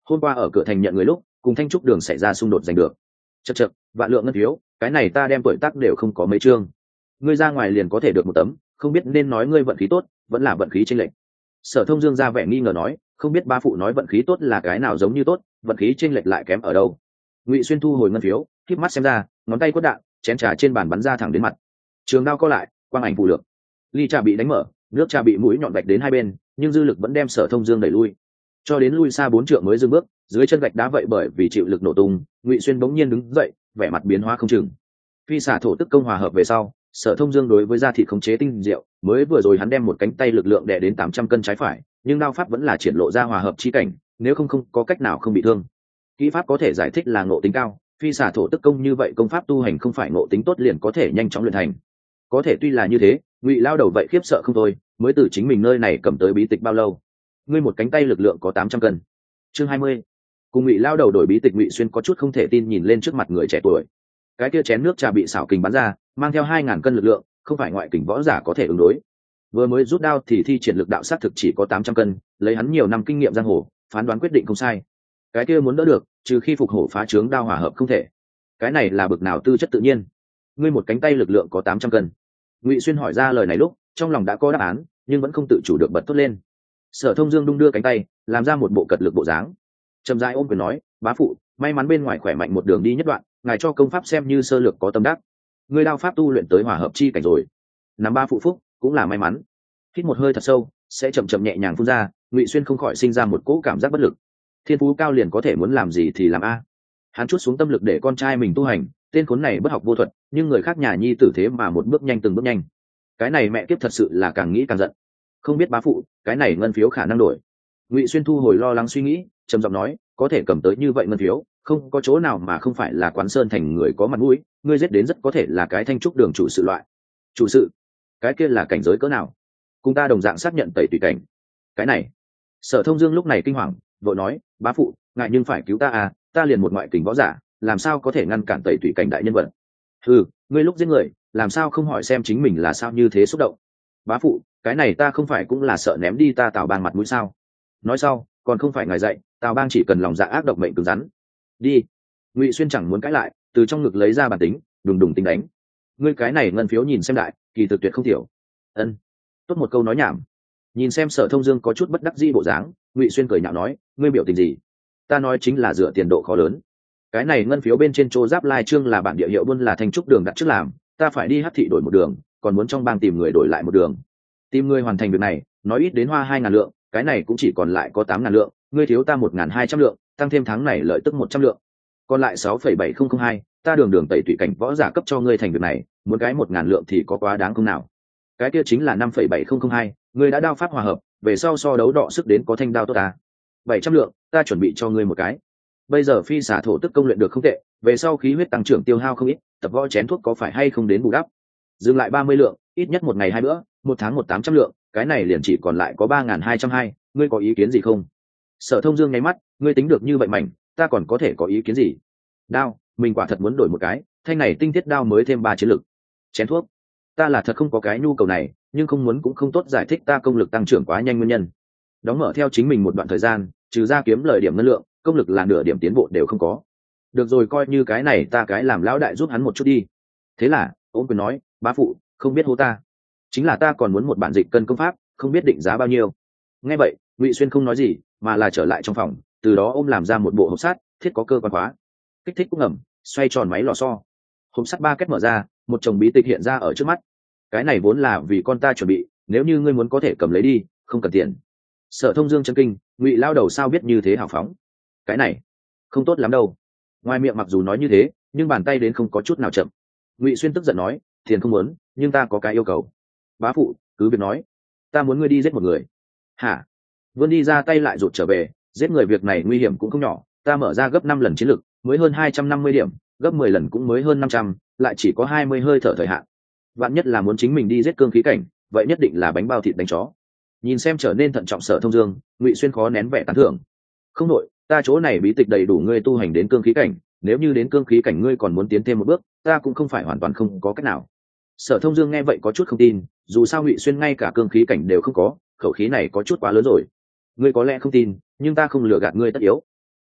hôm qua ở cửa thành nhận người lúc cùng thanh trúc đường xảy ra xung đột giành được. Chật chật, vạn lượng ngân phiếu, cái này ta đem tuổi tác đều không có mấy chương. Ngươi ra ngoài liền có thể được một tấm, không biết nên nói ngươi vận khí tốt vẫn là vận khí chênh lệch. Sở Thông Dương ra vẻ nghi ngờ nói, không biết bá phụ nói vận khí tốt là cái nào giống như tốt, vận khí chênh lệch lại kém ở đâu. Ngụy Xuyên thu hồi ngân phiếu, khép mắt xem ra, ngón tay quất đạn, chén trà trên bàn bắn ra thẳng đến mặt. Trường đao co lại, quang ảnh phù lược. Ly trà bị đánh mở, nước trà bị mũi nhọn vạch đến hai bên, nhưng dư lực vẫn đem Sở Thông Dương đẩy lui. Cho đến lui xa bốn trượng mới dừng bước, dưới chân gạch đá vậy bởi vì chịu lực nổ tung, Ngụy Xuyên bỗng nhiên đứng dậy, vẻ mặt biến hóa không chừng. Phi xả thổ tức công hòa hợp về sau, Sở Thông Dương đối với gia thị khống chế tinh diệu, mới vừa rồi hắn đem một cánh tay lực lượng đè đến tám trăm cân trái phải, nhưng đao pháp vẫn là triển lộ ra hòa hợp chi cảnh, nếu không không có cách nào không bị thương. Kỹ pháp có thể giải thích là ngộ tính cao, phi xả thổ tức công như vậy công pháp tu hành không phải ngộ tính tốt liền có thể nhanh chóng luyện thành. Có thể tuy là như thế, Ngụy lao đầu vậy khiếp sợ không thôi, mới từ chính mình nơi này cầm tới bí tịch bao lâu? Ngươi một cánh tay lực lượng có tám trăm cân. Chương hai mươi. Cùng Ngụy lao đầu đổi bí tịch, Ngụy Xuyên có chút không thể tin nhìn lên trước mặt người trẻ tuổi. Cái kia chén nước trà bị xảo kình bắn ra, mang theo hai ngàn cân lực lượng, không phải ngoại kình võ giả có thể ứng đối. Vừa mới rút đao thì thi triển lực đạo sát thực chỉ có tám trăm cân, lấy hắn nhiều năm kinh nghiệm giang hồ, phán đoán quyết định không sai. Cái kia muốn đỡ được, trừ khi phục hổ phá trướng đao hòa hợp không thể. Cái này là bực nào tư chất tự nhiên? Ngươi một cánh tay lực lượng có tám trăm cân. Ngụy Xuyên hỏi ra lời này lúc, trong lòng đã có đáp án, nhưng vẫn không tự chủ được bật thốt lên. Sở Thông Dương đung đưa cánh tay, làm ra một bộ cật lực bộ dáng. Trầm rãi ôm quyền nói, bá phụ, may mắn bên ngoài khỏe mạnh một đường đi nhất đoạn, ngài cho công pháp xem như sơ lược có tâm đắc. Ngươi đao pháp tu luyện tới hòa hợp chi cảnh rồi. Nắm ba phụ phúc, cũng là may mắn. Hít một hơi thật sâu, sẽ chậm chậm nhẹ nhàng phun ra, Ngụy Xuyên không khỏi sinh ra một cỗ cảm giác bất lực. Thiên phú cao liền có thể muốn làm gì thì làm a. Hắn chút xuống tâm lực để con trai mình tu hành, tên khốn này bất học vô thuật, nhưng người khác nhà nhi tử thế mà một bước nhanh từng bước nhanh. Cái này mẹ kiếp thật sự là càng nghĩ càng giận. Không biết bá phụ, cái này ngân phiếu khả năng đổi. Ngụy Xuyên thu hồi lo lắng suy nghĩ, trầm giọng nói, có thể cầm tới như vậy ngân phiếu, không có chỗ nào mà không phải là Quán Sơn thành người có mặt mũi, ngươi giết đến rất có thể là cái thanh trúc đường chủ sự loại. Chủ sự? Cái kia là cảnh giới cỡ nào? Cùng ta đồng dạng xác nhận tẩy tùy cảnh. Cái này. Sở Thông Dương lúc này kinh hoàng, vội nói, bá phụ, ngại nhưng phải cứu ta à, ta liền một ngoại kình võ giả, làm sao có thể ngăn cản tẩy tùy cảnh đại nhân vật? Ừ, ngươi lúc giết người, làm sao không hỏi xem chính mình là sao như thế xúc động? Bá phụ, cái này ta không phải cũng là sợ ném đi ta Tào Bang mặt mũi sao? Nói sau, còn không phải ngài dạy, Tào Bang chỉ cần lòng dạ ác độc mệnh cứng rắn. Đi. Ngụy Xuyên chẳng muốn cãi lại, từ trong ngực lấy ra bản tính, đùng đùng tính đánh. Ngươi cái này ngân phiếu nhìn xem đại, kỳ thực tuyệt không thiểu. Ân. Tốt một câu nói nhảm. Nhìn xem Sở Thông Dương có chút bất đắc dĩ bộ dáng, Ngụy Xuyên cười nhạo nói, ngươi biểu tình gì? Ta nói chính là dựa tiền độ khó lớn. Cái này ngân phiếu bên trên chỗ giáp lai trương là bản địa hiệu buôn là thanh trúc đường đặt trước làm, ta phải đi Hắc thị đổi một đường, còn muốn trong bang tìm người đổi lại một đường. Tìm người hoàn thành việc này, nói ít đến hoa hai ngàn lượng, cái này cũng chỉ còn lại có tám ngàn lượng, ngươi thiếu ta một ngàn hai trăm lượng, tăng thêm tháng này lợi tức một trăm lượng, còn lại sáu phẩy bảy không không hai, ta đường đường tẩy tùy cảnh võ giả cấp cho ngươi thành việc này, muốn cái một ngàn lượng thì có quá đáng không nào? Cái kia chính là năm phẩy bảy không không hai, ngươi đã đao pháp hòa hợp, về sau so đấu đọ sức đến có thanh đao tốt ta. bảy trăm lượng, ta chuẩn bị cho ngươi một cái. Bây giờ phi xả thổ tức công luyện được không tệ, về sau khí huyết tăng trưởng tiêu hao không ít, tập võ chén thuốc có phải hay không đến bù đắp. Dừng lại ba mươi lượng, ít nhất một ngày hai bữa, một tháng một tám trăm lượng, cái này liền chỉ còn lại có ba ngàn hai trăm hai, ngươi có ý kiến gì không? Sở Thông Dương nháy mắt, ngươi tính được như vậy mảnh, ta còn có thể có ý kiến gì? Đao, mình quả thật muốn đổi một cái, thanh này tinh thiết đao mới thêm ba chiến lực. Chén thuốc, ta là thật không có cái nhu cầu này, nhưng không muốn cũng không tốt giải thích ta công lực tăng trưởng quá nhanh nguyên nhân. Đóng mở theo chính mình một đoạn thời gian, trừ ra kiếm lời điểm ngân lượng, công lực là nửa điểm tiến bộ đều không có. Được rồi, coi như cái này ta cái làm lão đại giúp hắn một chút đi. Thế là, ôn quyền nói, bá phụ, không biết hô ta. Chính là ta còn muốn một bản dịch cân công pháp, không biết định giá bao nhiêu. Nghe vậy, Ngụy Xuyên không nói gì, mà là trở lại trong phòng, từ đó ôm làm ra một bộ hộp sắt, thiết có cơ quan khóa. Kích thích cũng ngầm, xoay tròn máy lò xo. Hộp sắt ba kết mở ra, một chồng bí tịch hiện ra ở trước mắt. Cái này vốn là vì con ta chuẩn bị, nếu như ngươi muốn có thể cầm lấy đi, không cần tiền. Sở Thông Dương chân kinh, Ngụy lao đầu sao biết như thế hào phóng? Cái này không tốt lắm đâu. Ngoài miệng mặc dù nói như thế, nhưng bàn tay đến không có chút nào chậm. Ngụy Xuyên tức giận nói, tiền không muốn, nhưng ta có cái yêu cầu. Bá phụ, cứ việc nói. Ta muốn ngươi đi giết một người. Hả? Vươn đi ra tay lại rụt trở về, giết người việc này nguy hiểm cũng không nhỏ, ta mở ra gấp năm lần chiến lực, mới hơn hai trăm năm mươi điểm, gấp mười lần cũng mới hơn năm trăm, lại chỉ có hai mươi hơi thở thời hạn. Vạn nhất là muốn chính mình đi giết cương khí cảnh, vậy nhất định là bánh bao thịt đánh chó. Nhìn xem trở nên thận trọng Sở Thông Dương, Ngụy Xuyên khó nén vẻ tán thưởng. Không đội, ta chỗ này bí tịch đầy đủ ngươi tu hành đến cương khí cảnh, nếu như đến cương khí cảnh ngươi còn muốn tiến thêm một bước, ta cũng không phải hoàn toàn không có cách nào. Sở Thông Dương nghe vậy có chút không tin, dù sao Ngụy Xuyên ngay cả cương khí cảnh đều không có, khẩu khí này có chút quá lớn rồi. Ngươi có lẽ không tin, nhưng ta không lừa gạt ngươi tất yếu.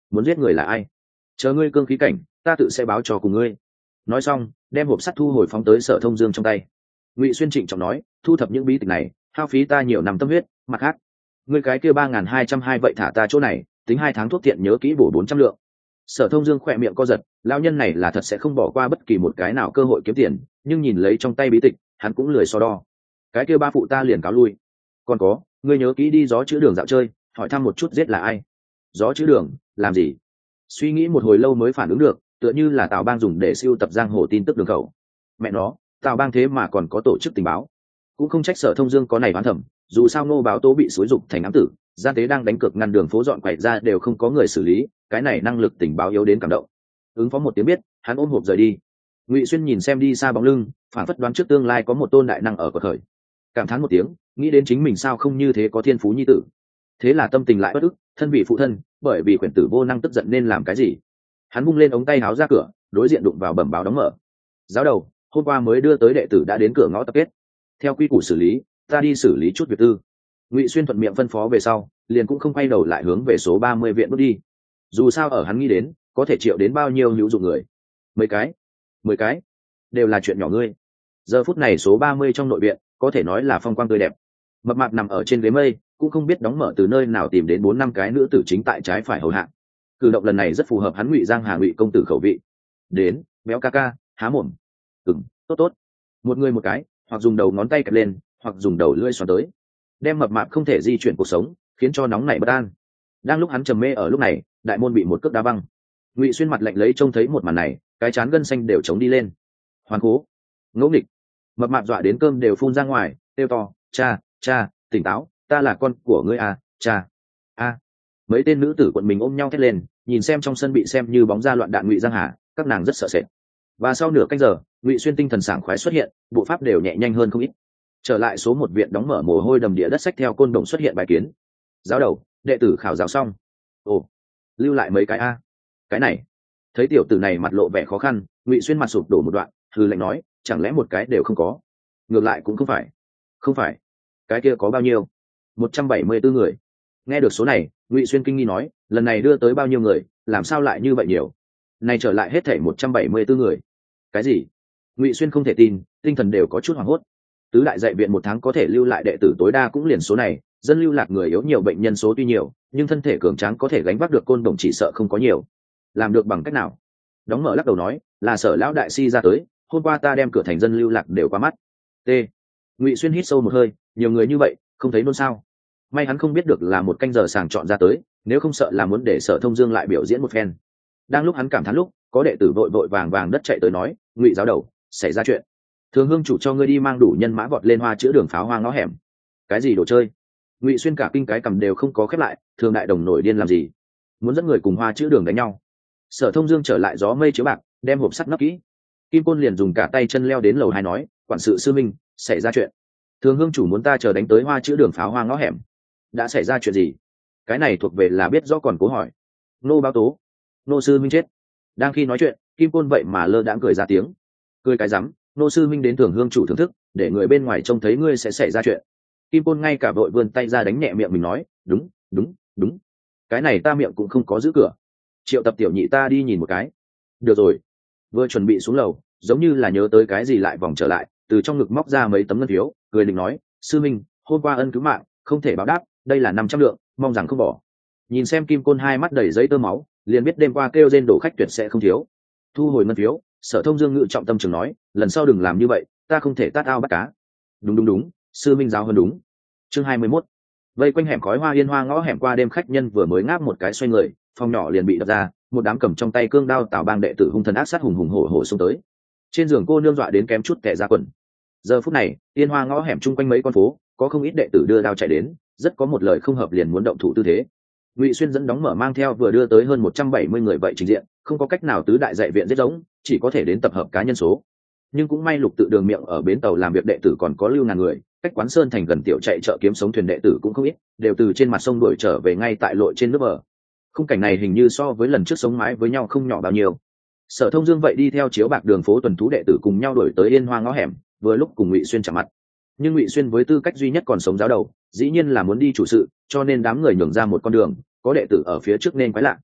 muốn giết người là ai? Chờ ngươi cương khí cảnh, ta tự sẽ báo cho cùng ngươi. Nói xong, đem hộp sắt thu hồi phóng tới Sở Thông Dương trong tay. Ngụy Xuyên trịnh trọng nói, thu thập những bí tịch này hao phí ta nhiều năm tâm huyết, mặt khác ngươi cái kia ba nghìn hai trăm hai vậy thả ta chỗ này, tính hai tháng thuốc thiện nhớ kỹ bổ bốn trăm lượng. Sở Thông Dương khỏe miệng co giật, lão nhân này là thật sẽ không bỏ qua bất kỳ một cái nào cơ hội kiếm tiền, nhưng nhìn lấy trong tay bí tịch hắn cũng lười so đo. Cái kia ba phụ ta liền cáo lui. Còn có, ngươi nhớ kỹ đi gió chữ đường dạo chơi, hỏi thăm một chút giết là ai. Gió chữ đường làm gì? Suy nghĩ một hồi lâu mới phản ứng được, tựa như là Tào Bang dùng để siêu tập giang hồ tin tức đường khẩu. Mẹ nó, Tào Bang thế mà còn có tổ chức tình báo. Cũng không trách Sở Thông Dương có này oán thẩm, dù sao Ngô Báo Tố bị xúi dục thành ám tử, gian tế đang đánh cược ngăn đường phố dọn quậy ra đều không có người xử lý, cái này năng lực tình báo yếu đến cảm động. Ứng phó một tiếng biết, hắn ôm hộp rời đi. Ngụy Xuyên nhìn xem đi xa bóng lưng, phản phất đoán trước tương lai có một tôn đại năng ở cột khởi, cảm thán một tiếng, nghĩ đến chính mình sao không như thế có thiên phú nhi tử. Thế là tâm tình lại bất ức, thân vị phụ thân, bởi vì quyển tử vô năng tức giận nên làm cái gì? Hắn bung lên ống tay áo ra cửa, đối diện đụng vào bẩm báo đóng mở. Giáo đầu, hôm qua mới đưa tới đệ tử đã đến cửa ngõ tập kết. Theo quy củ xử lý, ta đi xử lý chút việc tư. Ngụy Xuyên thuận miệng phân phó về sau, liền cũng không quay đầu lại hướng về số ba mươi viện bước đi. Dù sao ở hắn nghĩ đến, có thể triệu đến bao nhiêu hữu dụng người. Mấy cái, mười cái, đều là chuyện nhỏ ngươi. Giờ phút này số ba mươi trong nội viện, có thể nói là phong quang tươi đẹp. Mập mạp nằm ở trên ghế mây, cũng không biết đóng mở từ nơi nào tìm đến bốn năm cái nữ tử chính tại trái phải hầu hạ. Cử động lần này rất phù hợp hắn Ngụy Giang Hà Ngụy công tử khẩu vị. Đến, béo ca ca, há mồm. Ừm, tốt tốt. Một người một cái, hoặc dùng đầu ngón tay kẹp lên, hoặc dùng đầu lưỡi xoắn tới, đem mập mạp không thể di chuyển cuộc sống, khiến cho nóng nảy bất an. Đang lúc hắn trầm mê ở lúc này, đại môn bị một cước đá văng. Ngụy Xuyên mặt lạnh lấy trông thấy một màn này, cái trán gân xanh đều chống đi lên. Hoàn cố, ngỗ nghịch, mập mạp dọa đến cơm đều phun ra ngoài, kêu to, cha, cha, tỉnh táo, ta là con của ngươi à, cha, a. Mấy tên nữ tử quận mình ôm nhau thét lên, nhìn xem trong sân bị xem như bóng ra loạn đạn Ngụy Giang Hà, các nàng rất sợ sệt. Và sau nửa canh giờ, Ngụy Xuyên tinh thần sảng khoái xuất hiện, bộ pháp đều nhẹ nhanh hơn không ít. Trở lại số một viện đóng mở mồ hôi đầm địa đất sách theo côn đồng xuất hiện bài kiến. Giáo đầu, đệ tử khảo giáo xong. Ồ, lưu lại mấy cái a. Cái này. Thấy tiểu tử này mặt lộ vẻ khó khăn, Ngụy Xuyên mặt sụp đổ một đoạn, hừ lạnh nói, chẳng lẽ một cái đều không có? Ngược lại cũng không phải. Không phải. Cái kia có bao nhiêu? Một trăm bảy mươi bốn người. Nghe được số này, Ngụy Xuyên kinh nghi nói, lần này đưa tới bao nhiêu người, làm sao lại như vậy nhiều? Này trở lại hết thảy một trăm bảy mươi bốn người. Cái gì? Ngụy Xuyên không thể tin, tinh thần đều có chút hoảng hốt. Tứ đại dạy viện một tháng có thể lưu lại đệ tử tối đa cũng liền số này, dân lưu lạc người yếu nhiều bệnh nhân số tuy nhiều, nhưng thân thể cường tráng có thể gánh vác được côn đồng chỉ sợ không có nhiều. Làm được bằng cách nào? Đóng mở lắc đầu nói, là Sở lão đại si ra tới, hôm qua ta đem cửa thành dân lưu lạc đều qua mắt. T. Ngụy Xuyên hít sâu một hơi, nhiều người như vậy, không thấy nôn sao? May hắn không biết được là một canh giờ sàng chọn ra tới, nếu không sợ là muốn để Sở Thông Dương lại biểu diễn một phen. Đang lúc hắn cảm thán lúc, có đệ tử vội vội vàng vàng đất chạy tới nói, Ngụy giáo đầu, xảy ra chuyện. Thường hương chủ cho ngươi đi mang đủ nhân mã vọt lên hoa chữa đường pháo hoa ngõ hẻm. Cái gì đồ chơi? Ngụy Xuyên cả kinh cái cầm đều không có khép lại, thường đại đồng nổi điên làm gì? Muốn dẫn người cùng hoa chữa đường đánh nhau? Sở Thông Dương trở lại gió mây chiếu bạc, đem hộp sắt nắp kỹ. Kim Côn liền dùng cả tay chân leo đến lầu hai nói, quản sự sư minh, xảy ra chuyện. Thường hương chủ muốn ta chờ đánh tới hoa chữa đường pháo hoa ngõ hẻm. Đã xảy ra chuyện gì? Cái này thuộc về là biết rõ còn cố hỏi. Nô báo tố, nô sư minh chết. Đang khi nói chuyện, Kim Côn vậy mà lơ đãng cười ra tiếng. Cười cái rắm, nô sư minh đến thường hương chủ thưởng thức, để người bên ngoài trông thấy ngươi sẽ xảy ra chuyện. Kim Côn ngay cả vội vươn tay ra đánh nhẹ miệng mình nói, đúng, đúng, đúng. Cái này ta miệng cũng không có giữ cửa. Triệu tập tiểu nhị ta đi nhìn một cái. Được rồi. Vừa chuẩn bị xuống lầu, giống như là nhớ tới cái gì lại vòng trở lại, từ trong ngực móc ra mấy tấm ngân phiếu, cười định nói, sư minh, hôm qua ân cứu mạng, không thể báo đáp, đây là năm trăm lượng, mong rằng không bỏ. Nhìn xem Kim Côn hai mắt đầy giấy tơ máu, liền biết đêm qua kêu rên đổ khách tuyệt sẽ không thiếu. Thu hồi ngân phiếu, Sở Thông Dương ngự trọng tâm trường nói, lần sau đừng làm như vậy, ta không thể tát ao bắt cá. Đúng đúng đúng, sư minh giáo hơn đúng. Chương hai mươi mốt. Vây quanh hẻm khói hoa yên hoa ngõ hẻm qua đêm khách nhân vừa mới ngáp một cái xoay người, phòng nhỏ liền bị đập ra, một đám cầm trong tay cương đao Tào Bang đệ tử hung thần ác sát hùng hùng hổ hổ xông tới. Trên giường cô nương dọa đến kém chút kẻ ra quần. Giờ phút này, yên hoa ngõ hẻm chung quanh mấy con phố, có không ít đệ tử đưa đao chạy đến, rất có một lời không hợp liền muốn động thủ tư thế. Ngụy Xuyên dẫn đóng mở mang theo vừa đưa tới hơn một trăm bảy mươi người vậy trình diện, không có cách nào tứ đại dạy viện giết giống, chỉ có thể đến tập hợp cá nhân số. Nhưng cũng may Lục Tự Đường miệng ở bến tàu làm việc đệ tử còn có lưu ngàn người, cách Quán Sơn thành gần tiểu chạy chợ kiếm sống thuyền đệ tử cũng không ít, đều từ trên mặt sông đuổi trở về ngay tại lội trên nước bờ. Khung cảnh này hình như so với lần trước sống mái với nhau không nhỏ bao nhiêu. Sở Thông Dương vậy đi theo chiếu bạc đường phố tuần thú đệ tử cùng nhau đuổi tới yên hoa ngõ hẻm, vừa lúc cùng Ngụy Xuyên chạm mặt. Nhưng Ngụy Xuyên với tư cách duy nhất còn sống giáo đầu, dĩ nhiên là muốn đi chủ sự, cho nên đám người nhường ra một con đường, có đệ tử ở phía trước nên quái lạ.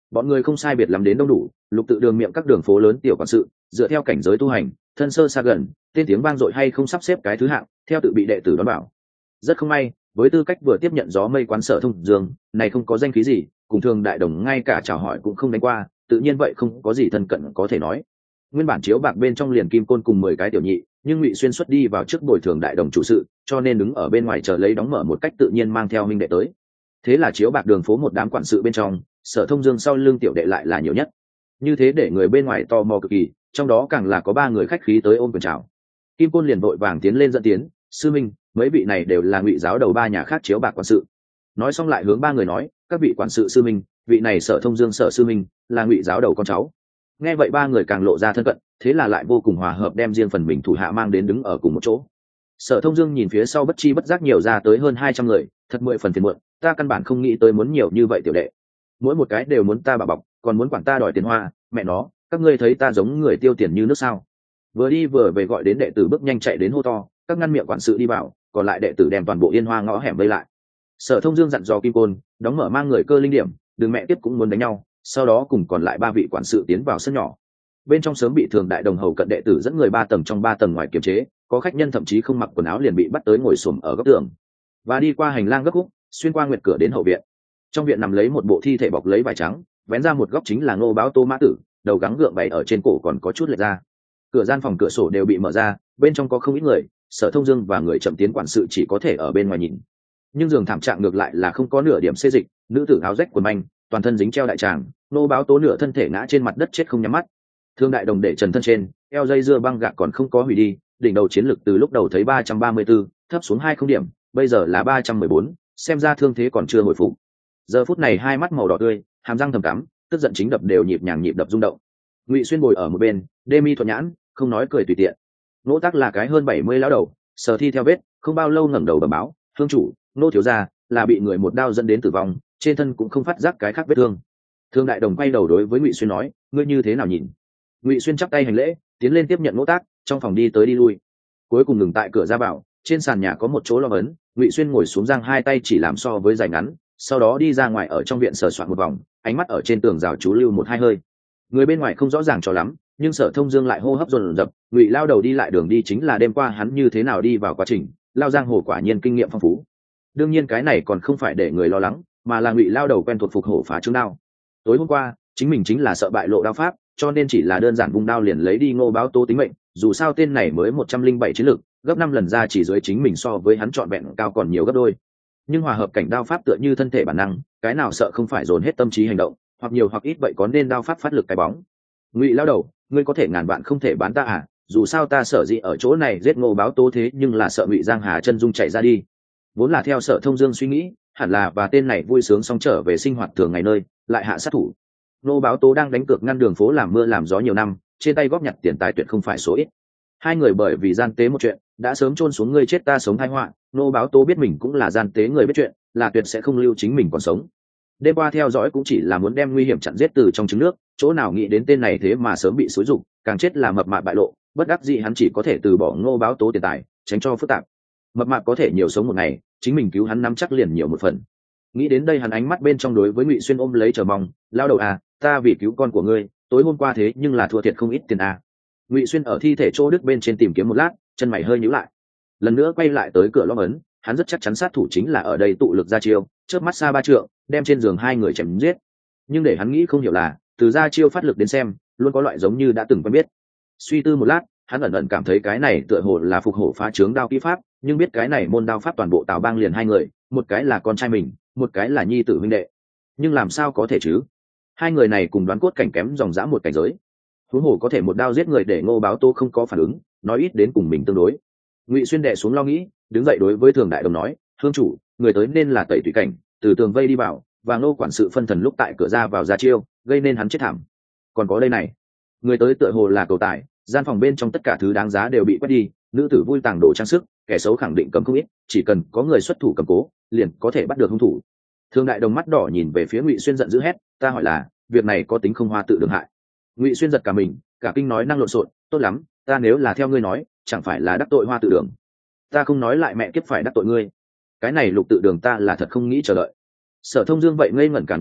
bọn người không sai biệt lắm đến đông đủ, lục tự đường miệng các đường phố lớn tiểu quản sự dựa theo cảnh giới tu hành, thân sơ xa gần, tên tiếng vang dội hay không sắp xếp cái thứ hạng theo tự bị đệ tử đón bảo. Rất không may, với tư cách vừa tiếp nhận gió mây quán Sở Thông Dương này không có danh khí gì, cùng thường đại đồng ngay cả chào hỏi cũng không đánh qua, tự nhiên vậy không có gì thân cận có thể nói. Nguyên bản chiếu bạc bên trong liền kim côn cùng mười cái tiểu nhị, nhưng Ngụy Xuyên xuất đi vào trước bồi thường đại đồng chủ sự, cho nên đứng ở bên ngoài chờ lấy đóng mở một cách tự nhiên mang theo minh đệ tới. Thế là chiếu bạc đường phố một đám quản sự bên trong, Sở Thông Dương sau lưng tiểu đệ lại là nhiều nhất. Như thế để người bên ngoài tò mò cực kỳ, trong đó càng là có ba người khách khí tới ôm quyền chào. Kim côn liền vội vàng tiến lên dẫn tiến, sư minh, mấy vị này đều là Ngụy giáo đầu ba nhà khác chiếu bạc quản sự. Nói xong lại hướng ba người nói, các vị quản sự sư minh, vị này Sở Thông Dương Sở sư minh là Ngụy giáo đầu con cháu. Nghe vậy ba người càng lộ ra thân cận, thế là lại vô cùng hòa hợp đem riêng phần mình thủ hạ mang đến đứng ở cùng một chỗ. Sở Thông Dương nhìn phía sau bất chi bất giác nhiều ra tới hơn hai trăm người, thật mười phần phiền muộn, ta căn bản không nghĩ tới muốn nhiều như vậy tiểu đệ. Mỗi một cái đều muốn ta bảo bọc, còn muốn quản ta đòi tiền hoa, mẹ nó, các ngươi thấy ta giống người tiêu tiền như nước sao? Vừa đi vừa về gọi đến đệ tử bước nhanh chạy đến hô to, các ngăn miệng quản sự đi vào, còn lại đệ tử đem toàn bộ yên hoa ngõ hẻm vây lại. Sở Thông Dương dặn dò Kim Côn, đóng mở mang người cơ linh điểm, đừng mẹ tiếp cũng muốn đánh nhau, sau đó cùng còn lại ba vị quản sự tiến vào sân nhỏ. Bên trong sớm bị thường đại đồng hầu cận đệ tử dẫn người ba tầng trong ba tầng ngoài kiềm chế, có khách nhân thậm chí không mặc quần áo liền bị bắt tới ngồi xổm ở góc tường, và đi qua hành lang gấp khúc, xuyên qua nguyệt cửa đến hậu viện. Trong viện nằm lấy một bộ thi thể bọc lấy vải trắng, vén ra một góc chính là Ngô Báo Tô Mã Tử, đầu gắng gượng bày ở trên cổ còn có chút lệch ra. Cửa gian phòng cửa sổ đều bị mở ra, bên trong có không ít người, Sở Thông Dương và người chậm tiến quản sự chỉ có thể ở bên ngoài nhìn. Nhưng giường thảm trạng ngược lại là không có nửa điểm xê dịch, nữ tử áo rách quần manh, toàn thân dính treo đại tràng, Ngô Báo Tố nửa thân thể ngã trên mặt đất chết không nhắm mắt. Thương đại đồng để trần thân trên, eo dây dưa băng gạc còn không có hủy đi, đỉnh đầu chiến lực từ lúc đầu thấy ba trăm ba mươi tư, thấp xuống hai không điểm, bây giờ là ba trăm mười bốn, xem ra thương thế còn chưa hồi phục. Giờ phút này hai mắt màu đỏ tươi, hàm răng thầm cắm, tức giận chính đập đều nhịp nhàng nhịp đập rung động. Ngụy Xuyên ngồi ở một bên, đê mi thuận nhãn, không nói cười tùy tiện. Nỗ Tắc là cái hơn bảy mươi lão đầu, sờ thi theo vết, không bao lâu ngẩng đầu bẩm báo, "Thương chủ, nô thiếu gia là bị người một đao dẫn đến tử vong, trên thân cũng không phát giác cái khác vết thương." Thương đại đồng quay đầu đối với Ngụy Xuyên nói, "Ngươi như thế nào nhìn?" Ngụy Xuyên chắp tay hành lễ, tiến lên tiếp nhận Nỗ Tắc, trong phòng đi tới đi lui. Cuối cùng ngừng tại cửa ra vào, trên sàn nhà có một chỗ lo ấn, Ngụy Xuyên ngồi xuống giang hai tay chỉ làm so với dài ngắn, sau đó đi ra ngoài ở trong viện sờ soạn một vòng, ánh mắt ở trên tường rào chú lưu một hai hơi. Người bên ngoài không rõ ràng cho lắm, nhưng Sở Thông Dương lại hô hấp dồn dập, Ngụy lao đầu đi lại đường đi chính là đêm qua hắn như thế nào đi vào quá trình, lao giang hồ quả nhiên kinh nghiệm phong phú. Đương nhiên cái này còn không phải để người lo lắng, mà là Ngụy lao đầu quen thuộc phục hổ phá trướng đao. Tối hôm qua, chính mình chính là sợ bại lộ đao pháp, cho nên chỉ là đơn giản vung đao liền lấy đi Ngô Báo Tô tính mệnh, dù sao tên này mới một trăm linh bảy chiến lực, gấp năm lần ra chỉ dưới chính mình so với hắn trọn vẹn cao còn nhiều gấp đôi. Nhưng hòa hợp cảnh đao pháp tựa như thân thể bản năng, cái nào sợ không phải dồn hết tâm trí hành động, hoặc nhiều hoặc ít vậy có nên đao pháp phát lực cái bóng. Ngụy lao đầu, ngươi có thể ngàn vạn không thể bán ta à, dù sao ta sở dĩ ở chỗ này giết Ngô Báo Tố thế nhưng là sợ Ngụy Giang Hà chân dung chạy ra đi. Vốn là theo Sở Thông Dương suy nghĩ, hẳn là và tên này vui sướng xong trở về sinh hoạt thường ngày nơi, lại hạ sát thủ. Ngô Báo Tố đang đánh cược ngăn đường phố làm mưa làm gió nhiều năm, trên tay góp nhặt tiền tài tuyệt không phải số ít. Hai người bởi vì gian tế một chuyện, đã sớm chôn xuống ngươi chết ta sống tai họa, Ngô Báo Tố biết mình cũng là gian tế người biết chuyện, là tuyệt sẽ không lưu chính mình còn sống. Đêm qua theo dõi cũng chỉ là muốn đem nguy hiểm chặn giết từ trong trứng nước, chỗ nào nghĩ đến tên này thế mà sớm bị xúi dục, càng chết là mập mạp bại lộ, bất đắc dĩ hắn chỉ có thể từ bỏ Ngô Báo Tố tiền tài, tránh cho phức tạp. Mập mạp có thể nhiều sống một ngày, chính mình cứu hắn nắm chắc liền nhiều một phần. Nghĩ đến đây hắn ánh mắt bên trong đối với Ngụy Xuyên ôm lấy chờ mong, lao đầu à, ta vì cứu con của ngươi, tối hôm qua thế nhưng là thua thiệt không ít tiền à. Ngụy Xuyên ở thi thể chỗ đứt bên trên tìm kiếm một lát, chân mày hơi nhíu lại. Lần nữa quay lại tới cửa lõm ấn, hắn rất chắc chắn sát thủ chính là ở đây tụ lực ra chiêu, chớp mắt xa ba trượng, đem trên giường hai người chém giết. Nhưng để hắn nghĩ không hiểu là, từ ra chiêu phát lực đến xem, luôn có loại giống như đã từng quen biết. Suy tư một lát, hắn ẩn ẩn cảm thấy cái này tựa hồ là phục hổ phá trướng đao kỹ pháp, nhưng biết cái này môn đao pháp toàn bộ Tào Bang liền hai người, một cái là con trai mình, một cái là nhi tử huynh đệ. Nhưng làm sao có thể chứ? Hai người này cùng đoán cốt cảnh kém dòng dã một cảnh giới. Huống hồ có thể một đao giết người để Ngô Báo Tô không có phản ứng, nói ít đến cùng mình tương đối. Ngụy Xuyên đè xuống lo nghĩ, đứng dậy đối với Thường đại đồng nói, "Thương chủ, người tới nên là Tẩy Tùy cảnh, từ tường vây đi vào, và Ngô quản sự phân thần lúc tại cửa ra vào ra chiêu, gây nên hắn chết thảm. Còn có đây này." Người tới tựa hồ là cầu tài, gian phòng bên trong tất cả thứ đáng giá đều bị quét đi, nữ tử vui tàng đồ trang sức, kẻ xấu khẳng định cầm không ít, chỉ cần có người xuất thủ cầm cố, liền có thể bắt được hung thủ. Thường đại đồng mắt đỏ nhìn về phía Ngụy Xuyên giận dữ hét, "Ta hỏi là, việc này có tính không hoa tự đường hại?" Ngụy Xuyên giật cả mình, cả kinh nói năng lộn xộn, "Tốt lắm, ta nếu là theo ngươi nói, chẳng phải là đắc tội hoa tự đường. Ta không nói lại mẹ kiếp phải đắc tội ngươi. Cái này Lục tự đường ta là thật không nghĩ chờ đợi." Sở Thông Dương vậy ngây ngẩn cả người,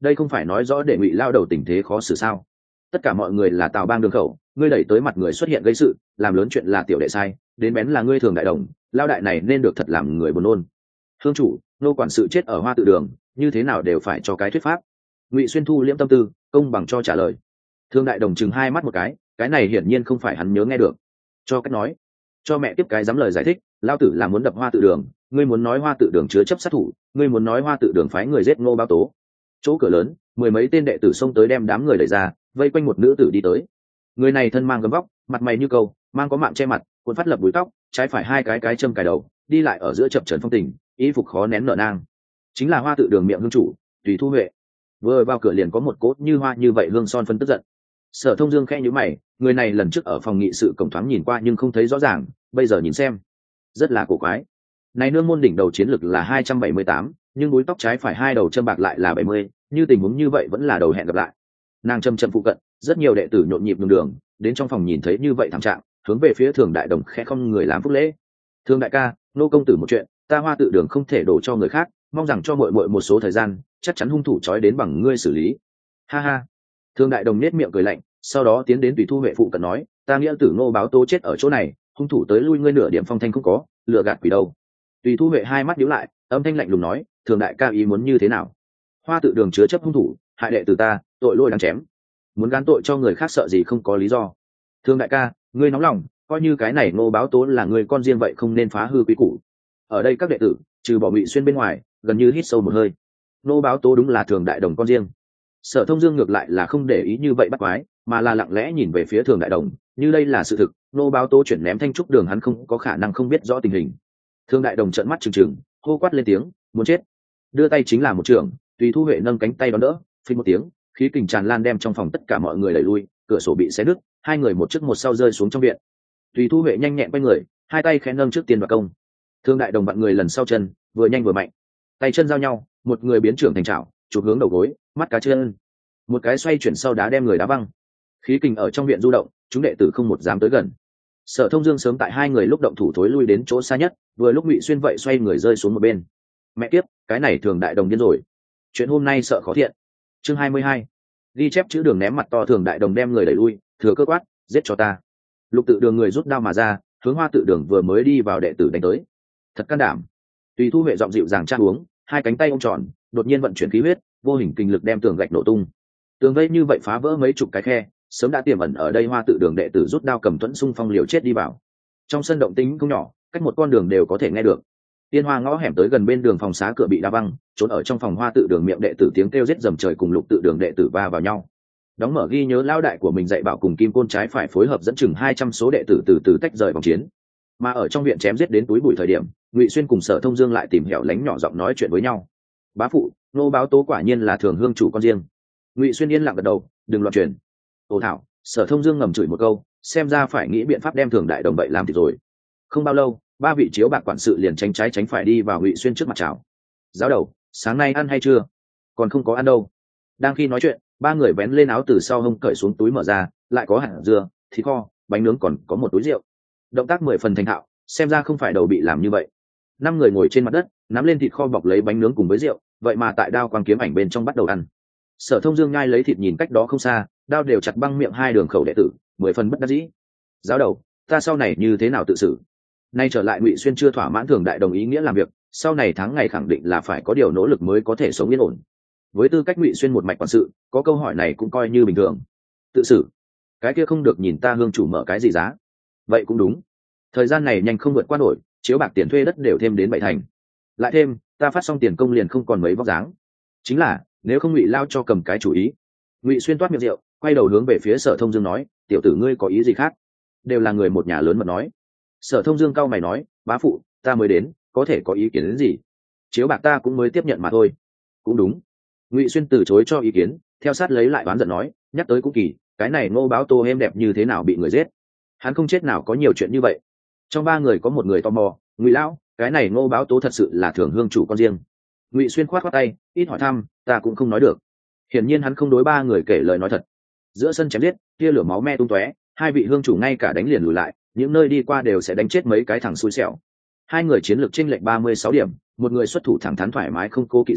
đây không phải nói rõ để Ngụy lao đầu tình thế khó xử sao? Tất cả mọi người là Tào Bang đường khẩu, ngươi đẩy tới mặt người xuất hiện gây sự, làm lớn chuyện là tiểu đệ sai, đến bén là ngươi thường đại đồng, lao đại này nên được thật làm người buồn nôn. Hương chủ, nô quản sự chết ở Hoa Tự Đường, như thế nào đều phải cho cái thuyết pháp. Ngụy Xuyên thu liễm tâm tư, công bằng cho trả lời. Thương đại đồng chừng hai mắt một cái, cái này hiển nhiên không phải hắn nhớ nghe được. Cho cách nói, cho mẹ tiếp cái dám lời giải thích, lao tử là muốn đập Hoa Tự Đường, ngươi muốn nói Hoa Tự Đường chứa chấp sát thủ, ngươi muốn nói Hoa Tự Đường phái người giết Ngô Báo Tố. Chỗ cửa lớn, mười mấy tên đệ tử xông tới đem đám người đẩy ra, vây quanh một nữ tử đi tới. Người này thân mang gấm vóc, mặt mày như câu, mang có mạng che mặt, cuốn phát lập búi tóc, trái phải hai cái cái châm cài đầu, đi lại ở giữa chập trần phong tình, y phục khó nén nở nang. Chính là Hoa Tự Đường miệng hương chủ, Tùy Thu Huệ. Vừa vào cửa liền có một cốt như hoa như vậy hương son phân tức giận. Sở Thông Dương khẽ nhíu mày, người này lần trước ở phòng nghị sự cổng thoáng nhìn qua nhưng không thấy rõ ràng, bây giờ nhìn xem, rất là cổ quái. Này nương môn đỉnh đầu chiến lực là hai trăm bảy mươi tám, nhưng búi tóc trái phải hai đầu châm bạc lại là bảy mươi, như tình huống như vậy vẫn là đầu hẹn gặp lại. Nàng châm châm phụ cận, rất nhiều đệ tử nhộn nhịp đường đường, đến trong phòng nhìn thấy như vậy thảm trạng, hướng về phía Thường đại đồng khẽ không người làm phúc lễ. Thường đại ca, nô công tử một chuyện, ta Hoa Tự Đường không thể đổ cho người khác, mong rằng cho muội muội một số thời gian, chắc chắn hung thủ trói đến bằng ngươi xử lý. Ha ha. Thường đại đồng nết miệng cười lạnh, sau đó tiến đến Tùy Thu Huệ phụ cận nói, ta nghĩa tử Ngô Báo Tố chết ở chỗ này, hung thủ tới lui ngươi nửa điểm phong thanh không có, lừa gạt quỷ đâu. Tùy Thu Huệ hai mắt nhíu lại, âm thanh lạnh lùng nói, Thường đại ca ý muốn như thế nào? Hoa Tự Đường chứa chấp hung thủ, hại đệ tử ta, tội lỗi đáng chém. Muốn gán tội cho người khác sợ gì không có lý do. Thường đại ca, ngươi nóng lòng, coi như cái này Ngô Báo Tố là người con riêng vậy không nên phá hư quý củ. Ở đây các đệ tử, trừ bỏ Ngụy Xuyên bên ngoài, gần như hít sâu một hơi. Ngô Báo Tố đúng là Thường đại đồng con riêng. Sở Thông Dương ngược lại là không để ý như vậy bắt quái, mà là lặng lẽ nhìn về phía Thường đại đồng, như đây là sự thực, Ngô Báo Tố chuyển ném thanh trúc đường hắn không có khả năng không biết rõ tình hình. Thường đại đồng trợn mắt trừng trừng, hô quát lên tiếng, muốn chết. Đưa tay chính là một trường, Tùy Thu Huệ nâng cánh tay đón đỡ, phình một tiếng, khí kình tràn lan đem trong phòng tất cả mọi người đẩy lui, cửa sổ bị xé nứt, hai người một trước một sau rơi xuống trong viện. Tùy Thu Huệ nhanh nhẹn quay người, hai tay khẽ nâng trước tiên và công. Thương đại đồng vặn người lần sau chân, vừa nhanh vừa mạnh, tay chân giao nhau, một người biến trưởng thành chảo, chụp hướng đầu gối, mắt cá chân, một cái xoay chuyển sau đá đem người đá văng. Khí kình ở trong viện du động, chúng đệ tử không một dám tới gần. Sở Thông Dương sớm tại hai người lúc động thủ thối lui đến chỗ xa nhất, vừa lúc Ngụy Xuyên vậy xoay người rơi xuống một bên. Mẹ kiếp, cái này Thường đại đồng điên rồi. Chuyện hôm nay sợ khó thiện. Chương hai mươi hai. Ghi chép chữ đường ném mặt to. Thường đại đồng đem người đẩy lui, thừa cơ quát, giết cho ta. Lục Tự Đường người rút đao mà ra, hướng Hoa Tự Đường vừa mới đi vào đệ tử đánh tới. Thật can đảm. Tùy Thu Huệ giọng dịu dàng tra uống, hai cánh tay ôm tròn, đột nhiên vận chuyển khí huyết, vô hình kinh lực đem tường gạch nổ tung. Tường vây như vậy phá vỡ mấy chục cái khe, sớm đã tiềm ẩn ở đây. Hoa Tự Đường đệ tử rút đao cầm thuẫn xung phong liều chết đi vào. Trong sân động tĩnh không nhỏ, cách một con đường đều có thể nghe được. Tiên Hoa ngõ hẻm tới gần bên đường phòng xá cửa bị đá văng, trốn ở trong phòng Hoa Tự Đường miệng đệ tử tiếng kêu giết dầm trời cùng Lục Tự Đường đệ tử va vào nhau. Đóng mở ghi nhớ lao đại của mình dạy bảo cùng Kim Côn trái phải phối hợp dẫn chừng hai trăm số đệ tử từ từ tách rời vòng chiến. Mà ở trong viện chém giết đến túi bụi thời điểm, Ngụy Xuyên cùng Sở Thông Dương lại tìm hẻo lánh nhỏ giọng nói chuyện với nhau. Bá phụ, Ngô Báo Tố quả nhiên là Thường hương chủ con riêng. Ngụy Xuyên yên lặng gật đầu, đừng loạn truyền. Ồ thảo, Sở Thông Dương ngầm chửi một câu, xem ra phải nghĩ biện pháp đem Thường đại đồng bậy làm thì rồi. Không bao lâu, ba vị chiếu bạc quản sự liền tránh trái tránh phải đi vào Ngụy Xuyên trước mặt chào. Giáo đầu, sáng nay ăn hay chưa? Còn không có ăn đâu. Đang khi nói chuyện, ba người vén lên áo từ sau hông cởi xuống túi mở ra, lại có hạt dưa, thịt kho, bánh nướng còn có một túi rượu. Động tác mười phần thành thạo, xem ra không phải đầu bị làm như vậy. Năm người ngồi trên mặt đất, nắm lên thịt kho bọc lấy bánh nướng cùng với rượu, vậy mà tại đao quang kiếm ảnh bên trong bắt đầu ăn. Sở Thông Dương nhai lấy thịt nhìn cách đó không xa, đao đều chặt băng miệng hai đường khẩu đệ tử, mười phần bất đắc dĩ. Giáo đầu, ta sau này như thế nào tự xử? Nay trở lại Ngụy Xuyên chưa thỏa mãn Thường đại đồng ý nghĩa làm việc, sau này tháng ngày khẳng định là phải có điều nỗ lực mới có thể sống yên ổn. Với tư cách Ngụy Xuyên một mạch quản sự, có câu hỏi này cũng coi như bình thường. Tự xử, cái kia không được nhìn ta hương chủ mở cái gì giá. Vậy cũng đúng, thời gian này nhanh không vượt qua nổi, chiếu bạc tiền thuê đất đều thêm đến bảy thành, lại thêm ta phát xong tiền công liền không còn mấy vóc dáng. Chính là nếu không Ngụy lao cho cầm cái chủ ý. Ngụy Xuyên toát miệng rượu, quay đầu hướng về phía Sở Thông Dương nói, tiểu tử ngươi có ý gì khác? Đều là người một nhà lớn mật nói. Sở Thông Dương cau mày nói, bá phụ, ta mới đến, có thể có ý kiến đến gì? Chiếu bạc ta cũng mới tiếp nhận mà thôi. Cũng đúng. Ngụy Xuyên từ chối cho ý kiến, theo sát lấy lại đoán giận nói, nhắc tới cũng kỳ, cái này Ngô Báo Tô êm đẹp như thế nào bị người giết? Hắn không chết nào có nhiều chuyện như vậy. Trong ba người có một người tò mò, Ngụy lão, cái này Ngô Báo Tố thật sự là Thường hương chủ con riêng? Ngụy Xuyên khoát khoát tay, ít hỏi thăm, ta cũng không nói được. Hiển nhiên hắn không đối ba người kể lời nói thật. Giữa sân chém giết, tia lửa máu me tung tóe, hai vị hương chủ ngay cả đánh liền lùi lại, những nơi đi qua đều sẽ đánh chết mấy cái thằng xui xẻo. Hai người chiến lược chênh lệch ba mươi sáu điểm, một người xuất thủ thẳng thắn thoải mái không cố kỵ gì,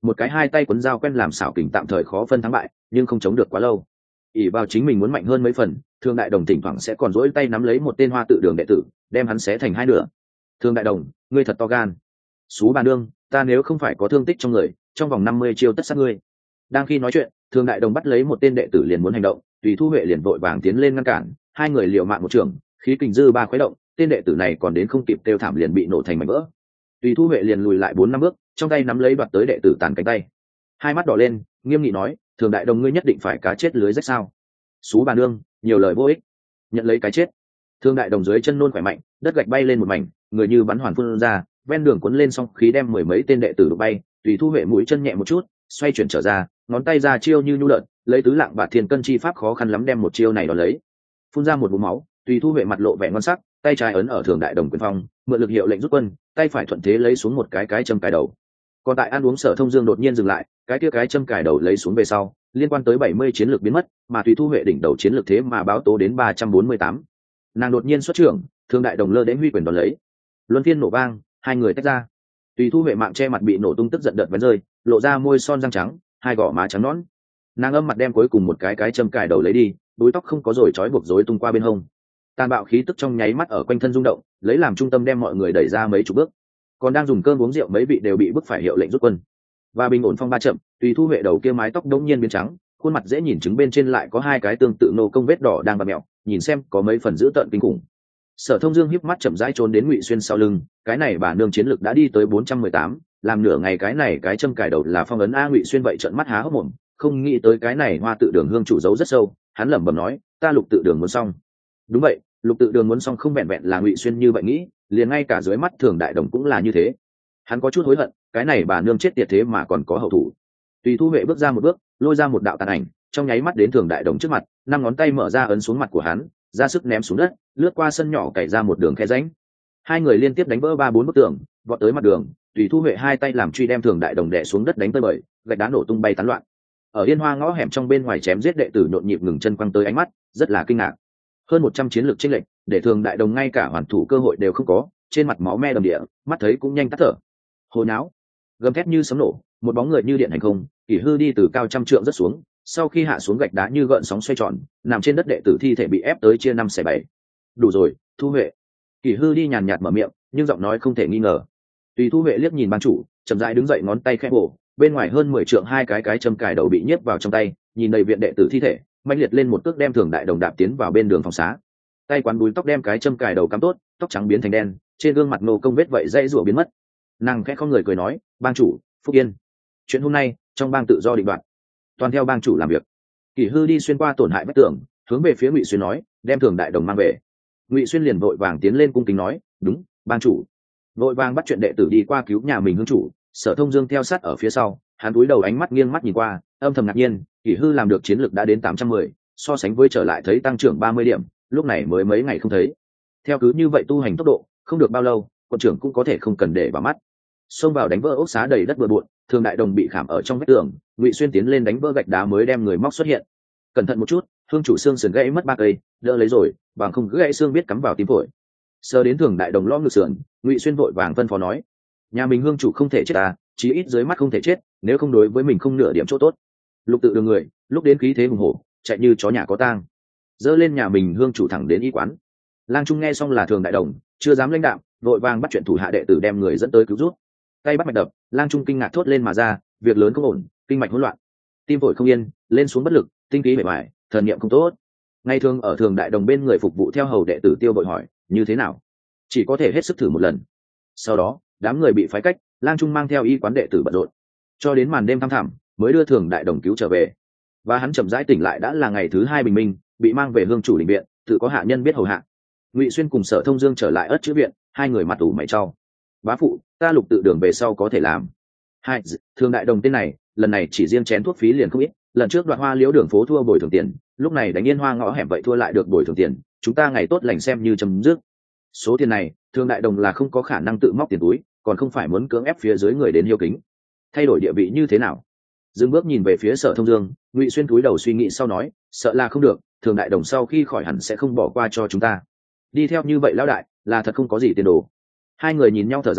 một cái hai tay quấn dao quen làm xảo kình tạm thời khó phân thắng bại, nhưng không chống được quá lâu. ỷ vào chính mình muốn mạnh hơn mấy phần, Thương Đại Đồng thỉnh thoảng sẽ còn dỗi tay nắm lấy một tên Hoa Tự Đường đệ tử, đem hắn xé thành hai nửa. Thương Đại Đồng, ngươi thật to gan. Xú bà nương, ta nếu không phải có thương tích trong người, trong vòng năm mươi chiêu tất sát ngươi. Đang khi nói chuyện, Thương Đại Đồng bắt lấy một tên đệ tử liền muốn hành động, Tùy Thu Huệ liền vội vàng tiến lên ngăn cản, hai người liều mạng một trường, khí kình dư ba khuấy động, tên đệ tử này còn đến không kịp kêu thảm liền bị nổ thành mảnh vỡ. Tùy Thu Huệ liền lùi lại bốn năm bước, trong tay nắm lấy đoạt tới đệ tử tàn cánh tay, hai mắt đỏ lên, nghiêm nghị nói, Thường Đại Đồng ngươi nhất định phải cá chết lưới rách sao? Xú bà nương, nhiều lời vô ích, nhận lấy cái chết. Thương Đại Đồng dưới chân nôn khỏe mạnh, đất gạch bay lên một mảnh, người như bắn hoàn phun ra, ven đường cuốn lên xong khí đem mười mấy tên đệ tử đụng bay. Tùy Thu Huệ mũi chân nhẹ một chút, xoay chuyển trở ra, ngón tay ra chiêu như nhu lợn, lấy tứ lạng bạt thiên cân chi pháp khó khăn lắm đem một chiêu này đón lấy. Phun ra một búng máu, Tùy Thu Huệ mặt lộ vẻ ngon sắc, tay trái ấn ở Thường Đại Đồng quyền phong, mượn lực hiệu lệnh rút quân, tay phải thuận thế lấy xuống một cái cái châm cài đầu. Còn tại ăn uống Sở Thông Dương đột nhiên dừng lại, cái kia cái châm cài đầu lấy xuống về sau, liên quan tới bảy mươi chiến lược biến mất, mà Tùy Thu Huệ đỉnh đầu chiến lược thế mà báo tố đến ba trăm bốn mươi tám. Nàng đột nhiên xuất trưởng, Thương Đại Đồng lơ đến huy quyền đón lấy. Luân phiên nổ vang, hai người tách ra. Tùy Thu Huệ mạng che mặt bị nổ tung tức giận đợt vén rơi, lộ ra môi son răng trắng, hai gò má trắng nõn. Nàng âm mặt đem cuối cùng một cái cái châm cài đầu lấy đi, búi tóc không có rồi trói buộc rối tung qua bên hông. Tàn bạo khí tức trong nháy mắt ở quanh thân rung động, lấy làm trung tâm đem mọi người đẩy ra mấy chục bước. Còn đang dùng cơm uống rượu mấy vị đều bị bức phải hiệu lệnh rút quân. Và bình ổn phong ba chậm, Tùy Thu Huệ đầu kia mái tóc đống nhiên biến trắng, khuôn mặt dễ nhìn chứng bên trên lại có hai cái tương tự nô công vết đỏ đang bặm mèo, nhìn xem có mấy phần dữ tợn kinh khủng. Sở Thông Dương híp mắt chậm rãi trốn đến Ngụy Xuyên sau lưng, cái này bà nương chiến lực đã đi tới bốn trăm mười tám, làm nửa ngày cái này cái châm cài đầu là phong ấn a. Ngụy Xuyên vậy trợn mắt há hốc mồm, không nghĩ tới cái này Hoa Tự Đường hương chủ giấu rất sâu, hắn lẩm bẩm nói, ta Lục Tự Đường muốn xong. Đúng vậy, Lục Tự Đường muốn xong không vẹn vẹn là Ngụy Xuyên như vậy nghĩ, liền ngay cả dưới mắt Thường Đại Đồng cũng là như thế. Hắn có chút hối hận, cái này bà nương chết tiệt thế mà còn có hậu thủ. Tùy Thu Huệ bước ra một bước, lôi ra một đạo tàn ảnh, trong nháy mắt đến Thường Đại Đồng trước mặt, năm ngón tay mở ra ấn xuống mặt của hắn, ra sức ném xuống đất, lướt qua sân nhỏ cày ra một đường khe rãnh. Hai người liên tiếp đánh vỡ ba bốn bức tường, vọt tới mặt đường, Tùy Thu Huệ hai tay làm truy đem Thường Đại Đồng đè xuống đất đánh tơi bời, gạch đá nổ tung bay tán loạn. Ở Yên Hoa ngõ hẻm trong bên ngoài chém giết đệ tử nhộn nhịp ngừng chân quăng tới ánh mắt, rất là kinh ngạc. Hơn một trăm chiến lược chênh lệch, để Thường Đại Đồng ngay cả hoàn thủ cơ hội đều không có, trên mặt máu me đầm địa, mắt thấy cũng nhanh tắt thở. Hồ nháo, gầm thét như sấm nổ, một bóng người như điện hành không, Kỷ Hư đi từ cao trăm trượng rất xuống, sau khi hạ xuống gạch đá như gợn sóng xoay tròn, nằm trên đất đệ tử thi thể bị ép tới chia năm xẻ bảy. Đủ rồi, Thu Huệ. Kỷ Hư đi nhàn nhạt mở miệng, nhưng giọng nói không thể nghi ngờ. Tùy Thu Huệ liếc nhìn ban chủ, chậm rãi đứng dậy ngón tay khẽ bổ, bên ngoài hơn mười trượng hai cái cái châm cài đầu bị nhét vào trong tay, nhìn đầy viện đệ tử thi thể, mạnh liệt lên một cước đem Thường Đại Đồng đạp tiến vào bên đường phòng xá. Tay quán đuôi tóc đem cái châm cài đầu cắm tốt, tóc trắng biến thành đen, trên gương mặt nô công vết vậy dãy rủa biến mất. Nàng khẽ không người cười nói, bang chủ, Phúc Yên. Chuyện hôm nay trong bang tự do định đoạt, toàn theo bang chủ làm việc. Kỷ Hư đi xuyên qua tổn hại vách tường, hướng về phía Ngụy Xuyên nói, đem Thường Đại Đồng mang về. Ngụy Xuyên liền vội vàng tiến lên cung kính nói, đúng, bang chủ. Vội vàng bắt chuyện đệ tử đi qua cứu nhà mình hương chủ. Sở Thông Dương theo sát ở phía sau, hắn cúi đầu ánh mắt nghiêng mắt nhìn qua, âm thầm ngạc nhiên, Kỷ Hư làm được chiến lực đã đến tám trăm mười, so sánh với trở lại thấy tăng trưởng ba mươi điểm, lúc này mới mấy ngày không thấy. Theo cứ như vậy tu hành tốc độ, không được bao lâu, quận trưởng cũng có thể không cần để vào mắt. Xông vào đánh vỡ ốc xá đầy đất bừa bộn, Thường Đại Đồng bị khảm ở trong vách tường, Ngụy Xuyên tiến lên đánh vỡ gạch đá mới đem người móc xuất hiện. Cẩn thận một chút, hương chủ xương sườn gãy mất ba cây, đỡ lấy rồi, bằng không cứ gãy xương biết cắm vào tim phổi. Sơ đến Thường Đại Đồng lõm ngực sườn, Ngụy Xuyên vội vàng phân phó nói, nhà mình hương chủ không thể chết à, chí ít dưới mắt không thể chết, nếu không đối với mình không nửa điểm chỗ tốt. Lục Tự Đường người, lúc đến khí thế hùng hổ, chạy như chó nhà có tang, dơ lên nhà mình hương chủ thẳng đến y quán. Lang Trung nghe xong là Thường Đại Đồng, chưa dám lãnh đạm, vội vàng bắt chuyện thủ hạ đệ tử đem người dẫn tới cứu rút. Tay bắt mạch đập, Lang Trung kinh ngạc thốt lên mà ra, việc lớn không ổn, kinh mạch hỗn loạn, tim phổi không yên, lên xuống bất lực, tinh khí bề ngoài, thần niệm không tốt. Ngày thường ở Thường Đại Đồng bên người phục vụ theo hầu đệ tử Tiêu vội hỏi, như thế nào? Chỉ có thể hết sức thử một lần. Sau đó, đám người bị phái cách, Lang Trung mang theo y quán đệ tử bận rộn, cho đến màn đêm thăm thẳm mới đưa Thường Đại Đồng cứu trở về. Và hắn chậm rãi tỉnh lại đã là ngày thứ hai bình minh, bị mang về hương chủ đình viện, tự có hạ nhân biết hầu hạ. Ngụy Xuyên cùng Sở Thông Dương trở lại ất chữ viện, hai người mặt ủ mày trao. Bá phụ, ta Lục Tự Đường về sau có thể làm. Hai, Thường Đại Đồng tên này, lần này chỉ riêng chén thuốc phí liền không ít, lần trước Đoạt Hoa Liễu đường phố thua bồi thường tiền, lúc này đánh Yên Hoa ngõ hẻm vậy thua lại được bồi thường tiền, chúng ta ngày tốt lành xem như chấm dứt. Số tiền này, Thường Đại Đồng là không có khả năng tự móc tiền túi, còn không phải muốn cưỡng ép phía dưới người đến hiếu kính. Thay đổi địa vị như thế nào? Dừng bước nhìn về phía Sở Thông Dương, Ngụy Xuyên cúi đầu suy nghĩ sau nói, sợ là không được, Thường Đại Đồng sau khi khỏi hẳn sẽ không bỏ qua cho chúng ta. Đi theo như vậy lão đại, là thật không có gì tiền đồ. Hai người nhìn nhau thở dài,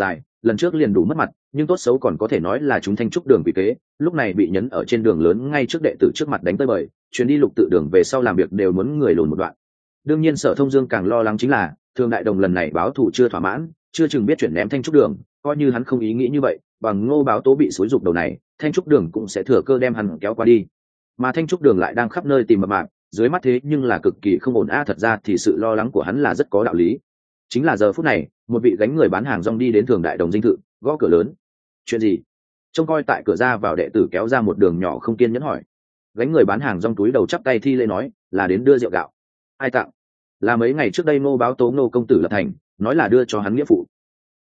lần trước liền đủ mất mặt, nhưng tốt xấu còn có thể nói là chúng Thanh Trúc đường bị kế, lúc này bị nhấn ở trên đường lớn ngay trước đệ tử trước mặt đánh tới bời, chuyến đi lục tự đường về sau làm việc đều muốn người lùn một đoạn. Đương nhiên Sở Thông Dương càng lo lắng chính là Thường Đại Đồng lần này báo thù chưa thỏa mãn, chưa chừng biết chuyển ném Thanh Trúc đường, coi như hắn không ý nghĩ như vậy, bằng Ngô Báo Tố bị xúi dục đầu này, Thanh Trúc đường cũng sẽ thừa cơ đem hắn kéo qua đi. Mà Thanh Trúc đường lại đang khắp nơi tìm mập mạp, dưới mắt thế nhưng là cực kỳ không ổn a. Thật ra thì sự lo lắng của hắn là rất có đạo lý. Chính là giờ phút này, một vị gánh người bán hàng rong đi đến Thường Đại Đồng dinh thự, gõ cửa lớn. Chuyện gì? Trông coi tại cửa ra vào đệ tử kéo ra một đường nhỏ không kiên nhẫn hỏi. Gánh người bán hàng rong túi đầu chắp tay thi lễ nói, là đến đưa rượu gạo. Ai tặng? Là mấy ngày trước đây Ngô Báo Tố Ngô công tử lập thành, nói là đưa cho hắn nghĩa phụ.